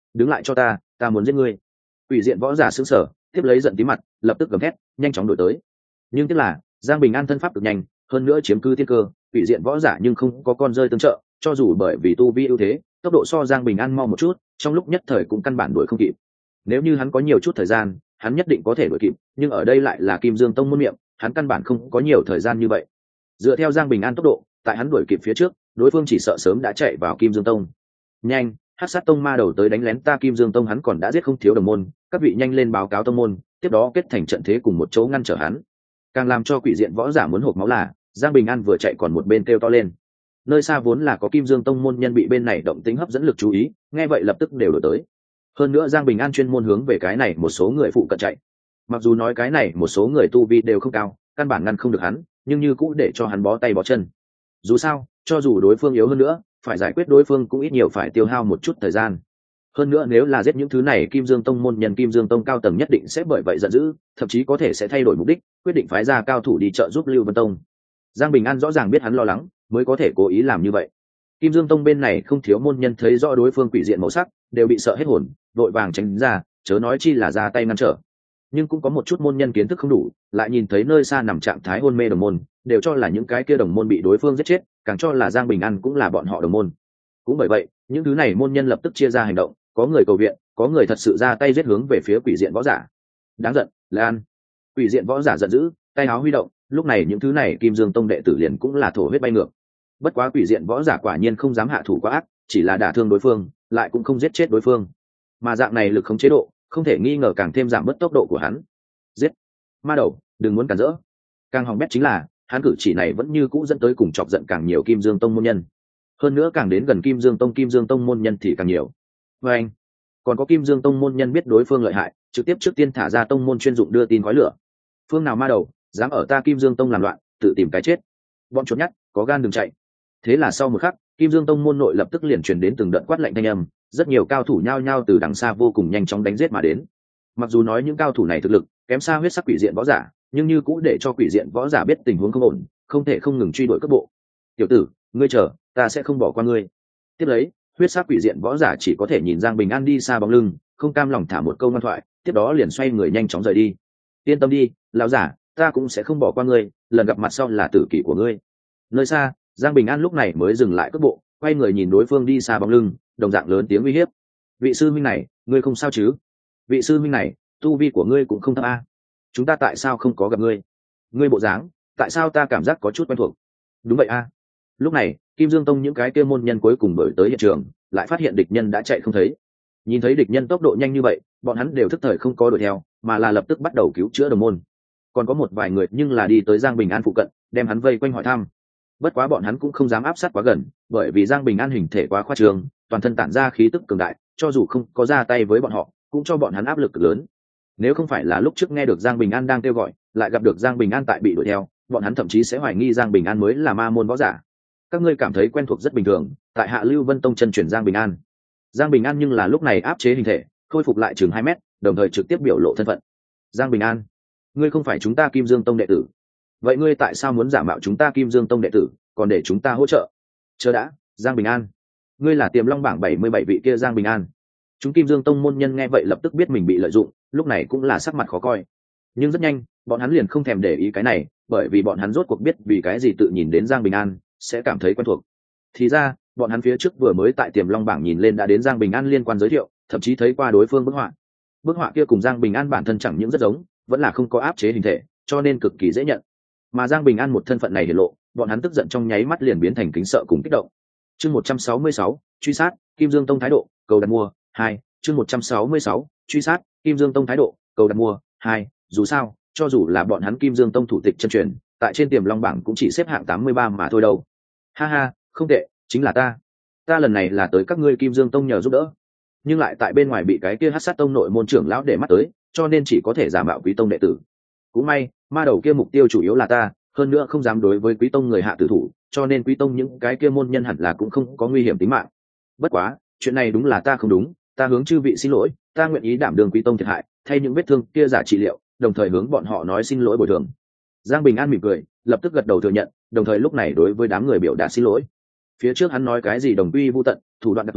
Speaker 1: đứng lại cho ta, ta muốn giết ngươi. Quỷ diện võ giả sững sờ, tiếp lấy giận tí mặt, lập tức gầm thét, nhanh chóng đuổi tới. Nhưng tiếc là Giang Bình An thân pháp cực nhanh, hơn nữa chiếm cứ tiên cơ, quỷ diện võ giả nhưng không có con rơi tương trợ, cho dù bởi vì tu vi ưu thế, tốc độ so Giang Bình An mau một chút, trong lúc nhất thời cũng căn bản đuổi không kịp. Nếu như hắn có nhiều chút thời gian, hắn nhất định có thể đuổi kịp, nhưng ở đây lại là Kim Dương Tông môn miệng, hắn căn bản không có nhiều thời gian như vậy. Dựa theo Giang Bình An tốc độ, tại hắn đuổi kịp phía trước, đối phương chỉ sợ sớm đã chạy vào Kim Dương Tông. Nhanh, Hắc Sát Tông ma đầu tới đánh lén ta Kim Dương Tông, hắn còn đã giết không thiếu đồng môn, các vị nhanh lên báo cáo tông môn, tiếp đó kết thành trận thế cùng một chỗ ngăn trở hắn. Càng làm cho quỷ diện võ giả muốn hộc máu là, Giang Bình An vừa chạy còn một bên kêu to lên. Nơi xa vốn là có Kim Dương Tông môn nhân bị bên này động tĩnh hấp dẫn lực chú ý, nghe vậy lập tức đều đổ tới. Hơn nữa Giang Bình An chuyên môn hướng về cái này một số người phụ cận chạy. Mặc dù nói cái này một số người tu vi đều không cao, căn bản ngăn không được hắn, nhưng như cũ để cho hắn bó tay bó chân. Dù sao, cho dù đối phương yếu hơn nữa, phải giải quyết đối phương cũng ít nhiều phải tiêu hao một chút thời gian. Hơn nữa nếu là giết những thứ này Kim Dương Tông môn nhân, Kim Dương Tông cao tầng nhất định sẽ bởi vậy giận dữ, thậm chí có thể sẽ thay đổi mục đích, quyết định phái ra cao thủ đi trợ giúp Lưu Vân Tông. Giang Bình An rõ ràng biết hắn lo lắng, mới có thể cố ý làm như vậy. Kim Dương Tông bên này không thiếu môn nhân thấy rõ đối phương quỷ diện màu sắc, đều bị sợ hết hồn, vội vàng tránh ra, chớ nói chi là ra tay ngăn trở. Nhưng cũng có một chút môn nhân kiến thức không đủ, lại nhìn thấy nơi xa nằm trạng thái hôn mê đồng môn, đều cho là những cái kia đồng môn bị đối phương giết chết, càng cho là Giang Bình An cũng là bọn họ đồng môn. Cũng bởi vậy, những thứ này môn nhân lập tức chia ra hành động, có người cầu viện, có người thật sự ra tay giết hướng về phía quỷ diện võ giả. Đáng giận, Lan. Quỷ diện võ giả giận dữ, tay áo huy động, lúc này những thứ này Kim Dương Tông đệ tử liền cũng là thổ huyết bay ngược. Bất quá quỷ diện võ giả quả nhiên không dám hạ thủ quá ác, chỉ là đả thương đối phương, lại cũng không giết chết đối phương. Mà dạng này lực khống chế độ, không thể nghi ngờ càng thêm giảm bớt tốc độ của hắn. Giết! Ma đầu, đừng muốn cản rỡ. Càng hỏng bét chính là, hắn cử chỉ này vẫn như cũ dẫn tới cùng chọc giận càng nhiều Kim Dương Tông môn nhân. Hơn nữa càng đến gần Kim Dương Tông, Kim Dương Tông môn nhân thì càng nhiều. Và anh, còn có Kim Dương Tông môn nhân biết đối phương lợi hại, trực tiếp trước tiên thả ra tông môn chuyên dụng đưa tin khói lửa. Phương nào ma đầu, dám ở ta Kim Dương Tông làm loạn, tự tìm cái chết. Bọn chuột nhắt, có gan đừng chạy. Thế là sau một khắc, Kim Dương Tông môn nội lập tức liền truyền đến từng đợt quát lạnh thanh âm, rất nhiều cao thủ nhao nhao từ đằng xa vô cùng nhanh chóng đánh giết mà đến. Mặc dù nói những cao thủ này thực lực kém xa huyết sắc quỷ diện võ giả, nhưng như cũng để cho quỷ diện võ giả biết tình huống không ổn, không thể không ngừng truy đuổi cấp bộ. Tiểu tử, ngươi chờ, ta sẽ không bỏ qua ngươi. Tiếp lấy, huyết sắc quỷ diện võ giả chỉ có thể nhìn Giang Bình An đi xa bóng lưng, không cam lòng thả một câu ngoan thoại, tiếp đó liền xoay người nhanh chóng rời đi. Yên tâm đi, lão giả, ta cũng sẽ không bỏ qua ngươi, lần gặp mặt sau là tử kỷ của ngươi. Nơi xa, Giang Bình An lúc này mới dừng lại cước bộ, quay người nhìn đối phương đi xa bóng lưng, đồng dạng lớn tiếng uy hiếp. Vị sư minh này, ngươi không sao chứ? Vị sư minh này, tu vi của ngươi cũng không thấp a. Chúng ta tại sao không có gặp ngươi? Ngươi bộ dáng, tại sao ta cảm giác có chút quen thuộc? Đúng vậy a. Lúc này, Kim Dương Tông những cái kia môn nhân cuối cùng đổi tới hiện trường, lại phát hiện địch nhân đã chạy không thấy. Nhìn thấy địch nhân tốc độ nhanh như vậy, bọn hắn đều thức thời không có đuổi theo, mà là lập tức bắt đầu cứu chữa đồng môn. Còn có một vài người nhưng là đi tới Giang Bình An phụ cận, đem hắn vây quanh hỏi thăm. Bất quá bọn hắn cũng không dám áp sát quá gần, bởi vì Giang Bình An hình thể quá khoa trương, toàn thân tản ra khí tức cường đại, cho dù không có ra tay với bọn họ, cũng cho bọn hắn áp lực cực lớn. Nếu không phải là lúc trước nghe được Giang Bình An đang kêu gọi, lại gặp được Giang Bình An tại bị đuổi theo, bọn hắn thậm chí sẽ hoài nghi Giang Bình An mới là ma môn võ giả. Các ngươi cảm thấy quen thuộc rất bình thường, tại Hạ Lưu Vân Tông chân chuyển Giang Bình An. Giang Bình An nhưng là lúc này áp chế hình thể, khôi phục lại chừng hai mét, đồng thời trực tiếp biểu lộ thân phận. Giang Bình An, ngươi không phải chúng ta Kim Dương Tông đệ tử, vậy ngươi tại sao muốn giả mạo chúng ta Kim Dương Tông đệ tử, còn để chúng ta hỗ trợ? Chờ đã, Giang Bình An, ngươi là Tiềm Long bảng bảy mươi bảy vị kia Giang Bình An. Chúng Kim Dương Tông môn nhân nghe vậy lập tức biết mình bị lợi dụng, lúc này cũng là sắc mặt khó coi. Nhưng rất nhanh, bọn hắn liền không thèm để ý cái này, bởi vì bọn hắn rốt cuộc biết vì cái gì tự nhìn đến Giang Bình An sẽ cảm thấy quen thuộc. Thì ra, bọn hắn phía trước vừa mới tại Tiềm Long bảng nhìn lên đã đến Giang Bình An liên quan giới thiệu, thậm chí thấy qua đối phương bức họa. Bức họa kia cùng Giang Bình An bản thân chẳng những rất giống, vẫn là không có áp chế hình thể, cho nên cực kỳ dễ nhận. Mà Giang Bình An một thân phận này hiển lộ, bọn hắn tức giận trong nháy mắt liền biến thành kính sợ cùng kích động. Chương một trăm sáu mươi sáu, truy sát, Kim Dương Tông thái độ, cầu đặt mua, hai. Chương một trăm sáu mươi sáu, truy sát, Kim Dương Tông thái độ, cầu đặt mua, hai. Dù sao, cho dù là bọn hắn Kim Dương Tông thủ tịch chân truyền, tại trên Tiềm Long bảng cũng chỉ xếp hạng tám mươi ba mà thôi đâu. Ha ha, không tệ, chính là ta. Ta lần này là tới các ngươi Kim Dương Tông nhờ giúp đỡ, nhưng lại tại bên ngoài bị cái kia Hắc Sát Tông nội môn trưởng lão để mắt tới, cho nên chỉ có thể giả mạo Quý Tông đệ tử. Cũng may, ma đầu kia mục tiêu chủ yếu là ta, hơn nữa không dám đối với Quý Tông người hạ tử thủ, cho nên Quý Tông những cái kia môn nhân hẳn là cũng không có nguy hiểm tính mạng. Bất quá, chuyện này đúng là ta không đúng, ta hướng chư vị xin lỗi, ta nguyện ý đảm đương Quý Tông thiệt hại, thay những vết thương kia giả trị liệu, đồng thời hướng bọn họ nói xin lỗi bồi thường. Giang Bình An mỉm cười, lập tức gật đầu thừa nhận, đồng thời lúc này đối với đám người biểu đạt xin lỗi. Phía trước hắn nói cái gì đồng quy vu tận, thủ đoạn đặc thù,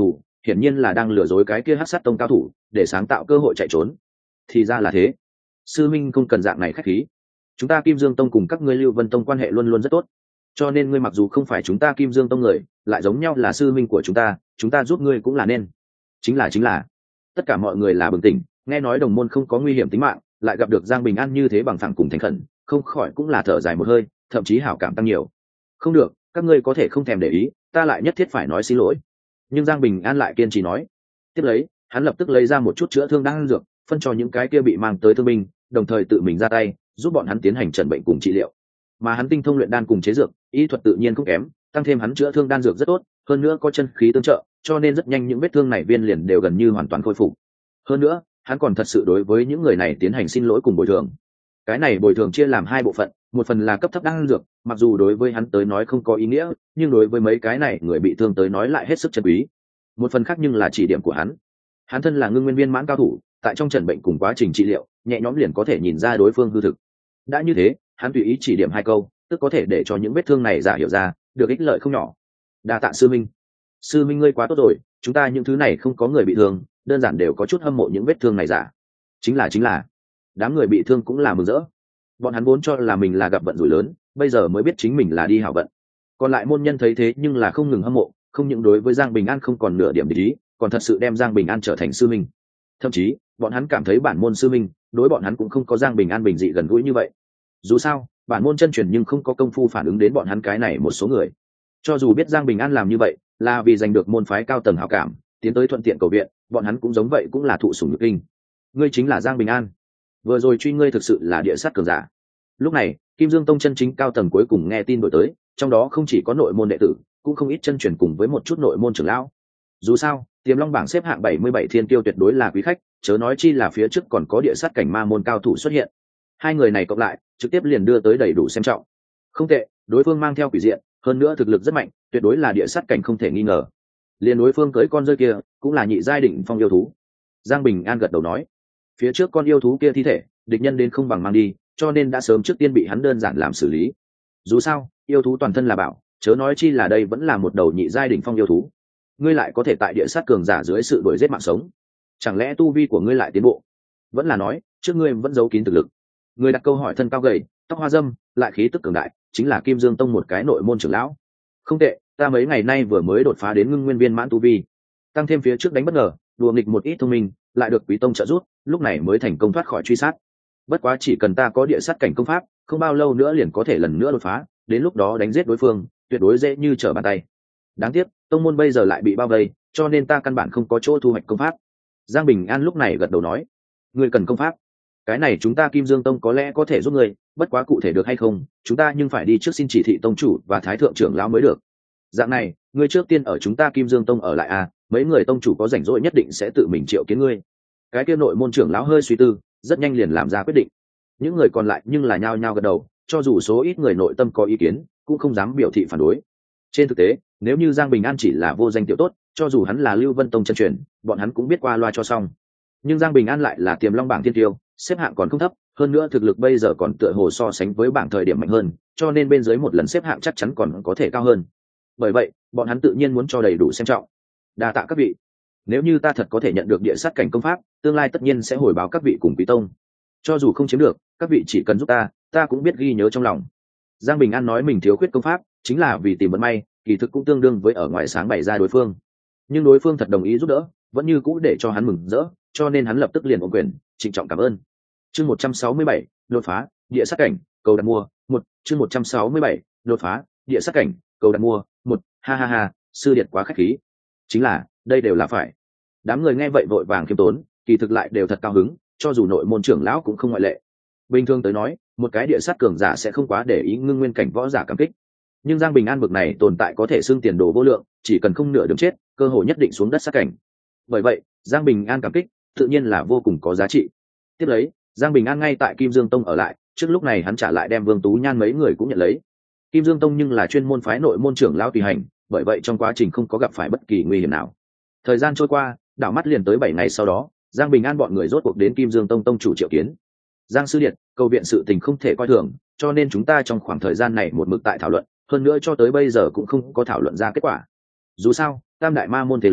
Speaker 1: hiển nhiên là đang lừa dối cái kia hắc sát tông cao thủ để sáng tạo cơ hội chạy trốn. Thì ra là thế. Sư minh không cần dạng này khách khí, chúng ta Kim Dương Tông cùng các ngươi Lưu Vân Tông quan hệ luôn luôn rất tốt, cho nên ngươi mặc dù không phải chúng ta Kim Dương Tông người, lại giống nhau là sư minh của chúng ta, chúng ta giúp ngươi cũng là nên. Chính là chính là. Tất cả mọi người là bừng tỉnh, nghe nói đồng môn không có nguy hiểm tính mạng, lại gặp được Giang Bình An như thế bằng phẳng cùng thành khẩn, không khỏi cũng là thở dài một hơi, thậm chí hảo cảm tăng nhiều. Không được, các ngươi có thể không thèm để ý, ta lại nhất thiết phải nói xin lỗi. Nhưng Giang Bình An lại kiên trì nói. Tiếp lấy, hắn lập tức lấy ra một chút chữa thương đan dược, phân cho những cái kia bị mang tới thương binh, đồng thời tự mình ra tay giúp bọn hắn tiến hành trần bệnh cùng trị liệu. Mà hắn tinh thông luyện đan cùng chế dược, y thuật tự nhiên không kém, tăng thêm hắn chữa thương đan dược rất tốt, hơn nữa có chân khí tương trợ, cho nên rất nhanh những vết thương này viên liền đều gần như hoàn toàn khôi phục. Hơn nữa, hắn còn thật sự đối với những người này tiến hành xin lỗi cùng bồi thường. Cái này bồi thường chia làm hai bộ phận, một phần là cấp thấp đan dược, mặc dù đối với hắn tới nói không có ý nghĩa, nhưng đối với mấy cái này người bị thương tới nói lại hết sức chân quý. Một phần khác nhưng là chỉ điểm của hắn. Hắn thân là ngưng nguyên viên mãn cao thủ, tại trong trần bệnh cùng quá trình trị liệu, nhẹ nhõm liền có thể nhìn ra đối phương hư thực. Đã như thế, hắn tùy ý chỉ điểm hai câu, tức có thể để cho những vết thương này giả hiểu ra, được ích lợi không nhỏ. Đa tạ sư minh. Sư minh ngươi quá tốt rồi, chúng ta những thứ này không có người bị thương, đơn giản đều có chút hâm mộ những vết thương này giả. Chính là chính là. Đám người bị thương cũng là mừng rỡ. Bọn hắn vốn cho là mình là gặp vận rủi lớn, bây giờ mới biết chính mình là đi hảo vận. Còn lại môn nhân thấy thế nhưng là không ngừng hâm mộ, không những đối với Giang Bình An không còn nửa điểm để ý, còn thật sự đem Giang Bình An trở thành sư minh. Thậm chí, bọn hắn cảm thấy bản môn sư minh đối bọn hắn cũng không có Giang Bình An bình dị gần gũi như vậy. Dù sao, bản môn chân truyền nhưng không có công phu phản ứng đến bọn hắn cái này một số người. Cho dù biết Giang Bình An làm như vậy là vì giành được môn phái cao tầng hảo cảm, tiến tới thuận tiện cầu viện, bọn hắn cũng giống vậy, cũng là thụ sủng nhược kinh. Ngươi chính là Giang Bình An. Vừa rồi truy ngươi thực sự là địa sát cường giả. Lúc này, Kim Dương Tông chân chính cao tầng cuối cùng nghe tin đổi tới, trong đó không chỉ có nội môn đệ tử, cũng không ít chân truyền cùng với một chút nội môn trưởng lão. Dù sao, Tiềm Long bảng xếp hạng bảy mươi bảy thiên tiêu tuyệt đối là quý khách, chớ nói chi là phía trước còn có địa sát cảnh ma môn cao thủ xuất hiện. Hai người này cộng lại, trực tiếp liền đưa tới đầy đủ xem trọng. Không tệ, đối phương mang theo quỷ diện, hơn nữa thực lực rất mạnh, tuyệt đối là địa sát cảnh không thể nghi ngờ. Liền đối phương cưỡi con rơi kia, cũng là nhị giai đỉnh phong yêu thú. Giang Bình An gật đầu nói, phía trước con yêu thú kia thi thể, địch nhân đến không bằng mang đi, cho nên đã sớm trước tiên bị hắn đơn giản làm xử lý. Dù sao, yêu thú toàn thân là bảo, chớ nói chi là đây vẫn là một đầu nhị giai đỉnh phong yêu thú. Ngươi lại có thể tại địa sát cường giả dưới sự đuổi giết mạng sống, chẳng lẽ tu vi của ngươi lại tiến bộ? Vẫn là nói, trước ngươi vẫn giấu kín thực lực? Người đặt câu hỏi thân cao gầy, tóc hoa dâm, lại khí tức cường đại, chính là Kim Dương Tông một cái nội môn trưởng lão. Không tệ, ta mấy ngày nay vừa mới đột phá đến ngưng nguyên viên mãn tu vi, tăng thêm phía trước đánh bất ngờ, đùa nghịch một ít thông minh, lại được Quý Tông trợ giúp, lúc này mới thành công thoát khỏi truy sát. Bất quá chỉ cần ta có địa sát cảnh công pháp, không bao lâu nữa liền có thể lần nữa đột phá, đến lúc đó đánh giết đối phương, tuyệt đối dễ như trở bàn tay. Đáng tiếc, tông môn bây giờ lại bị bao vây, cho nên ta căn bản không có chỗ thu hoạch công pháp. Giang Bình An lúc này gật đầu nói, ngươi cần công pháp, cái này chúng ta Kim Dương Tông có lẽ có thể giúp ngươi, bất quá cụ thể được hay không, chúng ta nhưng phải đi trước xin chỉ thị tông chủ và thái thượng trưởng lão mới được. Dạng này, ngươi trước tiên ở chúng ta Kim Dương Tông ở lại à, mấy người tông chủ có rảnh rỗi nhất định sẽ tự mình triệu kiến ngươi. Cái kia nội môn trưởng lão hơi suy tư, rất nhanh liền làm ra quyết định. Những người còn lại nhưng là nhao nhao gật đầu, cho dù số ít người nội tâm có ý kiến, cũng không dám biểu thị phản đối. Trên thực tế, nếu như Giang Bình An chỉ là vô danh tiểu tốt, cho dù hắn là Lưu Vân Tông chân truyền, bọn hắn cũng biết qua loa cho xong. Nhưng Giang Bình An lại là Tiềm Long bảng thiên tiêu, xếp hạng còn không thấp, hơn nữa thực lực bây giờ còn tựa hồ so sánh với bảng thời điểm mạnh hơn, cho nên bên dưới một lần xếp hạng chắc chắn còn có thể cao hơn. Bởi vậy, bọn hắn tự nhiên muốn cho đầy đủ xem trọng. Đa tạ các vị. Nếu như ta thật có thể nhận được địa sát cảnh công pháp, tương lai tất nhiên sẽ hồi báo các vị cùng Quý Tông. Cho dù không chiếm được, các vị chỉ cần giúp ta, ta cũng biết ghi nhớ trong lòng. Giang Bình An nói mình thiếu khuyết công pháp, chính là vì tìm vận may, kỳ thực cũng tương đương với ở ngoài sáng bày ra đối phương. Nhưng đối phương thật đồng ý giúp đỡ, vẫn như cũ để cho hắn mừng rỡ, cho nên hắn lập tức liền ôm quyền, trịnh trọng cảm ơn. Chương một trăm sáu mươi bảy, đột phá, địa sát cảnh, cầu đặt mua, một, chương một trăm sáu mươi bảy, đột phá, địa sát cảnh, cầu đặt mua, một, ha ha ha, sư điệt quá khách khí. Chính là, đây đều là phải. Đám người nghe vậy vội vàng khiêm tốn, kỳ thực lại đều thật cao hứng, cho dù nội môn trưởng lão cũng không ngoại lệ. Bình thường tới nói, một cái địa sát cường giả sẽ không quá để ý ngưng nguyên cảnh võ giả cảm kích. Nhưng Giang Bình An bực này tồn tại có thể xưng tiền đồ vô lượng, chỉ cần không nửa đường chết, cơ hội nhất định xuống đất sát cảnh. Bởi vậy, Giang Bình An cảm kích, tự nhiên là vô cùng có giá trị. Tiếp lấy, Giang Bình An ngay tại Kim Dương Tông ở lại, trước lúc này hắn trả lại đem Vương Tú Nhan mấy người cũng nhận lấy. Kim Dương Tông nhưng là chuyên môn phái nội môn trưởng lão tùy hành, bởi vậy trong quá trình không có gặp phải bất kỳ nguy hiểm nào. Thời gian trôi qua, đảo mắt liền tới bảy ngày sau đó, Giang Bình An bọn người rốt cuộc đến Kim Dương Tông tông chủ triệu kiến. Giang sư điện, cầu viện sự tình không thể coi thường, cho nên chúng ta trong khoảng thời gian này một mực tại thảo luận, hơn nữa cho tới bây giờ cũng không có thảo luận ra kết quả. Dù sao, tam đại ma môn thế lớn,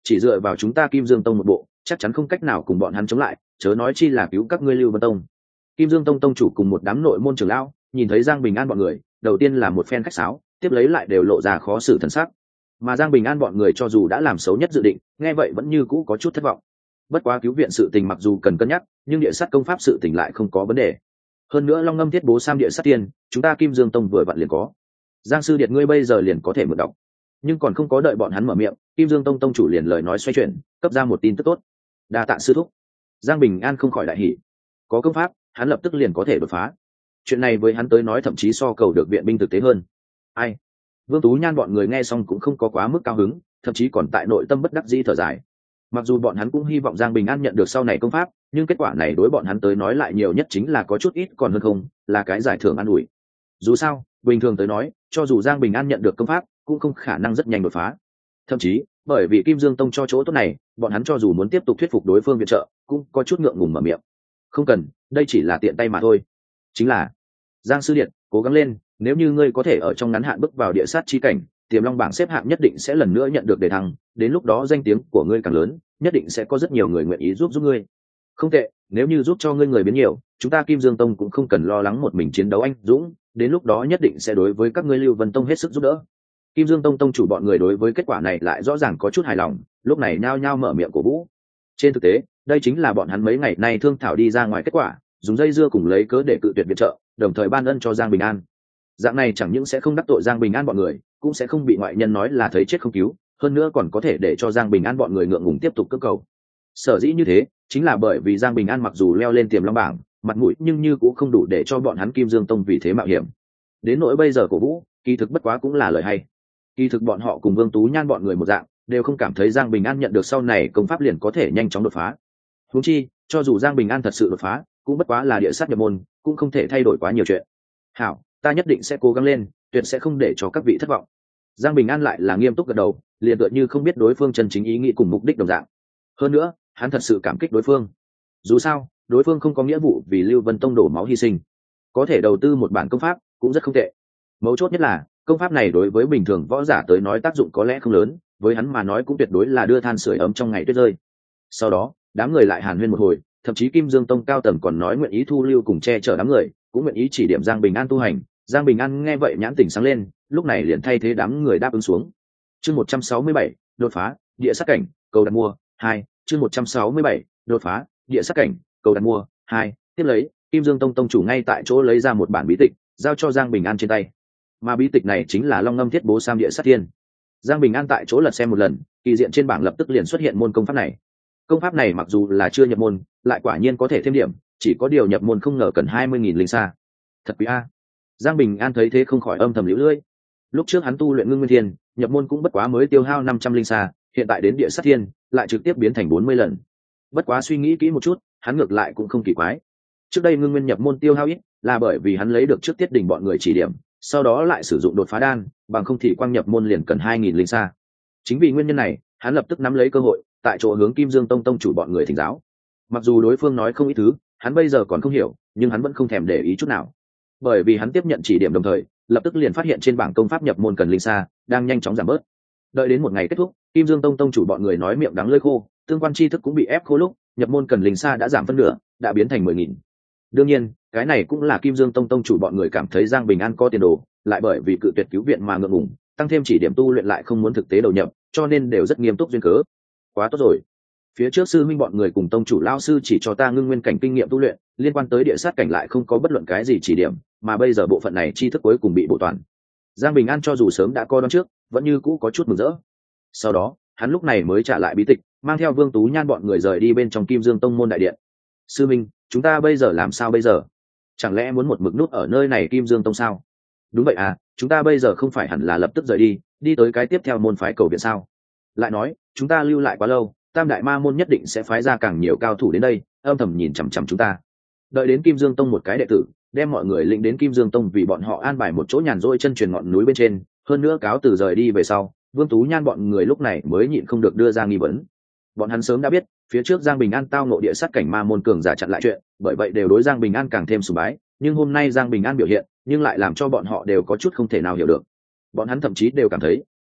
Speaker 1: chỉ dựa vào chúng ta Kim Dương Tông một bộ chắc chắn không cách nào cùng bọn hắn chống lại, chớ nói chi là cứu các ngươi Lưu Vân Tông. Kim Dương Tông tông chủ cùng một đám nội môn trưởng lão nhìn thấy Giang Bình An bọn người, đầu tiên là một phen khách sáo, tiếp lấy lại đều lộ ra khó xử thần sắc. Mà Giang Bình An bọn người cho dù đã làm xấu nhất dự định, nghe vậy vẫn như cũ có chút thất vọng. Bất quá cứu viện sự tình mặc dù cần cân nhắc, nhưng địa sát công pháp sự tình lại không có vấn đề. Hơn nữa Long Ngâm Thiết Bố Sam địa sát tiên, chúng ta Kim Dương Tông vừa vặn liền có. Giang sư điệt ngươi bây giờ liền có thể mượn đọc. Nhưng còn không có đợi bọn hắn mở miệng, Kim Dương Tông tông chủ liền lời nói xoay chuyển, cấp ra một tin tức tốt. Đa tạ sư thúc. Giang Bình An không khỏi đại hỉ. Có công pháp, hắn lập tức liền có thể đột phá. Chuyện này với hắn tới nói thậm chí so cầu được viện binh thực tế hơn. Ai? Vương Tú Nhan bọn người nghe xong cũng không có quá mức cao hứng, thậm chí còn tại nội tâm bất đắc dĩ thở dài. Mặc dù bọn hắn cũng hy vọng Giang Bình An nhận được sau này công pháp, nhưng kết quả này đối bọn hắn tới nói lại nhiều nhất chính là có chút ít còn hơn không, là cái giải thưởng an ủi. Dù sao, bình thường tới nói, cho dù Giang Bình An nhận được công pháp, cũng không khả năng rất nhanh đột phá. Thậm chí, bởi vì Kim Dương Tông cho chỗ tốt này, bọn hắn cho dù muốn tiếp tục thuyết phục đối phương viện trợ, cũng có chút ngượng ngùng mở miệng. Không cần, đây chỉ là tiện tay mà thôi. Chính là, Giang sư điện, cố gắng lên, nếu như ngươi có thể ở trong ngắn hạn bước vào địa sát chi cảnh, Tiềm Long bảng xếp hạng nhất định sẽ lần nữa nhận được đề thăng, đến lúc đó danh tiếng của ngươi càng lớn, nhất định sẽ có rất nhiều người nguyện ý giúp giúp ngươi. Không tệ, nếu như giúp cho ngươi người biến nhiều, chúng ta Kim Dương Tông cũng không cần lo lắng một mình chiến đấu anh dũng, đến lúc đó nhất định sẽ đối với các ngươi Lưu Vân Tông hết sức giúp đỡ. Kim Dương Tông tông chủ bọn người đối với kết quả này lại rõ ràng có chút hài lòng, lúc này nhao nhao mở miệng cổ vũ. Trên thực tế, đây chính là bọn hắn mấy ngày nay thương thảo đi ra ngoài kết quả, dùng dây dưa cùng lấy cớ để cự tuyệt viện trợ, đồng thời ban ân cho Giang Bình An. Dạng này chẳng những sẽ không đắc tội Giang Bình An bọn người, cũng sẽ không bị ngoại nhân nói là thấy chết không cứu, hơn nữa còn có thể để cho Giang Bình An bọn người ngượng ngùng tiếp tục cưỡng cầu. Sở dĩ như thế, chính là bởi vì Giang Bình An mặc dù leo lên Tiềm Long bảng, mặt mũi nhưng như cũng không đủ để cho bọn hắn Kim Dương Tông vì thế mạo hiểm. Đến nỗi bây giờ cổ vũ, kỳ thực bất quá cũng là lời hay. Kỳ thực bọn họ cùng Vương Tú Nhan bọn người một dạng, đều không cảm thấy Giang Bình An nhận được sau này công pháp liền có thể nhanh chóng đột phá. Huống chi, cho dù Giang Bình An thật sự đột phá, cũng bất quá là địa sát nhập môn, cũng không thể thay đổi quá nhiều chuyện. Hảo, ta nhất định sẽ cố gắng lên, tuyệt sẽ không để cho các vị thất vọng. Giang Bình An lại là nghiêm túc gật đầu, liền tựa như không biết đối phương chân chính ý nghĩ cùng mục đích đồng dạng. Hơn nữa, hắn thật sự cảm kích đối phương. Dù sao, đối phương không có nghĩa vụ vì Lưu Vân Tông đổ máu hy sinh, có thể đầu tư một bản công pháp cũng rất không tệ. Mấu chốt nhất là, công pháp này đối với bình thường võ giả tới nói tác dụng có lẽ không lớn, với hắn mà nói cũng tuyệt đối là đưa than sưởi ấm trong ngày tuyết rơi. Sau đó, đám người lại hàn huyên một hồi, thậm chí Kim Dương Tông cao tầng còn nói nguyện ý thu lưu cùng che chở đám người, cũng nguyện ý chỉ điểm Giang Bình An tu hành. Giang Bình An nghe vậy nhãn tỉnh sáng lên, lúc này liền thay thế đám người đáp ứng xuống. Chương một trăm sáu mươi bảy, đột phá, địa sát cảnh, cầu đặt mua, hai. Chương một trăm sáu mươi bảy, đột phá, địa sát cảnh, cầu đặt mua, hai. Tiếp lấy, Kim Dương Tông tông chủ ngay tại chỗ lấy ra một bản bí tịch, giao cho Giang Bình An trên tay. Mà bí tịch này chính là Long Ngâm Thiết Bố Sam địa sát thiên. Giang Bình An tại chỗ lật xem một lần, kỳ diện trên bảng lập tức liền xuất hiện môn công pháp này. Công pháp này mặc dù là chưa nhập môn, lại quả nhiên có thể thêm điểm, chỉ có điều nhập môn không ngờ cần hai mươi nghìn linh sa. Thật quý a. Giang Bình An thấy thế không khỏi âm thầm liễu lưỡi. Lúc trước hắn tu luyện Ngưng Nguyên Thiên, nhập môn cũng bất quá mới tiêu hao năm trăm linh sa, hiện tại đến địa sát thiên, lại trực tiếp biến thành bốn mươi lần. Bất quá suy nghĩ kỹ một chút, hắn ngược lại cũng không kỳ quái. Trước đây Ngưng Nguyên nhập môn tiêu hao ít, là bởi vì hắn lấy được trước Tiết Đình bọn người chỉ điểm, sau đó lại sử dụng đột phá đan, bằng không thì quang nhập môn liền cần hai nghìn linh sa. Chính vì nguyên nhân này, hắn lập tức nắm lấy cơ hội, tại chỗ hướng Kim Dương Tông tông chủ bọn người thỉnh giáo. Mặc dù đối phương nói không ít thứ, hắn bây giờ còn không hiểu, nhưng hắn vẫn không thèm để ý chút nào. Bởi vì hắn tiếp nhận chỉ điểm đồng thời, lập tức liền phát hiện trên bảng công pháp nhập môn cần linh sa đang nhanh chóng giảm bớt. Đợi đến một ngày kết thúc, Kim Dương Tông tông chủ bọn người nói miệng đắng lưỡi khô, tương quan tri thức cũng bị ép khô lúc, nhập môn cần linh sa đã giảm phân nửa, đã biến thành mười nghìn. Đương nhiên, cái này cũng là Kim Dương Tông tông chủ bọn người cảm thấy Giang Bình An có tiền đồ, lại bởi vì cự tuyệt cứu viện mà ngượng ngùng, tăng thêm chỉ điểm tu luyện lại không muốn thực tế đầu nhập, cho nên đều rất nghiêm túc duyên cớ. Quá tốt rồi. Phía trước sư huynh bọn người cùng tông chủ lão sư chỉ cho ta ngưng nguyên cảnh kinh nghiệm tu luyện, liên quan tới địa sát cảnh lại không có bất luận cái gì chỉ điểm, mà bây giờ bộ phận này tri thức cuối cùng bị bổ toàn. Giang Bình An cho dù sớm đã coi đoán trước, vẫn như cũ có chút mừng rỡ. Sau đó, hắn lúc này mới trả lại bí tịch, mang theo Vương Tú Nhan bọn người rời đi bên trong Kim Dương Tông môn đại điện. Sư huynh, chúng ta bây giờ làm sao bây giờ? Chẳng lẽ muốn một mực nút ở nơi này Kim Dương Tông sao? Đúng vậy à, chúng ta bây giờ không phải hẳn là lập tức rời đi, đi tới cái tiếp theo môn phái cầu viện sao? Lại nói, chúng ta lưu lại quá lâu, Tam Đại Ma môn nhất định sẽ phái ra càng nhiều cao thủ đến đây, âm thầm nhìn chằm chằm chúng ta. Đợi đến Kim Dương Tông một cái đệ tử, đem mọi người lĩnh đến Kim Dương Tông vì bọn họ an bài một chỗ nhàn rỗi chân truyền ngọn núi bên trên, hơn nữa cáo từ rời đi về sau, Vương Tú Nhan bọn người lúc này mới nhịn không được đưa ra nghi vấn. Bọn hắn sớm đã biết, phía trước Giang Bình An tao ngộ địa sát cảnh ma môn cường giả chặn lại chuyện, bởi vậy đều đối Giang Bình An càng thêm sùng bái, nhưng hôm nay Giang Bình An biểu hiện, nhưng lại làm cho bọn họ đều có chút không thể nào hiểu được. Bọn hắn thậm chí đều cảm thấy,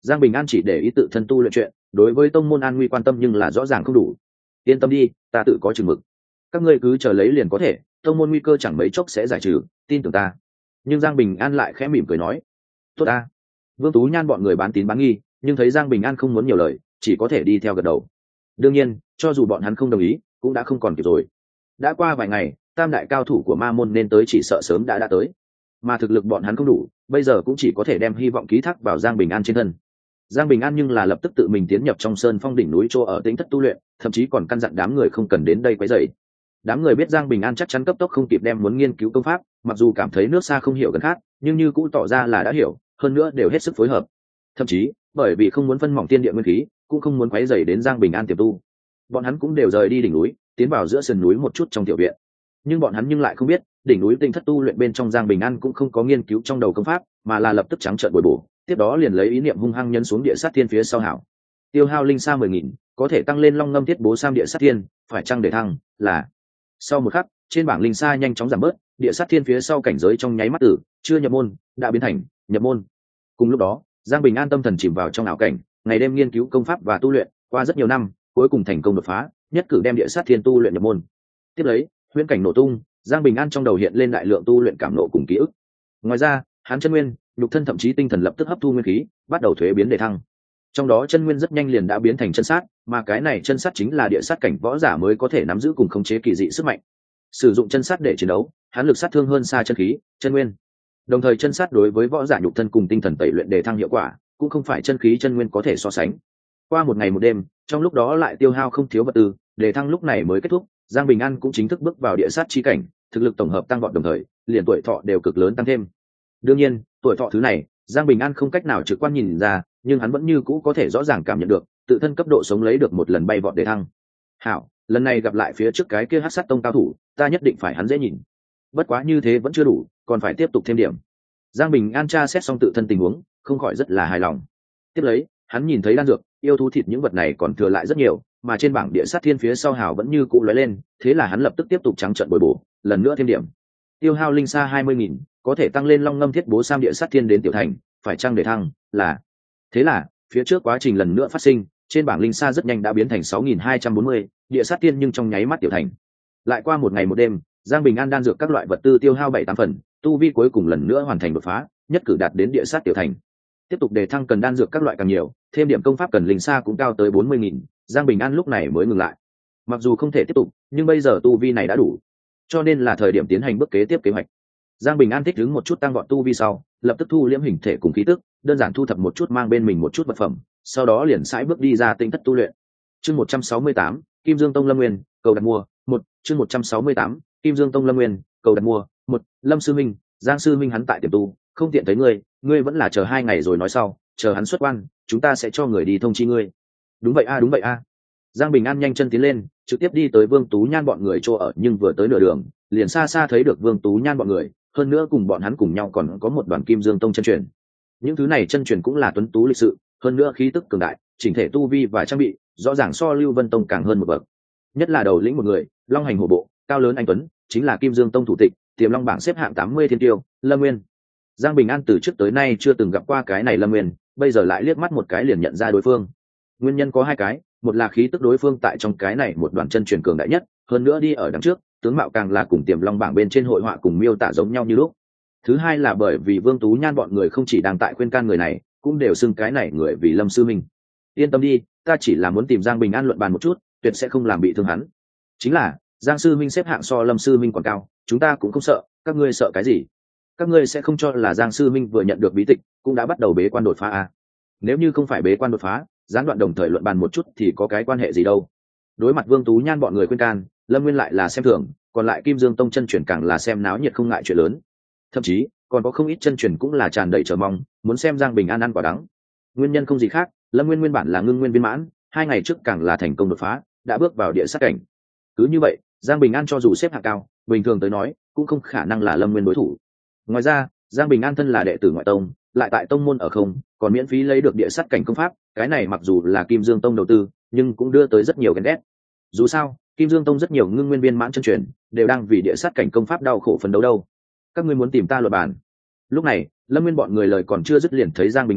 Speaker 1: Giang Bình An chỉ để ý tự thân tu luyện chuyện, đối với tông môn an nguy quan tâm nhưng là rõ ràng không đủ. Yên tâm đi, ta tự có chừng mực, các ngươi cứ chờ lấy liền có thể, tông môn nguy cơ chẳng mấy chốc sẽ giải trừ, tin tưởng ta. Nhưng Giang Bình An lại khẽ mỉm cười nói, tốt ta. Vương Tú Nhan bọn người bán tín bán nghi, nhưng thấy Giang Bình An không muốn nhiều lời, chỉ có thể đi theo gật đầu. Đương nhiên, cho dù bọn hắn không đồng ý, cũng đã không còn kịp rồi. Đã qua vài ngày, tam đại cao thủ của ma môn nên tới chỉ sợ sớm đã đã tới, mà thực lực bọn hắn không đủ, bây giờ cũng chỉ có thể đem hy vọng ký thác vào Giang Bình An trên thân. Giang Bình An nhưng là lập tức tự mình tiến nhập trong sơn phong đỉnh núi chỗ ở tĩnh thất tu luyện, thậm chí còn căn dặn đám người không cần đến đây quấy rầy. Đám người biết Giang Bình An chắc chắn cấp tốc không kịp đem muốn nghiên cứu công pháp, mặc dù cảm thấy nước xa không hiểu gần khác, nhưng như cũng tỏ ra là đã hiểu, hơn nữa đều hết sức phối hợp. Thậm chí, bởi vì không muốn phân mỏng tiên địa nguyên khí, cũng không muốn quấy rầy đến Giang Bình An tiềm tu, bọn hắn cũng đều rời đi đỉnh núi, tiến vào giữa sườn núi một chút trong tiểu viện. Nhưng bọn hắn nhưng lại không biết, đỉnh núi tinh thất tu luyện bên trong Giang Bình An cũng không có nghiên cứu trong đầu công pháp, mà là lập tức trắng trợn bồi bổ, tiếp đó liền lấy ý niệm hung hăng nhấn xuống địa sát thiên phía sau hảo. Tiêu hao linh sa mười nghìn, có thể tăng lên long ngâm thiết bố sam địa sát thiên, phải chăng để thăng, là. Sau một khắc, trên bảng linh sa nhanh chóng giảm bớt, địa sát thiên phía sau cảnh giới trong nháy mắt tử, chưa nhập môn, đã biến thành nhập môn. Cùng lúc đó, Giang Bình An tâm thần chìm vào trong ảo cảnh, ngày đêm nghiên cứu công pháp và tu luyện, qua rất nhiều năm, cuối cùng thành công đột phá, nhất cử đem địa sát thiên tu luyện nhập môn. Tiếp lấy, huyễn cảnh nổ tung, Giang Bình An trong đầu hiện lên đại lượng tu luyện cảm nộ cùng ký ức. Ngoài ra, hắn chân nguyên, nhục thân thậm chí tinh thần lập tức hấp thu nguyên khí, bắt đầu thuế biến để thăng. Trong đó chân nguyên rất nhanh liền đã biến thành chân sát, mà cái này chân sát chính là địa sát cảnh võ giả mới có thể nắm giữ cùng khống chế kỳ dị sức mạnh. Sử dụng chân sát để chiến đấu, hắn lực sát thương hơn xa chân khí, chân nguyên. Đồng thời chân sát đối với võ giả nhục thân cùng tinh thần tẩy luyện để thăng hiệu quả, cũng không phải chân khí chân nguyên có thể so sánh. Qua một ngày một đêm, trong lúc đó lại tiêu hao không thiếu vật tư, để thăng lúc này mới kết thúc, Giang Bình An cũng chính thức bước vào địa sát chi cảnh, thực lực tổng hợp tăng vọt đồng thời, liền tuổi thọ đều cực lớn tăng thêm. Đương nhiên, tuổi thọ thứ này, Giang Bình An không cách nào trực quan nhìn ra, nhưng hắn vẫn như cũ có thể rõ ràng cảm nhận được, tự thân cấp độ sống lấy được một lần bay vọt để thăng. Hảo, lần này gặp lại phía trước cái kia Hắc Sát Tông cao thủ, ta nhất định phải hắn dễ nhìn. Bất quá như thế vẫn chưa đủ, còn phải tiếp tục thêm điểm. Giang Bình An tra xét xong tự thân tình huống, không khỏi rất là hài lòng. Tiếp lấy, hắn nhìn thấy đan dược, yêu thú thịt những vật này còn thừa lại rất nhiều, mà trên bảng địa sát thiên phía sau hào vẫn như cũ lóe lên, thế là hắn lập tức tiếp tục trắng trận bồi bổ, lần nữa thêm điểm. Tiêu hao linh sa hai mươi nghìn, có thể tăng lên long ngâm thiết bố sam địa sát thiên đến tiểu thành, phải chăng để thăng, là. Thế là, phía trước quá trình lần nữa phát sinh, trên bảng linh sa rất nhanh đã biến thành sáu nghìn hai trăm bốn mươi, địa sát thiên nhưng trong nháy mắt tiểu thành. Lại qua một ngày một đêm, Giang Bình An đan dược các loại vật tư tiêu hao bảy tám phần, tu vi cuối cùng lần nữa hoàn thành đột phá, nhất cử đạt đến địa sát tiểu thành. Tiếp tục đề thăng cần đan dược các loại càng nhiều, thêm điểm công pháp cần linh sa cũng cao tới bốn mươi nghìn, Giang Bình An lúc này mới ngừng lại. Mặc dù không thể tiếp tục, nhưng bây giờ tu vi này đã đủ, cho nên là thời điểm tiến hành bước kế tiếp kế hoạch. Giang Bình An thích ứng một chút tăng vọt tu vi sau, lập tức thu liễm hình thể cùng khí tức, đơn giản thu thập một chút mang bên mình một chút vật phẩm, sau đó liền sải bước đi ra tinh thất tu luyện. Chương một trăm sáu mươi tám, Kim Dương Tông Lâm Nguyên, cầu đặt mua, một, chương một trăm sáu mươi tám, Kim Dương Tông Lâm Nguyên, cầu đặt mua, một, Lâm sư minh, Giang sư minh hắn tại tiềm tu, không tiện thấy ngươi, ngươi vẫn là chờ hai ngày rồi nói sau, chờ hắn xuất quan, chúng ta sẽ cho người đi thông chi ngươi. Đúng vậy a, đúng vậy a. Giang Bình An nhanh chân tiến lên, trực tiếp đi tới Vương Tú Nhan bọn người chỗ ở, nhưng vừa tới nửa đường, liền xa xa thấy được Vương Tú Nhan bọn người, hơn nữa cùng bọn hắn cùng nhau còn có một đoàn Kim Dương Tông chân truyền. Những thứ này chân truyền cũng là tuấn tú lịch sự, hơn nữa khí tức cường đại, chỉnh thể tu vi và trang bị, rõ ràng so Lưu Vân Tông càng hơn một bậc. Nhất là đầu lĩnh một người, long hành hổ bộ, cao lớn anh tuấn, chính là Kim Dương Tông thủ tịch, Tiềm Long bảng xếp hạng tám mươi thiên tiêu, Lâm Nguyên. Giang Bình An từ trước tới nay chưa từng gặp qua cái này Lâm Nguyên, bây giờ lại liếc mắt một cái liền nhận ra đối phương. Nguyên nhân có hai cái, một là khí tức đối phương tại trong cái này một đoàn chân truyền cường đại nhất, hơn nữa đi ở đằng trước, tướng mạo càng là cùng Tiềm Long bảng bên trên hội họa cùng miêu tả giống nhau như lúc. Thứ hai là bởi vì Vương Tú Nhan bọn người không chỉ đang tại khuyên can người này, cũng đều xưng cái này người vì Lâm sư minh. Yên tâm đi, ta chỉ là muốn tìm Giang Bình An luận bàn một chút, tuyệt sẽ không làm bị thương hắn. Chính là, Giang sư minh xếp hạng so Lâm sư minh còn cao, chúng ta cũng không sợ, các ngươi sợ cái gì? Các ngươi sẽ không cho là Giang sư minh vừa nhận được bí tịch, cũng đã bắt đầu bế quan đột phá à? Nếu như không phải bế quan đột phá, gián đoạn đồng thời luận bàn một chút thì có cái quan hệ gì đâu? Đối mặt Vương Tú Nhan bọn người khuyên can, Lâm Nguyên lại là xem thường, còn lại Kim Dương Tông chân truyền càng là xem náo nhiệt không ngại chuyện lớn. Thậm chí, còn có không ít chân truyền cũng là tràn đầy chờ mong, muốn xem Giang Bình An ăn quả đắng. Nguyên nhân không gì khác, Lâm Nguyên nguyên bản là ngưng nguyên viên mãn, hai ngày trước càng là thành công đột phá, đã bước vào địa sát cảnh. Cứ như vậy, Giang Bình An cho dù xếp hạng cao, bình thường tới nói, cũng không khả năng là Lâm Nguyên đối thủ. Ngoài ra, Giang Bình An thân là đệ tử ngoại tông, lại tại tông môn ở không, còn miễn phí lấy được địa sát cảnh công pháp, cái này mặc dù là Kim Dương Tông đầu tư, nhưng cũng đưa tới rất nhiều ghen ghét. Dù sao, Kim Dương Tông rất nhiều ngưng nguyên viên mãn chân truyền, đều đang vì địa sát cảnh công pháp đau khổ phấn đấu đâu. Các ngươi muốn tìm ta luận bàn. Lúc này, Lâm Nguyên bọn người lời còn chưa dứt liền thấy Giang Bình An,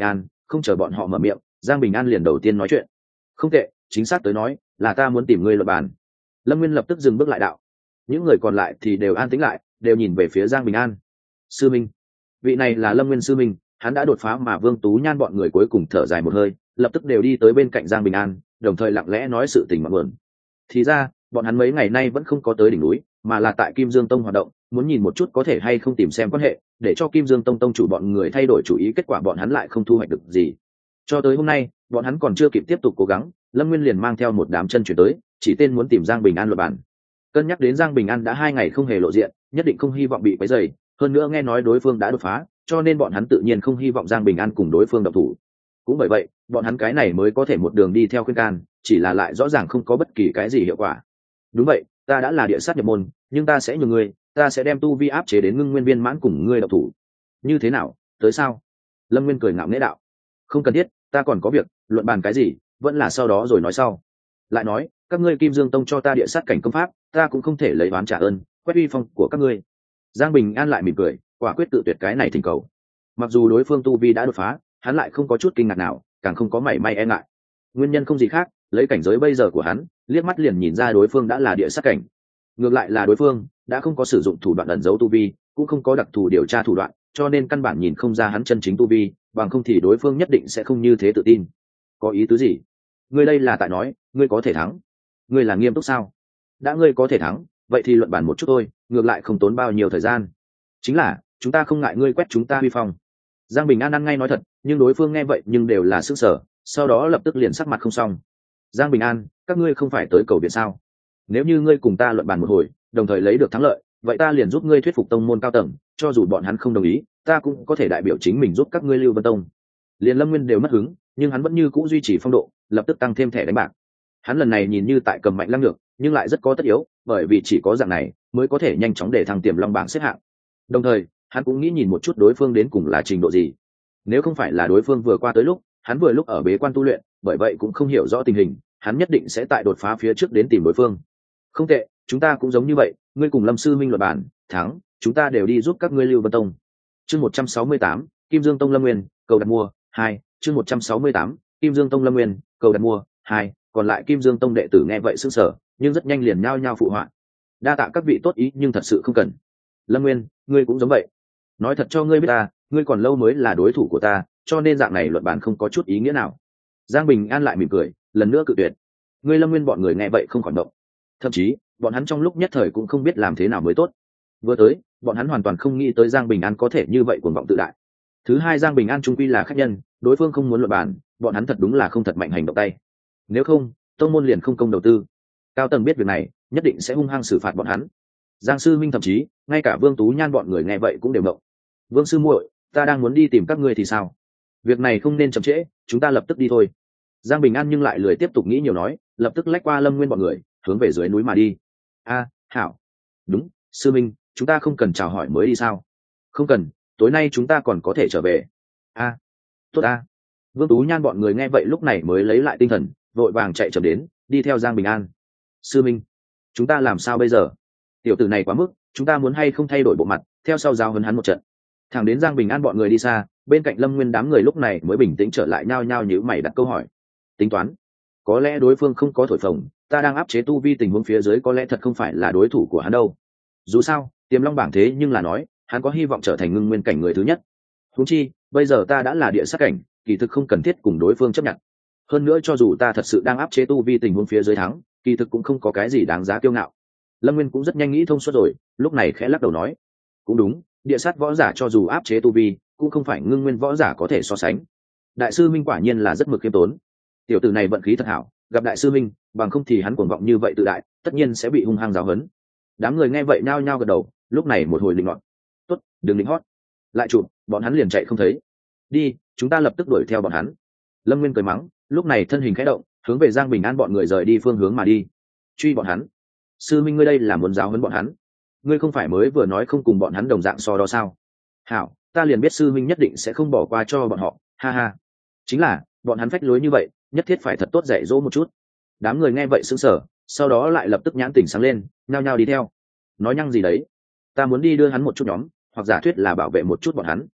Speaker 1: không chờ bọn họ mở miệng, Giang Bình An liền đầu tiên nói chuyện. Không tệ, chính xác tới nói là ta muốn tìm ngươi luận bàn. Lâm Nguyên lập tức dừng bước lại đạo. Những người còn lại thì đều an tĩnh lại, đều nhìn về phía Giang Bình An. Sư minh. Vị này là Lâm Nguyên sư minh, hắn đã đột phá mà Vương Tú Nhan bọn người cuối cùng thở dài một hơi, lập tức đều đi tới bên cạnh Giang Bình An, đồng thời lặng lẽ nói sự tình mà buồn. Thì ra, bọn hắn mấy ngày nay vẫn không có tới đỉnh núi, mà là tại Kim Dương Tông hoạt động, muốn nhìn một chút có thể hay không tìm xem quan hệ, để cho Kim Dương Tông tông chủ bọn người thay đổi chủ ý, kết quả bọn hắn lại không thu hoạch được gì. Cho tới hôm nay, bọn hắn còn chưa kịp tiếp tục cố gắng, Lâm Nguyên liền mang theo một đám chân chuyển tới, chỉ tên muốn tìm Giang Bình An luận bàn. Cân nhắc đến Giang Bình An đã hai ngày không hề lộ diện, nhất định không hy vọng bị quấy rầy, hơn nữa nghe nói đối phương đã đột phá, cho nên bọn hắn tự nhiên không hy vọng Giang Bình An cùng đối phương động thủ. Cũng bởi vậy, bọn hắn cái này mới có thể một đường đi theo khuyên can, chỉ là lại rõ ràng không có bất kỳ cái gì hiệu quả. Đúng vậy, ta đã là địa sát nhập môn, nhưng ta sẽ nhường ngươi, ta sẽ đem tu vi áp chế đến ngưng nguyên viên mãn cùng ngươi động thủ. Như thế nào, tới sao? Lâm Nguyên cười ngạo nghễ đạo. Không cần thiết, ta còn có việc, luận bàn cái gì, vẫn là sau đó rồi nói sau. Lại nói, các ngươi Kim Dương Tông cho ta địa sát cảnh công pháp, ta cũng không thể lấy oán trả ơn, quét uy phong của các ngươi. Giang Bình An lại mỉm cười, quả quyết tự tuyệt cái này thỉnh cầu. Mặc dù đối phương tu vi đã đột phá, hắn lại không có chút kinh ngạc nào, càng không có mảy may e ngại. Nguyên nhân không gì khác, lấy cảnh giới bây giờ của hắn, liếc mắt liền nhìn ra đối phương đã là địa sát cảnh. Ngược lại là đối phương đã không có sử dụng thủ đoạn ẩn giấu tu vi, cũng không có đặc thù điều tra thủ đoạn, cho nên căn bản nhìn không ra hắn chân chính tu vi, bằng không thì đối phương nhất định sẽ không như thế tự tin. Có ý tứ gì? Ngươi đây là tại nói ngươi có thể thắng? Ngươi là nghiêm túc sao? Đã ngươi có thể thắng, vậy thì luận bàn một chút thôi, ngược lại không tốn bao nhiêu thời gian. Chính là chúng ta không ngại ngươi quét chúng ta huy phong. Giang Bình An ăn ngay nói thật, nhưng đối phương nghe vậy nhưng đều là sức sở, sau đó lập tức liền sắc mặt không xong. Giang Bình An, các ngươi không phải tới cầu viện sao? Nếu như ngươi cùng ta luận bàn một hồi, đồng thời lấy được thắng lợi, vậy ta liền giúp ngươi thuyết phục tông môn cao tầng, cho dù bọn hắn không đồng ý, ta cũng có thể đại biểu chính mình giúp các ngươi Lưu Vân Tông. Liền Lâm Nguyên đều mất hứng, nhưng hắn vẫn như cũ duy trì phong độ, lập tức tăng thêm thẻ đánh bạc. Hắn lần này nhìn như tại cầm mạnh lăng ngược, nhưng lại rất có tất yếu, bởi vì chỉ có dạng này mới có thể nhanh chóng để thăng tiềm long bảng xếp hạng. Đồng thời, hắn cũng nghĩ nhìn một chút đối phương đến cùng là trình độ gì. Nếu không phải là đối phương vừa qua tới lúc, hắn vừa lúc ở bế quan tu luyện, bởi vậy cũng không hiểu rõ tình hình, hắn nhất định sẽ tại đột phá phía trước đến tìm đối phương. Không tệ, chúng ta cũng giống như vậy, ngươi cùng Lâm sư minh luận bàn, thắng, chúng ta đều đi giúp các ngươi Lưu Vân Tông. Chương một trăm sáu mươi tám, Kim Dương Tông Lâm Nguyên, cầu đặt mua, hai, chương một trăm sáu mươi tám, Kim Dương Tông Lâm Nguyên, cầu đặt mua, hai, còn lại Kim Dương Tông đệ tử nghe vậy sững sờ, nhưng rất nhanh liền nhao nhao phụ họa. Đa tạ các vị tốt ý nhưng thật sự không cần. Lâm Nguyên, ngươi cũng giống vậy. Nói thật cho ngươi biết ta, ngươi còn lâu mới là đối thủ của ta, cho nên dạng này luận bàn không có chút ý nghĩa nào. Giang Bình An lại mỉm cười, lần nữa cự tuyệt. Ngươi Lâm Nguyên bọn người nghe vậy không khỏi động. Thậm chí, bọn hắn trong lúc nhất thời cũng không biết làm thế nào mới tốt. Vừa tới, bọn hắn hoàn toàn không nghĩ tới Giang Bình An có thể như vậy cuồng vọng tự đại. Thứ hai, Giang Bình An trung quy là khách nhân, đối phương không muốn luận bàn, bọn hắn thật đúng là không thật mạnh hành động tay. Nếu không, tông môn liền không công đầu tư. Cao tầng biết việc này, nhất định sẽ hung hăng xử phạt bọn hắn. Giang sư minh thậm chí, ngay cả Vương Tú Nhan bọn người nghe vậy cũng đều động. Vương sư muội, ta đang muốn đi tìm các ngươi thì sao? Việc này không nên chậm trễ, chúng ta lập tức đi thôi. Giang Bình An nhưng lại lười tiếp tục nghĩ nhiều nói, lập tức lách qua Lâm Nguyên bọn người, hướng về dưới núi mà đi. A, hảo. Đúng, sư minh, chúng ta không cần chào hỏi mới đi sao? Không cần, tối nay chúng ta còn có thể trở về. A, tốt a. Vương Tú Nhan bọn người nghe vậy lúc này mới lấy lại tinh thần, vội vàng chạy chậm đến, đi theo Giang Bình An. Sư minh, chúng ta làm sao bây giờ? Tiểu tử này quá mức, chúng ta muốn hay không thay đổi bộ mặt, theo sau giao hấn hắn một trận. Thẳng đến Giang Bình An bọn người đi xa, bên cạnh Lâm Nguyên đám người lúc này mới bình tĩnh trở lại, nhao nhao nhíu mày đặt câu hỏi. Tính toán, có lẽ đối phương không có thổi phồng, ta đang áp chế tu vi tình huống phía dưới có lẽ thật không phải là đối thủ của hắn đâu. Dù sao, Tiềm Long bảng thế nhưng là nói, hắn có hy vọng trở thành ngưng nguyên cảnh người thứ nhất. Huống chi, bây giờ ta đã là địa sát cảnh, kỳ thực không cần thiết cùng đối phương chấp nhận. Hơn nữa cho dù ta thật sự đang áp chế tu vi tình huống phía dưới thắng, kỳ thực cũng không có cái gì đáng giá kiêu ngạo. Lâm Nguyên cũng rất nhanh nghĩ thông suốt rồi, lúc này khẽ lắc đầu nói, cũng đúng, địa sát võ giả cho dù áp chế tu vi, cũng không phải ngưng nguyên võ giả có thể so sánh. Đại sư Minh quả nhiên là rất mực khiêm tốn. Tiểu tử này vận khí thật hảo, gặp đại sư Minh, bằng không thì hắn cuồng vọng như vậy tự đại, tất nhiên sẽ bị hung hăng giáo huấn. Đám người nghe vậy nhao nhao gật đầu, lúc này một hồi linh loạn. Tốt, đừng lính hót. Lại chụp, bọn hắn liền chạy không thấy. Đi, chúng ta lập tức đuổi theo bọn hắn. Lâm Nguyên cười mắng, lúc này thân hình khẽ động, hướng về Giang Bình An bọn người rời đi phương hướng mà đi. Truy bọn hắn. Sư Minh ngươi đây là muốn giáo huấn bọn hắn? Ngươi không phải mới vừa nói không cùng bọn hắn đồng dạng so đó sao? Hảo, ta liền biết sư Minh nhất định sẽ không bỏ qua cho bọn họ, ha ha. Chính là, bọn hắn phách lối như vậy, nhất thiết phải thật tốt dạy dỗ một chút. Đám người nghe vậy sững sờ, sau đó lại lập tức nhãn tỉnh sáng lên, nhao nhao đi theo. Nói nhăng gì đấy? Ta muốn đi đưa hắn một chút nhóm, hoặc giả thuyết là bảo vệ một chút bọn hắn.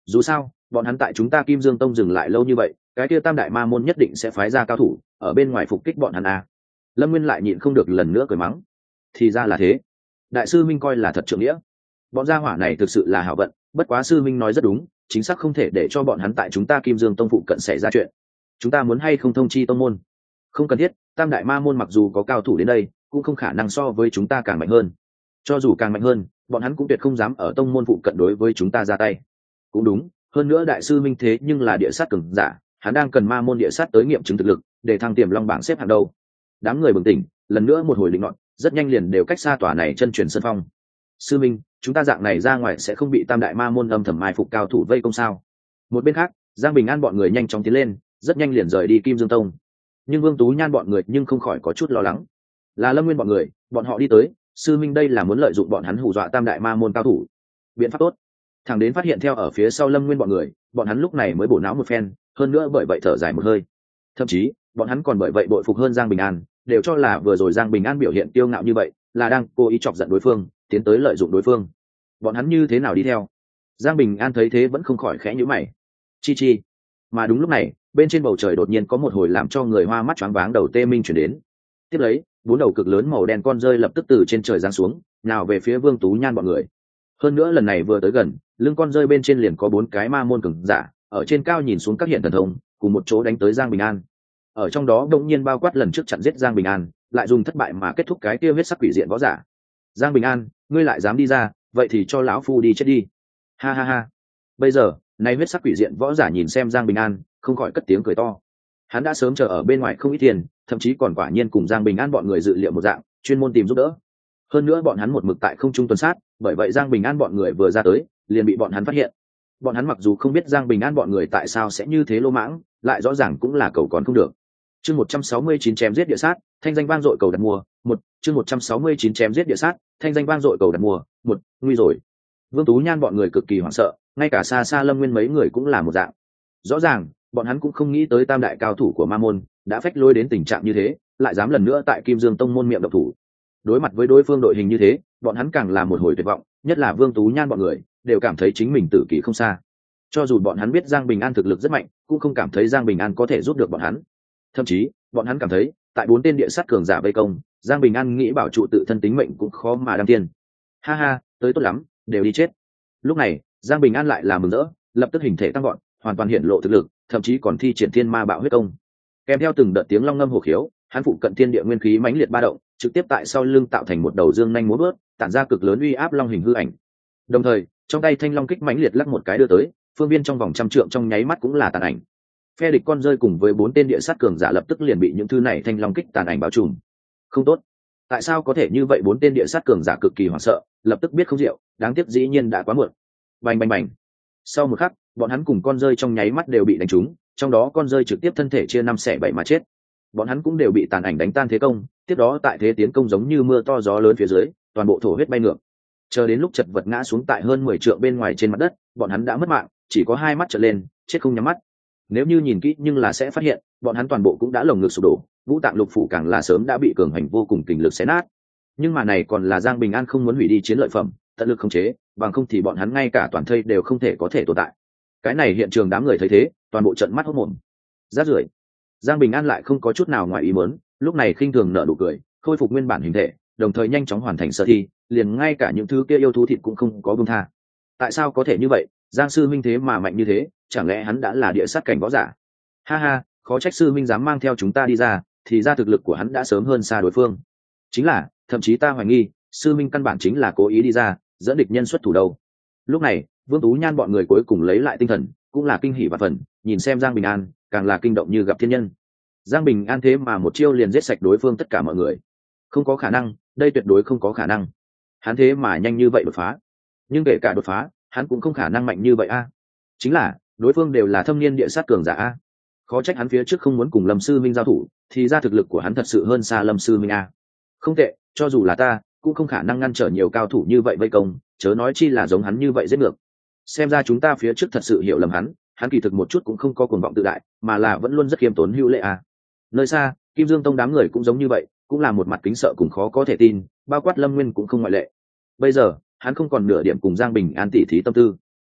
Speaker 1: dù sao bọn hắn tại chúng ta Kim Dương Tông dừng lại lâu như vậy, cái kia tam đại ma môn nhất định sẽ phái ra cao thủ ở bên ngoài phục kích bọn hắn à. Lâm Nguyên lại nhịn không được lần nữa cười mắng. Thì ra là thế, đại sư minh coi là thật trượng nghĩa. Bọn gia hỏa này thực sự là hảo vận, bất quá sư minh nói rất đúng, chính xác không thể để cho bọn hắn tại chúng ta Kim Dương Tông phụ cận xảy ra chuyện. Chúng ta muốn hay không thông chi tông môn? Không cần thiết, tam đại ma môn mặc dù có cao thủ đến đây cũng không khả năng so với chúng ta càng mạnh hơn. Cho dù càng mạnh hơn, bọn hắn cũng tuyệt không dám ở tông môn phụ cận đối với chúng ta ra tay. Cũng đúng, hơn nữa đại sư minh thế nhưng là địa sát cường giả, hắn đang cần ma môn địa sát tới nghiệm chứng thực lực để thăng tiềm long bảng xếp hàng đầu. Đám người bừng tỉnh, lần nữa một hồi định nọt, rất nhanh liền đều cách xa tòa này chân truyền sân phong. Sư minh, chúng ta dạng này ra ngoài sẽ không bị tam đại ma môn âm thầm mai phục cao thủ vây công sao? Một bên khác, Giang Bình An bọn người nhanh chóng tiến lên, rất nhanh liền rời đi Kim Dương Tông. Nhưng Vương Tú Nhan bọn người nhưng không khỏi có chút lo lắng. Là Lâm Nguyên bọn người, bọn họ đi tới, sư minh đây là muốn lợi dụng bọn hắn hù dọa tam đại ma môn cao thủ. Biện pháp tốt. Thằng đến phát hiện theo ở phía sau Lâm Nguyên bọn người, bọn hắn lúc này mới bổ não một phen, hơn nữa bởi vậy thở dài một hơi. Thậm chí, bọn hắn còn bởi vậy bội phục hơn Giang Bình An, đều cho là vừa rồi Giang Bình An biểu hiện kiêu ngạo như vậy, là đang cố ý chọc giận đối phương, tiến tới lợi dụng đối phương. Bọn hắn như thế nào đi theo? Giang Bình An thấy thế vẫn không khỏi khẽ nhíu mày. Chi chi. Mà đúng lúc này, bên trên bầu trời đột nhiên có một hồi làm cho người hoa mắt choáng váng đầu tê minh chuyển đến. Tiếp lấy, bốn đầu cực lớn màu đen con rơi lập tức từ trên trời giáng xuống, nào về phía Vương Tú Nhan bọn người. Hơn nữa lần này vừa tới gần, lưng con rơi bên trên liền có bốn cái ma môn cường giả, ở trên cao nhìn xuống các hiện thần thông, cùng một chỗ đánh tới Giang Bình An. Ở trong đó đột nhiên bao quát lần trước chặn giết Giang Bình An, lại dùng thất bại mà kết thúc cái kia huyết sắc quỷ diện võ giả. Giang Bình An, ngươi lại dám đi ra, vậy thì cho lão phu đi chết đi. Ha ha ha. Bây giờ, nay huyết sắc quỷ diện võ giả nhìn xem Giang Bình An, không khỏi cất tiếng cười to. Hắn đã sớm chờ ở bên ngoài không ít tiền, thậm chí còn quả nhiên cùng Giang Bình An bọn người dự liệu một dạng, chuyên môn tìm giúp đỡ. Hơn nữa bọn hắn một mực tại không trung tuần sát, bởi vậy Giang Bình An bọn người vừa ra tới, liền bị bọn hắn phát hiện. Bọn hắn mặc dù không biết Giang Bình An bọn người tại sao sẽ như thế lô mãng, lại rõ ràng cũng là cầu còn không được. Chương một trăm sáu mươi chín chém giết địa sát, thanh danh vang dội cầu đặt mua, một, chương một trăm sáu mươi chín chém giết địa sát, thanh danh vang dội cầu đặt mua, một, nguy rồi. Vương Tú Nhan bọn người cực kỳ hoảng sợ, ngay cả xa xa Lâm Nguyên mấy người cũng là một dạng. Rõ ràng, bọn hắn cũng không nghĩ tới tam đại cao thủ của ma môn đã phách lối đến tình trạng như thế, lại dám lần nữa tại Kim Dương Tông môn miệng độc thủ. Đối mặt với đối phương đội hình như thế, bọn hắn càng là một hồi tuyệt vọng, nhất là Vương Tú Nhan bọn người, đều cảm thấy chính mình tử kỳ không xa. Cho dù bọn hắn biết Giang Bình An thực lực rất mạnh, cũng không cảm thấy Giang Bình An có thể giúp được bọn hắn. Thậm chí, bọn hắn cảm thấy, tại bốn tên địa sát cường giả vây công, Giang Bình An nghĩ bảo trụ tự thân tính mệnh cũng khó mà đăng tiên. Ha ha, tới tốt lắm, đều đi chết. Lúc này, Giang Bình An lại là mừng rỡ, lập tức hình thể tăng gọn, hoàn toàn hiện lộ thực lực, thậm chí còn thi triển thiên ma bạo huyết công. Kèm theo từng đợt tiếng long ngâm hổ khiếu, hắn phụ cận thiên địa nguyên khí mãnh liệt ba động, trực tiếp tại sau lưng tạo thành một đầu dương nhanh múa vớt, tản ra cực lớn uy áp long hình hư ảnh. Đồng thời, trong tay thanh long kích mãnh liệt lắc một cái đưa tới, phương viên trong vòng trăm trượng trong nháy mắt cũng là tàn ảnh. Phe địch con rơi cùng với bốn tên địa sát cường giả lập tức liền bị những thứ này thanh long kích tàn ảnh bao trùm. Không tốt, tại sao có thể như vậy? Bốn tên địa sát cường giả cực kỳ hoảng sợ, lập tức biết không diệu, đáng tiếc dĩ nhiên đã quá muộn. Bành bành bành. Sau một khắc, bọn hắn cùng con rơi trong nháy mắt đều bị đánh trúng, trong đó con rơi trực tiếp thân thể chia năm xẻ bảy mà chết. Bọn hắn cũng đều bị tàn ảnh đánh tan thế công, tiếp đó tại thế tiến công giống như mưa to gió lớn phía dưới, toàn bộ thổ huyết bay ngược. Chờ đến lúc chật vật ngã xuống tại hơn mười trượng bên ngoài trên mặt đất, bọn hắn đã mất mạng, chỉ có hai mắt trợn lên, chết không nhắm mắt. Nếu như nhìn kỹ nhưng là sẽ phát hiện, bọn hắn toàn bộ cũng đã lồng ngực sụp đổ, ngũ tạng lục phủ càng là sớm đã bị cường hành vô cùng kình lực xé nát. Nhưng mà này còn là Giang Bình An không muốn hủy đi chiến lợi phẩm, tận lực khống chế, bằng không thì bọn hắn ngay cả toàn thây đều không thể có thể tồn tại. Cái này hiện trường đám người thấy thế, toàn bộ trận mắt hốt mồm. Rát rưởi. Giang Bình An lại không có chút nào ngoài ý muốn, lúc này khinh thường nở nụ cười, khôi phục nguyên bản hình thể, đồng thời nhanh chóng hoàn thành sơ thi, liền ngay cả những thứ kia yêu thú thịt cũng không có buông tha. Tại sao có thể như vậy? Giang sư minh thế mà mạnh như thế, chẳng lẽ hắn đã là địa sát cảnh võ giả? Ha ha, khó trách sư minh dám mang theo chúng ta đi ra, thì ra thực lực của hắn đã sớm hơn xa đối phương. Chính là, thậm chí ta hoài nghi, sư minh căn bản chính là cố ý đi ra, dẫn địch nhân xuất thủ đâu. Lúc này, Vương Tú Nhan bọn người cuối cùng lấy lại tinh thần, cũng là kinh hỉ và phần, nhìn xem Giang Bình An, càng là kinh động như gặp thiên nhân. Giang Bình An thế mà một chiêu liền giết sạch đối phương tất cả mọi người. Không có khả năng, đây tuyệt đối không có khả năng. Hắn thế mà nhanh như vậy đột phá. Nhưng kể cả đột phá, hắn cũng không khả năng mạnh như vậy a. Chính là, đối phương đều là thâm niên địa sát cường giả a. Khó trách hắn phía trước không muốn cùng Lâm sư minh giao thủ, thì ra thực lực của hắn thật sự hơn xa Lâm sư minh a. Không tệ, cho dù là ta, cũng không khả năng ngăn trở nhiều cao thủ như vậy vây công, chớ nói chi là giống hắn như vậy giết ngược. Xem ra chúng ta phía trước thật sự hiểu lầm hắn, hắn kỳ thực một chút cũng không có cuồng vọng tự đại, mà là vẫn luôn rất khiêm tốn hữu lễ a. Nơi xa, Kim Dương Tông đám người cũng giống như vậy, cũng là một mặt kính sợ cùng khó có thể tin, bao quát Lâm Nguyên cũng không ngoại lệ. Bây giờ, hắn không còn nửa điểm cùng Giang Bình An tỉ thí tâm tư.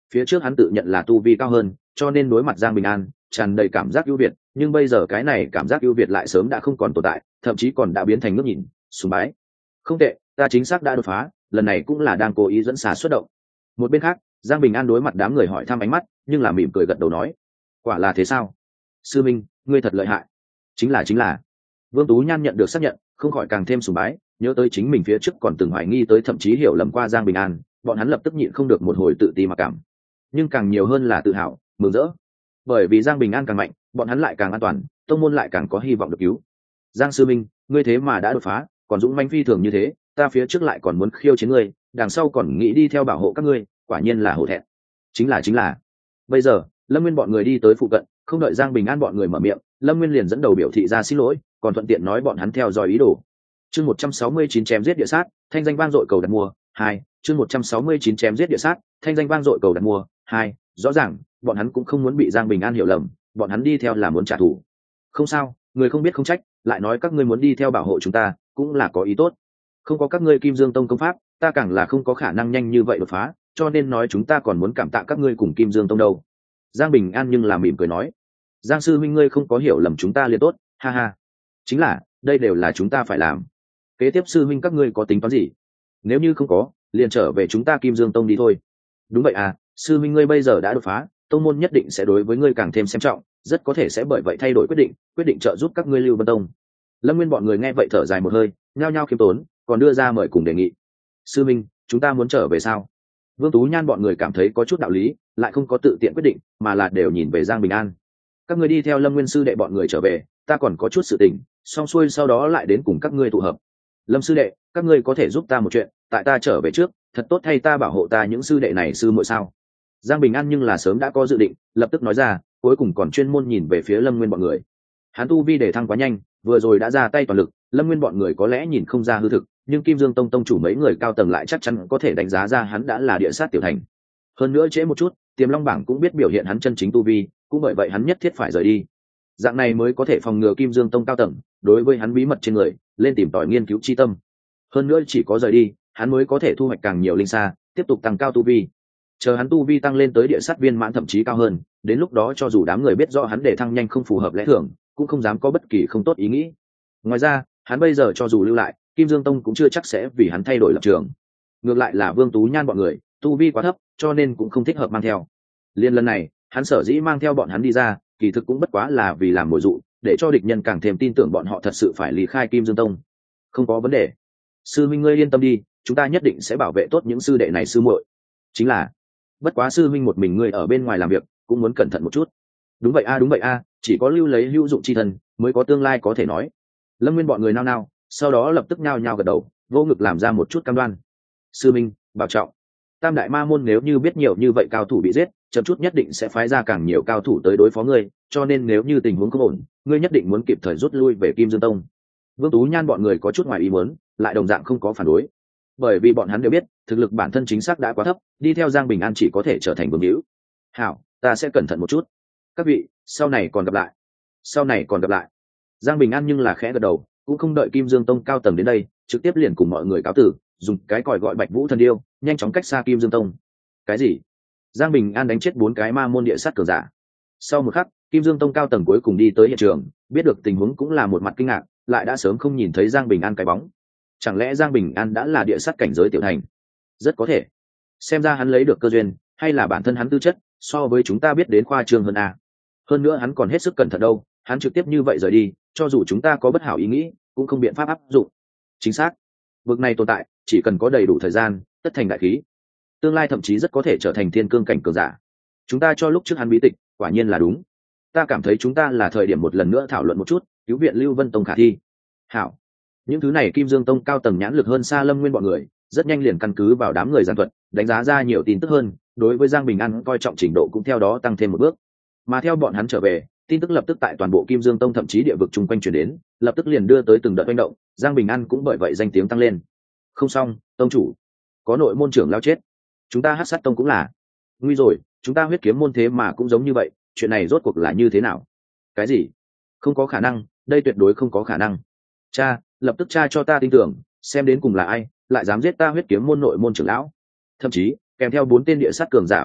Speaker 1: phía trước hắn tự nhận là tu vi cao hơn, cho nên đối mặt Giang Bình An tràn đầy cảm giác ưu việt, nhưng bây giờ cái này cảm giác ưu việt lại sớm đã không còn tồn tại, thậm chí còn đã biến thành ngước nhìn, sùng bái. Không tệ, ta chính xác đã đột phá, lần này cũng là đang cố ý dẫn xà xuất động. Một bên khác, Giang Bình An đối mặt đám người hỏi thăm ánh mắt, nhưng là mỉm cười gật đầu nói, quả là thế sao? Sư minh, ngươi thật lợi hại. Chính là chính là. Vương Tú Nhan nhận được xác nhận, không khỏi càng thêm sùng bái, nhớ tới chính mình phía trước còn từng hoài nghi tới, thậm chí hiểu lầm qua Giang Bình An, bọn hắn lập tức nhịn không được một hồi tự ti mặc cảm, nhưng càng nhiều hơn là tự hào, mừng rỡ. Bởi vì Giang Bình An càng mạnh, bọn hắn lại càng an toàn, tông môn lại càng có hy vọng được cứu. Giang sư minh, ngươi thế mà đã đột phá, còn dũng mãnh phi thường như thế, ta phía trước lại còn muốn khiêu chiến ngươi, đằng sau còn nghĩ đi theo bảo hộ các ngươi, quả nhiên là hổ thẹn. Chính là chính là. Bây giờ, Lâm Nguyên bọn người đi tới phụ cận, không đợi Giang Bình An bọn người mở miệng, Lâm Nguyên liền dẫn đầu biểu thị ra xin lỗi, còn thuận tiện nói bọn hắn theo dõi ý đồ. Chương một trăm sáu mươi chín chém giết địa sát, thanh danh vang dội cầu đặt mua, hai, chương một trăm sáu mươi chín chém giết địa sát, thanh danh vang dội cầu đặt mua, hai, rõ ràng, bọn hắn cũng không muốn bị Giang Bình An hiểu lầm, bọn hắn đi theo là muốn trả thù. Không sao, người không biết không trách, lại nói các ngươi muốn đi theo bảo hộ chúng ta, cũng là có ý tốt. Không có các ngươi Kim Dương Tông công pháp, ta càng là không có khả năng nhanh như vậy đột phá, cho nên nói chúng ta còn muốn cảm tạ các ngươi cùng Kim Dương Tông đâu. Giang Bình An nhưng là mỉm cười nói, Giang sư minh ngươi không có hiểu lầm chúng ta liền tốt, ha ha. Chính là, đây đều là chúng ta phải làm. Kế tiếp sư minh các ngươi có tính toán gì? Nếu như không có, liền trở về chúng ta Kim Dương Tông đi thôi. Đúng vậy à, sư minh ngươi bây giờ đã đột phá, tông môn nhất định sẽ đối với ngươi càng thêm xem trọng, rất có thể sẽ bởi vậy thay đổi quyết định, quyết định trợ giúp các ngươi Lưu Vân Tông. Lâm Nguyên bọn người nghe vậy thở dài một hơi, nhao nhao khiêm tốn, còn đưa ra mời cùng đề nghị. Sư minh, chúng ta muốn trở về sao? Vương Tú Nhan bọn người cảm thấy có chút đạo lý, lại không có tự tiện quyết định, mà là đều nhìn về Giang Bình An. Các ngươi đi theo Lâm Nguyên sư đệ bọn người trở về, ta còn có chút sự tình, xong xuôi sau đó lại đến cùng các ngươi tụ hợp. Lâm sư đệ, các ngươi có thể giúp ta một chuyện, tại ta trở về trước, thật tốt thay ta bảo hộ ta những sư đệ này sư muội sao? Giang Bình An nhưng là sớm đã có dự định, lập tức nói ra, cuối cùng còn chuyên môn nhìn về phía Lâm Nguyên bọn người. Hắn tu vi để thăng quá nhanh, vừa rồi đã ra tay toàn lực, Lâm Nguyên bọn người có lẽ nhìn không ra hư thực, nhưng Kim Dương Tông tông chủ mấy người cao tầng lại chắc chắn có thể đánh giá ra hắn đã là địa sát tiểu thành. Hơn nữa trễ một chút, Tiềm Long bảng cũng biết biểu hiện hắn chân chính tu vi, cũng bởi vậy hắn nhất thiết phải rời đi. Dạng này mới có thể phòng ngừa Kim Dương Tông cao tầng đối với hắn bí mật trên người lên tìm tòi nghiên cứu chi tâm. Hơn nữa chỉ có rời đi, hắn mới có thể thu hoạch càng nhiều linh sa, tiếp tục tăng cao tu vi. Chờ hắn tu vi tăng lên tới địa sát viên mãn thậm chí cao hơn, đến lúc đó cho dù đám người biết rõ hắn để thăng nhanh không phù hợp lẽ thường, cũng không dám có bất kỳ không tốt ý nghĩ. Ngoài ra, hắn bây giờ cho dù lưu lại, Kim Dương Tông cũng chưa chắc sẽ vì hắn thay đổi lập trường. Ngược lại là Vương Tú Nhan bọn người, tu vi quá thấp, cho nên cũng không thích hợp mang theo. Liên lần này, hắn sở dĩ mang theo bọn hắn đi ra, kỳ thực cũng bất quá là vì làm mồi dụ, để cho địch nhân càng thêm tin tưởng bọn họ thật sự phải lý khai Kim Dương Tông. Không có vấn đề. Sư minh ngươi yên tâm đi, chúng ta nhất định sẽ bảo vệ tốt những sư đệ này sư muội. Chính là, bất quá sư minh một mình ngươi ở bên ngoài làm việc, cũng muốn cẩn thận một chút. Đúng vậy a, đúng vậy a, chỉ có lưu lấy hữu dụng chi thân, mới có tương lai có thể nói. Lâm Nguyên bọn người nao nao, sau đó lập tức nhao nhao gật đầu, vô ngực làm ra một chút cam đoan. Sư minh, bảo trọng. Tam đại ma môn nếu như biết nhiều như vậy cao thủ bị giết, chậm chút nhất định sẽ phái ra càng nhiều cao thủ tới đối phó ngươi, cho nên nếu như tình huống không ổn, ngươi nhất định muốn kịp thời rút lui về Kim Dương Tông. Vương Tú Nhan bọn người có chút ngoài ý muốn, lại đồng dạng không có phản đối, bởi vì bọn hắn đều biết thực lực bản thân chính xác đã quá thấp, đi theo Giang Bình An chỉ có thể trở thành vương hữu. Hảo, ta sẽ cẩn thận một chút. Các vị, sau này còn gặp lại. Sau này còn gặp lại. Giang Bình An nhưng là khẽ gật đầu, cũng không đợi Kim Dương Tông cao tầng đến đây, trực tiếp liền cùng mọi người cáo tử, dùng cái còi gọi Bạch Vũ thần điêu, nhanh chóng cách xa Kim Dương Tông. Cái gì? Giang Bình An đánh chết bốn cái ma môn địa sát cường giả. Sau một khắc, Kim Dương Tông cao tầng cuối cùng đi tới hiện trường, biết được tình huống cũng là một mặt kinh ngạc, lại đã sớm không nhìn thấy Giang Bình An cái bóng. Chẳng lẽ Giang Bình An đã là địa sát cảnh giới tiểu thành? Rất có thể. Xem ra hắn lấy được cơ duyên, hay là bản thân hắn tư chất so với chúng ta biết đến khoa trương hơn à? Hơn nữa hắn còn hết sức cẩn thận đâu, hắn trực tiếp như vậy rời đi, cho dù chúng ta có bất hảo ý nghĩ, cũng không biện pháp áp dụng. Chính xác. Vực này tồn tại, chỉ cần có đầy đủ thời gian, tất thành đại khí. Tương lai thậm chí rất có thể trở thành thiên cương cảnh cường giả. Chúng ta cho lúc trước hắn bí tịch, quả nhiên là đúng. Ta cảm thấy chúng ta là thời điểm một lần nữa thảo luận một chút, cứu viện Lưu Vân Tông khả thi. Hảo. Những thứ này Kim Dương Tông cao tầng nhãn lực hơn xa Lâm Nguyên bọn người, rất nhanh liền căn cứ vào đám người giảng thuật, đánh giá ra nhiều tin tức hơn, đối với Giang Bình An coi trọng trình độ cũng theo đó tăng thêm một bước. Mà theo bọn hắn trở về, tin tức lập tức tại toàn bộ Kim Dương Tông thậm chí địa vực chung quanh truyền đến, lập tức liền đưa tới từng đợt manh động, Giang Bình An cũng bởi vậy danh tiếng tăng lên. Không xong, tông chủ, có nội môn trưởng lao chết. Chúng ta Hắc Sát Tông cũng là. Nguy rồi, chúng ta Huyết Kiếm môn thế mà cũng giống như vậy, chuyện này rốt cuộc là như thế nào? Cái gì? Không có khả năng, đây tuyệt đối không có khả năng. Cha, lập tức cha cho ta tin tưởng, xem đến cùng là ai lại dám giết ta Huyết Kiếm môn nội môn trưởng lão. Thậm chí, kèm theo bốn tên địa sát cường giả vẫn lạc,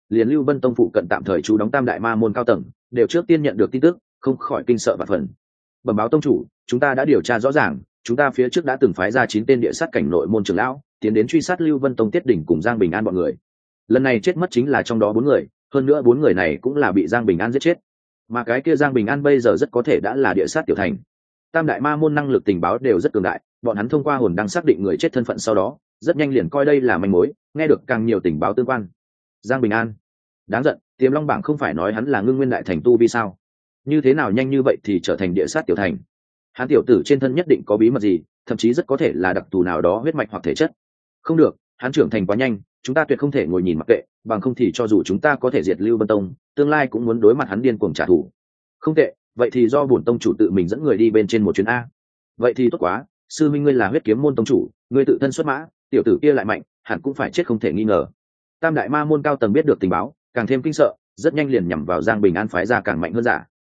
Speaker 1: liền Lưu Vân Tông phụ cận tạm thời trú đóng Tam Đại Ma môn cao tầng đều trước tiên nhận được tin tức, không khỏi kinh sợ và phần. Bẩm báo tông chủ, chúng ta đã điều tra rõ ràng, chúng ta phía trước đã từng phái ra chín tên địa sát cảnh nội môn trưởng lão tiến đến truy sát Lưu Vân Tông Tiết Đỉnh cùng Giang Bình An bọn người. Lần này chết mất chính là trong đó bốn người, hơn nữa bốn người này cũng là bị Giang Bình An giết chết. Mà cái kia Giang Bình An bây giờ rất có thể đã là địa sát tiểu thành. Tam Đại Ma môn năng lực tình báo đều rất cường đại, bọn hắn thông qua hồn đăng xác định người chết thân phận sau đó, rất nhanh liền coi đây là manh mối, nghe được càng nhiều tình báo tương quan. Giang Bình An, đáng giận, Tiềm Long bảng không phải nói hắn là ngưng nguyên đại thành tu vi sao? Như thế nào nhanh như vậy thì trở thành địa sát tiểu thành? Hắn tiểu tử trên thân nhất định có bí mật gì, thậm chí rất có thể là đặc thù nào đó huyết mạch hoặc thể chất. Không được, hắn trưởng thành quá nhanh, chúng ta tuyệt không thể ngồi nhìn mặc kệ, bằng không thì cho dù chúng ta có thể diệt Lưu Vân Tông, tương lai cũng muốn đối mặt hắn điên cuồng trả thù. Không tệ, vậy thì do bổn tông chủ tự mình dẫn người đi bên trên một chuyến a. Vậy thì tốt quá, sư minh ngươi là huyết kiếm môn tông chủ, ngươi tự thân xuất mã, tiểu tử kia lại mạnh, hẳn cũng phải chết không thể nghi ngờ. Tam Đại Ma môn cao tầng biết được tình báo, càng thêm kinh sợ, rất nhanh liền nhằm vào Giang Bình An phái ra càng mạnh hơn giả.